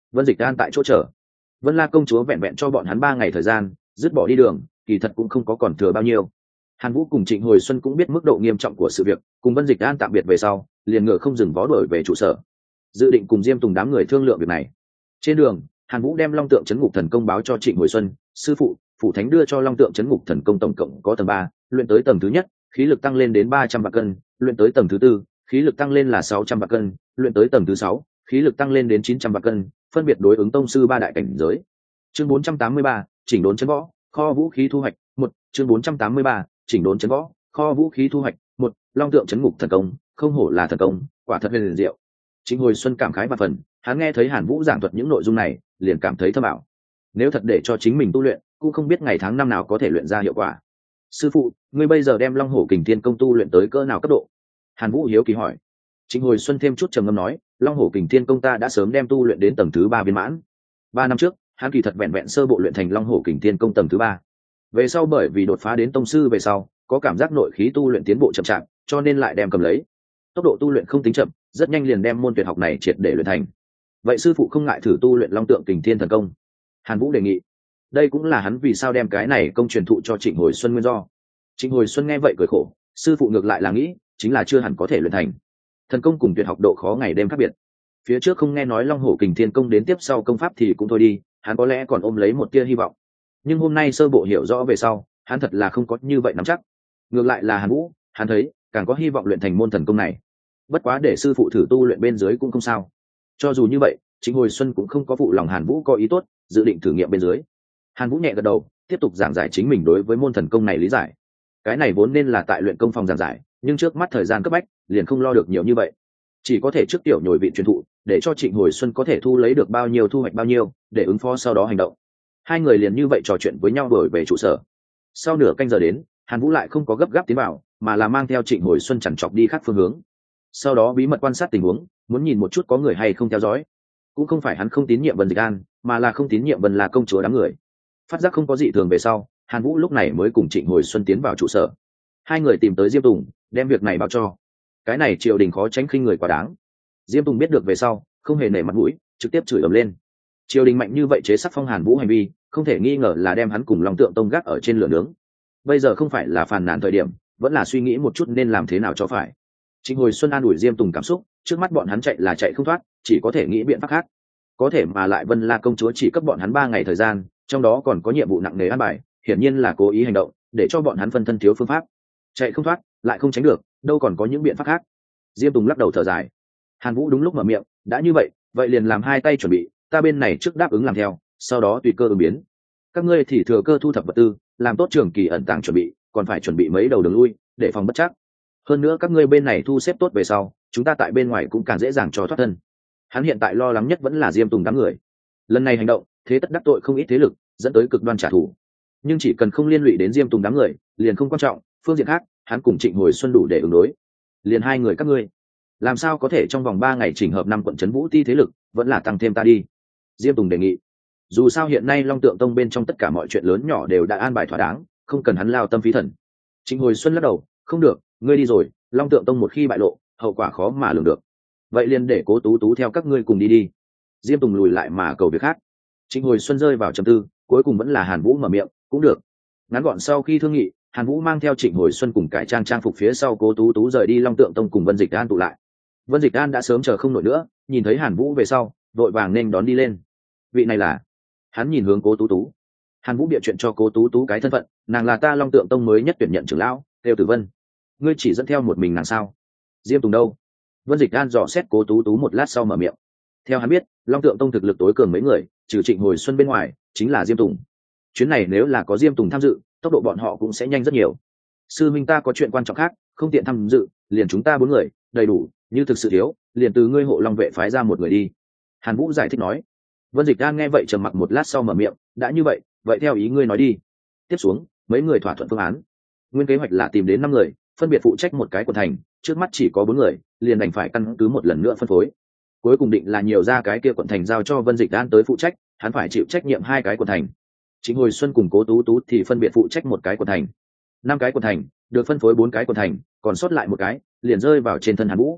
A: Vân Dịch An tại chỗ chờ. Vân La công chúa vẹn vẹn cho bọn hắn ba ngày thời gian, dứt bỏ đi đường, kỳ thật cũng không có còn thừa bao nhiêu. Hàn Vũ cùng Trịnh Hồi Xuân cũng biết mức độ nghiêm trọng của sự việc, cùng Vân Dịch An tạm biệt về sau, liền ngựa không dừng vó đuổi về trụ sở, dự định cùng Diêm Tùng đám người thương lượng việc này. Trên đường, Hàn Vũ đem Long Tượng Chấn Ngục Thần Công báo cho Trịnh Hồi Xuân, sư phụ, phủ thánh đưa cho Long Tượng Chấn Ngục Thần Công tổng cộng có tầng ba, luyện tới tầng thứ nhất, khí lực tăng lên đến ba trăm vạn cân, luyện tới tầng thứ tư, khí lực tăng lên là sáu trăm vạn cân, luyện tới tầng thứ sáu, khí lực tăng lên đến chín trăm vạn cân, phân biệt đối ứng tông sư ba đại cảnh giới. Chương bốn trăm tám mươi ba, chỉnh đốn chấn võ, kho vũ khí thu hoạch, một, chương bốn trăm tám mươi ba, chỉnh đốn chấn võ, kho vũ khí thu hoạch, một, Long Tượng Chấn Ngục Thần Công, không hổ là thần công, quả thật huyền diệu. Trịnh Hồi Xuân cảm khái và phần, hắn nghe thấy Hàn Vũ giảng thuật những nội dung này, liền cảm thấy thâm ảo. Nếu thật để cho chính mình tu luyện, cũng không biết ngày tháng năm nào có thể luyện ra hiệu quả. Sư phụ, ngươi bây giờ đem Long Hổ Kình Thiên Công tu luyện tới cỡ nào cấp độ? Hàn Vũ hiếu kỳ hỏi. Trịnh Hồi Xuân thêm chút trầm ngâm nói, Long Hổ Kình Thiên Công ta đã sớm đem tu luyện đến tầng thứ ba viên mãn. Ba năm trước, hắn kỳ thật vẹn vẹn sơ bộ luyện thành Long Hổ Kình Thiên Công tầng thứ ba. Về sau bởi vì đột phá đến tông sư về sau, có cảm giác nội khí tu luyện tiến bộ chậm chạp, cho nên lại đem cầm lấy. Tốc độ tu luyện không tính chậm, rất nhanh liền đem môn tuyệt học này triệt để luyện thành. Vậy sư phụ không ngại thử tu luyện Long Tượng Kình Thiên Thần Công? Hàn Vũ đề nghị. Đây cũng là hắn vì sao đem cái này công truyền thụ cho Trịnh Hồi Xuân nguyên do. Trịnh Hồi Xuân nghe vậy cười khổ, sư phụ ngược lại là nghĩ, chính là chưa hẳn có thể luyện thành. Thần công cùng tuyệt học độ khó ngày đêm khác biệt. Phía trước không nghe nói Long Hổ Kình Thiên Công đến tiếp sau công pháp thì cũng thôi đi, hắn có lẽ còn ôm lấy một tia hy vọng. Nhưng hôm nay sơ bộ hiểu rõ về sau, hắn thật là không có như vậy nắm chắc. Ngược lại là Hàn Vũ, hắn thấy càng có hy vọng luyện thành môn thần công này. Bất quá để sư phụ thử tu luyện bên dưới cũng không sao. Cho dù như vậy, Trịnh Hồi Xuân cũng không có phụ lòng Hàn Vũ có ý tốt, dự định thử nghiệm bên dưới. Hàn Vũ nhẹ gật đầu, tiếp tục giảng giải chính mình đối với môn thần công này lý giải. Cái này vốn nên là tại luyện công phòng giảng giải, nhưng trước mắt thời gian cấp bách, liền không lo được nhiều như vậy. Chỉ có thể trước tiểu nhồi vị truyền thụ, để cho Trịnh Hồi Xuân có thể thu lấy được bao nhiêu thu hoạch bao nhiêu, để ứng phó sau đó hành động. Hai người liền như vậy trò chuyện với nhau đổi về trụ sở. Sau nửa canh giờ đến, Hàn Vũ lại không có gấp gáp tiến vào, mà là mang theo Trịnh Hồi Xuân chằn chọc đi khác phương hướng. Sau đó bí mật quan sát tình huống, muốn nhìn một chút có người hay không theo dõi. Cũng không phải hắn không tín nhiệm Vân Dịch An, mà là không tín nhiệm Vân là công chúa đám người. Phát giác không có gì thường về sau, Hàn Vũ lúc này mới cùng Trịnh Hồi Xuân tiến vào trụ sở. Hai người tìm tới Diêm Tùng, đem việc này báo cho. Cái này triều đình khó tránh khinh người quá đáng. Diêm Tùng biết được về sau, không hề nể mặt mũi, trực tiếp chửi ầm lên. Triều đình mạnh như vậy chế sắc phong Hàn Vũ hành vi, không thể nghi ngờ là đem hắn cùng Long Tượng Tông gác ở trên lửa nướng. Bây giờ không phải là phàn nàn thời điểm, vẫn là suy nghĩ một chút nên làm thế nào cho phải. Trịnh Hồi Xuân an ủi Diêm Tùng cảm xúc, trước mắt bọn hắn chạy là chạy không thoát, chỉ có thể nghĩ biện pháp khác. Có thể mà lại Vân La công chúa chỉ cấp bọn hắn ba ngày thời gian, trong đó còn có nhiệm vụ nặng nề an bài, hiển nhiên là cố ý hành động, để cho bọn hắn phân thân thiếu phương pháp. Chạy không thoát, lại không tránh được, đâu còn có những biện pháp khác. Diêm Tùng lắc đầu thở dài. Hàn Vũ đúng lúc mở miệng, đã như vậy, vậy liền làm hai tay chuẩn bị, ta bên này trước đáp ứng làm theo, sau đó tùy cơ ứng biến. Các ngươi thì thừa cơ thu thập vật tư, làm tốt trường kỳ ẩn tàng chuẩn bị, còn phải chuẩn bị mấy đầu đường lui, để phòng bất trắc. Hơn nữa các ngươi bên này thu xếp tốt về sau, chúng ta tại bên ngoài cũng càng dễ dàng cho thoát thân. Hắn hiện tại lo lắng nhất vẫn là Diêm Tùng đám người. Lần này hành động, thế tất đắc tội không ít thế lực, dẫn tới cực đoan trả thù. Nhưng chỉ cần không liên lụy đến Diêm Tùng đám người, liền không quan trọng. Phương diện khác, hắn cùng Trịnh Hồi Xuân đủ để ứng đối. Liền hai người các ngươi, làm sao có thể trong vòng ba ngày chỉnh hợp năm quận trấn vũ ti thế lực, vẫn là tăng thêm ta đi. Diêm Tùng đề nghị. Dù sao hiện nay Long Tượng Tông bên trong tất cả mọi chuyện lớn nhỏ đều đã an bài thỏa đáng, không cần hắn lao tâm phí thần. Trịnh Hồi Xuân lắc đầu, không được, ngươi đi rồi, Long Tượng Tông một khi bại lộ, hậu quả khó mà lường được. Vậy liền để Cố Tú Tú theo các ngươi cùng đi đi. Diêm Tùng lùi lại mà cầu việc khác. Trịnh Hồi Xuân rơi vào trầm tư, cuối cùng vẫn là Hàn Vũ mở miệng, cũng được. Ngắn gọn sau khi thương nghị, Hàn Vũ mang theo Trịnh Hồi Xuân cùng cải trang trang phục phía sau Cố Tú Tú rời đi Long Tượng Tông cùng Vân Dịch An tụ lại. Vân Dịch An đã sớm chờ không nổi nữa, nhìn thấy Hàn Vũ về sau, vội vàng nên đón đi lên. Vị này là? Hắn nhìn hướng Cố Tú Tú. Hàn Vũ bịa chuyện cho Cố Tú Tú cái thân phận, nàng là ta Long Tượng Tông mới nhất tuyển nhận trưởng lão, Têu Tử Vân. Ngươi chỉ dẫn theo một mình nàng sao? Diêm Tùng đâu? Vân Dịch An dò xét Cố Tú Tú một lát sau mở miệng. Theo hắn biết, Long Tượng Tông thực lực tối cường mấy người, trừ Trịnh Hồi Xuân bên ngoài, chính là Diêm Tùng. Chuyến này nếu là có Diêm Tùng tham dự, tốc độ bọn họ cũng sẽ nhanh rất nhiều. Sư minh ta có chuyện quan trọng khác, không tiện tham dự, liền chúng ta bốn người, đầy đủ, như thực sự thiếu, liền từ ngươi hộ Long vệ phái ra một người đi. Hàn Vũ giải thích nói. Vân Dịch An nghe vậy trầm mặc một lát sau mở miệng, đã như vậy, vậy theo ý ngươi nói đi. Tiếp xuống, mấy người thỏa thuận phương án. Nguyên kế hoạch là tìm đến năm người, phân biệt phụ trách một cái quận thành, trước mắt chỉ có bốn người, liền đành phải căn cứ một lần nữa phân phối. Cuối cùng định là nhiều ra cái kia quận thành giao cho Vân Dịch An tới phụ trách, hắn phải chịu trách nhiệm hai cái quận thành. Trịnh Hồi Xuân cùng Cố Tú Tú thì phân biệt phụ trách một cái quận thành. Năm cái quận thành được phân phối bốn cái quận thành, còn sót lại một cái liền rơi vào trên thân Hàn Vũ.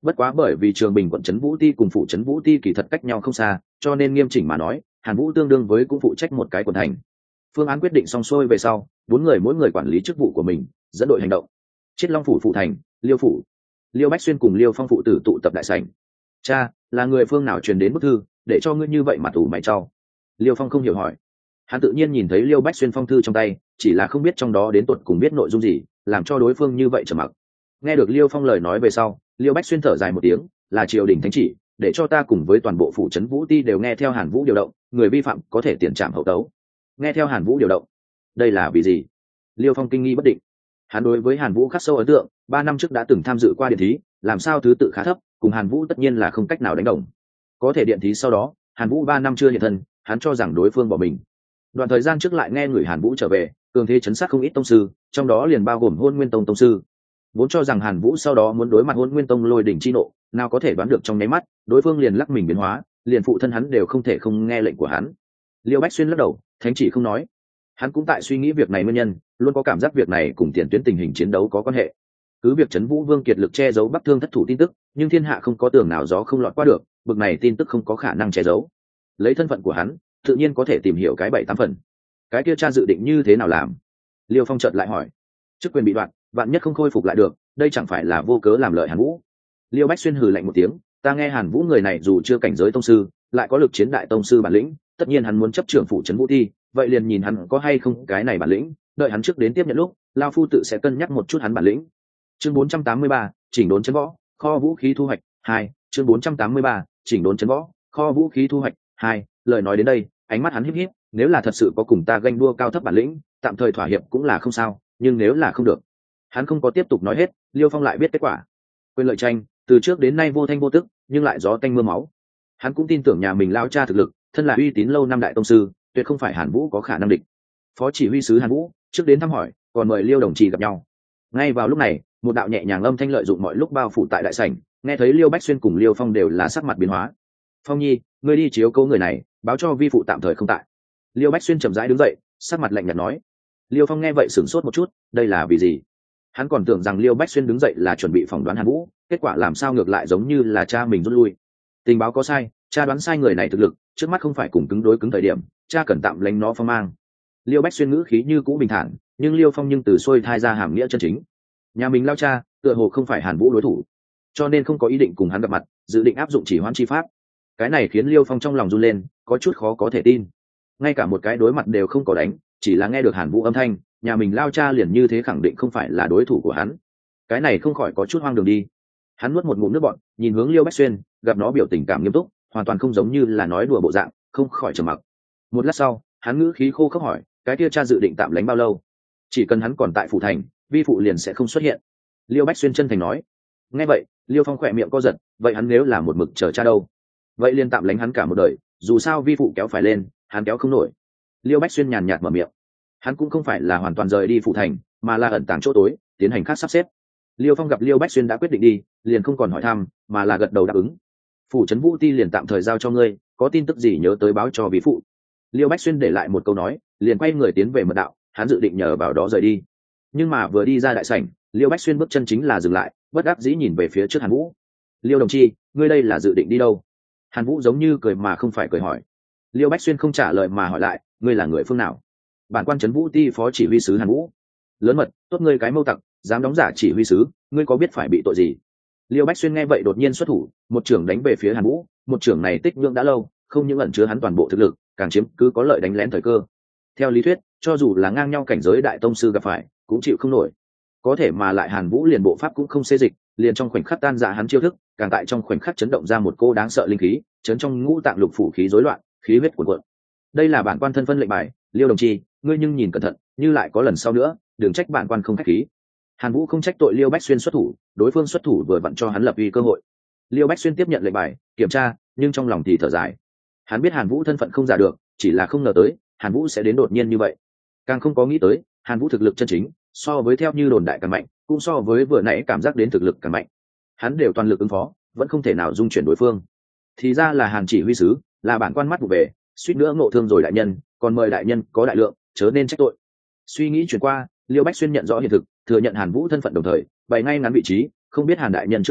A: Bất quá bởi vì trường bình quận trấn vũ ti cùng phủ trấn vũ ti kỳ thật cách nhau không xa, cho nên nghiêm chỉnh mà nói hàn vũ tương đương với cũng phụ trách một cái quận thành. Phương án quyết định xong xuôi về sau, bốn người mỗi người quản lý chức vụ của mình, dẫn đội hành động. Chiết Long phủ phụ thành, Liêu phủ. Liêu Bách Xuyên cùng Liêu Phong phụ tử tụ tập đại sảnh. Cha, là người phương nào truyền đến bức thư để cho ngươi như vậy mà tủ mày trao? Liêu Phong không hiểu hỏi. Hắn tự nhiên nhìn thấy Liêu Bách Xuyên phong thư trong tay, chỉ là không biết trong đó đến tột cùng biết nội dung gì, làm cho đối phương như vậy trầm mặc. Nghe được Liêu Phong lời nói về sau, Liêu Bách Xuyên thở dài một tiếng, là triều đình thánh chỉ, để cho ta cùng với toàn bộ phủ trấn vũ ti đều nghe theo Hàn Vũ điều động, người vi phạm có thể tiền trảm hậu tấu. Nghe theo Hàn Vũ điều động, đây là vì gì? Liêu Phong kinh nghi bất định. Hắn đối với Hàn Vũ khắc sâu ấn tượng, ba năm trước đã từng tham dự qua điện thí, làm sao thứ tự khá thấp, cùng Hàn Vũ tất nhiên là không cách nào đánh đồng. Có thể điện thí sau đó, Hàn Vũ ba năm chưa hiện thân, hắn cho rằng đối phương bỏ mình. Đoạn thời gian trước lại nghe người Hàn Vũ trở về, cường thế chấn sát không ít tông sư, trong đó liền bao gồm Hôn Nguyên Tông tông sư. Vốn cho rằng Hàn Vũ sau đó muốn đối mặt Hôn Nguyên Tông lôi đỉnh chi nộ, nào có thể đoán được trong nháy mắt, đối phương liền lắc mình biến hóa, liền phụ thân hắn đều không thể không nghe lệnh của hắn. Liêu Bách Xuyên lắc đầu, thánh chỉ không nói. Hắn cũng tại suy nghĩ việc này nguyên nhân, luôn có cảm giác việc này cùng tiền tuyến tình hình chiến đấu có quan hệ. Cứ việc trấn Vũ Vương kiệt lực che giấu Bắc Thương thất thủ tin tức, nhưng thiên hạ không có tường nào gió không lọt qua được, bực này tin tức không có khả năng che giấu. Lấy thân phận của hắn, tự nhiên có thể tìm hiểu cái bảy tám phần. Cái kia cha dự định như thế nào làm? Liêu Phong chợt lại hỏi. Chức quyền bị đoạn, vạn nhất không khôi phục lại được, đây chẳng phải là vô cớ làm lợi Hàn Vũ? Liêu Bách Xuyên hừ lạnh một tiếng, ta nghe Hàn Vũ người này dù chưa cảnh giới tông sư, lại có lực chiến đại tông sư bản lĩnh, tất nhiên hắn muốn chấp trưởng phủ trấn Vũ Ti, vậy liền nhìn hắn có hay không cái này bản lĩnh, đợi hắn trước đến tiếp nhận lúc, lao phu tự sẽ cân nhắc một chút hắn bản lĩnh. Chương bốn trăm tám mươi ba, chỉnh đốn trấn võ, kho vũ khí thu hoạch hai. Chương bốn trăm tám mươi ba, chỉnh đốn trấn võ, kho vũ khí thu hoạch hai. Lời nói đến đây, ánh mắt hắn híp híp, nếu là thật sự có cùng ta ganh đua cao thấp bản lĩnh, tạm thời thỏa hiệp cũng là không sao, nhưng nếu là không được, hắn không có tiếp tục nói hết. Liêu Phong lại biết kết quả. Quyền lợi tranh, từ trước đến nay vô thanh vô tức, nhưng lại gió tanh mưa máu. Hắn cũng tin tưởng nhà mình lao cha thực lực, thân là uy tín lâu năm đại tông sư, tuyệt không phải Hàn Vũ có khả năng địch. Phó chỉ huy sứ Hàn Vũ trước đến thăm hỏi, còn mời Liêu đồng chí gặp nhau. Ngay vào lúc này, một đạo nhẹ nhàng âm thanh lợi dụng mọi lúc bao phủ tại đại sảnh, nghe thấy Liêu Bách Xuyên cùng Liêu Phong đều là sắc mặt biến hóa. Phong nhi, ngươi đi chiếu cố người này, báo cho vi phụ tạm thời không tại. Liêu Bách Xuyên chậm rãi đứng dậy, sắc mặt lạnh nhạt nói. Liêu Phong nghe vậy sửng sốt một chút, đây là vì gì? Hắn còn tưởng rằng Liêu Bách Xuyên đứng dậy là chuẩn bị phỏng đoán Hàn Vũ, kết quả làm sao ngược lại giống như là cha mình rút lui. Tình báo có sai, cha đoán sai người này thực lực, trước mắt không phải cùng cứng đối cứng thời điểm, cha cần tạm lánh nó phong mang. Liêu Bách Xuyên ngữ khí như cũ bình thản, nhưng Liêu Phong nhưng từ xuôi thai ra hàm nghĩa chân chính. Nhà mình lao cha, tựa hồ không phải Hàn Vũ đối thủ, cho nên không có ý định cùng hắn gặp mặt, dự định áp dụng chỉ hoãn chi pháp. Cái này khiến Liêu Phong trong lòng run lên, có chút khó có thể tin. Ngay cả một cái đối mặt đều không có đánh, chỉ là nghe được Hàn Vũ âm thanh, nhà mình lao cha liền như thế khẳng định không phải là đối thủ của hắn. Cái này không khỏi có chút hoang đường đi. Hắn nuốt một ngụm nước bọt, nhìn hướng Liêu Bách Xuyên, gặp nó biểu tình cảm nghiêm túc, hoàn toàn không giống như là nói đùa bộ dạng, không khỏi trầm mặc. Một lát sau, hắn ngữ khí khô khốc hỏi, cái kia cha dự định tạm lánh bao lâu? Chỉ cần hắn còn tại phủ thành, vi phụ liền sẽ không xuất hiện. Liêu Bách Xuyên chân thành nói. Nghe vậy, Liêu Phong khỏe miệng co giật, vậy hắn nếu là một mực chờ cha đâu? Vậy liền tạm lánh hắn cả một đời, dù sao vi phụ kéo phải lên, hắn kéo không nổi. Liêu Bách Xuyên nhàn nhạt mở miệng. Hắn cũng không phải là hoàn toàn rời đi phủ thành, mà là ẩn tàng chỗ tối, tiến hành khác sắp xếp. Liêu Phong gặp Liêu Bách Xuyên đã quyết định đi, liền không còn hỏi thăm, mà là gật đầu đáp ứng. Phủ trấn Vũ Ti liền tạm thời giao cho ngươi, có tin tức gì nhớ tới báo cho vi phụ. Liêu Bách Xuyên để lại một câu nói, liền quay người tiến về mật đạo, hắn dự định nhờ vào đó rời đi. Nhưng mà vừa đi ra đại sảnh, Liêu Bách Xuyên bước chân chính là dừng lại, bất đắc dĩ nhìn về phía trước Hàn Vũ. Liêu đồng chi, ngươi đây là dự định đi đâu? Hàn Vũ giống như cười mà không phải cười hỏi. Liêu Bách Xuyên không trả lời mà hỏi lại, ngươi là người phương nào? Bản quan trấn Vũ Ti phó chỉ huy sứ Hàn Vũ. Lớn mật, tốt ngươi cái mâu tặc, dám đóng giả chỉ huy sứ, ngươi có biết phải bị tội gì? Liêu Bách Xuyên nghe vậy đột nhiên xuất thủ, một trưởng đánh về phía Hàn Vũ, một trưởng này tích nhượng đã lâu, không những ẩn chứa hắn toàn bộ thực lực, càng chiếm cứ có lợi đánh lén thời cơ. Theo lý thuyết, cho dù là ngang nhau cảnh giới đại tông sư gặp phải, cũng chịu không nổi. Có thể mà lại Hàn Vũ liền bộ pháp cũng không xê dịch, liền trong khoảnh khắc tan rã hắn chiêu thức, càng tại trong khoảnh khắc chấn động ra một cô đáng sợ linh khí, chấn trong ngũ tạng lục phủ khí rối loạn, khí huyết cuồn cuộn. Đây là bản quan thân phân lệnh bài, Liêu đồng chi, ngươi nhưng nhìn cẩn thận, như lại có lần sau nữa, đừng trách bản quan không khách khí. Hàn Vũ không trách tội Liêu Bách Xuyên xuất thủ, đối phương xuất thủ vừa vặn cho hắn lập uy cơ hội. Liêu Bách Xuyên tiếp nhận lệnh bài, kiểm tra, nhưng trong lòng thì thở dài. Hắn biết Hàn Vũ thân phận không giả được, chỉ là không ngờ tới Hàn Vũ sẽ đến đột nhiên như vậy, càng không có nghĩ tới Hàn Vũ thực lực chân chính so với theo như đồn đại càng mạnh, cũng so với vừa nãy cảm giác đến thực lực càng mạnh. Hắn đều toàn lực ứng phó, vẫn không thể nào dung chuyển đối phương. Thì ra là Hàn chỉ huy sứ, là bản quan mắt vụ về, suýt nữa ngộ thương rồi đại nhân, còn mời đại nhân có đại lượng, chớ nên trách tội. Suy nghĩ chuyển qua, Liêu Bách Xuyên nhận rõ hiện thực, thừa nhận Hàn Vũ thân phận đồng thời bày ngay ngắn vị trí, không biết Hàn đại nhân trước đến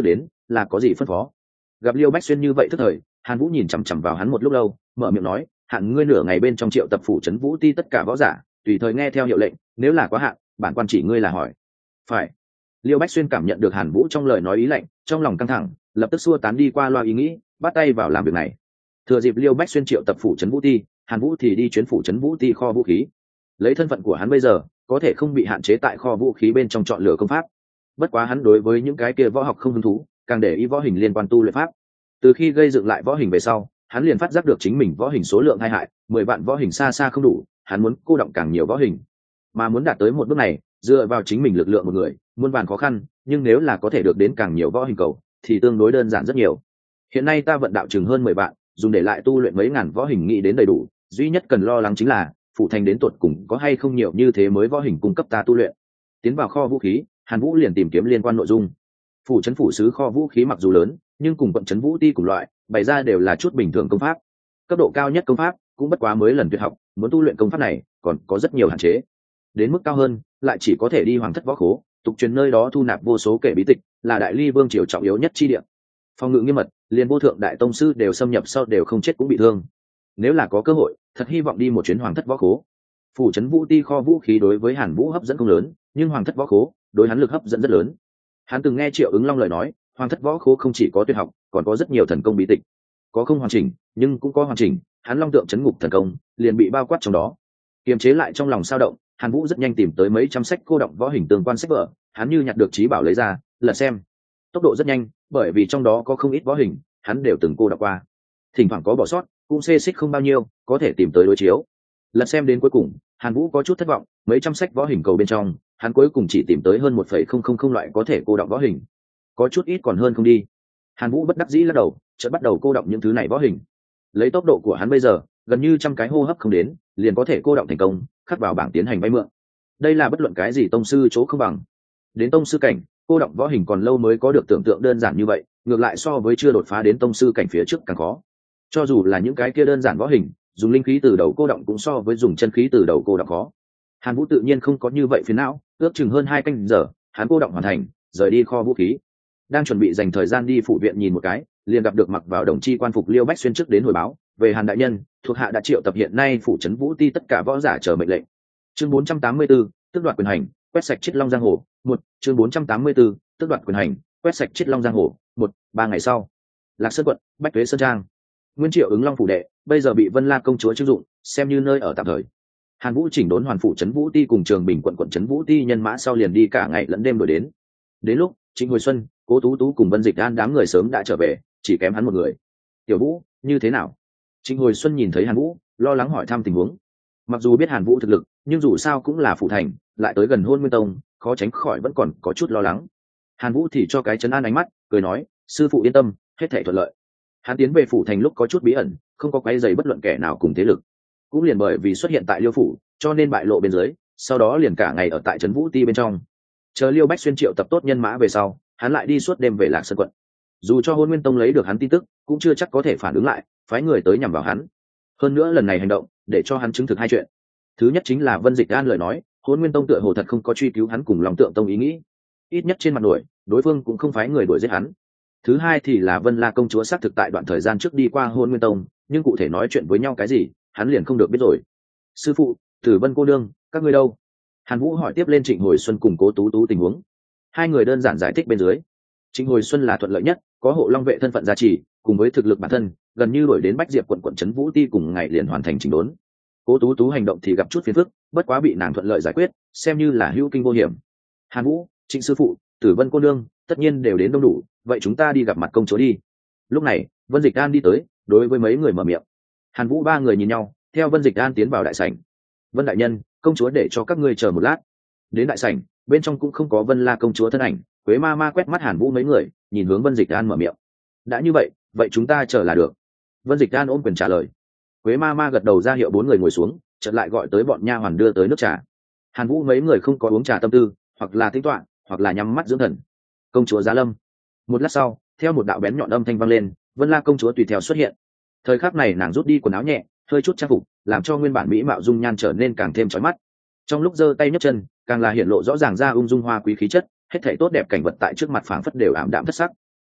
A: là có gì phân phó? Gặp Liêu Bách Xuyên như vậy tức thời, Hàn Vũ nhìn chằm chằm vào hắn một lúc lâu, mở miệng nói, hạn ngươi nửa ngày bên trong triệu tập phủ trấn vũ ti tất cả võ giả, tùy thời nghe theo hiệu lệnh, nếu là quá hạn, bản quan chỉ ngươi là hỏi. Phải. Liêu Bách Xuyên cảm nhận được Hàn Vũ trong lời nói ý lệnh, trong lòng căng thẳng, lập tức xua tán đi qua loa ý nghĩ, bắt tay vào làm việc này. Thừa dịp Liêu Bách Xuyên triệu tập phủ trấn vũ ti, Hàn Vũ thì đi chuyến phủ trấn vũ ti kho vũ khí. Lấy thân phận của hắn bây giờ, có thể không bị hạn chế tại kho vũ khí bên trong chọn lựa công pháp. Bất quá hắn đối với những cái kia võ học không hứng thú, càng để ý võ hình liên quan tu luyện pháp. Từ khi gây dựng lại võ hình về sau, hắn liền phát giác được chính mình võ hình số lượng hai hại, mười vạn võ hình xa xa không đủ, hắn muốn cô động càng nhiều võ hình. Mà muốn đạt tới một bước này, dựa vào chính mình lực lượng một người, muôn vàn khó khăn, nhưng nếu là có thể được đến càng nhiều võ hình cầu, thì tương đối đơn giản rất nhiều. Hiện nay ta vận đạo chừng hơn mười vạn, dùng để lại tu luyện mấy ngàn võ hình nghĩ đến đầy đủ, duy nhất cần lo lắng chính là phủ thành đến tuột cùng có hay không nhiều như thế mới võ hình cung cấp ta tu luyện. Tiến vào kho vũ khí, Hàn Vũ liền tìm kiếm liên quan nội dung. Phủ trấn phủ sứ kho vũ khí mặc dù lớn, nhưng cùng quận trấn vũ ti cùng loại, bày ra đều là chút bình thường công pháp. Cấp độ cao nhất công pháp cũng bất quá mới lần tuyệt học, muốn tu luyện công pháp này còn có rất nhiều hạn chế. Đến mức cao hơn, lại chỉ có thể đi hoàng thất võ khố, tục truyền nơi đó thu nạp vô số kể bí tịch, là đại ly vương triều trọng yếu nhất chi địa. Phòng ngự nghiêm mật, liền vô thượng đại tông sư đều xâm nhập sau đều không chết cũng bị thương. Nếu là có cơ hội, thật hy vọng đi một chuyến hoàng thất võ khố. Phủ trấn vũ ti kho vũ khí đối với Hàn Vũ hấp dẫn không lớn, nhưng hoàng thất võ khố đối hắn lực hấp dẫn rất lớn. Hắn từng nghe Triệu Ứng Long lời nói, hoàng thất võ khố không chỉ có tuyệt học, còn có rất nhiều thần công bí tịch. Có không hoàn chỉnh, nhưng cũng có hoàn chỉnh, hắn long tượng chấn ngục thần công liền bị bao quát trong đó. Kiềm chế lại trong lòng sao động, Hàn Vũ rất nhanh tìm tới mấy trăm sách cô động võ hình tương quan sách vở, hắn như nhặt được trí bảo lấy ra, lật xem. Tốc độ rất nhanh, bởi vì trong đó có không ít võ hình, hắn đều từng cô đọc qua. Thỉnh thoảng có bỏ sót, cũng xê xích không bao nhiêu, có thể tìm tới đối chiếu. Lật xem đến cuối cùng, Hàn Vũ có chút thất vọng, mấy trăm sách võ hình cầu bên trong, hắn cuối cùng chỉ tìm tới hơn một phẩy không không không loại có thể cô động võ hình. Có chút ít còn hơn không đi. Hàn Vũ bất đắc dĩ lắc đầu, chợt bắt đầu cô động những thứ này võ hình. Lấy tốc độ của hắn bây giờ, gần như trăm cái hô hấp không đến, liền có thể cô động thành công, khắc vào bảng tiến hành vay mượn. Đây là bất luận cái gì tông sư chỗ không bằng. Đến tông sư cảnh, cô động võ hình còn lâu mới có được tưởng tượng đơn giản như vậy, ngược lại so với chưa đột phá đến tông sư cảnh phía trước càng khó. Cho dù là những cái kia đơn giản võ hình, dùng linh khí từ đầu cô động cũng so với dùng chân khí từ đầu cô động khó. Hàn Vũ tự nhiên không có như vậy phiền não, ước chừng hơn hai canh giờ, hắn cô động hoàn thành, rời đi kho vũ khí. Đang chuẩn bị dành thời gian đi phụ viện nhìn một cái, liền gặp được mặc vào đồng chi quan phục Liêu Bách Xuyên trước đến hồi báo, về Hàn đại nhân, thuộc hạ đã triệu tập hiện nay phủ trấn vũ ti tất cả võ giả chờ mệnh lệnh. Chương bốn trăm tám mươi tư, tước đoạt quyền hành, quét sạch chiết long giang hồ. Một, chương bốn trăm tám mươi tư, tước đoạt quyền hành, quét sạch chiết long giang hồ. Một, ba ngày sau, Lạc Sơn quận, Bách Tuế sơn trang. Nguyên Triệu Ứng Long phủ đệ, bây giờ bị Vân La công chúa trưng dụng, xem như nơi ở tạm thời. Hàn Vũ chỉnh đốn hoàn phủ trấn vũ ti cùng Trường Bình quận quận trấn vũ ti nhân mã sau liền đi cả ngày lẫn đêm đuổi đến. Đến lúc Trịnh Hồi Xuân, Cố Tú Tú cùng Vân Dịch An đám người sớm đã trở về, chỉ kém hắn một người. Tiểu Vũ, như thế nào? Trịnh Hồi Xuân nhìn thấy Hàn Vũ, lo lắng hỏi thăm tình huống. Mặc dù biết Hàn Vũ thực lực, nhưng dù sao cũng là phủ thành, lại tới gần Hôn Nguyên Tông, khó tránh khỏi vẫn còn có chút lo lắng. Hàn Vũ thì cho cái trấn an ánh mắt, cười nói, sư phụ yên tâm, hết thảy thuận lợi. Hắn tiến về phủ thành lúc có chút bí ẩn, không có quấy rầy bất luận kẻ nào cùng thế lực. Cũng liền bởi vì xuất hiện tại Liêu phủ, cho nên bại lộ bên dưới, sau đó liền cả ngày ở tại trấn vũ ti bên trong. Chờ Liêu Bách Xuyên triệu tập tốt nhân mã về sau, hắn lại đi suốt đêm về Lạc Sơn quận. Dù cho Hôn Nguyên Tông lấy được hắn tin tức, cũng chưa chắc có thể phản ứng lại, phái người tới nhằm vào hắn. Hơn nữa lần này hành động, để cho hắn chứng thực hai chuyện. Thứ nhất chính là Vân Dịch An lời nói, Hôn Nguyên Tông tựa hồ thật không có truy cứu hắn cùng Long Tượng Tông ý nghĩ. Ít nhất trên mặt nổi, đối phương cũng không phái người đuổi giết hắn. Thứ hai thì là Vân La công chúa xác thực tại đoạn thời gian trước đi qua Hôn Nguyên Tông, nhưng cụ thể nói chuyện với nhau cái gì, hắn liền không được biết rồi. Sư phụ, Tử Vân cô đương, các ngươi đâu? Hàn Vũ hỏi tiếp lên Trịnh Hồi Xuân cùng Cố Tú Tú tình huống. Hai người đơn giản giải thích bên dưới. Trịnh Hồi Xuân là thuận lợi nhất, có hộ long vệ thân phận gia trì, cùng với thực lực bản thân, gần như đuổi đến Bách Diệp quận quận trấn vũ ti cùng ngày liền hoàn thành chỉnh đốn. Cố Tú Tú hành động thì gặp chút phiền phức, bất quá bị nàng thuận lợi giải quyết, xem như là hữu kinh vô hiểm. Hàn Vũ, Trịnh sư phụ, Tử Vân cô nương, tất nhiên đều đến đông đủ, vậy chúng ta đi gặp mặt công chúa đi. Lúc này, Vân Dịch An đi tới, đối với mấy người mở miệng. Hàn Vũ ba người nhìn nhau, theo Vân Dịch An tiến vào đại sảnh. Vân đại nhân, công chúa để cho các ngươi chờ một lát. Đến đại sảnh, bên trong cũng không có Vân La công chúa thân ảnh, Quế ma ma quét mắt Hàn Vũ mấy người, nhìn hướng Vân Dịch An mở miệng. Đã như vậy, vậy chúng ta chờ là được. Vân Dịch An ôm quyền trả lời. Quế ma ma gật đầu ra hiệu bốn người ngồi xuống, chợt lại gọi tới bọn nha hoàn đưa tới nước trà. Hàn Vũ mấy người không có uống trà tâm tư, hoặc là tính toán, hoặc là nhắm mắt dưỡng thần. Công chúa giá lâm. Một lát sau, theo một đạo bén nhọn âm thanh vang lên, Vân La công chúa tùy theo xuất hiện. Thời khắc này nàng rút đi quần áo nhẹ, hơi chút trang phục, làm cho nguyên bản mỹ mạo dung nhan trở nên càng thêm chói mắt. Trong lúc giơ tay nhấc chân, càng là hiện lộ rõ ràng ra ung dung hoa quý khí chất, hết thảy tốt đẹp cảnh vật tại trước mặt phảng phất đều ảm đạm thất sắc.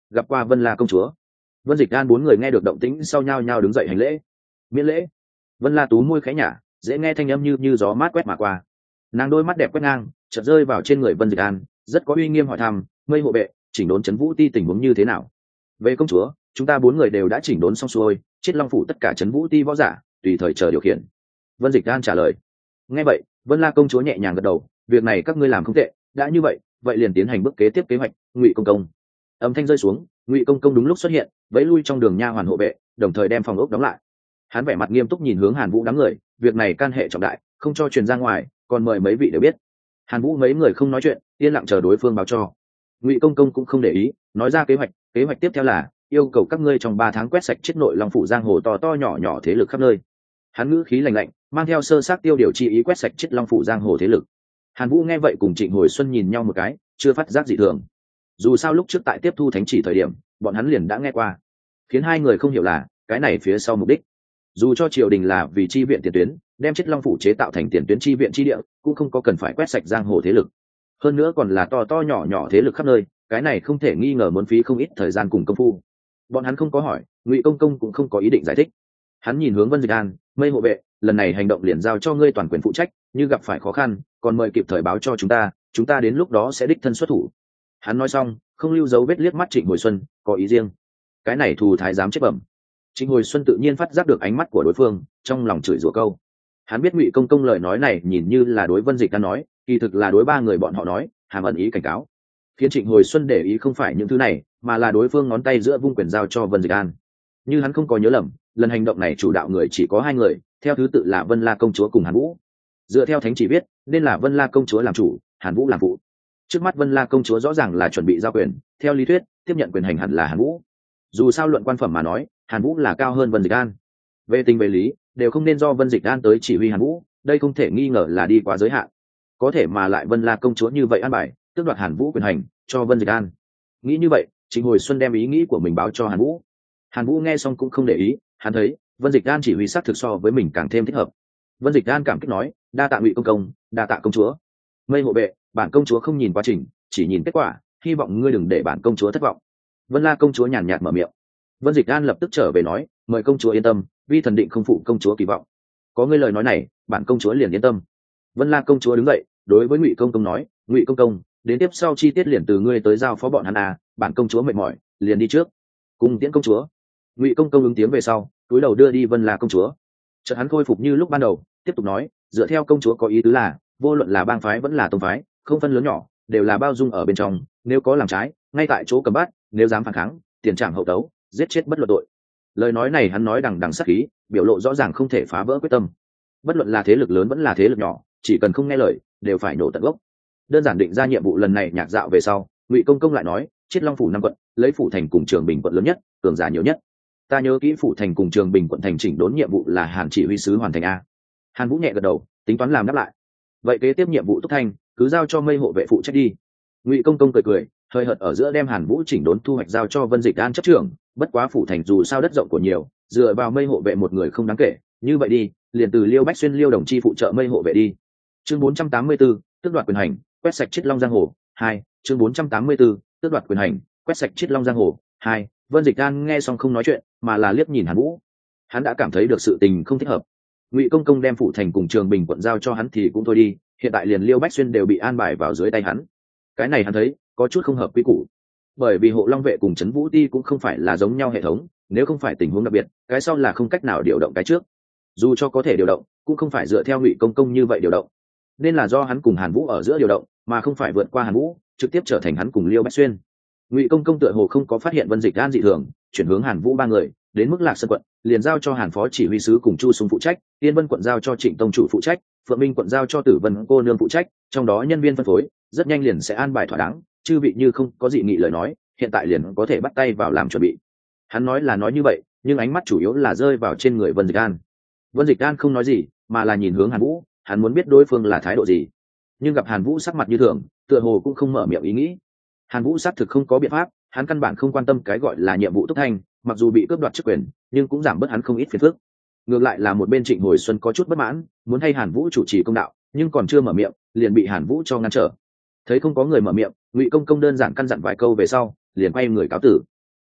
A: gặp qua Vân La công chúa. Vân Dịch An bốn người nghe được động tĩnh sau nhau nhau đứng dậy hành lễ. Miễn lễ. Vân La Tú môi khẽ nhả, dễ nghe thanh âm như như gió mát quét mà qua. Nàng đôi mắt đẹp quét ngang, chợt rơi vào trên người Vân Dịch An, rất có uy nghiêm hỏi thăm, mây hộ vệ, chỉnh đốn trấn vũ ti tình huống như thế nào? Về công chúa, chúng ta bốn người đều đã chỉnh đốn xong xuôi, chết long phủ tất cả trấn vũ ti võ giả, tùy thời chờ điều khiển. Vân Dịch An trả lời. Nghe vậy, Vân La công chúa nhẹ nhàng gật đầu, việc này các ngươi làm không tệ, đã như vậy, vậy liền tiến hành bước kế tiếp kế hoạch. Ngụy công công. Âm thanh rơi xuống, Ngụy công công đúng lúc xuất hiện, vẫy lui trong đường nha hoàn hộ vệ, đồng thời đem phòng ốc đóng lại. Hắn vẻ mặt nghiêm túc nhìn hướng Hàn Vũ đám người, việc này can hệ trọng đại, không cho truyền ra ngoài, còn mời mấy vị đều biết. Hàn Vũ mấy người không nói chuyện, yên lặng chờ đối phương báo cho. Ngụy công công cũng không để ý, nói ra kế hoạch, kế hoạch tiếp theo là yêu cầu các ngươi trong ba tháng quét sạch chết nội long phủ giang hồ to to nhỏ nhỏ thế lực khắp nơi. Hắn ngữ khí lạnh lạnh, mang theo sơ sát tiêu điều chi ý quét sạch chết long phủ giang hồ thế lực. Hàn Vũ nghe vậy cùng Trịnh Hồi Xuân nhìn nhau một cái, chưa phát giác dị thường. Dù sao lúc trước tại tiếp thu thánh chỉ thời điểm, bọn hắn liền đã nghe qua, khiến hai người không hiểu là cái này phía sau mục đích. Dù cho triều đình là vì chi viện tiền tuyến, đem chết long phủ chế tạo thành tiền tuyến chi viện chi địa, cũng không có cần phải quét sạch giang hồ thế lực. Hơn nữa còn là to to nhỏ nhỏ thế lực khắp nơi, cái này không thể nghi ngờ muốn phí không ít thời gian cùng công phu. Bọn hắn không có hỏi, Ngụy công công cũng không có ý định giải thích. Hắn nhìn hướng Vân Dịch An, mây hộ vệ, lần này hành động liền giao cho ngươi toàn quyền phụ trách, như gặp phải khó khăn, còn mời kịp thời báo cho chúng ta, chúng ta đến lúc đó sẽ đích thân xuất thủ. Hắn nói xong, không lưu dấu vết liếc mắt Trịnh Hồi Xuân, có ý riêng. Cái này thù thái giám chết bẩm. Trịnh Hồi Xuân tự nhiên phát giác được ánh mắt của đối phương, trong lòng chửi rủa câu. Hắn biết Ngụy công công lời nói này nhìn như là đối Vân Dịch An nói, kỳ thực là đối ba người bọn họ nói, hàm ẩn ý cảnh cáo. Khiến Trịnh Hồi Xuân để ý không phải những thứ này, mà là đối phương ngón tay giữa vung quyền giao cho Vân Dịch An. Như hắn không có nhớ lầm, lần hành động này chủ đạo người chỉ có hai người, theo thứ tự là Vân La công chúa cùng Hàn Vũ. Dựa theo thánh chỉ viết, nên là Vân La công chúa làm chủ, Hàn Vũ làm phụ. Trước mắt Vân La công chúa rõ ràng là chuẩn bị giao quyền, theo lý thuyết, tiếp nhận quyền hành hẳn là Hàn Vũ. Dù sao luận quan phẩm mà nói, Hàn Vũ là cao hơn Vân Dịch An. Về tình về lý, đều không nên do Vân Dịch An tới chỉ huy Hàn Vũ, đây không thể nghi ngờ là đi quá giới hạn. Có thể mà lại Vân La công chúa như vậy an bài, tước đoạt Hàn Vũ quyền hành, cho Vân Dịch An. Nghĩ như vậy, Trịnh Hồi Xuân đem ý nghĩ của mình báo cho Hàn Vũ. Hàn Vũ nghe xong cũng không để ý, hắn thấy Vân Dịch An chỉ huy sát thực so với mình càng thêm thích hợp. Vân Dịch An cảm kích nói, đa tạ Ngụy công công, đa tạ công chúa. Mây hộ vệ, bản công chúa không nhìn quá trình, chỉ nhìn kết quả, hy vọng ngươi đừng để bản công chúa thất vọng. Vân La công chúa nhàn nhạt mở miệng. Vân Dịch An lập tức trở về nói, mời công chúa yên tâm, vi thần định không phụ công chúa kỳ vọng. Có ngươi lời nói này, bản công chúa liền yên tâm. Vân La công chúa đứng dậy, đối với Ngụy công công nói, Ngụy công công, đến tiếp sau chi tiết liền từ ngươi tới giao phó bọn hắn à, bản công chúa mệt mỏi, liền đi trước. Cùng tiễn công chúa. Ngụy công công ứng tiếng về sau, túi đầu đưa đi Vân La công chúa. Chợt hắn khôi phục như lúc ban đầu, tiếp tục nói, dựa theo công chúa có ý tứ là, vô luận là bang phái vẫn là tông phái, không phân lớn nhỏ, đều là bao dung ở bên trong, nếu có làm trái, ngay tại chỗ cầm bát, nếu dám phản kháng, tiền trảm hậu tấu, giết chết bất luận tội. Lời nói này hắn nói đằng đằng sát khí, biểu lộ rõ ràng không thể phá vỡ quyết tâm. Bất luận là thế lực lớn vẫn là thế lực nhỏ, chỉ cần không nghe lời, đều phải nổ tận gốc. Đơn giản định ra nhiệm vụ lần này nhạc dạo về sau, Ngụy công công lại nói, chết long phủ năm quận, lấy phủ thành cùng Trường Bình quận lớn nhất, cường giả nhiều nhất. Ta nhớ kỹ phủ thành cùng Trường Bình quận thành chỉnh đốn nhiệm vụ là Hàn chỉ huy sứ hoàn thành a. Hàn Vũ nhẹ gật đầu, tính toán làm đáp lại. Vậy kế tiếp nhiệm vụ Túc Thanh, cứ giao cho mây hộ vệ phụ trách đi. Ngụy công công cười cười, hơi hợt ở giữa đem Hàn Vũ chỉnh đốn thu hoạch giao cho Vân Dịch An chấp trưởng. Bất quá phủ thành dù sao đất rộng của nhiều, dựa vào mây hộ vệ một người không đáng kể, như vậy đi, liền từ Liêu Bách Xuyên Liêu đồng chi phụ trợ mây hộ vệ đi. Chương bốn trăm tám mươi tư, tước đoạt quyền hành, quét sạch chiết long giang hồ. Hai, chương bốn trăm tám mươi tư, tước đoạt quyền hành, quét sạch chiết long giang hồ. Hai, Vân Dịch An nghe xong không nói chuyện, mà là liếc nhìn Hàn Vũ. Hắn đã cảm thấy được sự tình không thích hợp. Ngụy công công đem phủ thành cùng Trường Bình quận giao cho hắn thì cũng thôi đi, hiện tại liền Liêu Bách Xuyên đều bị an bài vào dưới tay hắn. Cái này hắn thấy có chút không hợp quy củ. Bởi vì hộ long vệ cùng trấn vũ ti cũng không phải là giống nhau hệ thống, nếu không phải tình huống đặc biệt, cái sau là không cách nào điều động cái trước. Dù cho có thể điều động, cũng không phải dựa theo Ngụy công công như vậy điều động, nên là do hắn cùng Hàn Vũ ở giữa điều động, mà không phải vượt qua Hàn Vũ, trực tiếp trở thành hắn cùng Liêu Bách Xuyên. Ngụy công công tựa hồ không có phát hiện Vân Dịch An dị thường, chuyển hướng Hàn Vũ ba người, đến mức Lạc Sơn quận, liền giao cho Hàn phó chỉ huy sứ cùng Chu Sung phụ trách, Tiên Vân quận giao cho Trịnh tông chủ phụ trách, Phượng Minh quận giao cho Tử Vân cô nương phụ trách, trong đó nhân viên phân phối rất nhanh liền sẽ an bài thỏa đáng, chư vị như không có dị nghị lời nói, hiện tại liền có thể bắt tay vào làm chuẩn bị. Hắn nói là nói như vậy, nhưng ánh mắt chủ yếu là rơi vào trên người Vân Dịch An. Vân Dịch An không nói gì, mà là nhìn hướng Hàn Vũ, hắn muốn biết đối phương là thái độ gì. Nhưng gặp Hàn Vũ sắc mặt như thường, tựa hồ cũng không mở miệng ý nghĩ. Hàn Vũ xác thực không có biện pháp, hắn căn bản không quan tâm cái gọi là nhiệm vụ Túc Thanh, mặc dù bị cướp đoạt chức quyền, nhưng cũng giảm bớt hắn không ít phiền phức. Ngược lại là một bên Trịnh Hồi Xuân có chút bất mãn, muốn hay Hàn Vũ chủ trì công đạo, nhưng còn chưa mở miệng, liền bị Hàn Vũ cho ngăn trở. Thấy không có người mở miệng, Ngụy công công đơn giản căn dặn vài câu về sau, liền quay người cáo tử.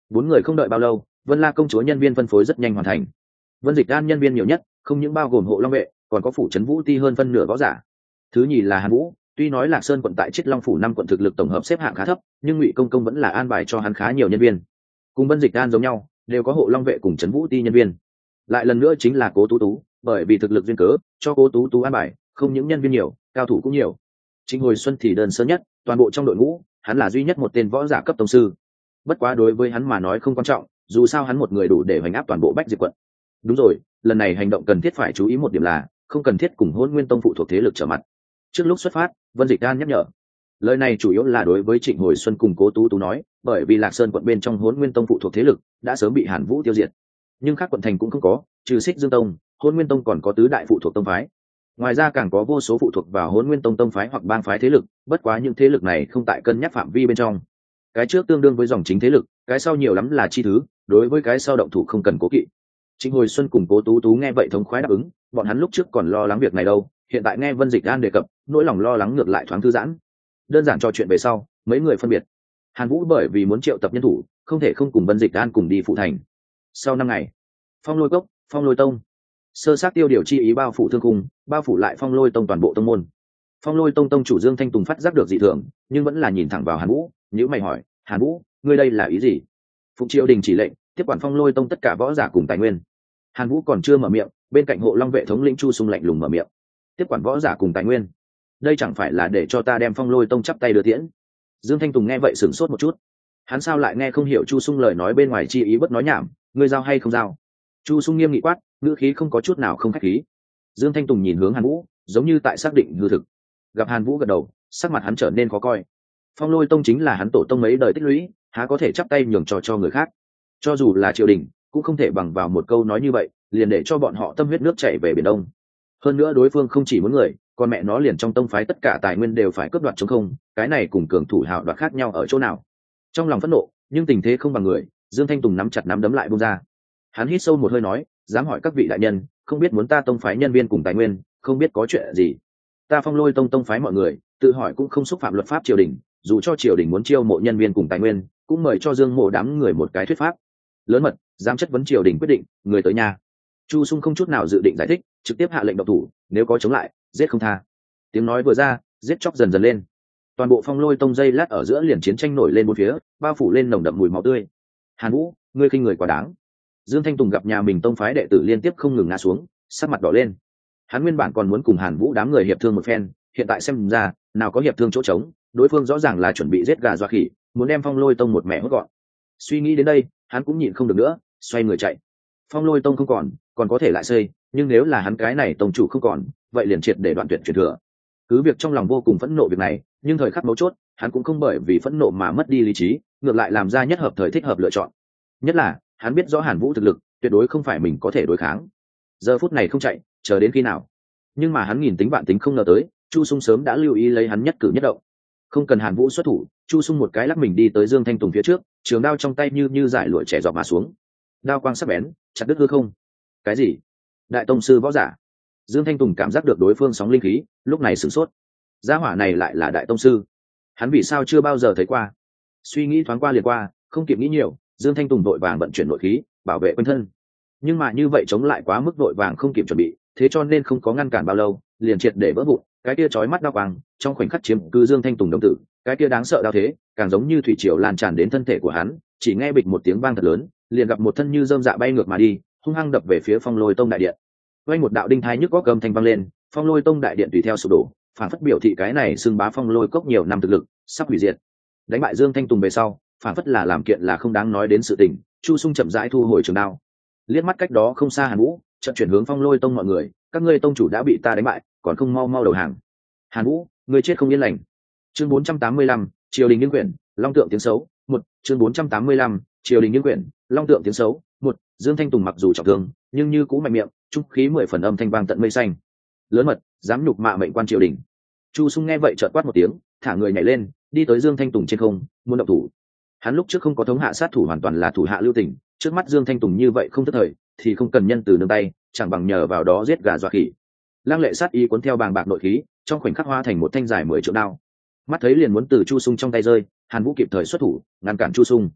A: Bốn người không đợi bao lâu, Vân La công chúa nhân viên phân phối rất nhanh hoàn thành. Vân Dịch An nhân viên nhiều nhất, không những bao gồm hộ long vệ, còn có phủ trấn vũ ti hơn phân nửa võ giả. Thứ nhì là Hàn Vũ, tuy nói Lạc Sơn quận tại Chiết Long phủ năm quận thực lực tổng hợp xếp hạng khá thấp, nhưng Ngụy Công Công vẫn là an bài cho hắn khá nhiều nhân viên. Cùng Vân Dịch An giống nhau, đều có hộ long vệ cùng trấn vũ ti nhân viên. Lại lần nữa chính là Cố Tú Tú, bởi vì thực lực duyên cớ, cho Cố Tú Tú an bài, không những nhân viên nhiều, cao thủ cũng nhiều. Trịnh Hồi Xuân thì đơn sơ nhất, toàn bộ trong đội ngũ, hắn là duy nhất một tên võ giả cấp tông sư. Bất quá đối với hắn mà nói không quan trọng, dù sao hắn một người đủ để hoành áp toàn bộ Bách Diệp quận. Đúng rồi, lần này hành động cần thiết phải chú ý một điểm là không cần thiết cùng Hỗn Nguyên Tông phụ thuộc thế lực trở mặt. Trước lúc xuất phát, Vân Dịch An nhắc nhở. Lời này chủ yếu là đối với Trịnh Hồi Xuân cùng Cố Tú Tú nói, bởi vì Lạc Sơn quận bên trong Hỗn Nguyên Tông phụ thuộc thế lực đã sớm bị Hàn Vũ tiêu diệt, nhưng các quận thành cũng không có, trừ Xích Dương Tông, Hỗn Nguyên Tông còn có tứ đại phụ thuộc tông phái. Ngoài ra càng có vô số phụ thuộc vào Hỗn Nguyên Tông tông phái hoặc bang phái thế lực, bất quá những thế lực này không tại cân nhắc phạm vi bên trong. Cái trước tương đương với dòng chính thế lực, cái sau nhiều lắm là chi thứ, đối với cái sau động thủ không cần cố kỵ. Trịnh Hồi Xuân cùng Cố Tú Tú nghe vậy thống khoái đáp ứng, bọn hắn lúc trước còn lo lắng việc này đâu, hiện tại nghe Vân Dịch An đề cập, nỗi lòng lo lắng ngược lại thoáng thư giãn. Đơn giản trò chuyện về sau, mấy người phân biệt. Hàn Vũ bởi vì muốn triệu tập nhân thủ, không thể không cùng Vân Dịch An cùng đi phụ thành. Sau năm ngày, Phong Lôi Cốc, Phong Lôi Tông, sơ sát tiêu điều chi ý bao phủ thương cung, bao phủ lại Phong Lôi Tông toàn bộ tông môn. Phong Lôi Tông tông chủ Dương Thanh Tùng phát giác được dị thường, nhưng vẫn là nhìn thẳng vào Hàn Vũ, nhíu mày hỏi, "Hàn Vũ, ngươi đây là ý gì?" Phụng Triệu Đình chỉ lệnh, tiếp quản Phong Lôi Tông tất cả võ giả cùng tài nguyên. Hàn Vũ còn chưa mở miệng, bên cạnh hộ long vệ thống lĩnh Chu Sung lạnh lùng mở miệng, "Tiếp quản võ giả cùng tài nguyên? Đây chẳng phải là để cho ta đem Phong Lôi Tông chắp tay đưa tiễn?" Dương Thanh Tùng nghe vậy sửng sốt một chút, hắn sao lại nghe không hiểu Chu Sung lời nói bên ngoài chi ý, bất nói nhảm, ngươi giao hay không giao? Chu Sung nghiêm nghị quát, ngữ khí không có chút nào không khách khí. Dương Thanh Tùng nhìn hướng Hàn Vũ, giống như tại xác định hư thực. Gặp Hàn Vũ gật đầu, sắc mặt hắn trở nên khó coi. Phong Lôi Tông chính là hắn tổ tông mấy đời tích lũy, há có thể chắp tay nhường cho cho người khác? Cho dù là triều đình, cũng không thể bằng vào một câu nói như vậy, liền để cho bọn họ tâm huyết nước chảy về biển Đông. Hơn nữa đối phương không chỉ muốn người, còn mẹ nó liền trong tông phái tất cả tài nguyên đều phải cướp đoạt chống không, cái này cùng cường thủ hào đoạt khác nhau ở chỗ nào? Trong lòng phẫn nộ, nhưng tình thế không bằng người, Dương Thanh Tùng nắm chặt nắm đấm lại buông ra. Hắn hít sâu một hơi nói, dám hỏi các vị đại nhân, không biết muốn ta tông phái nhân viên cùng tài nguyên, không biết có chuyện gì? Ta Phong Lôi Tông tông phái mọi người, tự hỏi cũng không xúc phạm luật pháp triều đình, dù cho triều đình muốn chiêu mộ nhân viên cùng tài nguyên, cũng mời cho Dương Mộ đám người một cái thuyết pháp. Lớn mật, dám chất vấn triều đình quyết định, người tới nhà. Chu Sung không chút nào dự định giải thích, trực tiếp hạ lệnh độc thủ, nếu có chống lại, giết không tha. Tiếng nói vừa ra, giết chóc dần dần lên. Toàn bộ Phong Lôi Tông dây lát ở giữa liền chiến tranh nổi lên bốn phía, bao phủ lên nồng đậm mùi máu tươi. Hàn Vũ, ngươi khinh người quá đáng. Dương Thanh Tùng gặp nhà mình tông phái đệ tử liên tiếp không ngừng ngã xuống, sắc mặt đỏ lên. Hắn nguyên bản còn muốn cùng Hàn Vũ đám người hiệp thương một phen, hiện tại xem ra, nào có hiệp thương chỗ trống, đối phương rõ ràng là chuẩn bị giết gà dọa khỉ, muốn đem Phong Lôi Tông một mẹ hốt gọn. Suy nghĩ đến đây, hắn cũng nhịn không được nữa, xoay người chạy. Phong Lôi Tông không còn, còn có thể lại xây, nhưng nếu là hắn cái này tông chủ không còn, vậy liền triệt để đoạn tuyệt truyền thừa. Cứ việc trong lòng vô cùng phẫn nộ việc này, nhưng thời khắc mấu chốt, hắn cũng không bởi vì phẫn nộ mà mất đi lý trí, ngược lại làm ra nhất hợp thời thích hợp lựa chọn. Nhất là, hắn biết rõ Hàn Vũ thực lực, tuyệt đối không phải mình có thể đối kháng. Giờ phút này không chạy, chờ đến khi nào? Nhưng mà hắn nghìn tính vạn tính không ngờ tới, Chu Sung sớm đã lưu ý lấy hắn nhất cử nhất động. Không cần Hàn Vũ xuất thủ, Chu Sung một cái lắc mình đi tới Dương Thanh Tùng phía trước, trường đao trong tay như như giải lụa trẻ giọt mà xuống. Đao quang sắc bén, chặt đứt hư không. Cái gì? Đại tông sư võ giả? Dương Thanh Tùng cảm giác được đối phương sóng linh khí, lúc này sửng sốt. Gia hỏa này lại là đại tông sư? Hắn vì sao chưa bao giờ thấy qua? Suy nghĩ thoáng qua liền qua, không kịp nghĩ nhiều, Dương Thanh Tùng vội vàng vận chuyển nội khí, bảo vệ quanh thân. Nhưng mà như vậy chống lại quá mức vội vàng không kịp chuẩn bị, thế cho nên không có ngăn cản bao lâu, liền triệt để vỡ vụn. Cái kia chói mắt đao quang, trong khoảnh khắc chiếm cứ Dương Thanh Tùng đồng tử, cái kia đáng sợ đao thế, càng giống như thủy triều lan tràn đến thân thể của hắn, chỉ nghe bịch một tiếng vang thật lớn, liền gặp một thân như rơm dạ bay ngược mà đi, hung hăng đập về phía Phong Lôi Tông đại điện. Vang một đạo đinh thái nhức góc gầm thanh vang lên, Phong Lôi Tông đại điện tùy theo sụp đổ, phản phất biểu thị cái này xưng bá Phong Lôi cốc nhiều năm thực lực, sắp hủy diệt. Đánh bại Dương Thanh Tùng về sau, phản phất là làm kiện là không đáng nói đến sự tình, Chu Sung chậm rãi thu hồi trường đao. Liếc mắt cách đó không xa Hàn Vũ, chợt chuyển hướng Phong Lôi Tông mọi người, các ngươi tông chủ đã bị ta đánh bại, còn không mau mau đầu hàng. Hàn Vũ, ngươi chết không yên lành. Chương bốn trăm tám mươi lăm, triều đình nghiêng quyển, long tượng tiếng xấu. Một, chương bốn trăm tám mươi lăm, triều đình nghiêng quyển, long tượng tiếng xấu. Một, Dương Thanh Tùng mặc dù trọng thương, nhưng như cũ mạnh miệng, trung khí mười phần âm thanh vang tận mây xanh. Lớn mật, dám nhục mạ mệnh quan triều đình. Chu Sung nghe vậy chợt quát một tiếng, thả người nhảy lên, đi tới Dương Thanh Tùng trên không, muốn động thủ. Hắn lúc trước không có thống hạ sát thủ hoàn toàn là thủ hạ lưu tình, trước mắt Dương Thanh Tùng như vậy không thất thời, thì không cần nhân từ nương tay, chẳng bằng nhờ vào đó giết gà dọa khỉ. Lăng lệ sát ý cuốn theo bàng bạc nội khí, trong khoảnh khắc hóa thành một thanh dài mười trượng đao. Mắt thấy liền muốn từ Chu Sung trong tay rơi, Hàn Vũ kịp thời xuất thủ, ngăn cản Chu Sung.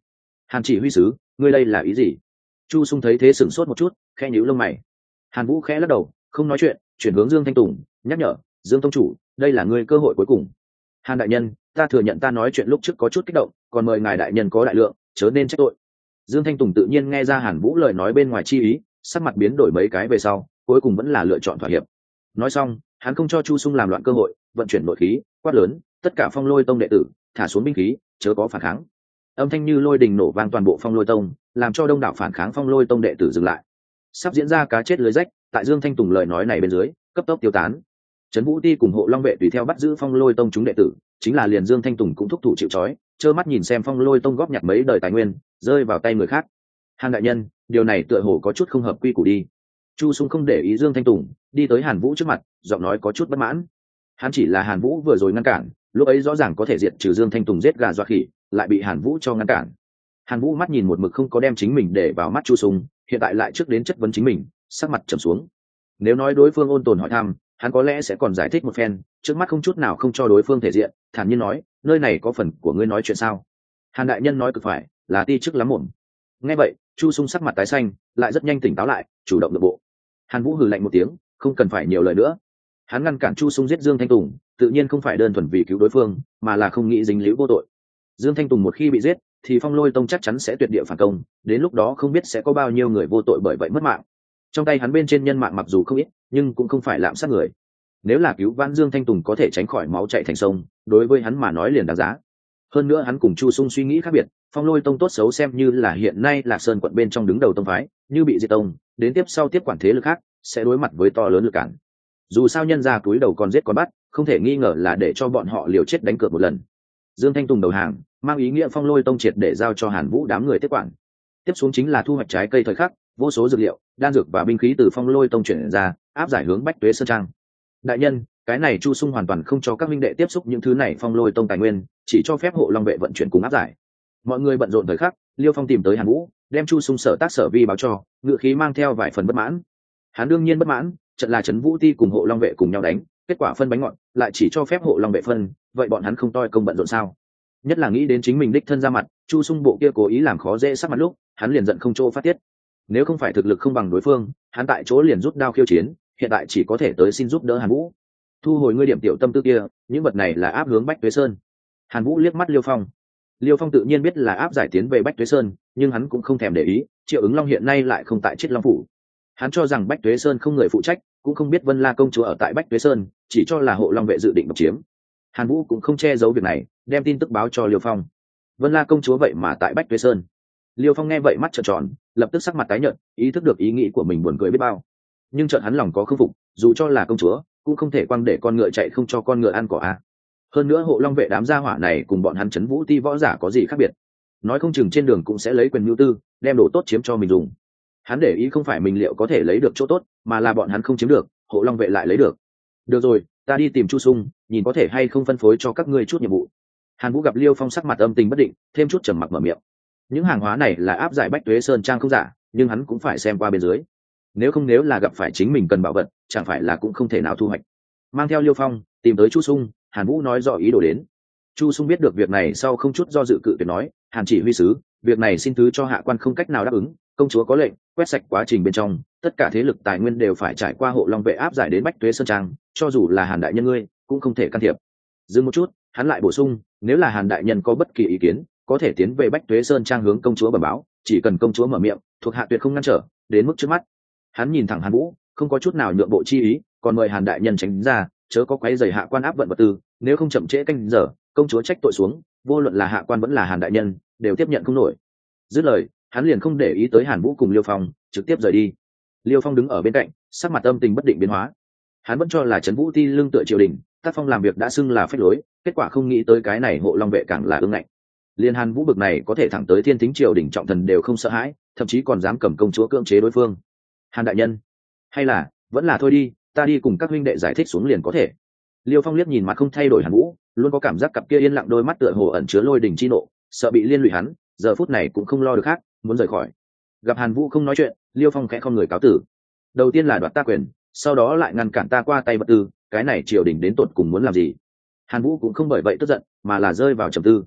A: Hàn chỉ huy sứ, ngươi đây là ý gì? Chu Sung thấy thế sửng sốt một chút, khẽ nhíu lông mày. Hàn Vũ khẽ lắc đầu, không nói chuyện, chuyển hướng Dương Thanh Tùng, nhắc nhở, Dương tông chủ, đây là ngươi cơ hội cuối cùng. Hàn đại nhân, ta thừa nhận ta nói chuyện lúc trước có chút kích động, còn mời ngài đại nhân có đại lượng, chớ nên trách tội. Dương Thanh Tùng tự nhiên nghe ra Hàn Vũ lời nói bên ngoài chi ý, sắc mặt biến đổi mấy cái về sau, cuối cùng vẫn là lựa chọn thỏa hiệp. Nói xong, hắn không cho Chu Sung làm loạn cơ hội, vận chuyển nội khí, quát lớn, tất cả Phong Lôi Tông đệ tử, thả xuống binh khí, chớ có phản kháng. Âm thanh như lôi đình nổ vang toàn bộ Phong Lôi Tông, làm cho đông đảo phản kháng Phong Lôi Tông đệ tử dừng lại. Sắp diễn ra cá chết lưới rách, tại Dương Thanh Tùng lời nói này bên dưới, cấp tốc tiêu tán. Trấn Vũ Ti cùng Hộ Long vệ tùy theo bắt giữ Phong Lôi Tông chúng đệ tử, chính là liền Dương Thanh Tùng cũng thúc thủ chịu trói, trơ mắt nhìn xem Phong Lôi Tông góp nhặt mấy đời tài nguyên rơi vào tay người khác. Hàn đại nhân, điều này tựa hồ có chút không hợp quy củ đi. Chu Sung không để ý Dương Thanh Tùng, đi tới Hàn Vũ trước mặt, giọng nói có chút bất mãn. Hắn chỉ là Hàn Vũ vừa rồi ngăn cản, lúc ấy rõ ràng có thể diệt trừ Dương Thanh Tùng giết gà dọa khỉ, lại bị Hàn Vũ cho ngăn cản. Hàn Vũ mắt nhìn một mực không có đem chính mình để vào mắt Chu Sung, hiện tại lại trước đến chất vấn chính mình, sắc mặt trầm xuống. Nếu nói đối phương ôn tồn hỏi thăm, hắn có lẽ sẽ còn giải thích một phen, trước mắt không chút nào không cho đối phương thể diện, thản nhiên nói, nơi này có phần của ngươi nói chuyện sao? Hàn đại nhân nói cực phải, là ti chức lắm mồm. Nghe vậy, Chu Sung sắc mặt tái xanh, lại rất nhanh tỉnh táo lại, chủ động nội bộ. Hàn Vũ hừ lạnh một tiếng, không cần phải nhiều lời nữa. Hắn ngăn cản Chu Sung giết Dương Thanh Tùng, tự nhiên không phải đơn thuần vì cứu đối phương, mà là không nghĩ dính líu vô tội. Dương Thanh Tùng một khi bị giết, thì Phong Lôi Tông chắc chắn sẽ tuyệt địa phản công, đến lúc đó không biết sẽ có bao nhiêu người vô tội bởi vậy mất mạng. Trong tay hắn bên trên nhân mạng mặc dù không ít, nhưng cũng không phải lạm sát người. Nếu là cứu vãn Dương Thanh Tùng có thể tránh khỏi máu chảy thành sông, đối với hắn mà nói liền đáng giá. Hơn nữa hắn cùng Chu Sung suy nghĩ khác biệt, Phong Lôi Tông tốt xấu xem như là hiện nay Lạc Sơn quận bên trong đứng đầu tông phái, như bị diệt tông, đến tiếp sau tiếp quản thế lực khác, sẽ đối mặt với to lớn lực cản. Dù sao nhân gia túi đầu còn giết còn bắt, không thể nghi ngờ là để cho bọn họ liều chết đánh cược một lần. Dương Thanh Tùng đầu hàng, mang ý nghĩa Phong Lôi Tông triệt để giao cho Hàn Vũ đám người tiếp quản. Tiếp xuống chính là thu hoạch trái cây thời khắc, vô số dược liệu, đan dược và binh khí từ Phong Lôi Tông chuyển ra, áp giải hướng Bách Tuế Sơn Trang. Đại nhân, cái này Chu Sung hoàn toàn không cho các minh đệ tiếp xúc những thứ này Phong Lôi Tông tài nguyên, chỉ cho phép Hộ Long vệ vận chuyển cùng áp giải. Mọi người bận rộn thời khắc, Liêu Phong tìm tới Hàn Vũ, đem Chu Sung sở tác sở vi báo cho, ngự khí mang theo vài phần bất mãn. Hắn đương nhiên bất mãn, trận là Trấn Vũ Ti cùng Hộ Long vệ cùng nhau đánh, kết quả phân bánh ngọt, lại chỉ cho phép Hộ Long vệ phân, vậy bọn hắn không toi công bận rộn sao? Nhất là nghĩ đến chính mình đích thân ra mặt, Chu Sung bộ kia cố ý làm khó dễ sắc mặt lúc, hắn liền giận không chỗ phát tiết. Nếu không phải thực lực không bằng đối phương, hắn tại chỗ liền rút đao khiêu chiến, hiện tại chỉ có thể tới xin giúp đỡ Hàn Vũ. Thu hồi ngươi điểm tiểu tâm tư kia, những vật này là áp hướng Bách Tuế Sơn. Hàn Vũ liếc mắt Liêu Phong. Liêu Phong tự nhiên biết là áp giải tiến về Bách Tuế Sơn, nhưng hắn cũng không thèm để ý, Triệu Ứng Long hiện nay lại không tại Chiết Long phủ. Hắn cho rằng Bách Tuế Sơn không người phụ trách, cũng không biết Vân La công chúa ở tại Bách Tuế Sơn, chỉ cho là Hộ Long vệ dự định độc chiếm. Hàn Vũ cũng không che giấu việc này, đem tin tức báo cho Liêu Phong. Vân La công chúa vậy mà tại Bách Tuế Sơn. Liêu Phong nghe vậy mắt trợn tròn, lập tức sắc mặt tái nhợt, ý thức được ý nghĩ của mình buồn cười biết bao. Nhưng chợt hắn lòng có khâm phục, dù cho là công chúa, cũng không thể quăng để con ngựa chạy không cho con ngựa ăn cỏ a. Hơn nữa Hộ Long vệ đám gia hỏa này cùng bọn hắn Trấn Vũ Ti võ giả có gì khác biệt? Nói không chừng trên đường cũng sẽ lấy quyền nhu tư, đem đồ tốt chiếm cho mình dùng. Hắn để ý không phải mình liệu có thể lấy được chỗ tốt, mà là bọn hắn không chiếm được, Hộ Long vệ lại lấy được. Được rồi, ta đi tìm Chu Sung, nhìn có thể hay không phân phối cho các ngươi chút nhiệm vụ. Hàn Vũ gặp Liêu Phong sắc mặt âm tình bất định, thêm chút trầm mặc mở miệng. Những hàng hóa này là áp giải Bách Tuế Sơn Trang không giả, nhưng hắn cũng phải xem qua bên dưới. Nếu không nếu là gặp phải chính mình cần bảo vật, chẳng phải là cũng không thể nào thu hoạch. Mang theo Liêu Phong, tìm tới Chu Sung, Hàn Vũ nói rõ ý đồ đến. Chu Sung biết được việc này sau không chút do dự cự tuyệt nói, Hàn chỉ huy sứ, việc này xin thứ cho hạ quan không cách nào đáp ứng, công chúa có lệnh, quét sạch quá trình bên trong, tất cả thế lực tài nguyên đều phải trải qua Hộ Long vệ áp giải đến Bách Tuế Sơn Trang, cho dù là Hàn đại nhân ngươi, cũng không thể can thiệp. Dừng một chút, hắn lại bổ sung, nếu là Hàn đại nhân có bất kỳ ý kiến, có thể tiến về Bách Tuế Sơn Trang hướng công chúa bẩm báo, chỉ cần công chúa mở miệng, thuộc hạ tuyệt không ngăn trở, đến mức trước mắt. Hắn nhìn thẳng Hàn Vũ, không có chút nào nhượng bộ chi ý, còn mời Hàn đại nhân tránh ra, chớ có quấy rầy hạ quan áp vận vật tư, nếu không chậm trễ canh giờ, công chúa trách tội xuống, vô luận là hạ quan vẫn là Hàn đại nhân, đều tiếp nhận không nổi. Dứt lời, hắn liền không để ý tới Hàn Vũ cùng Liêu Phong, trực tiếp rời đi. Liêu Phong đứng ở bên cạnh, sắc mặt âm tình bất định biến hóa. Hắn vẫn cho là Trấn Vũ Ti lưng tựa triều đình, tác phong làm việc đã xưng là phách lối, kết quả không nghĩ tới cái này Hộ Long vệ càng là ương ngạnh. Liên Hàn Vũ bực này có thể thẳng tới thiên thính triều đình trọng thần đều không sợ hãi, thậm chí còn dám cầm công chúa cưỡng chế đối phương. Hàn đại nhân, hay là vẫn là thôi đi, ta đi cùng các huynh đệ giải thích xuống liền có thể. Liêu Phong liếc nhìn mặt không thay đổi Hàn Vũ, luôn có cảm giác cặp kia yên lặng đôi mắt tựa hồ ẩn chứa lôi đình chi nộ, sợ bị liên lụy hắn, giờ phút này cũng không lo được khác, muốn rời khỏi. Gặp Hàn Vũ không nói chuyện, Liêu Phong khẽ không người cáo tử. Đầu tiên là đoạt ta quyền, sau đó lại ngăn cản ta qua tay vật tư, cái này triều đình đến tột cùng muốn làm gì? Hàn Vũ cũng không bởi vậy tức giận, mà là rơi vào trầm tư.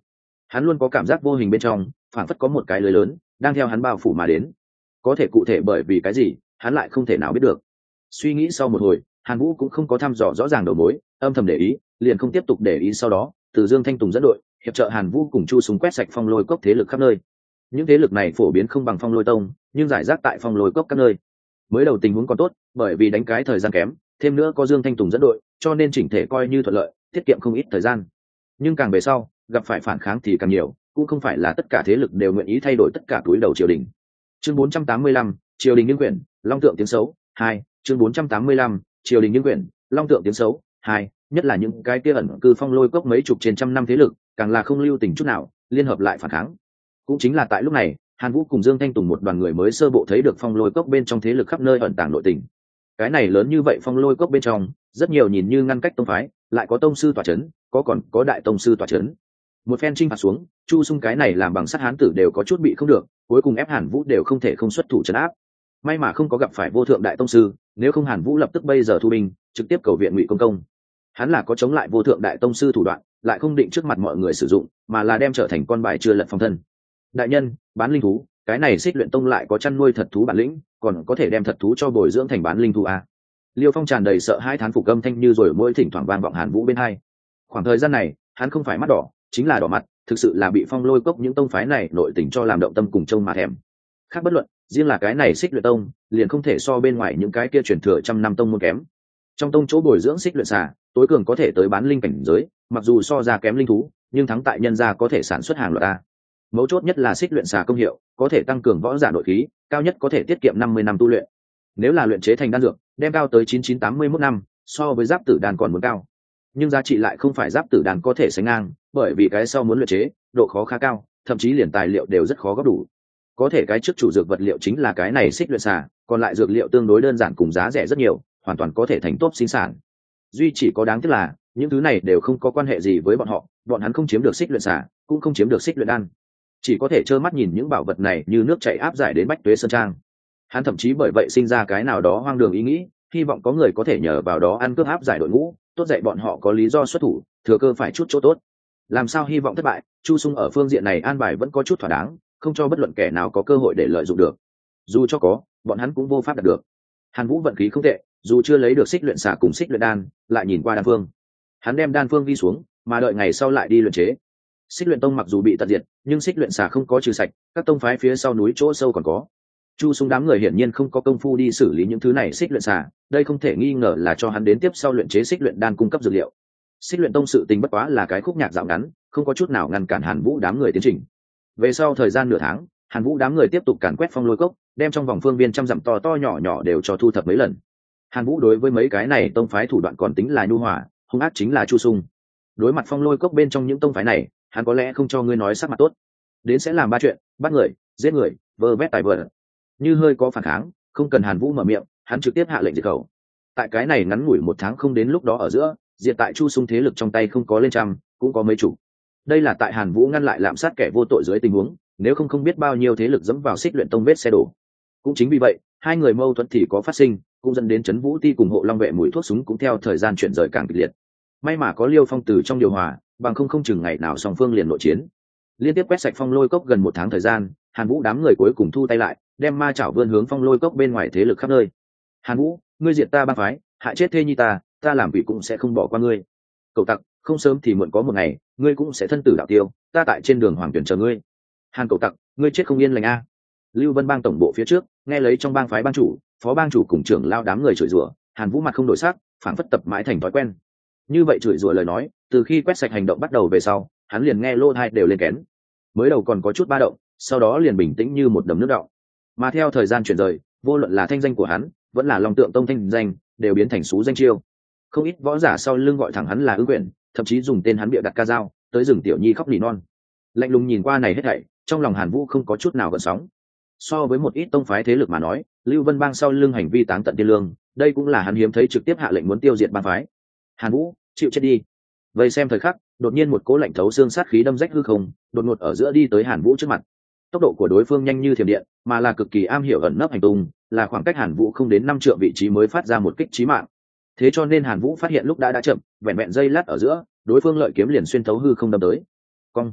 A: Hắn luôn có cảm giác vô hình bên trong phản phất có một cái lưới lớn đang theo hắn bao phủ mà đến, có thể cụ thể bởi vì cái gì hắn lại không thể nào biết được. Suy nghĩ sau một hồi, Hàn Vũ cũng không có thăm dò rõ ràng đầu mối, âm thầm để ý liền không tiếp tục để ý. Sau đó từ Dương Thanh Tùng dẫn đội hiệp trợ Hàn Vũ cùng Chu Súng quét sạch Phong Lôi Cốc thế lực khắp nơi. Những thế lực này phổ biến không bằng Phong Lôi Tông, nhưng giải rác tại Phong Lôi Cốc các nơi. Mới đầu tình huống còn tốt, bởi vì đánh cái thời gian kém, thêm nữa có Dương Thanh Tùng dẫn đội, cho nên chỉnh thể coi như thuận lợi, tiết kiệm không ít thời gian. Nhưng càng về sau, gặp phải phản kháng thì càng nhiều, cũng không phải là tất cả thế lực đều nguyện ý thay đổi tất cả túi đầu triều đình. Chương bốn trăm tám mươi lăm, triều đình nghiêng quyển, long tượng tiếng xấu. Hai, chương bốn trăm tám mươi lăm, triều đình nghiêng quyển, long tượng tiếng xấu. Hai, nhất là những cái kia ẩn cư Phong Lôi Cốc mấy chục trên trăm năm thế lực, càng là không lưu tình chút nào, liên hợp lại phản kháng. Cũng chính là tại lúc này, Hàn Vũ cùng Dương Thanh Tùng một đoàn người mới sơ bộ thấy được Phong Lôi Cốc bên trong thế lực khắp nơi ẩn tàng nội tình. Cái này lớn như vậy Phong Lôi Cốc bên trong, rất nhiều nhìn như ngăn cách tông phái, lại có tông sư tọa chấn, có còn có đại tông sư tọa chấn. Một phen chinh phạt xuống, Chu Sung cái này làm bằng sắt hán tử đều có chút bị không được, cuối cùng ép Hàn Vũ đều không thể không xuất thủ trấn áp. May mà không có gặp phải vô thượng đại tông sư, nếu không Hàn Vũ lập tức bây giờ thu binh, trực tiếp cầu viện Ngụy Công Công. Hắn là có chống lại vô thượng đại tông sư thủ đoạn, lại không định trước mặt mọi người sử dụng, mà là đem trở thành con bài chưa lật phòng thân. Đại nhân, bán linh thú, cái này Xích Luyện Tông lại có chăn nuôi thật thú bản lĩnh, còn có thể đem thật thú cho bồi dưỡng thành bán linh thú à? Liêu Phong tràn đầy sợ hai thán phục âm thanh như rồi mỗi thỉnh thoảng vang vọng Hàn Vũ bên hai. Khoảng thời gian này, hắn không phải mắt đỏ, chính là đỏ mặt, thực sự là bị Phong Lôi Cốc những tông phái này nội tình cho làm động tâm cùng trông mà thèm. Khác bất luận, riêng là cái này Xích Luyện Tông, liền không thể so bên ngoài những cái kia truyền thừa trăm năm tông môn kém. Trong tông chỗ bồi dưỡng Xích Luyện xà, tối cường có thể tới bán linh cảnh giới, mặc dù so ra kém linh thú, nhưng thắng tại nhân gia có thể sản xuất hàng loạt a. Mấu chốt nhất là Xích Luyện xà công hiệu, có thể tăng cường võ giả nội khí, cao nhất có thể tiết kiệm năm mươi năm tu luyện. Nếu là luyện chế thành đan dược, đem cao tới chín chín tám mươi mốt năm, so với giáp tử đan còn muốn cao. Nhưng giá trị lại không phải giáp tử đan có thể sánh ngang, bởi vì cái sau muốn luyện chế, độ khó khá cao, thậm chí liền tài liệu đều rất khó góp đủ. Có thể cái trước chủ dược vật liệu chính là cái này Xích Luyện xà, còn lại dược liệu tương đối đơn giản cùng giá rẻ rất nhiều, hoàn toàn có thể thành tốt sinh sản. Duy chỉ có đáng tiếc là, những thứ này đều không có quan hệ gì với bọn họ, bọn hắn không chiếm được Xích Luyện xà, cũng không chiếm được Xích Luyện đan, chỉ có thể trơ mắt nhìn những bảo vật này như nước chảy áp giải đến Bách Tuế Sơn Trang. Hắn thậm chí bởi vậy sinh ra cái nào đó hoang đường ý nghĩ, hy vọng có người có thể nhờ vào đó ăn cướp áp giải đội ngũ, tốt dạy bọn họ có lý do xuất thủ, thừa cơ phải chút chỗ tốt. Làm sao hy vọng thất bại, Chu Sung ở phương diện này an bài vẫn có chút thỏa đáng, không cho bất luận kẻ nào có cơ hội để lợi dụng được. Dù cho có, bọn hắn cũng vô pháp đạt được. Hàn Vũ vận khí không tệ, dù chưa lấy được Xích Luyện xà cùng Xích Luyện đan, lại nhìn qua đan phương. Hắn đem đan phương ghi xuống, mà đợi ngày sau lại đi luyện chế. Xích Luyện Tông mặc dù bị tận diệt, nhưng Xích Luyện xà không có trừ sạch, các tông phái phía sau núi chỗ sâu còn có. Chu Sung đám người hiển nhiên không có công phu đi xử lý những thứ này Xích Luyện xà, đây không thể nghi ngờ là cho hắn đến tiếp sau luyện chế Xích Luyện đan cung cấp dược liệu. Xích Luyện Tông sự tình bất quá là cái khúc nhạc dạo ngắn, không có chút nào ngăn cản Hàn Vũ đám người tiến trình. Về sau thời gian nửa tháng, Hàn Vũ đám người tiếp tục càn quét Phong Lôi Cốc, đem trong vòng phương viên trăm dặm to to nhỏ nhỏ đều cho thu thập mấy lần. Hàn Vũ đối với mấy cái này tông phái thủ đoạn còn tính là nhu hòa, hung ác chính là Chu Sung. Đối mặt Phong Lôi Cốc bên trong những tông phái này, hắn có lẽ không cho ngươi nói sắc mặt tốt, đến sẽ làm ba chuyện: bắt người, giết người, vơ vét tài vật. Như hơi có phản kháng, không cần Hàn Vũ mở miệng, hắn trực tiếp hạ lệnh diệt khẩu. Tại cái này ngắn ngủi một tháng không đến lúc đó ở giữa, diệt tại Chu Sung thế lực trong tay không có lên trăm, cũng có mấy chục. Đây là tại Hàn Vũ ngăn lại lạm sát kẻ vô tội dưới tình huống, nếu không không biết bao nhiêu thế lực dẫm vào Xích Luyện Tông vết xe đổ. Cũng chính vì vậy, hai người mâu thuẫn thì có phát sinh, cũng dẫn đến Trấn Vũ Ti cùng Hộ Long vệ mùi thuốc súng cũng theo thời gian chuyển rời càng kịch liệt. May mà có Liêu Phong từ trong điều hòa, bằng không không chừng ngày nào song phương liền nội chiến. Liên tiếp quét sạch Phong Lôi Cốc gần một tháng thời gian, Hàn Vũ đám người cuối cùng thu tay lại, đem ma chảo vươn hướng Phong Lôi Cốc bên ngoài thế lực khắp nơi. Hàn Vũ, ngươi diệt ta ba phái, hại chết thê nhi ta, ta làm quỷ cũng sẽ không bỏ qua ngươi. Cậu tặc, không sớm thì muộn có một ngày, ngươi cũng sẽ thân tử đạo tiêu, ta tại trên đường hoàng tuyển chờ ngươi. Hàn cậu tặc, ngươi chết không yên lành a. Lưu Vân bang tổng bộ phía trước, nghe lấy trong bang phái bang chủ, phó bang chủ cùng trưởng lao đám người chửi rủa, Hàn Vũ mặt không đổi sắc, phảng phất tập mãi thành thói quen. Như vậy chửi rủa lời nói, từ khi quét sạch hành động bắt đầu về sau, hắn liền nghe lô tai đều lên kén. Mới đầu còn có chút ba động, sau đó liền bình tĩnh như một đầm nước đọng. Mà theo thời gian chuyển rời, vô luận là thanh danh của hắn, vẫn là Long Tượng Tông thanh danh, đều biến thành xú danh chiêu. Không ít võ giả sau lưng gọi thẳng hắn là Ưng Quyển, thậm chí dùng tên hắn bịa đặt ca dao, tới rừng tiểu nhi khóc nỉ non. Lạnh lùng nhìn qua này hết thảy, trong lòng Hàn Vũ không có chút nào gợn sóng. So với một ít tông phái thế lực mà nói, Lưu Vân bang sau lưng hành vi táng tận tiên lương, đây cũng là hắn hiếm thấy trực tiếp hạ lệnh muốn tiêu diệt bang phái. Hàn Vũ, chịu chết đi. Vậy xem thời khắc, đột nhiên một cỗ lạnh thấu xương sát khí đâm rách hư không, đột ngột ở giữa đi tới Hàn Vũ trước mặt. Tốc độ của đối phương nhanh như thiểm điện, mà là cực kỳ am hiểu ẩn nấp hành tung, là khoảng cách Hàn Vũ không đến năm trượng vị trí mới phát ra một kích chí mạng. Thế cho nên Hàn Vũ phát hiện lúc đã đã chậm, vẹn vẹn giây lát ở giữa, đối phương lợi kiếm liền xuyên thấu hư không đâm tới. Cong.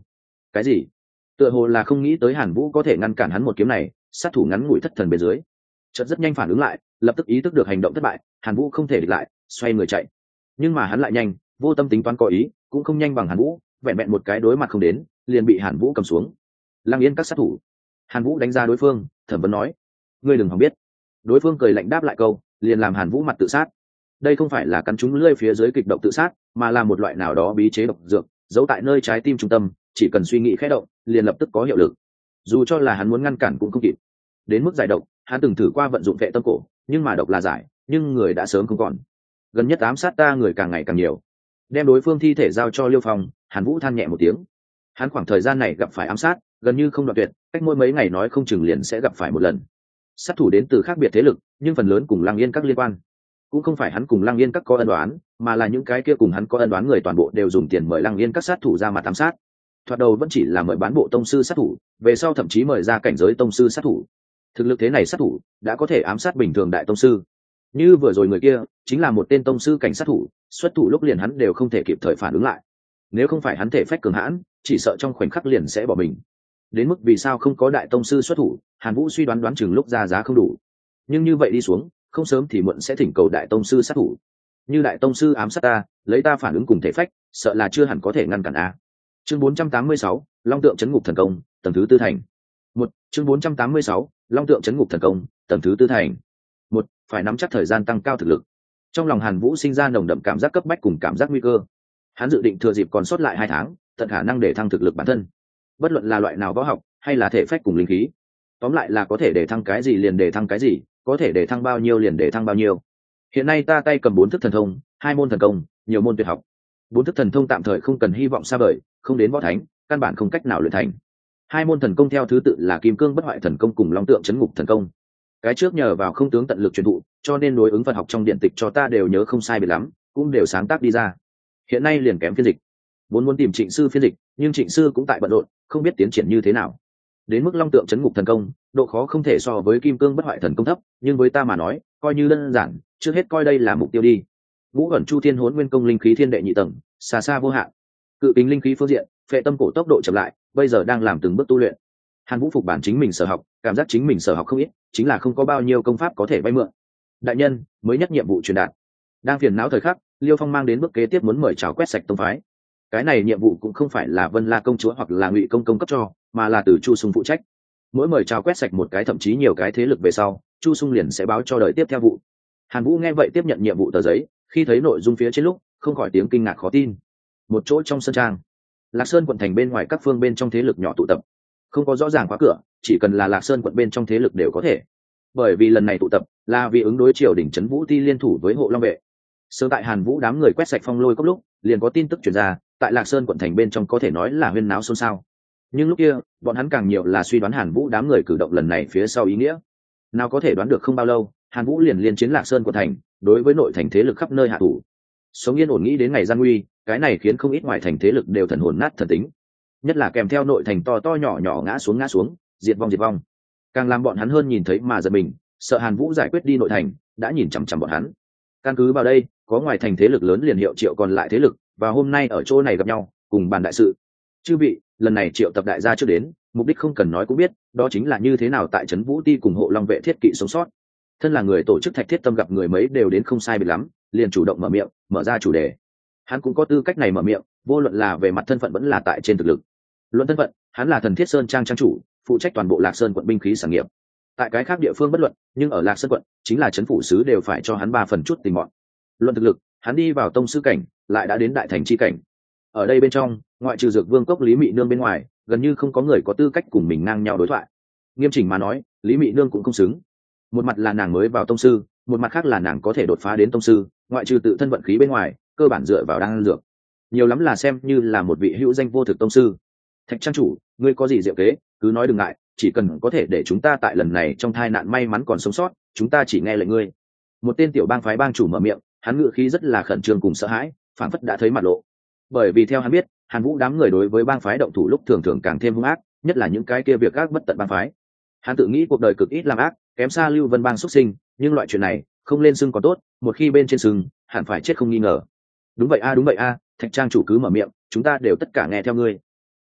A: Cái gì? Tựa hồ là không nghĩ tới Hàn Vũ có thể ngăn cản hắn một kiếm này, sát thủ ngắn ngủi thất thần bên dưới chợt rất nhanh phản ứng lại, lập tức ý thức được hành động thất bại, Hàn Vũ không thể địch lại, xoay người chạy. Nhưng mà hắn lại nhanh, vô tâm tính toán có ý, cũng không nhanh bằng Hàn Vũ, vẹn vẹn một cái đối mặt không đến, liền bị Hàn Vũ cầm xuống. Lăng Yên các sát thủ. Hàn Vũ đánh ra đối phương, thẩm vấn nói: "Ngươi đừng hòng biết." Đối phương cười lạnh đáp lại câu, liền làm Hàn Vũ mặt tự sát. Đây không phải là cắn trúng lưỡi phía dưới kịch độc tự sát, mà là một loại nào đó bí chế độc dược, giấu tại nơi trái tim trung tâm, chỉ cần suy nghĩ khẽ động, liền lập tức có hiệu lực. Dù cho là hắn muốn ngăn cản cũng không kịp. Đến mức giải độc, hắn từng thử qua vận dụng vệ tâm cổ, nhưng mà độc là giải, nhưng người đã sớm không còn. Gần nhất ám sát ta người càng ngày càng nhiều. Đem đối phương thi thể giao cho Liêu Phong, Hàn Vũ than nhẹ một tiếng. Hắn khoảng thời gian này gặp phải ám sát, gần như không đoạn tuyệt, cách mỗi mấy ngày nói không chừng liền sẽ gặp phải một lần. Sát thủ đến từ khác biệt thế lực, nhưng phần lớn cùng Lăng Yên các liên quan. Cũng không phải hắn cùng Lăng Yên các có ân đoán, mà là những cái kia cùng hắn có ân đoán người toàn bộ đều dùng tiền mời Lăng Yên các sát thủ ra mặt ám sát. Thoạt đầu vẫn chỉ là mời bán bộ tông sư sát thủ, về sau thậm chí mời ra cảnh giới tông sư sát thủ. Thực lực thế này sát thủ đã có thể ám sát bình thường đại tông sư. Như vừa rồi người kia chính là một tên tông sư cảnh sát thủ, xuất thủ lúc liền hắn đều không thể kịp thời phản ứng lại. Nếu không phải hắn thể phách cường hãn, chỉ sợ trong khoảnh khắc liền sẽ bỏ mình. Đến mức vì sao không có đại tông sư xuất thủ, Hàn Vũ suy đoán đoán chừng lúc ra giá không đủ. Nhưng như vậy đi xuống, không sớm thì muộn sẽ thỉnh cầu đại tông sư sát thủ. Như đại tông sư ám sát ta, lấy ta phản ứng cùng thể phách, sợ là chưa hẳn có thể ngăn cản a. Chương bốn trăm tám mươi sáu, Long tượng trấn ngục thần công, tầng thứ tư thành. Một, chương bốn trăm tám mươi sáu, Long tượng trấn ngục thần công, tầng thứ tư thành. Một, phải nắm chắc thời gian tăng cao thực lực. Trong lòng Hàn Vũ sinh ra nồng đậm cảm giác cấp bách cùng cảm giác nguy cơ. Hắn dự định thừa dịp còn sót lại hai tháng, tận khả năng để thăng thực lực bản thân. Bất luận là loại nào võ học, hay là thể phách cùng linh khí, tóm lại là có thể để thăng cái gì liền để thăng cái gì, có thể để thăng bao nhiêu liền để thăng bao nhiêu. Hiện nay ta tay cầm bốn thức thần thông, hai môn thần công, nhiều môn tuyệt học. Bốn thức thần thông tạm thời không cần hy vọng xa vời, không đến võ thánh, căn bản không cách nào luyện thành. Hai môn thần công theo thứ tự là Kim Cương Bất Hoại Thần Công cùng Long Tượng Trấn Ngục Thần Công. Cái trước nhờ vào không tướng tận lực truyền thụ, cho nên đối ứng Phật học trong điện tịch cho ta đều nhớ không sai biệt lắm, cũng đều sáng tác đi ra. Hiện nay liền kém phiên dịch. Vốn muốn tìm Trịnh sư phiên dịch, nhưng Trịnh sư cũng tại bận rộn, không biết tiến triển như thế nào. Đến mức Long Tượng Trấn Ngục Thần Công, độ khó không thể so với Kim Cương Bất Hoại Thần Công thấp, nhưng với ta mà nói, coi như đơn giản, trước hết coi đây là mục tiêu đi. Ngũ ẩn Chu Thiên Hỗn Nguyên Công linh khí thiên đệ nhị tầng, xa xa vô hạn. Cự tính linh khí phương diện, phệ tâm cổ tốc độ chậm lại, bây giờ đang làm từng bước tu luyện. Hàn Vũ phục bản chính mình sở học, cảm giác chính mình sở học không ít, chính là không có bao nhiêu công pháp có thể vay mượn. Đại nhân, mới nhất nhiệm vụ truyền đạt. Đang phiền não thời khắc, Liêu Phong mang đến bước kế tiếp muốn mời chào quét sạch tông phái. Cái này nhiệm vụ cũng không phải là Vân La công chúa hoặc là Ngụy công công cấp cho, mà là từ Chu Sung phụ trách. Mỗi mời chào quét sạch một cái thậm chí nhiều cái thế lực về sau, Chu Sung liền sẽ báo cho đời tiếp theo vụ. Hàn Vũ nghe vậy tiếp nhận nhiệm vụ tờ giấy, khi thấy nội dung phía trên lúc, không khỏi tiếng kinh ngạc khó tin. Một chỗ trong sân trang, Lạc Sơn quận thành bên ngoài các phương bên trong thế lực nhỏ tụ tập, không có rõ ràng khóa cửa, chỉ cần là Lạc Sơn quận bên trong thế lực đều có thể. Bởi vì lần này tụ tập là vì ứng đối triều đỉnh trấn Vũ Ti liên thủ với hộ Long vệ. Sớm tại Hàn Vũ đám người quét sạch Phong Lôi Cốc lúc, liền có tin tức truyền ra, tại Lạc Sơn quận thành bên trong có thể nói là huyên náo xôn xao. Nhưng lúc kia, bọn hắn càng nhiều là suy đoán Hàn Vũ đám người cử động lần này phía sau ý nghĩa. Nào có thể đoán được không bao lâu, Hàn Vũ liền liên chiến Lạc Sơn quận thành, đối với nội thành thế lực khắp nơi hạ thủ. Sống yên ổn nghĩ đến ngày gian nguy, cái này khiến không ít ngoại thành thế lực đều thần hồn nát thần tính. Nhất là kèm theo nội thành to to nhỏ nhỏ ngã xuống ngã xuống, diệt vong diệt vong, càng làm bọn hắn hơn nhìn thấy mà giật mình, sợ Hàn Vũ giải quyết đi nội thành, đã nhìn chằm chằm bọn hắn. Căn cứ vào đây, có ngoài thành thế lực lớn liền hiệu triệu còn lại thế lực, và hôm nay ở chỗ này gặp nhau, cùng bàn đại sự. Chư vị, lần này triệu tập đại gia trước đến, mục đích không cần nói cũng biết, đó chính là như thế nào tại trấn Vũ Ti cùng hộ Long vệ thiết kỵ sống sót. Thân là người tổ chức Thạch Thiết Tâm gặp người mấy đều đến không sai biệt lắm, liền chủ động mở miệng, mở ra chủ đề. Hắn cũng có tư cách này mở miệng, vô luận là về mặt thân phận vẫn là tại trên thực lực. Luận thân phận, hắn là Thần Thiết Sơn trang trang chủ, phụ trách toàn bộ Lạc Sơn quận binh khí sản nghiệp. Tại cái khác địa phương bất luận, nhưng ở Lạc Sơn quận, chính là trấn phủ sứ đều phải cho hắn ba phần chút tình mọn. Luận thực lực, hắn đi vào tông sư cảnh, lại đã đến đại thành chi cảnh. Ở đây bên trong, ngoại trừ Dược Vương cốc Lý Mị Nương bên ngoài, gần như không có người có tư cách cùng mình ngang nhau đối thoại. Nghiêm chỉnh mà nói, Lý Mị Nương cũng không xứng. Một mặt là nàng mới vào tông sư, một mặt khác là nàng có thể đột phá đến tông sư, ngoại trừ tự thân vận khí bên ngoài, cơ bản dựa vào đan dược. Nhiều lắm là xem như là một vị hữu danh vô thực tông sư. Thạch trang chủ, ngươi có gì diệu kế, cứ nói đừng ngại, chỉ cần có thể để chúng ta tại lần này trong tai nạn may mắn còn sống sót, chúng ta chỉ nghe lệnh ngươi. Một tên tiểu bang phái bang chủ mở miệng, hắn ngữ khí rất là khẩn trương cùng sợ hãi, phảng phất đã thấy mặt lộ. Bởi vì theo hắn biết, Hàn Vũ đám người đối với bang phái động thủ lúc thường thường càng thêm hung ác, nhất là những cái kia việc ác bất tận bang phái. Hắn tự nghĩ cuộc đời cực ít làm ác, kém xa Lưu Vân bang xuất sinh, nhưng loại chuyện này không lên xưng còn tốt, một khi bên trên sừng, hẳn phải chết không nghi ngờ. Đúng vậy a, đúng vậy a, Thạch trang chủ cứ mở miệng, chúng ta đều tất cả nghe theo ngươi.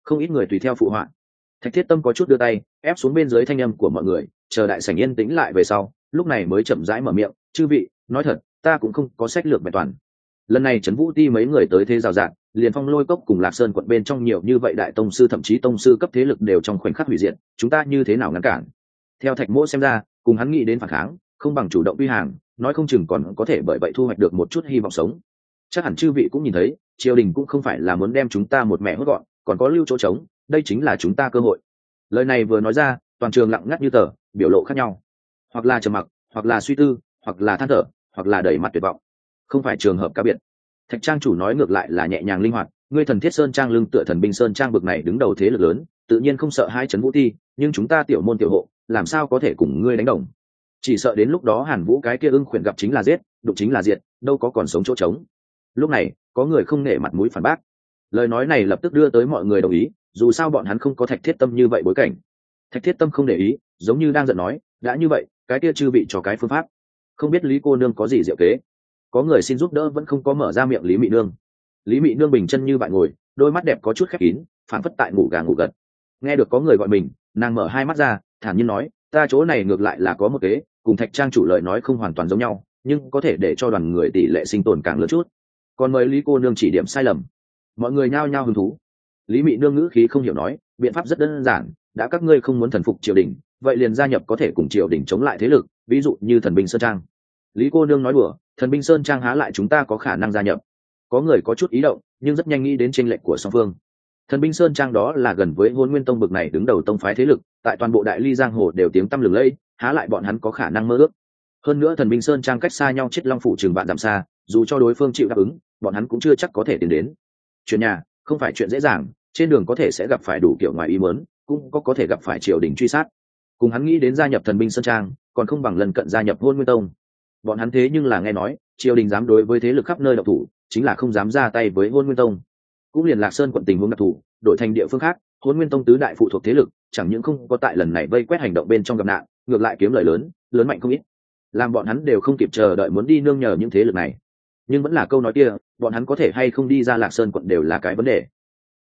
A: không ít người tùy theo phụ họa. Thạch Thiết Tâm có chút đưa tay ép xuống bên dưới thanh âm của mọi người, chờ đại sảnh yên tĩnh lại về sau, lúc này mới chậm rãi mở miệng, chư vị, nói thật, ta cũng không có sách lược vẹn toàn. Lần này Trấn Vũ Ti mấy người tới thế rào rạt, liền Phong Lôi Cốc cùng Lạc Sơn quận bên trong nhiều như vậy đại tông sư thậm chí tông sư cấp thế lực đều trong khoảnh khắc hủy diệt, chúng ta như thế nào ngăn cản? Theo Thạch Mỗ xem ra, cùng hắn nghĩ đến phản kháng, không bằng chủ động uy hàng, nói không chừng còn có thể bởi vậy thu hoạch được một chút hy vọng sống. Chắc hẳn chư vị cũng nhìn thấy, triều đình cũng không phải là muốn đem chúng ta một mẹ hốt gọn, còn có lưu chỗ trống, đây chính là chúng ta cơ hội. Lời này vừa nói ra, toàn trường lặng ngắt như tờ, biểu lộ khác nhau, hoặc là trầm mặc, hoặc là suy tư, hoặc là than thở, hoặc là đẩy mặt tuyệt vọng. Không phải trường hợp cá biệt. Thạch Trang chủ nói ngược lại là nhẹ nhàng linh hoạt, ngươi Thần Thiết Sơn Trang lưng tựa Thần Binh Sơn Trang bực này đứng đầu thế lực lớn, tự nhiên không sợ hai Trấn Vũ Ti, nhưng chúng ta tiểu môn tiểu hộ, làm sao có thể cùng ngươi đánh đồng? Chỉ sợ đến lúc đó Hàn Vũ cái kia ưng khuyển gặp chính là giết, đụng chính là diệt, đâu có còn sống chỗ trống. Lúc này, có người không nể mặt mũi phản bác. Lời nói này lập tức đưa tới mọi người đồng ý, dù sao bọn hắn không có Thạch Thiết Tâm như vậy bối cảnh. Thạch Thiết Tâm không để ý, giống như đang giận nói, đã như vậy, cái kia chư vị cho cái phương pháp. Không biết Lý cô nương có gì diệu kế? Có người xin giúp đỡ vẫn không có mở ra miệng Lý Mị Nương. Lý Mị Nương bình chân như vậy ngồi, đôi mắt đẹp có chút khép kín, phản phất tại ngủ gà ngủ gật. Nghe được có người gọi mình, nàng mở hai mắt ra, thản nhiên nói, ta chỗ này ngược lại là có một kế, cùng Thạch Trang chủ lời nói không hoàn toàn giống nhau, nhưng có thể để cho đoàn người tỷ lệ sinh tồn càng lớn chút. Còn mời Lý cô nương chỉ điểm sai lầm. Mọi người nhao nhao hứng thú. Lý Mị Nương ngữ khí không hiểu nói, biện pháp rất đơn giản, đã các ngươi không muốn thần phục triều đình, vậy liền gia nhập có thể cùng triều đình chống lại thế lực, ví dụ như Thần Binh Sơn Trang. Lý cô nương nói đùa, Thần Binh Sơn Trang há lại chúng ta có khả năng gia nhập? Có người có chút ý động, nhưng rất nhanh nghĩ đến chênh lệch của song phương. Thần Binh Sơn Trang đó là gần với Hôn Nguyên Tông bực này đứng đầu tông phái thế lực, tại toàn bộ Đại Ly giang hồ đều tiếng tăm lừng lẫy, há lại bọn hắn có khả năng mơ ước. Hơn nữa Thần Binh Sơn Trang cách xa nhau chết long phủ trường vạn dặm xa, dù cho đối phương chịu đáp ứng, bọn hắn cũng chưa chắc có thể tiến đến. Chuyện nhà không phải chuyện dễ dàng, trên đường có thể sẽ gặp phải đủ kiểu ngoài ý muốn, cũng có có thể gặp phải triều đình truy sát. Cùng hắn nghĩ đến gia nhập Thần Binh Sơn Trang, còn không bằng lần cận gia nhập Hôn Nguyên Tông. Bọn hắn thế nhưng là nghe nói, triều đình dám đối với thế lực khắp nơi độc thủ, chính là không dám ra tay với Hôn Nguyên Tông. Cũng liền Lạc Sơn quận tình huống đặc thù, đổi thành địa phương khác, Hôn Nguyên Tông tứ đại phụ thuộc thế lực, chẳng những không có tại lần này vây quét hành động bên trong gặp nạn, ngược lại kiếm lời lớn, lớn mạnh không ít. Làm bọn hắn đều không kịp chờ đợi muốn đi nương nhờ những thế lực này. Nhưng vẫn là câu nói kia, bọn hắn có thể hay không đi ra Lạc Sơn quận đều là cái vấn đề.